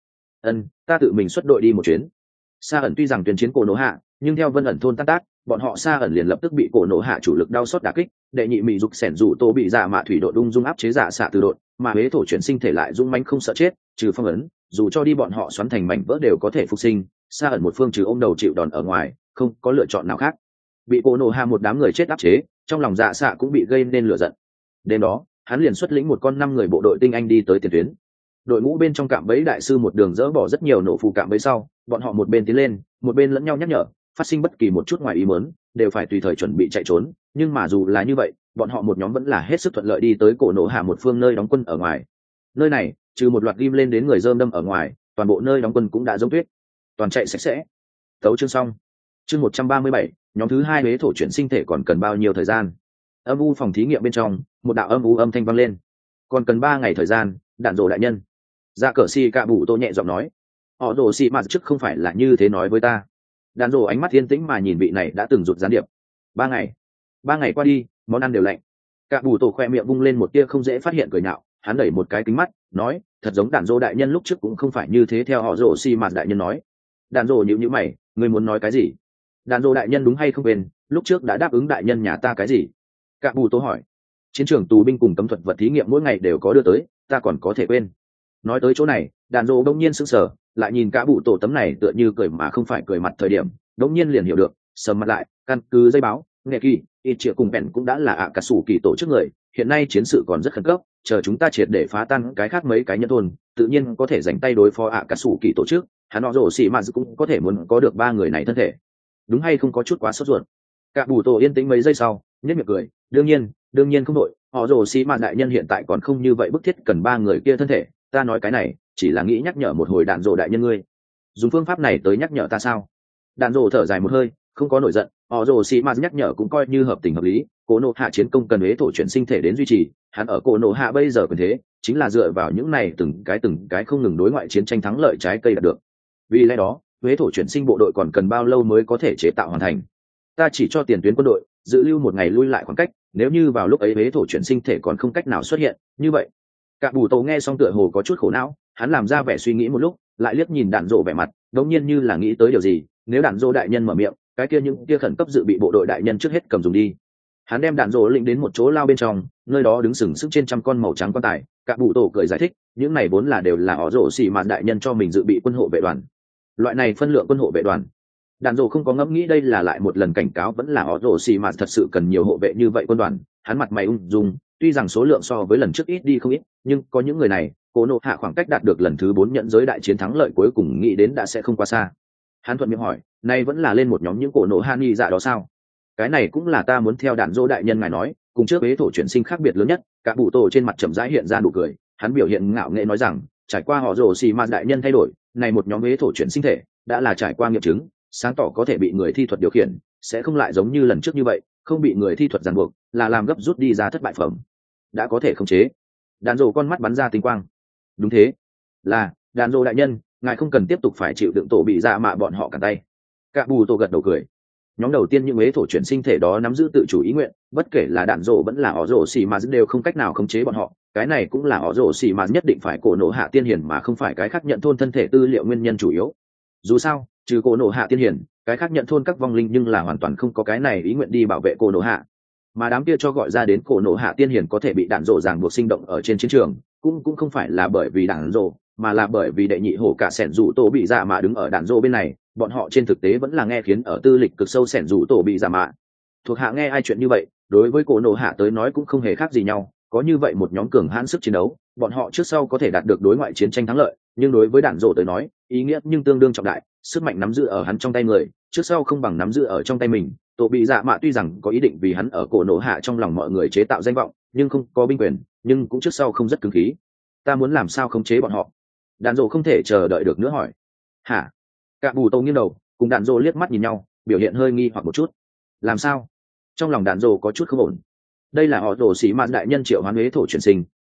Ta tự mình xuất đội đi một chuyến. Sa ẩn tuy rằng tuyên chiến cổ nổ hạ, nhưng theo Vân ẩn thôn tan tác, bọn họ Sa ẩn liền lập tức bị cổ nổ hạ chủ lực đau xót đả kích, đệ nhị mỹ dục sẻn dụ tô bị dạ mạ thủy đội đung dung áp chế dạ xạ từ đội, mà huế thổ chuyển sinh thể lại dung manh không sợ chết, trừ phong ấn, dù cho đi bọn họ xoắn thành mảnh vỡ đều có thể phục sinh. Sa ẩn một phương trừ ôm đầu chịu đòn ở ngoài, không có lựa chọn nào khác. Bị cổ nổ hạ một đám người chết áp chế, trong lòng dạ xạ cũng bị gây nên lửa giận. Đêm đó, hắn liền xuất lĩnh một con 5 người bộ đội tinh anh đi tới tiền tuyến. Đội ngũ bên trong cạm bẫy đại sư một đường dỡ bỏ rất nhiều nổ phù cạm bẫy sau, bọn họ một bên tiến lên, một bên lẫn nhau nhắc nhở, phát sinh bất kỳ một chút ngoài ý muốn, đều phải tùy thời chuẩn bị chạy trốn. Nhưng mà dù là như vậy, bọn họ một nhóm vẫn là hết sức thuận lợi đi tới cổ nổ hạ một phương nơi đóng quân ở ngoài. Nơi này, trừ một loạt ghim lên đến người dơm đâm ở ngoài, toàn bộ nơi đóng quân cũng đã giống tuyết, toàn chạy sạch sẽ. Tấu chương xong. Chương 137, nhóm thứ 2 huế thổ chuyển sinh thể còn cần bao nhiêu thời gian? Âm u phòng thí nghiệm bên trong, một đạo âm u âm thanh vang lên. Còn cần 3 ngày thời gian, đạn rồ đại nhân. Dạ cờ xì cạ bụ tô nhẹ giọng nói. Họ rồ xì mà trước không phải là như thế nói với ta. Đạn rồ ánh mắt yên tĩnh mà nhìn vị này đã từng rụt gián điệp. 3 ngày qua đi, món ăn đều lạnh. Cạ bụ tô khoe miệng vung lên một tia không dễ phát hiện cười nhạo, hắn đẩy một cái kính mắt, nói, thật giống đạn rồ đại nhân lúc trước cũng không phải như thế theo họ rồ xì mà đại nhân nói. Đạn rồ nhíu mày, ngươi muốn nói cái gì? Đạn rồ đại nhân đúng hay không quên, lúc trước đã đáp ứng đại nhân nhà ta cái gì? Cạ bù tô hỏi. Chiến trường tù binh cùng cấm thuật vật thí nghiệm mỗi ngày đều có đưa tới, ta còn có thể quên? Nói tới chỗ này, đạn rồ đông nhiên sững sờ, lại nhìn Cạ bù tổ tấm này tựa như cười mà không phải cười mặt thời điểm, đông nhiên liền hiểu được, sầm mặt lại, căn cứ dây báo, nghe kỳ, ít triệu cùng bèn cũng đã là ạ cả sủ kỳ tổ chức người, hiện nay chiến sự còn rất khẩn cấp, chờ chúng ta triệt để phá tan cái khác mấy cái nhân thôn, tự nhiên có thể dành tay đối phó ạ cả sủ kỳ tổ chức, hắn họ rồ xì mà cũng có thể muốn có được 3 người này thân thể. Đúng hay không có chút quá sốt ruột? Cạ bù tổ yên tĩnh mấy giây sau, nhếch miệng cười, đương nhiên không đội, họ rồ xì mà đại nhân hiện tại còn không như vậy bức thiết cần 3 người kia thân thể, ta nói cái này chỉ là nghĩ nhắc nhở một hồi đạn rồ đại nhân ngươi. Dùng phương pháp này tới nhắc nhở ta sao? Đạn rồ thở dài một hơi, không có nổi giận, họ rồ xì mà nhắc nhở cũng coi như hợp tình hợp lý, cổ nộ hạ chiến công cần huế thổ chuyển sinh thể đến duy trì, hắn ở cổ nộ hạ bây giờ quyền thế chính là dựa vào những này từng cái không ngừng đối ngoại chiến tranh thắng lợi trái cây đạt được. Vì lẽ đó, huế thổ chuyển sinh bộ đội còn cần bao lâu mới có thể chế tạo hoàn thành? Ta chỉ cho tiền tuyến quân đội dự lưu 1 ngày lui lại khoảng cách, nếu như vào lúc ấy huế thổ chuyển sinh thể còn không cách nào xuất hiện, như vậy. Cạ bù tổ nghe xong tựa hồ có chút khổ não, hắn làm ra vẻ suy nghĩ một lúc, lại liếc nhìn đạn rồ vẻ mặt, đống nhiên như là nghĩ tới điều gì, nếu đạn rồ đại nhân mở miệng, cái kia những kia khẩn cấp dự bị bộ đội đại nhân trước hết cầm dùng đi. Hắn đem đạn rồ lĩnh đến một chỗ lao bên trong, nơi đó đứng sừng sững trên trăm con màu trắng quan tài. Cạ bù tổ cười giải thích, những này vốn là đều là họ rồ xì mà đại nhân cho mình dự bị quân hộ vệ đoàn. Loại này phân lượng quân hộ vệ đoàn, đạn rồ không có ngẫm nghĩ đây là lại một lần cảnh cáo vẫn là họ rồ xì mà thật sự cần nhiều hộ vệ như vậy quân đoàn. Hắn mặt mày ung dung, tuy rằng số lượng so với lần trước ít đi không ít, nhưng có những người này, cổ nộ hạ khoảng cách đạt được lần thứ 4 nhận giới đại chiến thắng lợi cuối cùng nghĩ đến đã sẽ không quá xa. Hắn thuận miệng hỏi, nay vẫn là lên một nhóm những cổ nộ hạ nghi dạ đó sao? Cái này cũng là ta muốn theo đạn dỗ đại nhân ngài nói, cùng trước huế thổ chuyển sinh khác biệt lớn nhất. Cả bụ tổ trên mặt chậm rãi hiện ra nụ cười, hắn biểu hiện ngạo nghễ nói rằng, trải qua họ rồ xì mà đại nhân thay đổi, này một nhóm huế thổ chuyển sinh thể đã là trải qua nghiệm chứng, sáng tỏ có thể bị người thi thuật điều khiển, sẽ không lại giống như lần trước như vậy, không bị người thi thuật ràng buộc, là làm gấp rút đi ra thất bại phẩm, đã có thể khống chế. Đạn dỗ con mắt bắn ra tinh quang. Đúng thế, là đạn dỗ đại nhân, ngài không cần tiếp tục phải chịu đựng tổ bị dạ mạ bọn họ cản tay. Cả bù tổ gật đầu cười. Nhóm đầu tiên những huế thổ chuyển sinh thể đó nắm giữ tự chủ ý nguyện, bất kể là đạn rộ vẫn là họ rồ xì mà đều không cách nào khống chế bọn họ, cái này cũng là họ rồ xì mà nhất định phải cổ nộ hạ tiên hiển mà không phải cái khác nhận thôn thân thể tư liệu nguyên nhân chủ yếu. Dù sao, trừ cổ nộ hạ tiên hiển, cái khác nhận thôn các vong linh nhưng là hoàn toàn không có cái này ý nguyện đi bảo vệ cổ nộ hạ, mà đám kia cho gọi ra đến cổ nộ hạ tiên hiển có thể bị đạn rộ ràng buộc sinh động ở trên chiến trường, cũng không phải là bởi vì đạn rộ, mà là bởi vì đệ nhị hổ cả sẻn rủ tổ bị dạ mà đứng ở đạn rộ bên này, bọn họ trên thực tế vẫn là nghe khiến ở tư lịch cực sâu sẻn rủ tổ bị dạ mạ. Thuộc hạ nghe ai chuyện như vậy, đối với cổ nộ hạ tới nói cũng không hề khác gì nhau, có như vậy một nhóm cường hãn sức chiến đấu, bọn họ trước sau có thể đạt được đối ngoại chiến tranh thắng lợi, nhưng đối với đạn rộ tới nói, ý nghĩa nhưng tương đương trọng đại, sức mạnh nắm giữ ở hắn trong tay người, trước sau không bằng nắm giữ ở trong tay mình. Tổ bị dạ mạ tuy rằng có ý định vì hắn ở cổ nộ hạ trong lòng mọi người chế tạo danh vọng, nhưng không có binh quyền, nhưng cũng trước sau không rất cứng khí. Ta muốn làm sao khống chế bọn họ? Đạn rộ không thể chờ đợi được nữa hỏi. Hả? Cả bù tô nghiêng đầu, cùng đạn rộ liếc mắt nhìn nhau, biểu hiện hơi nghi hoặc một chút. Làm sao? Trong lòng đạn rộ có chút không ổn. Đây là họ rồ xỉ mạn đại nhân triệu hoán huế thổ chuyển sinh,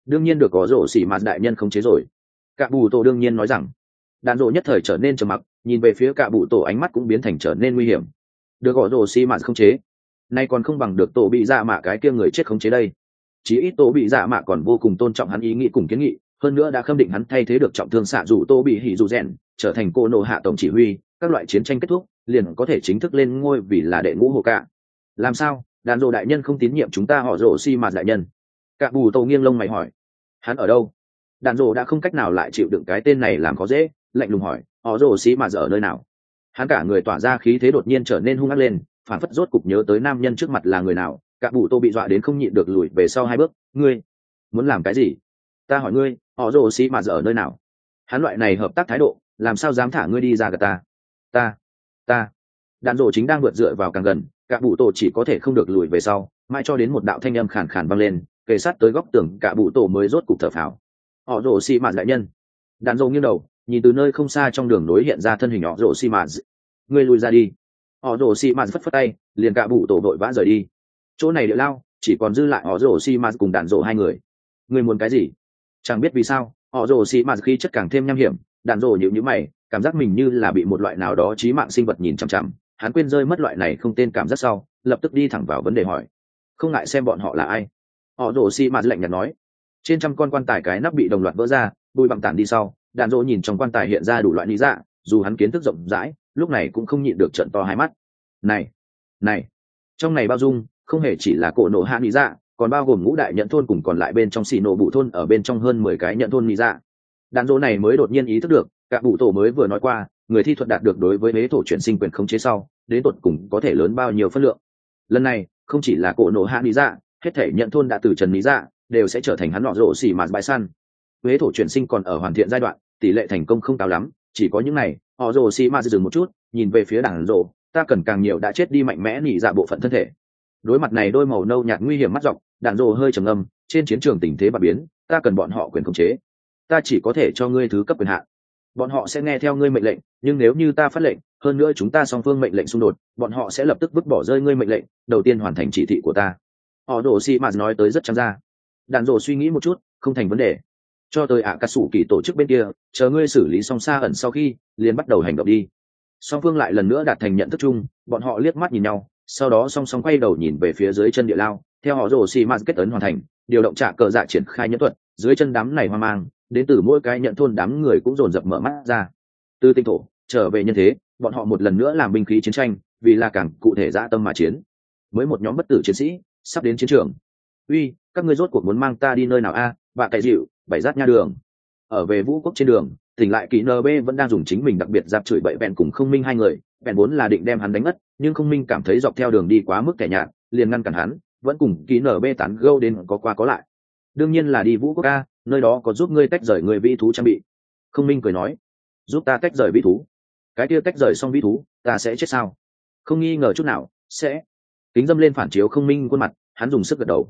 đương nhiên được có rổ xỉ mạt đại nhân khống chế rồi. Cả bù tổ đương nhiên nói rằng. Đạn rộ nhất thời trở nên trầm mặc, nhìn về phía cả bù tổ ánh mắt cũng biến thành trở nên nguy hiểm. Được có rổ xỉ mạt khống chế, nay còn không bằng được tổ bị dạ mạ cái kia người chết khống chế đây. Chí ít tổ bị dạ mạ còn vô cùng tôn trọng hắn ý nghĩ cùng kiến nghị, hơn nữa đã khâm định hắn thay thế được trọng thương xạ dù tô bị hỉ dù rèn trở thành cô nộ hạ tổng chỉ huy, các loại chiến tranh kết thúc liền có thể chính thức lên ngôi vì là đệ ngũ hồ cạ. Làm sao đàn rộ đại nhân không tín nhiệm chúng ta họ rổ xi mạt đại nhân? Cả bù tô nghiêng lông mày hỏi. Hắn ở đâu? Đàn rộ đã không cách nào lại chịu đựng cái tên này làm khó dễ, lạnh lùng hỏi họ rổ xi mạt ở nơi nào. Hắn cả người tỏa ra khí thế đột nhiên trở nên hung ác lên, phản phất rốt cục nhớ tới nam nhân trước mặt là người nào. Cả bù tô bị dọa đến không nhịn được lùi về sau 2 bước. Ngươi muốn làm cái gì? Ta hỏi ngươi, họ rồ xì mà ở nơi nào? Hắn loại này hợp tác thái độ, làm sao dám thả ngươi đi ra gạt ta? Đạn rồ chính đang vượt dựa vào càng gần, cả bụ tổ chỉ có thể không được lùi về sau, mãi cho đến một đạo thanh âm khàn khàn vang lên, kề sát tới góc tường cả bụ tổ mới rốt cục thở phào. Họ rồ xì mà đại nhân. Đạn rồ nghiêng đầu, nhìn từ nơi không xa trong đường nối hiện ra thân hình họ rồ xì mà. Ngươi lùi ra đi. Họ rồ xì mà phất phất tay, liền cả bụ tổ vội vã rời đi. Chỗ này địa lao, chỉ còn dư lại họ rồ xì mà cùng đạn rồ 2 người. Ngươi muốn cái gì? Chẳng biết vì sao họ rồ xì mà khi chất càng thêm nham hiểm. Đạn rồ nhíu mày, cảm giác mình như là bị một loại nào đó chí mạng sinh vật nhìn chằm chằm. Hắn quên rơi mất loại này không tên cảm giác sau, lập tức đi thẳng vào vấn đề hỏi. Không ngại xem bọn họ là ai? Họ rồ xì mà lạnh nhạt nói. Trên trăm con quan tài cái nắp bị đồng loạt vỡ ra, bụi bặm tản đi sau, đạn rồ nhìn trong quan tài hiện ra đủ loại lý dạ, dù hắn kiến thức rộng rãi, lúc này cũng không nhịn được trợn to 2 mắt. Này, trong này bao dung, không hề chỉ là cổ nộ hạ lý dạ, còn bao gồm ngũ đại nhận thôn cùng còn lại bên trong xì nổ bụ thôn ở bên trong hơn 10 cái nhận thôn lý dạ. Đạn dỗ này mới đột nhiên ý thức được, cả bụ tổ mới vừa nói qua, người thi thuật đạt được đối với hế thổ chuyển sinh quyền khống chế sau, đến tột cùng có thể lớn bao nhiêu phân lượng. Lần này, không chỉ là cổ nộ hạ lý dạ, hết thể nhận thôn đã từ trần lý dạ, đều sẽ trở thành hắn nọ rộ xỉ mạt bãi săn. Hế thổ chuyển sinh còn ở hoàn thiện giai đoạn, tỷ lệ thành công không cao lắm, chỉ có những này, họ rồ xỉ mạt dừng một chút, nhìn về phía đàn rộ, ta cần càng nhiều đã chết đi mạnh mẽ nhị dạ bộ phận thân thể. Đối mặt này đôi màu nâu nhạt nguy hiểm mắt dọc, đàn rồ hơi trầm ngâm, trên chiến trường tình thế bạt biến, ta cần bọn họ quyền khống chế. Ta chỉ có thể cho ngươi thứ cấp quyền hạn. Bọn họ sẽ nghe theo ngươi mệnh lệnh, nhưng nếu như ta phát lệnh, hơn nữa chúng ta song phương mệnh lệnh xung đột, bọn họ sẽ lập tức vứt bỏ rơi ngươi mệnh lệnh, đầu tiên hoàn thành chỉ thị của ta. Họ đổ xì mà nói tới rất trắng ra. Đàn rồ suy nghĩ một chút, không thành vấn đề. Cho tới ạ cà sủ kỳ tổ chức bên kia, chờ ngươi xử lý xong xa ẩn sau khi, liền bắt đầu hành động đi. Song phương lại lần nữa đạt thành nhận thức chung, bọn họ liếc mắt nhìn nhau, sau đó song song quay đầu nhìn về phía dưới chân địa lao, theo họ rồ xì mà kết ấn hoàn thành, điều động trả cờ dạ triển khai nhẫn thuật, dưới chân đám này hoang mang, đến từ mỗi cái nhận thôn đám người cũng dồn dập mở mắt ra. Từ tinh thổ trở về nhân thế, bọn họ một lần nữa làm binh khí chiến tranh, vì là càng cụ thể dã tâm mà chiến. Mới một nhóm bất tử chiến sĩ sắp đến chiến trường. Uy, các ngươi rốt cuộc muốn mang ta đi nơi nào a? Bạn cày dịu, bảy rát nha đường. Ở về vũ quốc trên đường, tỉnh lại kỹ NB vẫn đang dùng chính mình đặc biệt giáp chửi bậy bèn cùng không minh 2 người, bèn vốn là định đem hắn đánh ngất, nhưng không minh cảm thấy dọc theo đường đi quá mức kẻ nhạt, liền ngăn cản hắn, vẫn cùng kỹ NB tán gẫu đến có qua có lại. Đương nhiên là đi vũ quốc a, nơi đó có giúp ngươi tách rời người vĩ thú trang bị. Không minh cười nói, giúp ta tách rời vĩ thú? Cái kia tách rời xong vĩ thú, ta sẽ chết sao? Không nghi ngờ chút nào, sẽ. Kính dâm lên phản chiếu không minh khuôn mặt, hắn dùng sức gật đầu.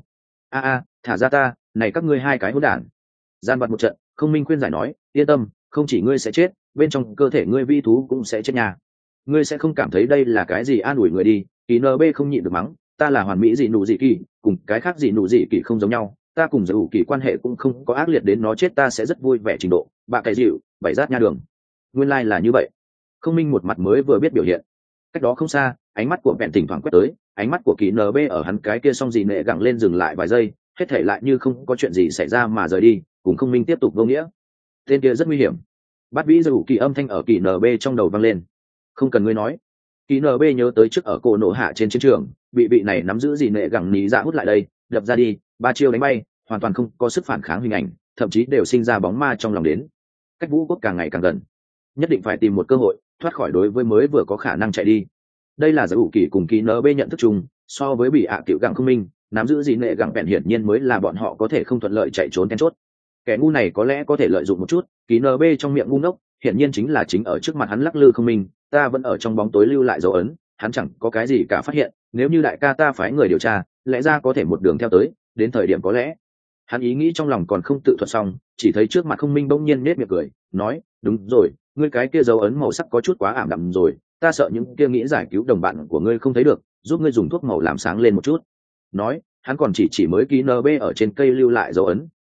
Thả ra ta, này các ngươi 2 cái hỗn đản. Gian vặt một trận, không minh khuyên giải nói, yên tâm, không chỉ ngươi sẽ chết, bên trong cơ thể ngươi vi thú cũng sẽ chết nhà. Ngươi sẽ không cảm thấy đây là cái gì an ủi người đi. Kỳ NB không nhịn được mắng, ta là hoàn mỹ dị nụ dị kỳ, cùng cái khác dị nụ dị kỳ không giống nhau, ta cùng giữ kỳ quan hệ cũng không có ác liệt đến nó chết ta sẽ rất vui vẻ trình độ. Bạ cày dịu, bảy rát nha đường. Nguyên lai là như vậy. Không minh một mặt mới vừa biết biểu hiện. Cách đó không xa, ánh mắt của vẹn thỉnh thoảng quét tới, ánh mắt của Kỳ NB ở hắn cái kia xong gì nệ gặng lên dừng lại vài giây, hết thể lại như không có chuyện gì xảy ra mà rời đi, cùng không minh tiếp tục vô nghĩa. Tên kia rất nguy hiểm. Bát vĩ dù kỳ âm thanh ở Kỳ NB trong đầu vang lên. Không cần ngươi nói. Kỳ NB nhớ tới trước ở cổ nộ hạ trên chiến trường, bị vị này nắm giữ gì nệ gặng ní dạ hút lại đây, đập ra đi, 3 chiêu đánh bay, hoàn toàn không có sức phản kháng hình ảnh, thậm chí đều sinh ra bóng ma trong lòng đến. Cách vũ quốc càng ngày càng gần, nhất định phải tìm một cơ hội thoát khỏi đối với mới vừa có khả năng chạy đi. Đây là giải ủ kỳ cùng Kỳ NB nhận thức chung, so với bị ạ tiểu gặng không minh, nắm giữ gì nệ gặng vẹn hiển nhiên mới là bọn họ có thể không thuận lợi chạy trốn then chốt. Kẻ ngu này có lẽ có thể lợi dụng một chút, Kỳ NB trong miệng ngu ngốc, hiển nhiên chính là chính ở trước mặt hắn lắc lư không minh, ta vẫn ở trong bóng tối lưu lại dấu ấn, hắn chẳng có cái gì cả phát hiện, nếu như đại ca ta phái người điều tra, lẽ ra có thể một đường theo tới, đến thời điểm có lẽ. Hắn ý nghĩ trong lòng còn không tự thuật xong, chỉ thấy trước mặt không minh bỗng nhiên nết miệng cười, nói, đúng rồi, ngươi cái kia dấu ấn màu sắc có chút quá ảm đạm rồi, ta sợ những kia nghĩ giải cứu đồng bạn của ngươi không thấy được, giúp ngươi dùng thuốc màu làm sáng lên một chút. Nói, hắn còn chỉ mới ký NB ở trên cây lưu lại dấu ấn,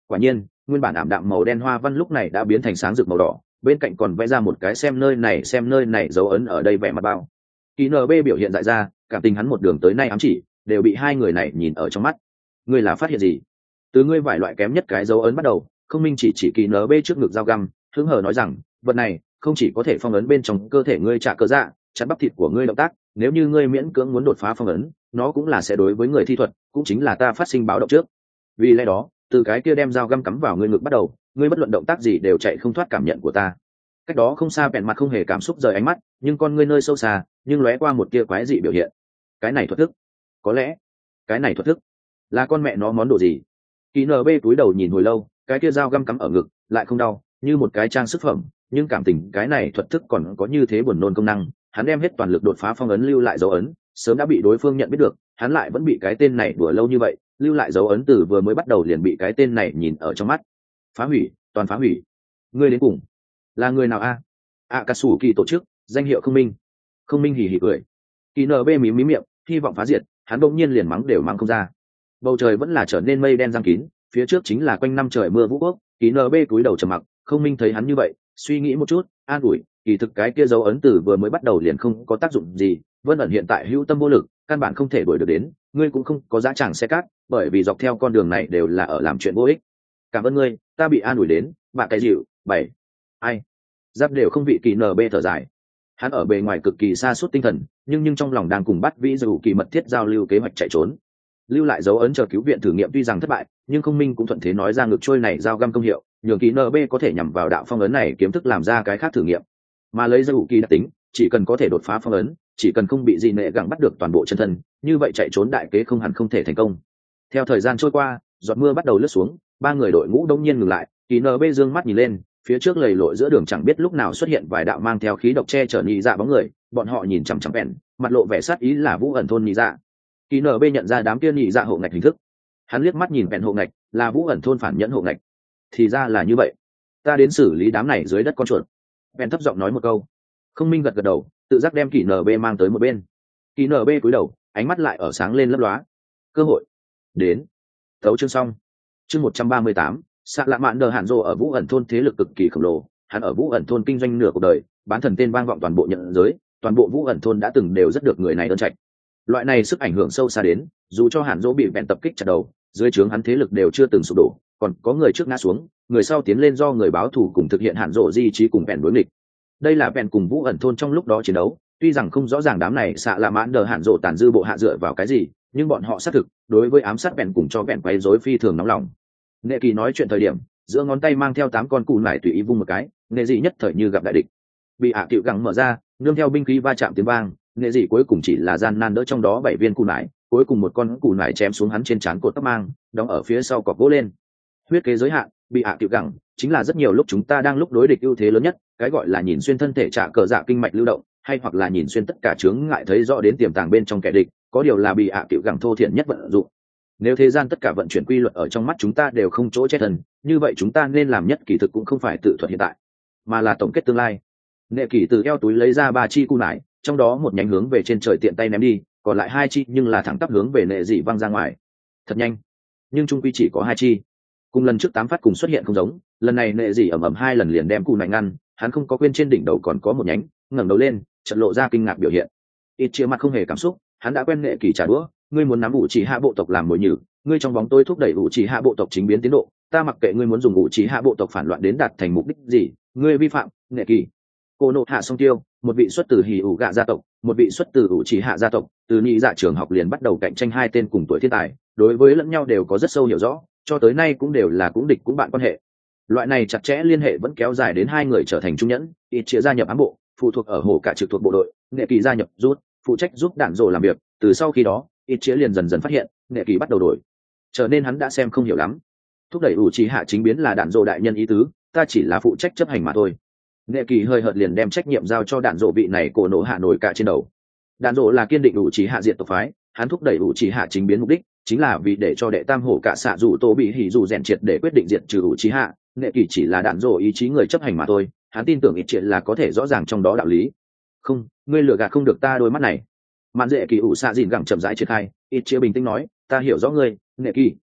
Quả nhiên nguyên bản ảm đạm màu đen hoa văn lúc này đã biến thành sáng rực màu đỏ, bên cạnh còn vẽ ra một cái xem nơi này dấu ấn ở đây vẻ mặt bao. Kỳ NB biểu hiện dại ra, cảm tình hắn một đường tới nay ám chỉ đều bị hai người này nhìn ở trong mắt. Ngươi là phát hiện gì? Từ ngươi vài loại kém nhất cái dấu ấn bắt đầu. Không Minh chỉ Kỳ NB trước ngực dao găm, hứng hờ nói rằng vật này không chỉ có thể phong ấn bên trong cơ thể ngươi trả cơ dạ, chắn bắp thịt của ngươi động tác, nếu như ngươi miễn cưỡng muốn đột phá phong ấn, nó cũng là sẽ đối với người thi thuật, cũng chính là ta phát sinh báo động trước. Vì lẽ đó, từ cái kia đem dao găm cắm vào ngươi ngực bắt đầu, ngươi bất luận động tác gì đều chạy không thoát cảm nhận của ta. Cách đó không xa bèn mặt không hề cảm xúc rời ánh mắt, nhưng con ngươi nơi sâu xa nhưng lóe qua một tia quái dị biểu hiện. Cái này thuật thức, có lẽ cái này thuật thức là con mẹ nó món đồ gì? Kỳ NB túi đầu nhìn hồi lâu, cái kia dao găm cắm ở ngực lại không đau, như một cái trang sức phẩm, nhưng cảm tình cái này thuật thức còn có như thế buồn nôn công năng. Hắn đem hết toàn lực đột phá phong ấn lưu lại dấu ấn, sớm đã bị đối phương nhận biết được, hắn lại vẫn bị cái tên này đùa lâu như vậy, lưu lại dấu ấn từ vừa mới bắt đầu liền bị cái tên này nhìn ở trong mắt. Phá hủy, toàn phá hủy. Ngươi đến cùng là người nào a? Akatsuki tổ chức, danh hiệu Không Minh. Không Minh hỉ hỉ cười. Kỳ NB mím miệng, hy vọng phá diệt, hắn bỗng nhiên liền mắng đều mắng không ra. Bầu trời vẫn là trở nên mây đen giăng kín, phía trước chính là quanh năm trời mưa vũ quốc. Kỳ NB cúi đầu trầm mặc. Không Minh thấy hắn như vậy, suy nghĩ một chút, an ủi, kỳ thực cái kia dấu ấn từ vừa mới bắt đầu liền không có tác dụng gì, Vân ẩn hiện tại hữu tâm vô lực, căn bản không thể đuổi được đến, ngươi cũng không có giá tràng xe cát, bởi vì dọc theo con đường này đều là ở làm chuyện vô ích. Cảm ơn ngươi, ta bị an ủi đến, bạn cái dịu, bảy. Ai? Giáp đều không vị. Kỳ NB thở dài. Hắn ở bề ngoài cực kỳ sa sút tinh thần, nhưng trong lòng đang cùng bắt vĩ dù kỳ mật thiết giao lưu kế hoạch chạy trốn. Lưu lại dấu ấn chờ cứu viện thử nghiệm tuy rằng thất bại, nhưng Không Minh cũng thuận thế nói ra ngược trôi này dao găm công hiệu, nhường Kỳ NB có thể nhằm vào đạo phong ấn này kiếm thức làm ra cái khác thử nghiệm. Mà lấy dù kỳ đặc tính, chỉ cần có thể đột phá phong ấn, chỉ cần không bị gì nệ gặng bắt được toàn bộ chân thân, như vậy chạy trốn đại kế không hẳn không thể thành công. Theo thời gian trôi qua, giọt mưa bắt đầu lướt xuống, ba người đội ngũ đông nhiên ngừng lại. Kỳ NB dương mắt nhìn lên, phía trước lầy lội giữa đường chẳng biết lúc nào xuất hiện vài đạo mang theo khí độc che chở nhị dạ bóng người, bọn họ nhìn chằm chằm bèn, mặt lộ vẻ sát ý là Vũ ẩn thôn nhị dạ. Kỳ NB nhận ra đám kia nhị dạ hộ ngạch hình thức, hắn liếc mắt nhìn bèn hộ ngạch, là Vũ ẩn thôn phản nhẫn hộ ngạch. Thì ra là như vậy, ta đến xử lý đám này dưới đất con chuột. Bèn thấp giọng nói một câu. Không Minh gật gật đầu, tự giác đem Kỳ NB mang tới một bên. Kỳ NB cúi đầu, ánh mắt lại ở sáng lên lấp lóa. Cơ hội đến. Tấu chương xong. Chương 138, Sạ Lạ Mạn Đờ Hàn Dô ở Vũ ẩn thôn thế lực cực kỳ khổng lồ, hắn ở Vũ ẩn thôn kinh doanh nửa cuộc đời, bán thần tên vang vọng toàn bộ nhận giới, toàn bộ Vũ ẩn thôn đã từng đều rất được người này ơn trạch. Loại này sức ảnh hưởng sâu xa đến, dù cho Hàn Dô bị bèn tập kích chặt đầu, dưới trướng hắn thế lực đều chưa từng sụp đổ, còn có người trước ngã xuống, người sau tiến lên do người báo thù cùng thực hiện Hàn Dô di trí cùng bèn đối nghịch. Đây là bèn cùng Vũ ẩn thôn trong lúc đó chiến đấu, tuy rằng không rõ ràng đám này Sạ Lạ Mạn Đờ Hàn Dô tàn dư bộ hạ dựa vào cái gì, nhưng bọn họ xác thực đối với ám sát bèn cùng cho bèn quấy rối phi thường nóng lòng. Nệ Kỳ nói chuyện thời điểm, giữa ngón tay mang theo 8 con cù nải tùy ý vung một cái, Nệ dị nhất thời như gặp đại địch. Bị hạ cựu gắng mở ra, nương theo binh khí va chạm tiếng vang, Nệ dị cuối cùng chỉ là gian nan đỡ trong đó 7 viên cù nải, cuối cùng một con cù nải chém xuống hắn trên trán cột tóc mang, đóng ở phía sau cọc gỗ lên. Huyết kế giới hạn, bị hạ cựu gắng, chính là rất nhiều lúc chúng ta đang lúc đối địch ưu thế lớn nhất, cái gọi là nhìn xuyên thân thể trả cờ dạ kinh mạch lưu động, hay hoặc là nhìn xuyên tất cả chướng ngại thấy rõ đến tiềm tàng bên trong kẻ địch, có điều là bị hạ cựu gắng thô thiển nhất vận dụng. Nếu thế gian tất cả vận chuyển quy luật ở trong mắt chúng ta đều không chỗ chết thần, như vậy chúng ta nên làm nhất kỳ thực cũng không phải tự thuật hiện tại, mà là tổng kết tương lai. Nệ Kỳ từ eo túi lấy ra 3 chi cù nải, trong đó một nhánh hướng về trên trời tiện tay ném đi, còn lại 2 chi nhưng là thẳng tắp hướng về Nệ dị văng ra ngoài. Thật nhanh, nhưng chung quy chỉ có 2 chi. Cùng lần trước 8 phát cùng xuất hiện không giống, lần này Nệ dị ầm ầm 2 lần liền đem cù nải ngăn, hắn không có quên trên đỉnh đầu còn có một nhánh, ngẩng đầu lên, chợt lộ ra kinh ngạc biểu hiện. Ít chia mặt không hề cảm xúc, hắn đã quen Nệ Kỳ trả đũa, ngươi muốn nắm ủ chỉ hạ bộ tộc làm mồi nhử, ngươi trong bóng tối thúc đẩy ủ chỉ hạ bộ tộc chính biến tiến độ, ta mặc kệ ngươi muốn dùng ủ chỉ hạ bộ tộc phản loạn đến đạt thành mục đích gì, ngươi vi phạm. Nệ Kỳ. Cô nộ hạ song tiêu, một vị xuất từ hỉ ủ gạ gia tộc, một vị xuất từ ủ chỉ hạ gia tộc, từ nhị dạ trường học liền bắt đầu cạnh tranh 2 tên cùng tuổi thiên tài, đối với lẫn nhau đều có rất sâu hiểu rõ, cho tới nay cũng đều là cũng địch cũng bạn quan hệ. Loại này chặt chẽ liên hệ vẫn kéo dài đến 2 người trở thành trung nhẫn. Ít chia gia nhập ám bộ, phụ thuộc ở hổ cả trực thuộc bộ đội, Nệ Kỳ gia nhập rút, phụ trách giúp đạn rồ làm việc. Từ sau khi đó, ít chia liền dần dần phát hiện Nệ Kỳ bắt đầu đổi, trở nên hắn đã xem không hiểu lắm. Thúc đẩy ủ trì hạ chính biến là đạn rồ đại nhân ý tứ, ta chỉ là phụ trách chấp hành mà thôi. Nệ Kỳ hơi hợt liền đem trách nhiệm giao cho đạn rồ vị này cổ nổ hạ nổi cả trên đầu. Đạn rồ là kiên định ủ trì hạ diện tộc phái, hắn thúc đẩy ủ trì hạ chính biến mục đích chính là vì để cho đệ tam hổ cả xạ dù tô bị hỉ dù rèn triệt để quyết định diệt trừ ủ trì hạ. Nệ Kỳ chỉ là đạn rồ ý chí người chấp hành mà thôi, hắn tin tưởng ít chuyện là có thể rõ ràng trong đó đạo lý. Không, ngươi lừa gạt không được ta đôi mắt này. Mạn Dệ Kỳ ủ xạ dìn gẳng chậm rãi triển khai, ít chia bình tĩnh nói, ta hiểu rõ ngươi, Nệ Kỳ,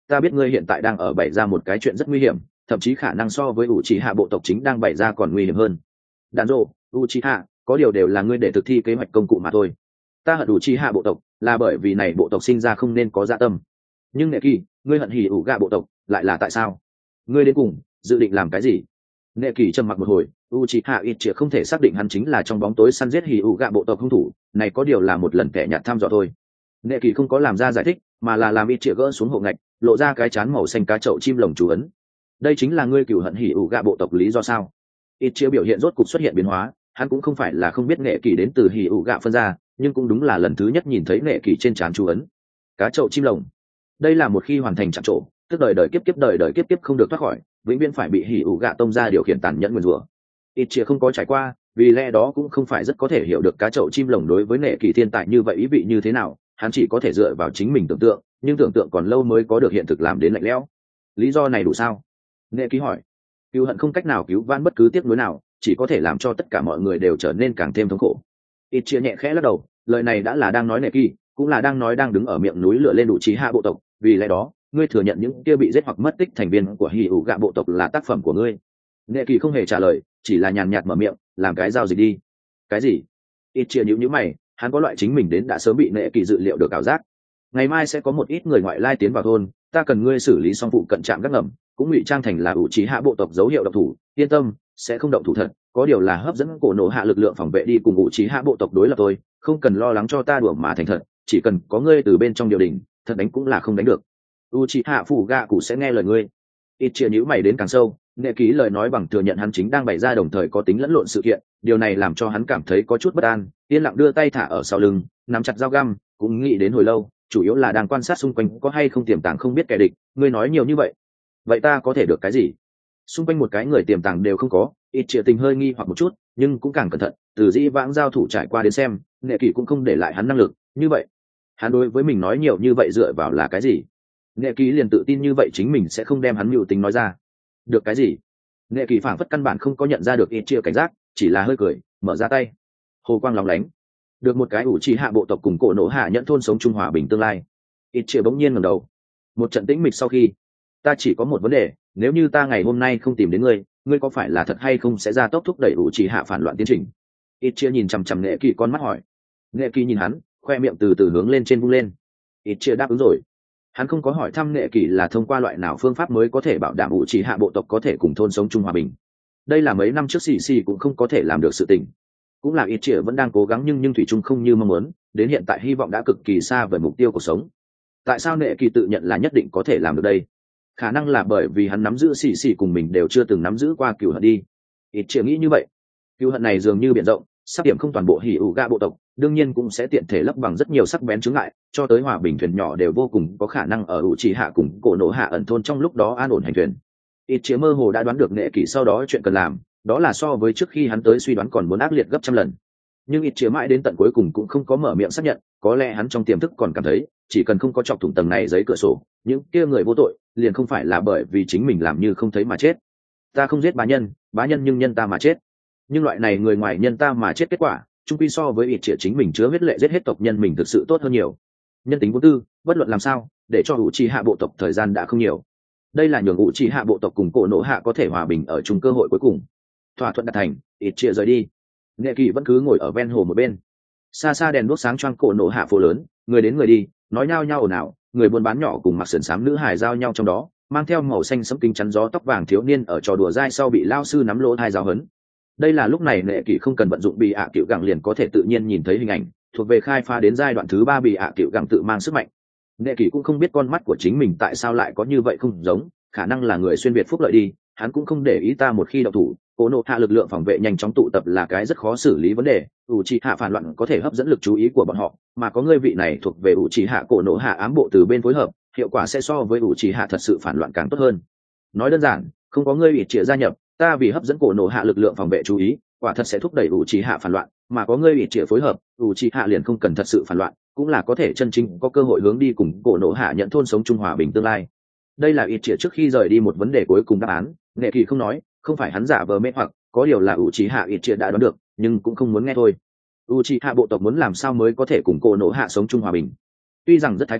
ta biết ngươi hiện tại đang ở bày ra một cái chuyện rất nguy hiểm, thậm chí khả năng so với Uchiha bộ tộc chính đang bày ra còn nguy hiểm hơn. Đàn rộ, Uchiha, có điều đều là ngươi để thực thi kế hoạch công cụ mà thôi. Ta hận Uchiha bộ tộc là bởi vì này bộ tộc sinh ra không nên có dạ tâm, nhưng Nệ Kỳ, ngươi hận hỉ ủ gạ bộ tộc lại là tại sao? Ngươi đến cùng dự định làm cái gì? Nệ Kỳ trầm mặc một hồi, Uchiha Itchia không thể xác định hắn chính là trong bóng tối săn giết hỉ ủ gạ bộ tộc hung thủ, này có điều là một lần kẻ nhạt thăm dò thôi. Nệ Kỳ không có làm ra giải thích, mà là làm Itchia gỡ xuống hộ ngạch, lộ ra cái trán màu xanh cá chậu chim lồng chú ấn. Đây chính là ngươi cửu hận hỉ ủ gạ bộ tộc lý do sao? Itchia biểu hiện rốt cục xuất hiện biến hóa, hắn cũng không phải là không biết Nệ Kỳ đến từ hỉ ủ gạ phân ra, nhưng cũng đúng là lần thứ nhất nhìn thấy Nệ Kỳ trên trán chú ấn. Cá chậu chim lồng. Đây là một khi hoàn thành chạm trổ, tức đời đời kiếp kiếp không được thoát khỏi, vĩnh viễn phải bị hỉ ủ gạ tông ra điều khiển tàn nhẫn nguyên rủa. Itchia không có trải qua, vì lẽ đó cũng không phải rất có thể hiểu được cá chậu chim lồng đối với Nệ Kỳ thiên tài như vậy ý vị như thế nào, hắn chỉ có thể dựa vào chính mình tưởng tượng, nhưng tưởng tượng còn lâu mới có được hiện thực làm đến lạnh lẽo. Lý do này đủ sao? Nệ Kỳ hỏi. Cứu hận không cách nào cứu vãn bất cứ tiếc nuối nào, chỉ có thể làm cho tất cả mọi người đều trở nên càng thêm thống khổ. Itchia nhẹ khẽ lắc đầu, lời này đã là đang nói Nệ Kỳ, cũng là đang nói đang đứng ở miệng núi lửa lên đủ trí hạ bộ tộc, vì lẽ đó ngươi thừa nhận những kia bị giết hoặc mất tích thành viên của hỉ ủ gạ bộ tộc là tác phẩm của ngươi. Nệ Kỳ không hề trả lời, chỉ là nhàn nhạt mở miệng, làm cái giao dịch đi. Cái gì? Itchia nhíu mày, hắn có loại chính mình đến đã sớm bị Nệ Kỳ dự liệu được ảo giác. Ngày mai sẽ có một ít người ngoại lai tiến vào thôn, ta cần ngươi xử lý xong vụ cận trạm gác ngầm, cũng ngụy trang thành là ủ trí hạ bộ tộc dấu hiệu động thủ, yên tâm, sẽ không động thủ thật, có điều là hấp dẫn cổ nổ hạ lực lượng phòng vệ đi cùng ủ trí hạ bộ tộc đối lập thôi, không cần lo lắng cho ta đùa mà thành thật, chỉ cần có ngươi từ bên trong điều đình, thật đánh cũng là không đánh được. Uchiha phủ gạ cụ sẽ nghe lời ngươi. Itchia nhíu mày đến càng sâu, Nệ Ký lời nói bằng thừa nhận hắn chính đang bày ra đồng thời có tính lẫn lộn sự kiện, điều này làm cho hắn cảm thấy có chút bất an, yên lặng đưa tay thả ở sau lưng, nắm chặt dao găm, cũng nghĩ đến hồi lâu, chủ yếu là đang quan sát xung quanh có hay không tiềm tàng không biết kẻ địch, ngươi nói nhiều như vậy ta có thể được cái gì? Xung quanh một cái người tiềm tàng đều không có. Itchia tình hơi nghi hoặc một chút, nhưng cũng càng cẩn thận, từ dĩ vãng giao thủ trải qua đến xem, Nệ Ký cũng không để lại hắn năng lực như vậy. Hắn đối với mình nói nhiều như vậy dựa vào là cái gì? Nệ Kỳ liền tự tin như vậy chính mình sẽ không đem hắn mưu tính nói ra. Được cái gì? Nệ Kỳ phảng phất căn bản không có nhận ra được Itchia cảnh giác, chỉ là hơi cười, mở ra tay. Hồ quang lóng lánh. Được một cái ủ trì hạ bộ tộc cùng cổ nổ hạ nhận thôn sống chung hòa bình tương lai. Itchia bỗng nhiên ngẩng đầu. Một trận tĩnh mịch sau khi, ta chỉ có một vấn đề, nếu như ta ngày hôm nay không tìm đến ngươi, ngươi có phải là thật hay không sẽ ra tốc thúc đẩy ủ trì hạ phản loạn tiến trình? Itchia nhìn chằm chằm Nệ Kỳ con mắt hỏi. Nệ Kỳ nhìn hắn, khoe miệng từ từ hướng lên trên vung lên. Itchia đáp ứng rồi. Hắn không có hỏi thăm Nệ Kỳ là thông qua loại nào phương pháp mới có thể bảo đảm ủ trì hạ bộ tộc có thể cùng thôn sống chung hòa bình. Đây là mấy năm trước xì cũng không có thể làm được sự tình. Cũng là Itchia vẫn đang cố gắng nhưng thủy chung không như mong muốn, đến hiện tại hy vọng đã cực kỳ xa với mục tiêu cuộc sống. Tại sao Nệ Kỳ tự nhận là nhất định có thể làm được đây? Khả năng là bởi vì hắn nắm giữ xì cùng mình đều chưa từng nắm giữ qua cừu hận đi. Itchia nghĩ như vậy. Cừu hận này dường như biển rộng, sắp điểm không toàn bộ hỉ ủ gạ bộ tộc, đương nhiên cũng sẽ tiện thể lấp bằng rất nhiều sắc bén chướng ngại, cho tới hòa bình thuyền nhỏ đều vô cùng có khả năng ở ủ trì hạ cùng cổ nổ hạ ẩn thôn trong lúc đó an ổn hành thuyền. Itchia mơ hồ đã đoán được Nệ Kỳ sau đó chuyện cần làm, đó là so với trước khi hắn tới suy đoán còn muốn ác liệt gấp trăm lần. Nhưng Itchia mãi đến tận cuối cùng cũng không có mở miệng xác nhận, có lẽ hắn trong tiềm thức còn cảm thấy, chỉ cần không có chọc thủng tầng này giấy cửa sổ, những kia người vô tội liền không phải là bởi vì chính mình làm như không thấy mà chết. Ta không giết bá nhân nhưng nhân ta mà chết. Nhưng loại này người ngoài nhân ta mà chết kết quả, chung quy so với Itchia chính mình chứa huyết lệ giết hết tộc nhân mình thực sự tốt hơn nhiều. Nhân tính vô tư, bất luận làm sao, để cho Uchiha bộ tộc thời gian đã không nhiều. Đây là nhường Uchiha bộ tộc cùng cổ nổ hạ có thể hòa bình ở chung cơ hội cuối cùng. Thỏa thuận đạt thành, Itchia rời đi. Nệ Kỳ vẫn cứ ngồi ở ven hồ một bên. Xa xa đèn đuốc sáng choang cổ nổ hạ phố lớn, người đến người đi, nói nhao nhao ồn ào, người buôn bán nhỏ cùng mặc sườn xám nữ hài giao nhau trong đó, mang theo màu xanh sẫm kính chắn gió tóc vàng thiếu niên ở trò đùa dai sau bị lao sư nắm lỗ thai giáo hấn. Đây là lúc này Nệ Kỳ không cần vận dụng bị ạ cựu gẳng liền có thể tự nhiên nhìn thấy hình ảnh, thuộc về khai phá đến giai đoạn thứ 3 bị ạ cựu gẳng tự mang sức mạnh. Nệ Kỳ cũng không biết con mắt của chính mình tại sao lại có như vậy không giống, khả năng là người xuyên việt phúc lợi đi, hắn cũng không để ý ta một khi động thủ, cổ nổ hạ lực lượng phòng vệ nhanh chóng tụ tập là cái rất khó xử lý vấn đề, Uchiha phản loạn có thể hấp dẫn lực chú ý của bọn họ, mà có người vị này thuộc về Uchiha cổ nổ hạ ám bộ từ bên phối hợp, hiệu quả sẽ so với Uchiha thật sự phản loạn càng tốt hơn. Nói đơn giản, không có người Uchiha gia nhập, ta vì hấp dẫn cổ nổ hạ lực lượng phòng vệ chú ý, quả thật sẽ thúc đẩy Uchiha phản loạn, mà có người Uchiha phối hợp, Uchiha liền không cần thật sự phản loạn, cũng là có thể chân chính có cơ hội hướng đi cùng cổ nổ hạ nhận thôn sống chung hòa bình tương lai. Đây là Uchiha trước khi rời đi một vấn đề cuối cùng đáp án, Nệ Kỳ không nói, không phải hắn giả vờ mê hoặc, có điều là Uchiha Itchia đã đoán được, nhưng cũng không muốn nghe thôi. Uchiha bộ tộc muốn làm sao mới có thể cùng cổ nổ hạ sống chung hòa bình. Tuy rằng rất thái quá,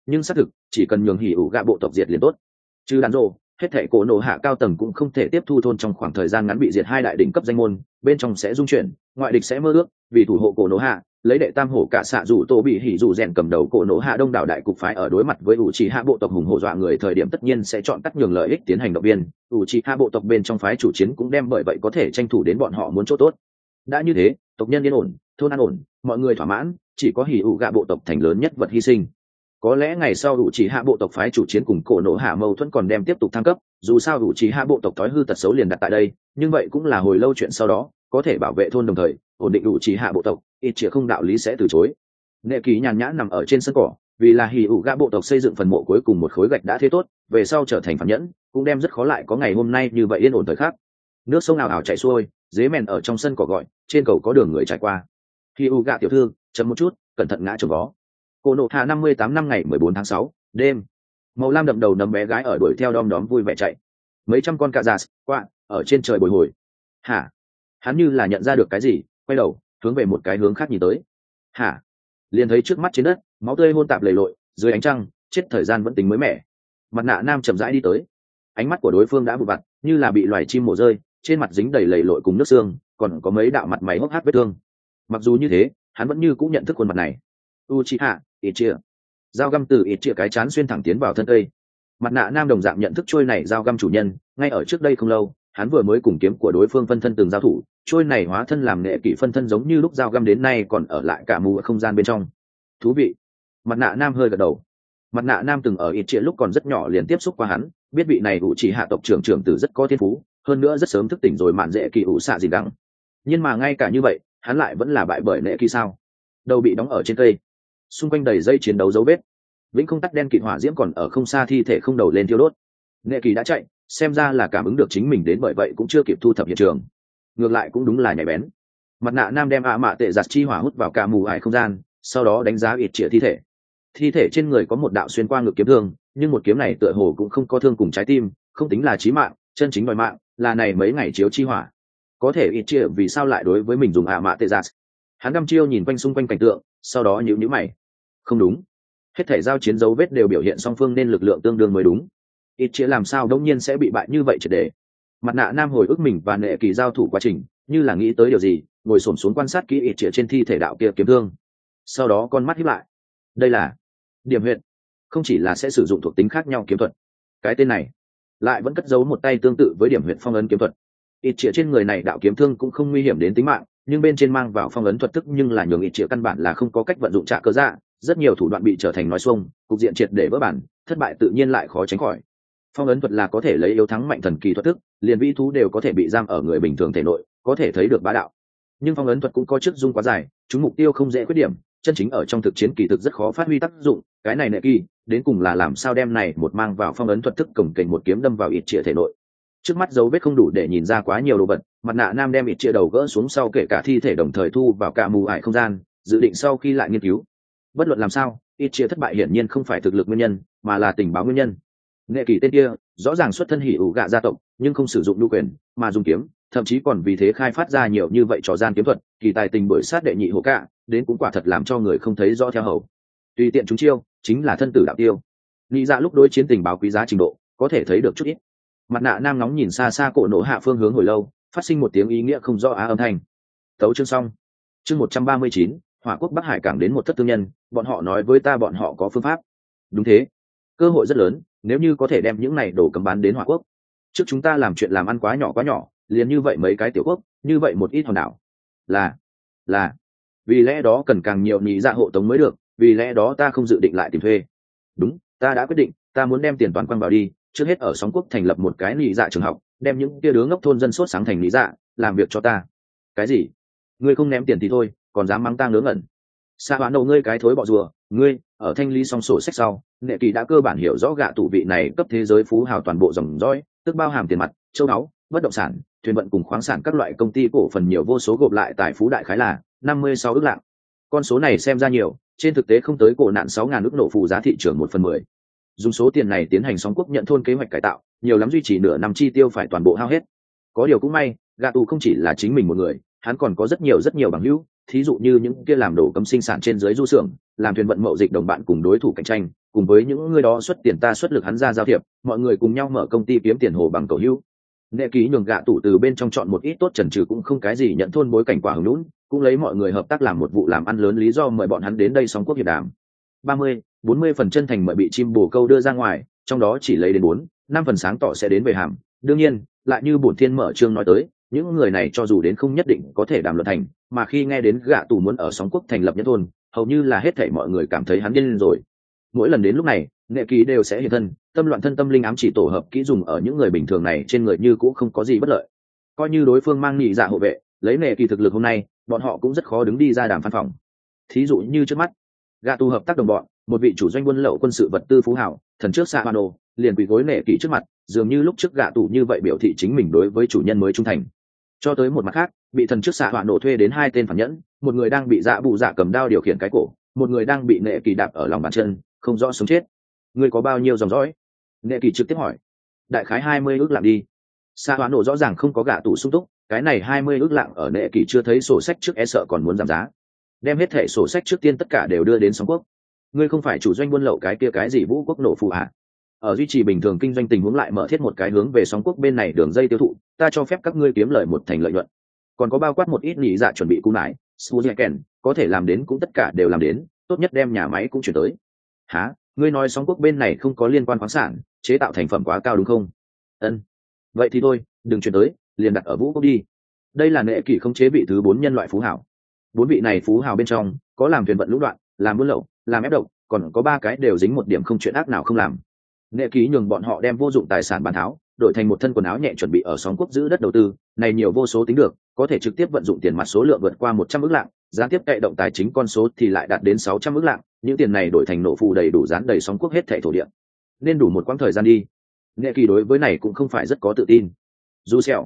nhưng xác thực chỉ cần nhường hỉ ủ gạ bộ tộc diệt liền tốt. Chứ đàn rộ, hết thể cổ nổ hạ cao tầng cũng không thể tiếp thu thôn trong khoảng thời gian ngắn bị diệt hai đại đỉnh cấp danh môn, bên trong sẽ dung chuyển, ngoại địch sẽ mơ ước, vì thủ hộ cổ nổ hạ, lấy đệ tam hổ cả xạ dù tô bị hỉ dù rèn cầm đầu cổ nổ hạ đông đảo đại cục phái ở đối mặt với ủ trì hạ bộ tộc hùng hổ dọa người thời điểm tất nhiên sẽ chọn cắt nhường lợi ích tiến hành động viên, ủ trì hạ bộ tộc bên trong phái chủ chiến cũng đem bởi vậy có thể tranh thủ đến bọn họ muốn chỗ tốt. Đã như thế, tộc nhân yên ổn, thôn an ổn, mọi người thỏa mãn, chỉ có hỉ ủ gạ bộ tộc thành lớn nhất vật hy sinh. Có lẽ ngày sau ủ trì hạ bộ tộc phái chủ chiến cùng cổ nổ hạ mâu thuẫn còn đem tiếp tục thăng cấp, dù sao ủ trì hạ bộ tộc thói hư tật xấu liền đặt tại đây, nhưng vậy cũng là hồi lâu chuyện sau đó, có thể bảo vệ thôn đồng thời ổn định ủ trì hạ bộ tộc, ít chĩa không đạo lý sẽ từ chối. Nệ kỳ nhàn nhã nằm ở trên sân cỏ, vì là hỉ ủ gạ bộ tộc xây dựng phần mộ cuối cùng một khối gạch đã thế tốt, về sau trở thành phản nhẫn, cũng đem rất khó lại có ngày hôm nay như vậy yên ổn thời khắc. Nước sông ào ào chảy xuôi, dế mèn ở trong sân cỏ gọi, trên cầu có đường người trải qua. Hỉ ủ gạ tiểu thư, chấm một chút, cẩn thận ngã trồng vó. Cổ nộ hạ 58 năm ngày 14 tháng 6, đêm. Màu lam đậm đầu nấm bé gái ở đuổi theo đom đóm vui vẻ chạy. Mấy trăm con cạ già quạ ở trên trời bồi hồi. Hả? Hắn như là nhận ra được cái gì, quay đầu, hướng về một cái hướng khác nhìn tới. Hả? Liền thấy trước mắt trên đất, máu tươi hôn tạp lầy lội, dưới ánh trăng, chết thời gian vẫn tính mới mẻ. Mặt nạ nam chậm rãi đi tới. Ánh mắt của đối phương đã vụ vặt, như là bị loài chim mổ rơi, trên mặt dính đầy lầy lội cùng nước xương, còn có mấy đạo mặt mày hốc hác vết thương. Mặc dù như thế, hắn vẫn như cũng nhận thức khuôn mặt này. Uchiha Itachi. Dao găm từ Itachi cái chán xuyên thẳng tiến vào thân cây. Mặt nạ nam đồng dạng nhận thức trôi này dao găm chủ nhân, ngay ở trước đây không lâu, hắn vừa mới cùng kiếm của đối phương phân thân từng giao thủ, trôi này hóa thân làm nghệ kỷ phân thân giống như lúc dao găm đến nay còn ở lại cả mù ở không gian bên trong. Thú vị. Mặt nạ nam hơi gật đầu. Mặt nạ nam từng ở Itachi lúc còn rất nhỏ liền tiếp xúc qua hắn, biết vị này ủ chỉ hạ tộc trưởng trưởng tử rất có thiên phú, hơn nữa rất sớm thức tỉnh rồi mạn dễ kỳ ủ xạ gì đắng. Nhưng mà ngay cả như vậy, hắn lại vẫn là bại bởi nệ kỳ sao? Đầu bị đóng ở trên cây, xung quanh đầy dây chiến đấu dấu vết, vĩnh không tắt đen kịt hỏa diễm còn ở không xa thi thể không đầu lên thiêu đốt. Nệ kỳ đã chạy, xem ra là cảm ứng được chính mình đến, bởi vậy cũng chưa kịp thu thập hiện trường. Ngược lại cũng đúng là nhạy bén. Mặt nạ nam đem ạ mạ tệ giặt chi hỏa hút vào cả mù ải không gian, sau đó đánh giá ít trịa thi thể. Thi thể trên người có một đạo xuyên qua ngực kiếm thương, nhưng một kiếm này tựa hồ cũng không có thương cùng trái tim, không tính là chí mạng, chân chính đòi mạng là này mấy ngày chiếu chi hỏa. Có thể ít trịa vì sao lại đối với mình dùng ạ mạ tệ giặt? Hắn đăm chiêu nhìn quanh xung quanh cảnh tượng, sau đó nhíu mày. Không đúng, hết thể giao chiến dấu vết đều biểu hiện song phương nên lực lượng tương đương mới đúng. Ít chia làm sao đống nhiên sẽ bị bại như vậy triệt để. Mặt nạ nam hồi ức mình và nệ kỳ giao thủ quá trình, như là nghĩ tới điều gì, ngồi xổm xuống quan sát kỹ ít chia trên thi thể đạo kia kiếm thương. Sau đó con mắt híp lại. Đây là điểm huyệt, không chỉ là sẽ sử dụng thuộc tính khác nhau kiếm thuật, cái tên này lại vẫn cất giấu một tay tương tự với điểm huyệt phong ấn kiếm thuật. Ít chia trên người này đạo kiếm thương cũng không nguy hiểm đến tính mạng, nhưng bên trên mang vào phong ấn thuật thức nhưng là nhường ít chia căn bản là không có cách vận dụng trả cơ dạ, rất nhiều thủ đoạn bị trở thành nói xuông, cục diện triệt để vỡ bản, thất bại tự nhiên lại khó tránh khỏi. Phong ấn thuật là có thể lấy yếu thắng mạnh thần kỳ thuật thức, liền vĩ thú đều có thể bị giam ở người bình thường thể nội, có thể thấy được bá đạo. Nhưng phong ấn thuật cũng có chức dung quá dài, chúng mục tiêu không dễ khuyết điểm, chân chính ở trong thực chiến kỳ thực rất khó phát huy tác dụng. Cái này nệ kỳ đến cùng là làm sao đem này một mang vào phong ấn thuật thức cổng kềnh một kiếm đâm vào ít trịa thể nội. Trước mắt dấu vết không đủ để nhìn ra quá nhiều đồ vật, mặt nạ nam đem ít trịa đầu gỡ xuống sau kể cả thi thể đồng thời thu vào cả mù ải không gian, dự định sau khi lại nghiên cứu. Bất luận làm sao, ít chia thất bại hiển nhiên không phải thực lực nguyên nhân, mà là tình báo nguyên nhân. Nghệ kỳ tên kia rõ ràng xuất thân hỉ ủ gạ gia tộc, nhưng không sử dụng nhu quyền, mà dùng kiếm, thậm chí còn vì thế khai phát ra nhiều như vậy trò gian kiếm thuật, kỳ tài tình bởi sát đệ nhị hổ cạ, đến cũng quả thật làm cho người không thấy rõ theo hầu. Tùy tiện chúng chiêu, chính là thân tử đạo tiêu. Nghĩ ra lúc đối chiến tình báo quý giá trình độ, có thể thấy được chút ít. Mặt nạ nam nóng nhìn xa xa cổ nổ hạ phương hướng hồi lâu, phát sinh một tiếng ý nghĩa không rõ á âm thanh. Tấu chương xong. Chương 139, Hỏa quốc Bắc Hải cảng đến một thất thương nhân, bọn họ nói với ta bọn họ có phương pháp. Đúng thế, cơ hội rất lớn, nếu như có thể đem những này đồ cấm bán đến Hỏa quốc. Trước chúng ta làm chuyện làm ăn quá nhỏ, liền như vậy mấy cái tiểu quốc, như vậy một ít hòn đảo. Là, vì lẽ đó cần càng nhiều nhị dạ hộ tống mới được, vì lẽ đó ta không dự định lại tìm thuê. Đúng, ta đã quyết định, ta muốn đem tiền toàn quăng vào đi, trước hết ở Sóng quốc thành lập một cái nhị dạ trường học, đem những kia đứa ngốc thôn dân sốt sáng thành nhị dạ, làm việc cho ta. Cái gì? Ngươi không ném tiền thì thôi, còn dám mắng ta ngớ ngẩn. Sa hoán đầu ngươi cái thối bọ rùa, ngươi ở thanh lý xong sổ sách sau, Nệ kỳ đã cơ bản hiểu rõ gạ tủ vị này cấp thế giới phú hào toàn bộ dòng dõi, tức bao hàm tiền mặt, châu báu, bất động sản, thuyền vận cùng khoáng sản các loại công ty cổ phần nhiều vô số gộp lại tài phú đại khái là 56 ức lạng. Con số này xem ra nhiều, trên thực tế không tới cổ nạn 6.000 ức nổ phù giá thị trường 1/10. Dùng số tiền này tiến hành Sóng quốc nhận thôn kế hoạch cải tạo, nhiều lắm duy trì nửa năm chi tiêu phải toàn bộ hao hết. Có điều cũng may, gạ tủ không chỉ là chính mình một người, hắn còn có rất nhiều bằng hữu, thí dụ như những kia làm đồ cấm sinh sản trên dưới du xưởng, làm thuyền vận mậu dịch đồng bạn cùng đối thủ cạnh tranh, cùng với những người đó xuất tiền ta xuất lực hắn ra giao thiệp, mọi người cùng nhau mở công ty kiếm tiền hồ bằng cầu hữu. Nệ ký nhường gạ tủ từ bên trong chọn một ít tốt trần trừ cũng không cái gì nhận thôn bối cảnh quả hứng lún, cũng lấy mọi người hợp tác làm một vụ làm ăn lớn lý do mời bọn hắn đến đây sóng quốc hiệp đàm. 30-40% chân thành mời bị chim bồ câu đưa ra ngoài, trong đó chỉ lấy đến 4-5 phần sáng tỏ sẽ đến về hàm. Đương nhiên, lại như bổn thiên mở chương nói tới, những người này cho dù đến không nhất định có thể đàm luận thành, mà khi nghe đến gạ tủ muốn ở sóng quốc thành lập nhất thôn, hầu như là hết thảy mọi người cảm thấy hắn điên lên rồi. Mỗi lần đến lúc này, nệ ký đều sẽ hiện thân, tâm loạn thân tâm linh ám chỉ tổ hợp kỹ dùng ở những người bình thường này trên người như cũng không có gì bất lợi. Coi như đối phương mang nhị dạ hộ vệ, lấy nệ kỳ thực lực hôm nay, bọn họ cũng rất khó đứng đi ra đàm phán phòng. Thí dụ như trước mắt, gạ tù hợp tác đồng bọn, một vị chủ doanh buôn lậu quân sự vật tư phú hảo, thần trước Sa Mano, liền quỳ gối nệ kỳ trước mặt, dường như lúc trước gạ tù như vậy biểu thị chính mình đối với chủ nhân mới trung thành. Cho tới một mặt khác, bị thần trước Sa Mano thuê đến hai tên phản nhẫn, một người đang bị dạ bụ dạ cầm đao điều khiển cái cổ, một người đang bị nệ kỳ đạp ở lòng bàn chân, không rõ sống chết. Người có bao nhiêu dòng dõi? Nệ kỳ trực tiếp hỏi. Đại khái 20 ước lạng đi. Sa Mano rõ ràng không có gạ tù sung túc, cái này 20 ước lạng ở nệ kỳ chưa thấy sổ sách trước e sợ còn muốn giảm giá. Đem hết thẻ sổ sách trước tiên tất cả đều đưa đến sóng quốc. Ngươi không phải chủ doanh buôn lậu cái kia cái gì vũ quốc nổ phụ à? Ở duy trì bình thường kinh doanh tình huống lại mở thiết một cái hướng về sóng quốc bên này đường dây tiêu thụ, ta cho phép các ngươi kiếm lời một thành lợi nhuận. Còn có bao quát một ít nhị dạ chuẩn bị cú nải, Suzuken, có thể làm đến cũng tất cả đều làm đến, tốt nhất đem nhà máy cũng chuyển tới. Hả? Ngươi nói sóng quốc bên này không có liên quan khoáng sản, chế tạo thành phẩm quá cao đúng không? Ân. Vậy thì thôi, đừng chuyển tới, liền đặt ở vũ quốc đi. Đây là nệ kỷ không chế vị thứ 4 nhân loại phú hảo. 4 vị này phú hào bên trong có làm thuyền vận lũng đoạn, làm buôn lậu, làm ép độc, còn có 3 cái đều dính một điểm không chuyện ác nào không làm. Nệ ký nhường bọn họ đem vô dụng tài sản bán tháo, đổi thành một thân quần áo nhẹ chuẩn bị ở sóng quốc giữ đất đầu tư, này nhiều vô số tính được, có thể trực tiếp vận dụng tiền mặt số lượng vượt qua 100 ức lạng, gián tiếp cậy động tài chính con số thì lại đạt đến 600 ức lạng, những tiền này đổi thành nổ phù đầy đủ dán đầy sóng quốc hết thảy thổ địa. Nên đủ một quãng thời gian đi. Nệ kỳ đối với này cũng không phải rất có tự tin. Dù sẹo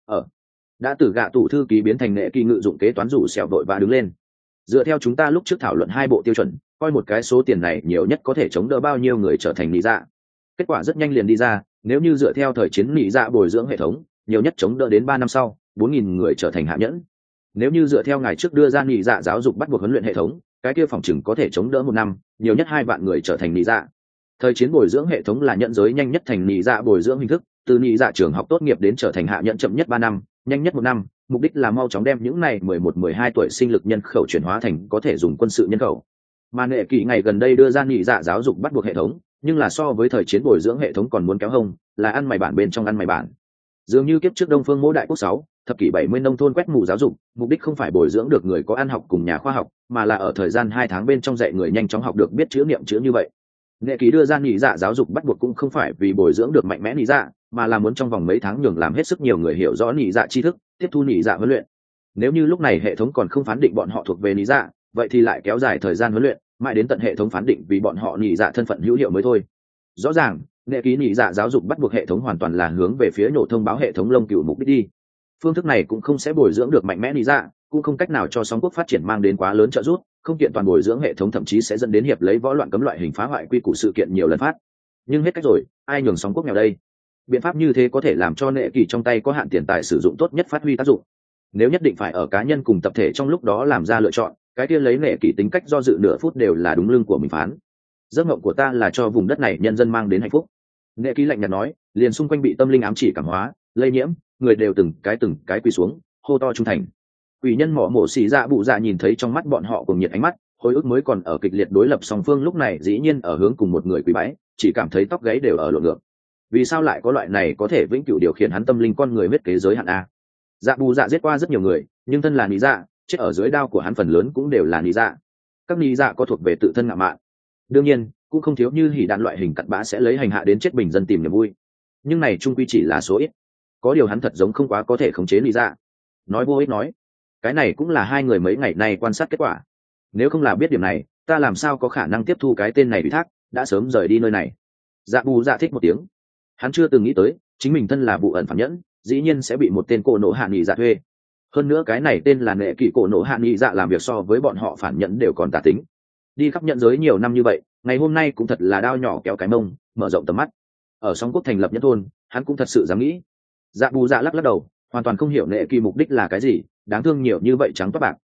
đã từ gạ tủ thư ký biến thành nệ kỳ ngự dụng kế toán rủ sẹo đội và đứng lên. Dựa theo chúng ta lúc trước thảo luận 2 bộ tiêu chuẩn, coi một cái số tiền này nhiều nhất có thể chống đỡ bao nhiêu người trở thành nị dạ. Kết quả rất nhanh liền đi ra, nếu như dựa theo thời chiến nị dạ bồi dưỡng hệ thống, nhiều nhất chống đỡ đến 3 năm sau, 4.000 người trở thành hạ nhẫn. Nếu như dựa theo ngày trước đưa ra nị dạ giáo dục bắt buộc huấn luyện hệ thống, cái kia phòng chừng có thể chống đỡ 1 năm, nhiều nhất 2 vạn người trở thành nị dạ. Thời chiến bồi dưỡng hệ thống là nhận giới nhanh nhất thành nị dạ bồi dưỡng hình thức, từ nị dạ trường học tốt nghiệp đến trở thành hạ nhẫn chậm nhất 3 năm, nhanh nhất 1 năm, mục đích là mau chóng đem những này 11-12 tuổi sinh lực nhân khẩu chuyển hóa thành có thể dùng quân sự nhân khẩu. Mà nệ kỳ ngày gần đây đưa ra nị dạ giáo dục bắt buộc hệ thống, nhưng là so với thời chiến bồi dưỡng hệ thống còn muốn kéo hông, là ăn mày bản bên trong ăn mày bản. Dường như kiếp trước Đông Phương Mỗ Đại Quốc 6, thập kỷ 70 nông thôn quét mù giáo dục, mục đích không phải bồi dưỡng được người có ăn học cùng nhà khoa học, mà là ở thời gian 2 tháng bên trong dạy người nhanh chóng học được biết chữ niệm chữ như vậy. Nệ kỳ đưa ra nị dạ giáo dục bắt buộc cũng không phải vì bồi dưỡng được mạnh mẽ nị dạ, mà là muốn trong vòng mấy tháng nhường làm hết sức nhiều người hiểu rõ nị dạ tri thức, tiếp thu nị dạ huấn luyện. Nếu như lúc này hệ thống còn không phán định bọn họ thuộc về nị dạ, vậy thì lại kéo dài thời gian huấn luyện, mãi đến tận hệ thống phán định vì bọn họ nị dạ thân phận hữu hiệu mới thôi. Rõ ràng, nệ ký nị dạ giáo dục bắt buộc hệ thống hoàn toàn là hướng về phía nổ thông báo hệ thống lông cừu mục đích đi. Phương thức này cũng không sẽ bồi dưỡng được mạnh mẽ nị dạ, cũng không cách nào cho sóng quốc phát triển mang đến quá lớn trợ giúp, không kiện toàn bồi dưỡng hệ thống thậm chí sẽ dẫn đến hiệp lấy võ loạn cấm loại hình phá hoại quy củ sự kiện nhiều lần phát. Nhưng hết cách rồi, ai nhường sóng quốc nghèo đây? Biện pháp như thế có thể làm cho nệ kỳ trong tay có hạn tiền tài sử dụng tốt nhất phát huy tác dụng. Nếu nhất định phải ở cá nhân cùng tập thể trong lúc đó làm ra lựa chọn, cái kia lấy nệ kỳ tính cách do dự nửa phút đều là đúng lưng của mình phán. Giấc mộng của ta là cho vùng đất này nhân dân mang đến hạnh phúc. Nệ kỳ lạnh nhạt nói, liền xung quanh bị tâm linh ám chỉ cảm hóa, lây nhiễm, người đều từng cái quỳ xuống, hô to trung thành. Quỷ nhân mỏ mổ xì dạ bụ dạ nhìn thấy trong mắt bọn họ cùng nhiệt ánh mắt, hồi ức mới còn ở kịch liệt đối lập song phương lúc này dĩ nhiên ở hướng cùng một người quỳ bái, chỉ cảm thấy tóc gáy đều ở lộn ngược. Vì sao lại có loại này có thể vĩnh cửu điều khiển hắn tâm linh con người huyết kế giới hạn a? Dạ bù dạ giết qua rất nhiều người, nhưng thân là nị dạ, chết ở dưới đao của hắn phần lớn cũng đều là nị dạ. Các nị dạ có thuộc về tự thân ngạo mạn, đương nhiên cũng không thiếu như hỉ đạn loại hình cặn bã sẽ lấy hành hạ đến chết bình dân tìm niềm vui, nhưng này trung quy chỉ là số ít. Có điều hắn thật giống không quá có thể khống chế nị dạ. Nói vô ích nói, cái này cũng là hai người mấy ngày nay quan sát kết quả. Nếu không là biết điểm này, ta làm sao có khả năng tiếp thu cái tên này ủy thác, đã sớm rời đi nơi này. Dạ bù dạ thích một tiếng. Hắn chưa từng nghĩ tới chính mình thân là vụ ẩn phạm nhẫn, dĩ nhiên sẽ bị một tên cổ nổ hạ nghị dạ thuê. Hơn nữa cái này tên là nệ kỷ cổ nổ hạ nghị dạ làm việc so với bọn họ phản nhẫn đều còn tà tính. Đi khắp nhận giới nhiều năm như vậy, ngày hôm nay cũng thật là đao nhỏ kéo cái mông, mở rộng tầm mắt. Ở sóng quốc thành lập nhất thôn, hắn cũng thật sự dám nghĩ. Dạ bù dạ lắc lắc đầu, hoàn toàn không hiểu nệ kỷ mục đích là cái gì, đáng thương nhiều như vậy trắng toát bạc.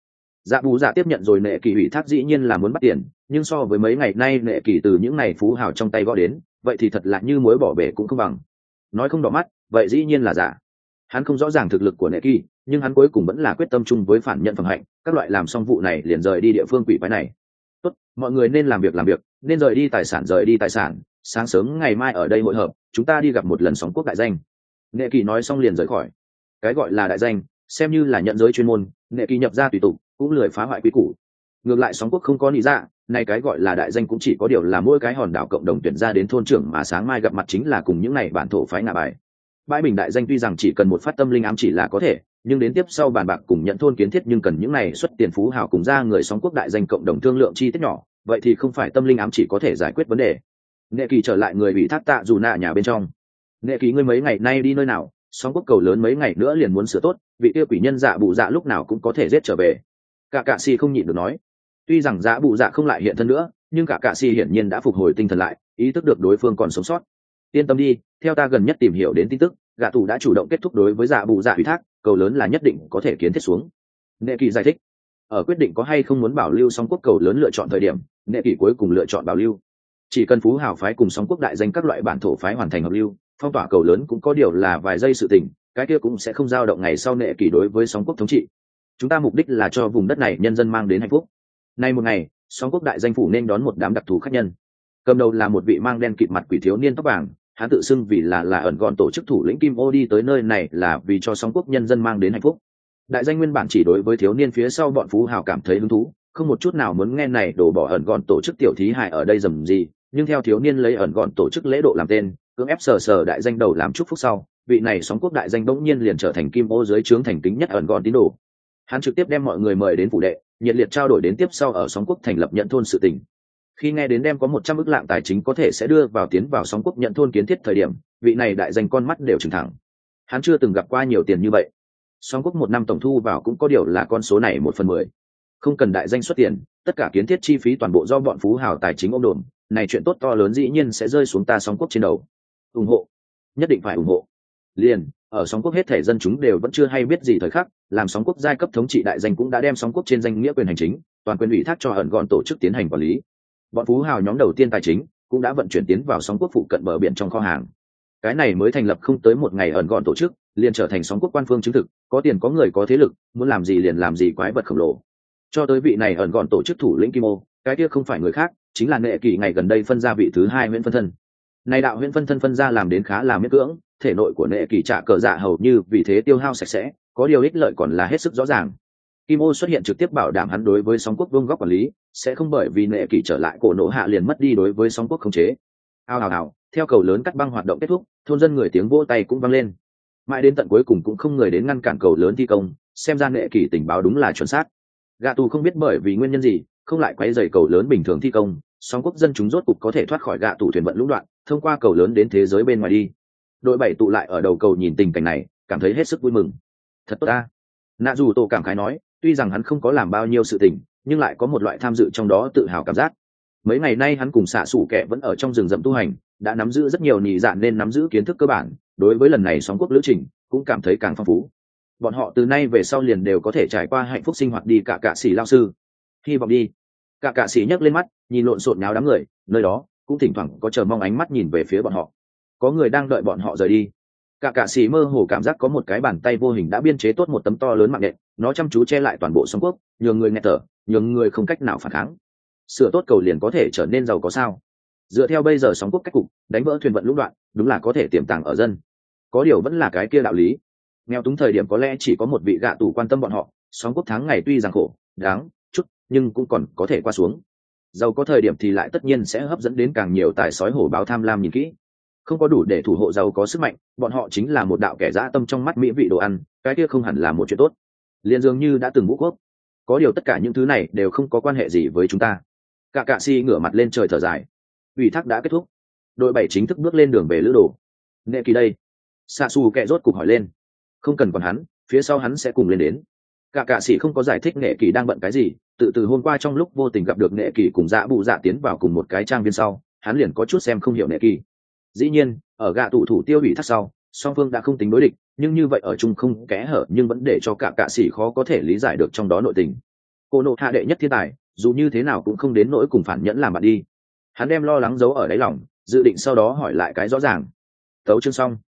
Dạ bù dạ tiếp nhận rồi nệ kỳ ủy thác dĩ nhiên là muốn bắt tiền, nhưng so với mấy ngày nay nệ kỳ từ những này phú hào trong tay gõ đến, vậy thì thật là như muối bỏ bể cũng không bằng. Nói không đỏ mắt, vậy dĩ nhiên là giả. Hắn không rõ ràng thực lực của nệ kỳ, nhưng hắn cuối cùng vẫn là quyết tâm chung với phản nhận phẩm hạnh, các loại làm xong vụ này liền rời đi địa phương quỷ quái này. Tốt, mọi người nên làm việc, nên rời đi tài sản, sáng sớm ngày mai ở đây hội hợp, chúng ta đi gặp một lần sóng quốc đại danh. Nệ kỳ nói xong liền rời khỏi. Cái gọi là đại danh, xem như là nhận giới chuyên môn, nệ kỳ nhập ra tùy tục, cũng lười phá hoại quy củ. Ngược lại sóng quốc không có lý dạ, này cái gọi là đại danh cũng chỉ có điều là mỗi cái hòn đảo cộng đồng tuyển ra đến thôn trưởng mà sáng mai gặp mặt chính là cùng những này bản thổ phái ngạ bài. Bãi bình đại danh tuy rằng chỉ cần một phát tâm linh ám chỉ là có thể, nhưng đến tiếp sau bàn bạc cùng nhận thôn kiến thiết nhưng cần những này xuất tiền phú hào cùng ra người sóng quốc đại danh cộng đồng thương lượng chi tiết nhỏ, vậy thì không phải tâm linh ám chỉ có thể giải quyết vấn đề. Nệ kỳ trở lại người bị thác tạ dù nạ nhà bên trong. Nệ kỳ ngươi mấy ngày nay đi nơi nào? Sóng quốc cầu lớn mấy ngày nữa liền muốn sửa tốt, vị kia quỷ nhân dạ bụ dạ lúc nào cũng có thể giết trở về. Cả cạ si không nhịn được nói. Tuy rằng dạ bụ dạ không lại hiện thân nữa, nhưng cả cạ si hiển nhiên đã phục hồi tinh thần lại, ý thức được đối phương còn sống sót. Yên tâm đi, theo ta gần nhất tìm hiểu đến tin tức, gạ tù đã chủ động kết thúc đối với dạ bụ dạ ủy thác, cầu lớn là nhất định có thể kiến thiết xuống. Nệ kỳ giải thích. Ở quyết định có hay không muốn bảo lưu sóng quốc cầu lớn lựa chọn thời điểm, nệ kỳ cuối cùng lựa chọn bảo lưu. Chỉ cần phú hào phái cùng sóng quốc đại danh các loại bản thổ phái hoàn thành hợp lưu, phong tỏa cầu lớn cũng có điều là vài giây sự tình, cái kia cũng sẽ không dao động ngày sau nệ kỳ đối với sóng quốc thống trị. Chúng ta mục đích là cho vùng đất này nhân dân mang đến hạnh phúc. Nay một ngày, sóng quốc đại danh phủ nên đón một đám đặc thù khách nhân. Cầm đầu là một vị mang đen kịt mặt quỷ thiếu niên tóc vàng, hắn tự xưng vì là ẩn gọn tổ chức thủ lĩnh Kim Ô đi tới nơi này là vì cho sóng quốc nhân dân mang đến hạnh phúc. Đại danh nguyên bản chỉ đối với thiếu niên phía sau bọn phú hào cảm thấy hứng thú, không một chút nào muốn nghe này đổ bỏ ẩn gọn tổ chức tiểu thí hại ở đây dầm gì, nhưng theo thiếu niên lấy ẩn gọn tổ chức lễ độ làm tên, cưỡng ép sờ đại danh đầu làm chúc phúc sau, vị này sóng quốc đại danh bỗng nhiên liền trở thành Kim Ô dưới trướng thành kính nhất ẩn gọn tín đồ. Hắn trực tiếp đem mọi người mời đến phủ đệ, nhiệt liệt trao đổi đến tiếp sau ở sóng quốc thành lập nhận thôn sự tình. Khi nghe đến đem có 100 ức lạng tài chính có thể sẽ đưa vào tiến vào sóng quốc nhận thôn kiến thiết thời điểm, vị này đại danh con mắt đều trừng thẳng. Hắn chưa từng gặp qua nhiều tiền như vậy. Sóng quốc một năm tổng thu vào cũng có điều là con số này 1/10. Không cần đại danh xuất tiền, tất cả kiến thiết chi phí toàn bộ do bọn phú hào tài chính ôm đồm, này chuyện tốt to lớn dĩ nhiên sẽ rơi xuống ta sóng quốc trên đầu. Ủng hộ, nhất định phải ủng hộ. Liền, ở sóng quốc hết thể dân chúng đều vẫn chưa hay biết gì thời khắc, làm sóng quốc giai cấp thống trị đại danh cũng đã đem sóng quốc trên danh nghĩa quyền hành chính, toàn quyền ủy thác cho ẩn gọn tổ chức tiến hành quản lý. Bọn phú hào nhóm đầu tiên tài chính cũng đã vận chuyển tiến vào sóng quốc phụ cận bờ biển trong kho hàng. Cái này mới thành lập không tới một ngày ẩn gọn tổ chức, liền trở thành sóng quốc quan phương chứng thực, có tiền có người có thế lực, muốn làm gì liền làm gì quái vật khổng lồ. Cho tới vị này ẩn gọn tổ chức thủ lĩnh Kim Ô, cái kia không phải người khác, chính là Nệ Kỳ ngày gần đây phân ra vị thứ hai Huyễn Phân Thân. Này đạo Huyễn Phân Thân phân ra làm đến khá là miễn cưỡng, thể nội của Nệ Kỳ trả cờ dạ hầu như vì thế tiêu hao sạch sẽ, có điều ích lợi còn là hết sức rõ ràng. Kim Ô xuất hiện trực tiếp bảo đảm hắn đối với sóng quốc vương góc quản lý, sẽ không bởi vì Nệ Kỳ trở lại cổ nổ hạ liền mất đi đối với sóng quốc khống chế. Ào, theo cầu lớn cắt băng hoạt động kết thúc, thôn dân người tiếng vỗ tay cũng vang lên. Mãi đến tận cuối cùng cũng không người đến ngăn cản cầu lớn thi công, xem ra Nệ Kỳ tình báo đúng là chuẩn xác. Gạ tù không biết bởi vì nguyên nhân gì, không lại quấy rầy cầu lớn bình thường thi công, sóng quốc dân chúng rốt cục có thể thoát khỏi gạ tù thuyền vận lũng đoạn, thông qua cầu lớn đến thế giới bên ngoài đi. Đội 7 tụ lại ở đầu cầu nhìn tình cảnh này, cảm thấy hết sức vui mừng. Thật tốt ta. Nạ dù tổ cảm khái nói, tuy rằng hắn không có làm bao nhiêu sự tình, nhưng lại có một loại tham dự trong đó tự hào cảm giác. Mấy ngày nay hắn cùng xạ sủ kẻ vẫn ở trong rừng rậm tu hành, đã nắm giữ rất nhiều nhị dạn nên nắm giữ kiến thức cơ bản, đối với lần này sóng quốc lữ trình cũng cảm thấy càng phong phú. Bọn họ từ nay về sau liền đều có thể trải qua hạnh phúc sinh hoạt đi cả sĩ lao sư. Hy vọng đi. Cả sĩ nhấc lên mắt, nhìn lộn xộn nháo đám người, nơi đó cũng thỉnh thoảng có chờ mong ánh mắt nhìn về phía bọn họ. Có người đang đợi bọn họ rời đi. Cả sĩ mơ hồ cảm giác có một cái bàn tay vô hình đã biên chế tốt một tấm to lớn mạng nhện, nó chăm chú che lại toàn bộ sóng quốc, nhường người nghe thở, nhường người không cách nào phản kháng. Sửa tốt cầu liền có thể trở nên giàu có sao? Dựa theo bây giờ sóng quốc cách cục, đánh vỡ thuyền vận lũng đoạn, đúng là có thể tiềm tàng ở dân. Có điều vẫn là cái kia đạo lý. Nghèo túng thời điểm có lẽ chỉ có một vị gạ tù quan tâm bọn họ, sóng quốc tháng ngày tuy rằng khổ, đáng chút, nhưng cũng còn có thể qua xuống. Giàu có thời điểm thì lại tất nhiên sẽ hấp dẫn đến càng nhiều tài sói hổ báo tham lam nhìn kỹ. Không có đủ để thủ hộ giàu có sức mạnh, bọn họ chính là một đạo kẻ dã tâm trong mắt mỹ vị đồ ăn, cái kia không hẳn là một chuyện tốt. Liên dường như đã từng vũ quốc. Có điều tất cả những thứ này đều không có quan hệ gì với chúng ta. Cả si ngửa mặt lên trời thở dài. Ủy thác đã kết thúc, đội 7 chính thức bước lên đường về lữ đồ. Nệ Kỳ đây. Xạ xù kẹ rốt cục hỏi lên. Không cần còn hắn, phía sau hắn sẽ cùng lên đến. Cả sĩ không có giải thích Nệ Kỳ đang bận cái gì, từ hôm qua trong lúc vô tình gặp được Nệ Kỳ cùng Dạ Bụ Dạ tiến vào cùng một cái trang viên sau, hắn liền có chút xem không hiểu Nệ Kỳ. Dĩ nhiên, ở gạ tụ thủ tiêu ủy thác sau, song phương đã không tính đối địch, nhưng như vậy ở chung không kẽ hở nhưng vẫn để cho cả sĩ khó có thể lý giải được trong đó nội tình. cô nộ hạ đệ nhất thiên tài dù như thế nào cũng không đến nỗi cùng phản nhẫn làm bạn đi. Hắn đem lo lắng giấu ở đáy lòng, dự định sau đó hỏi lại cái rõ ràng. Tấu chương xong.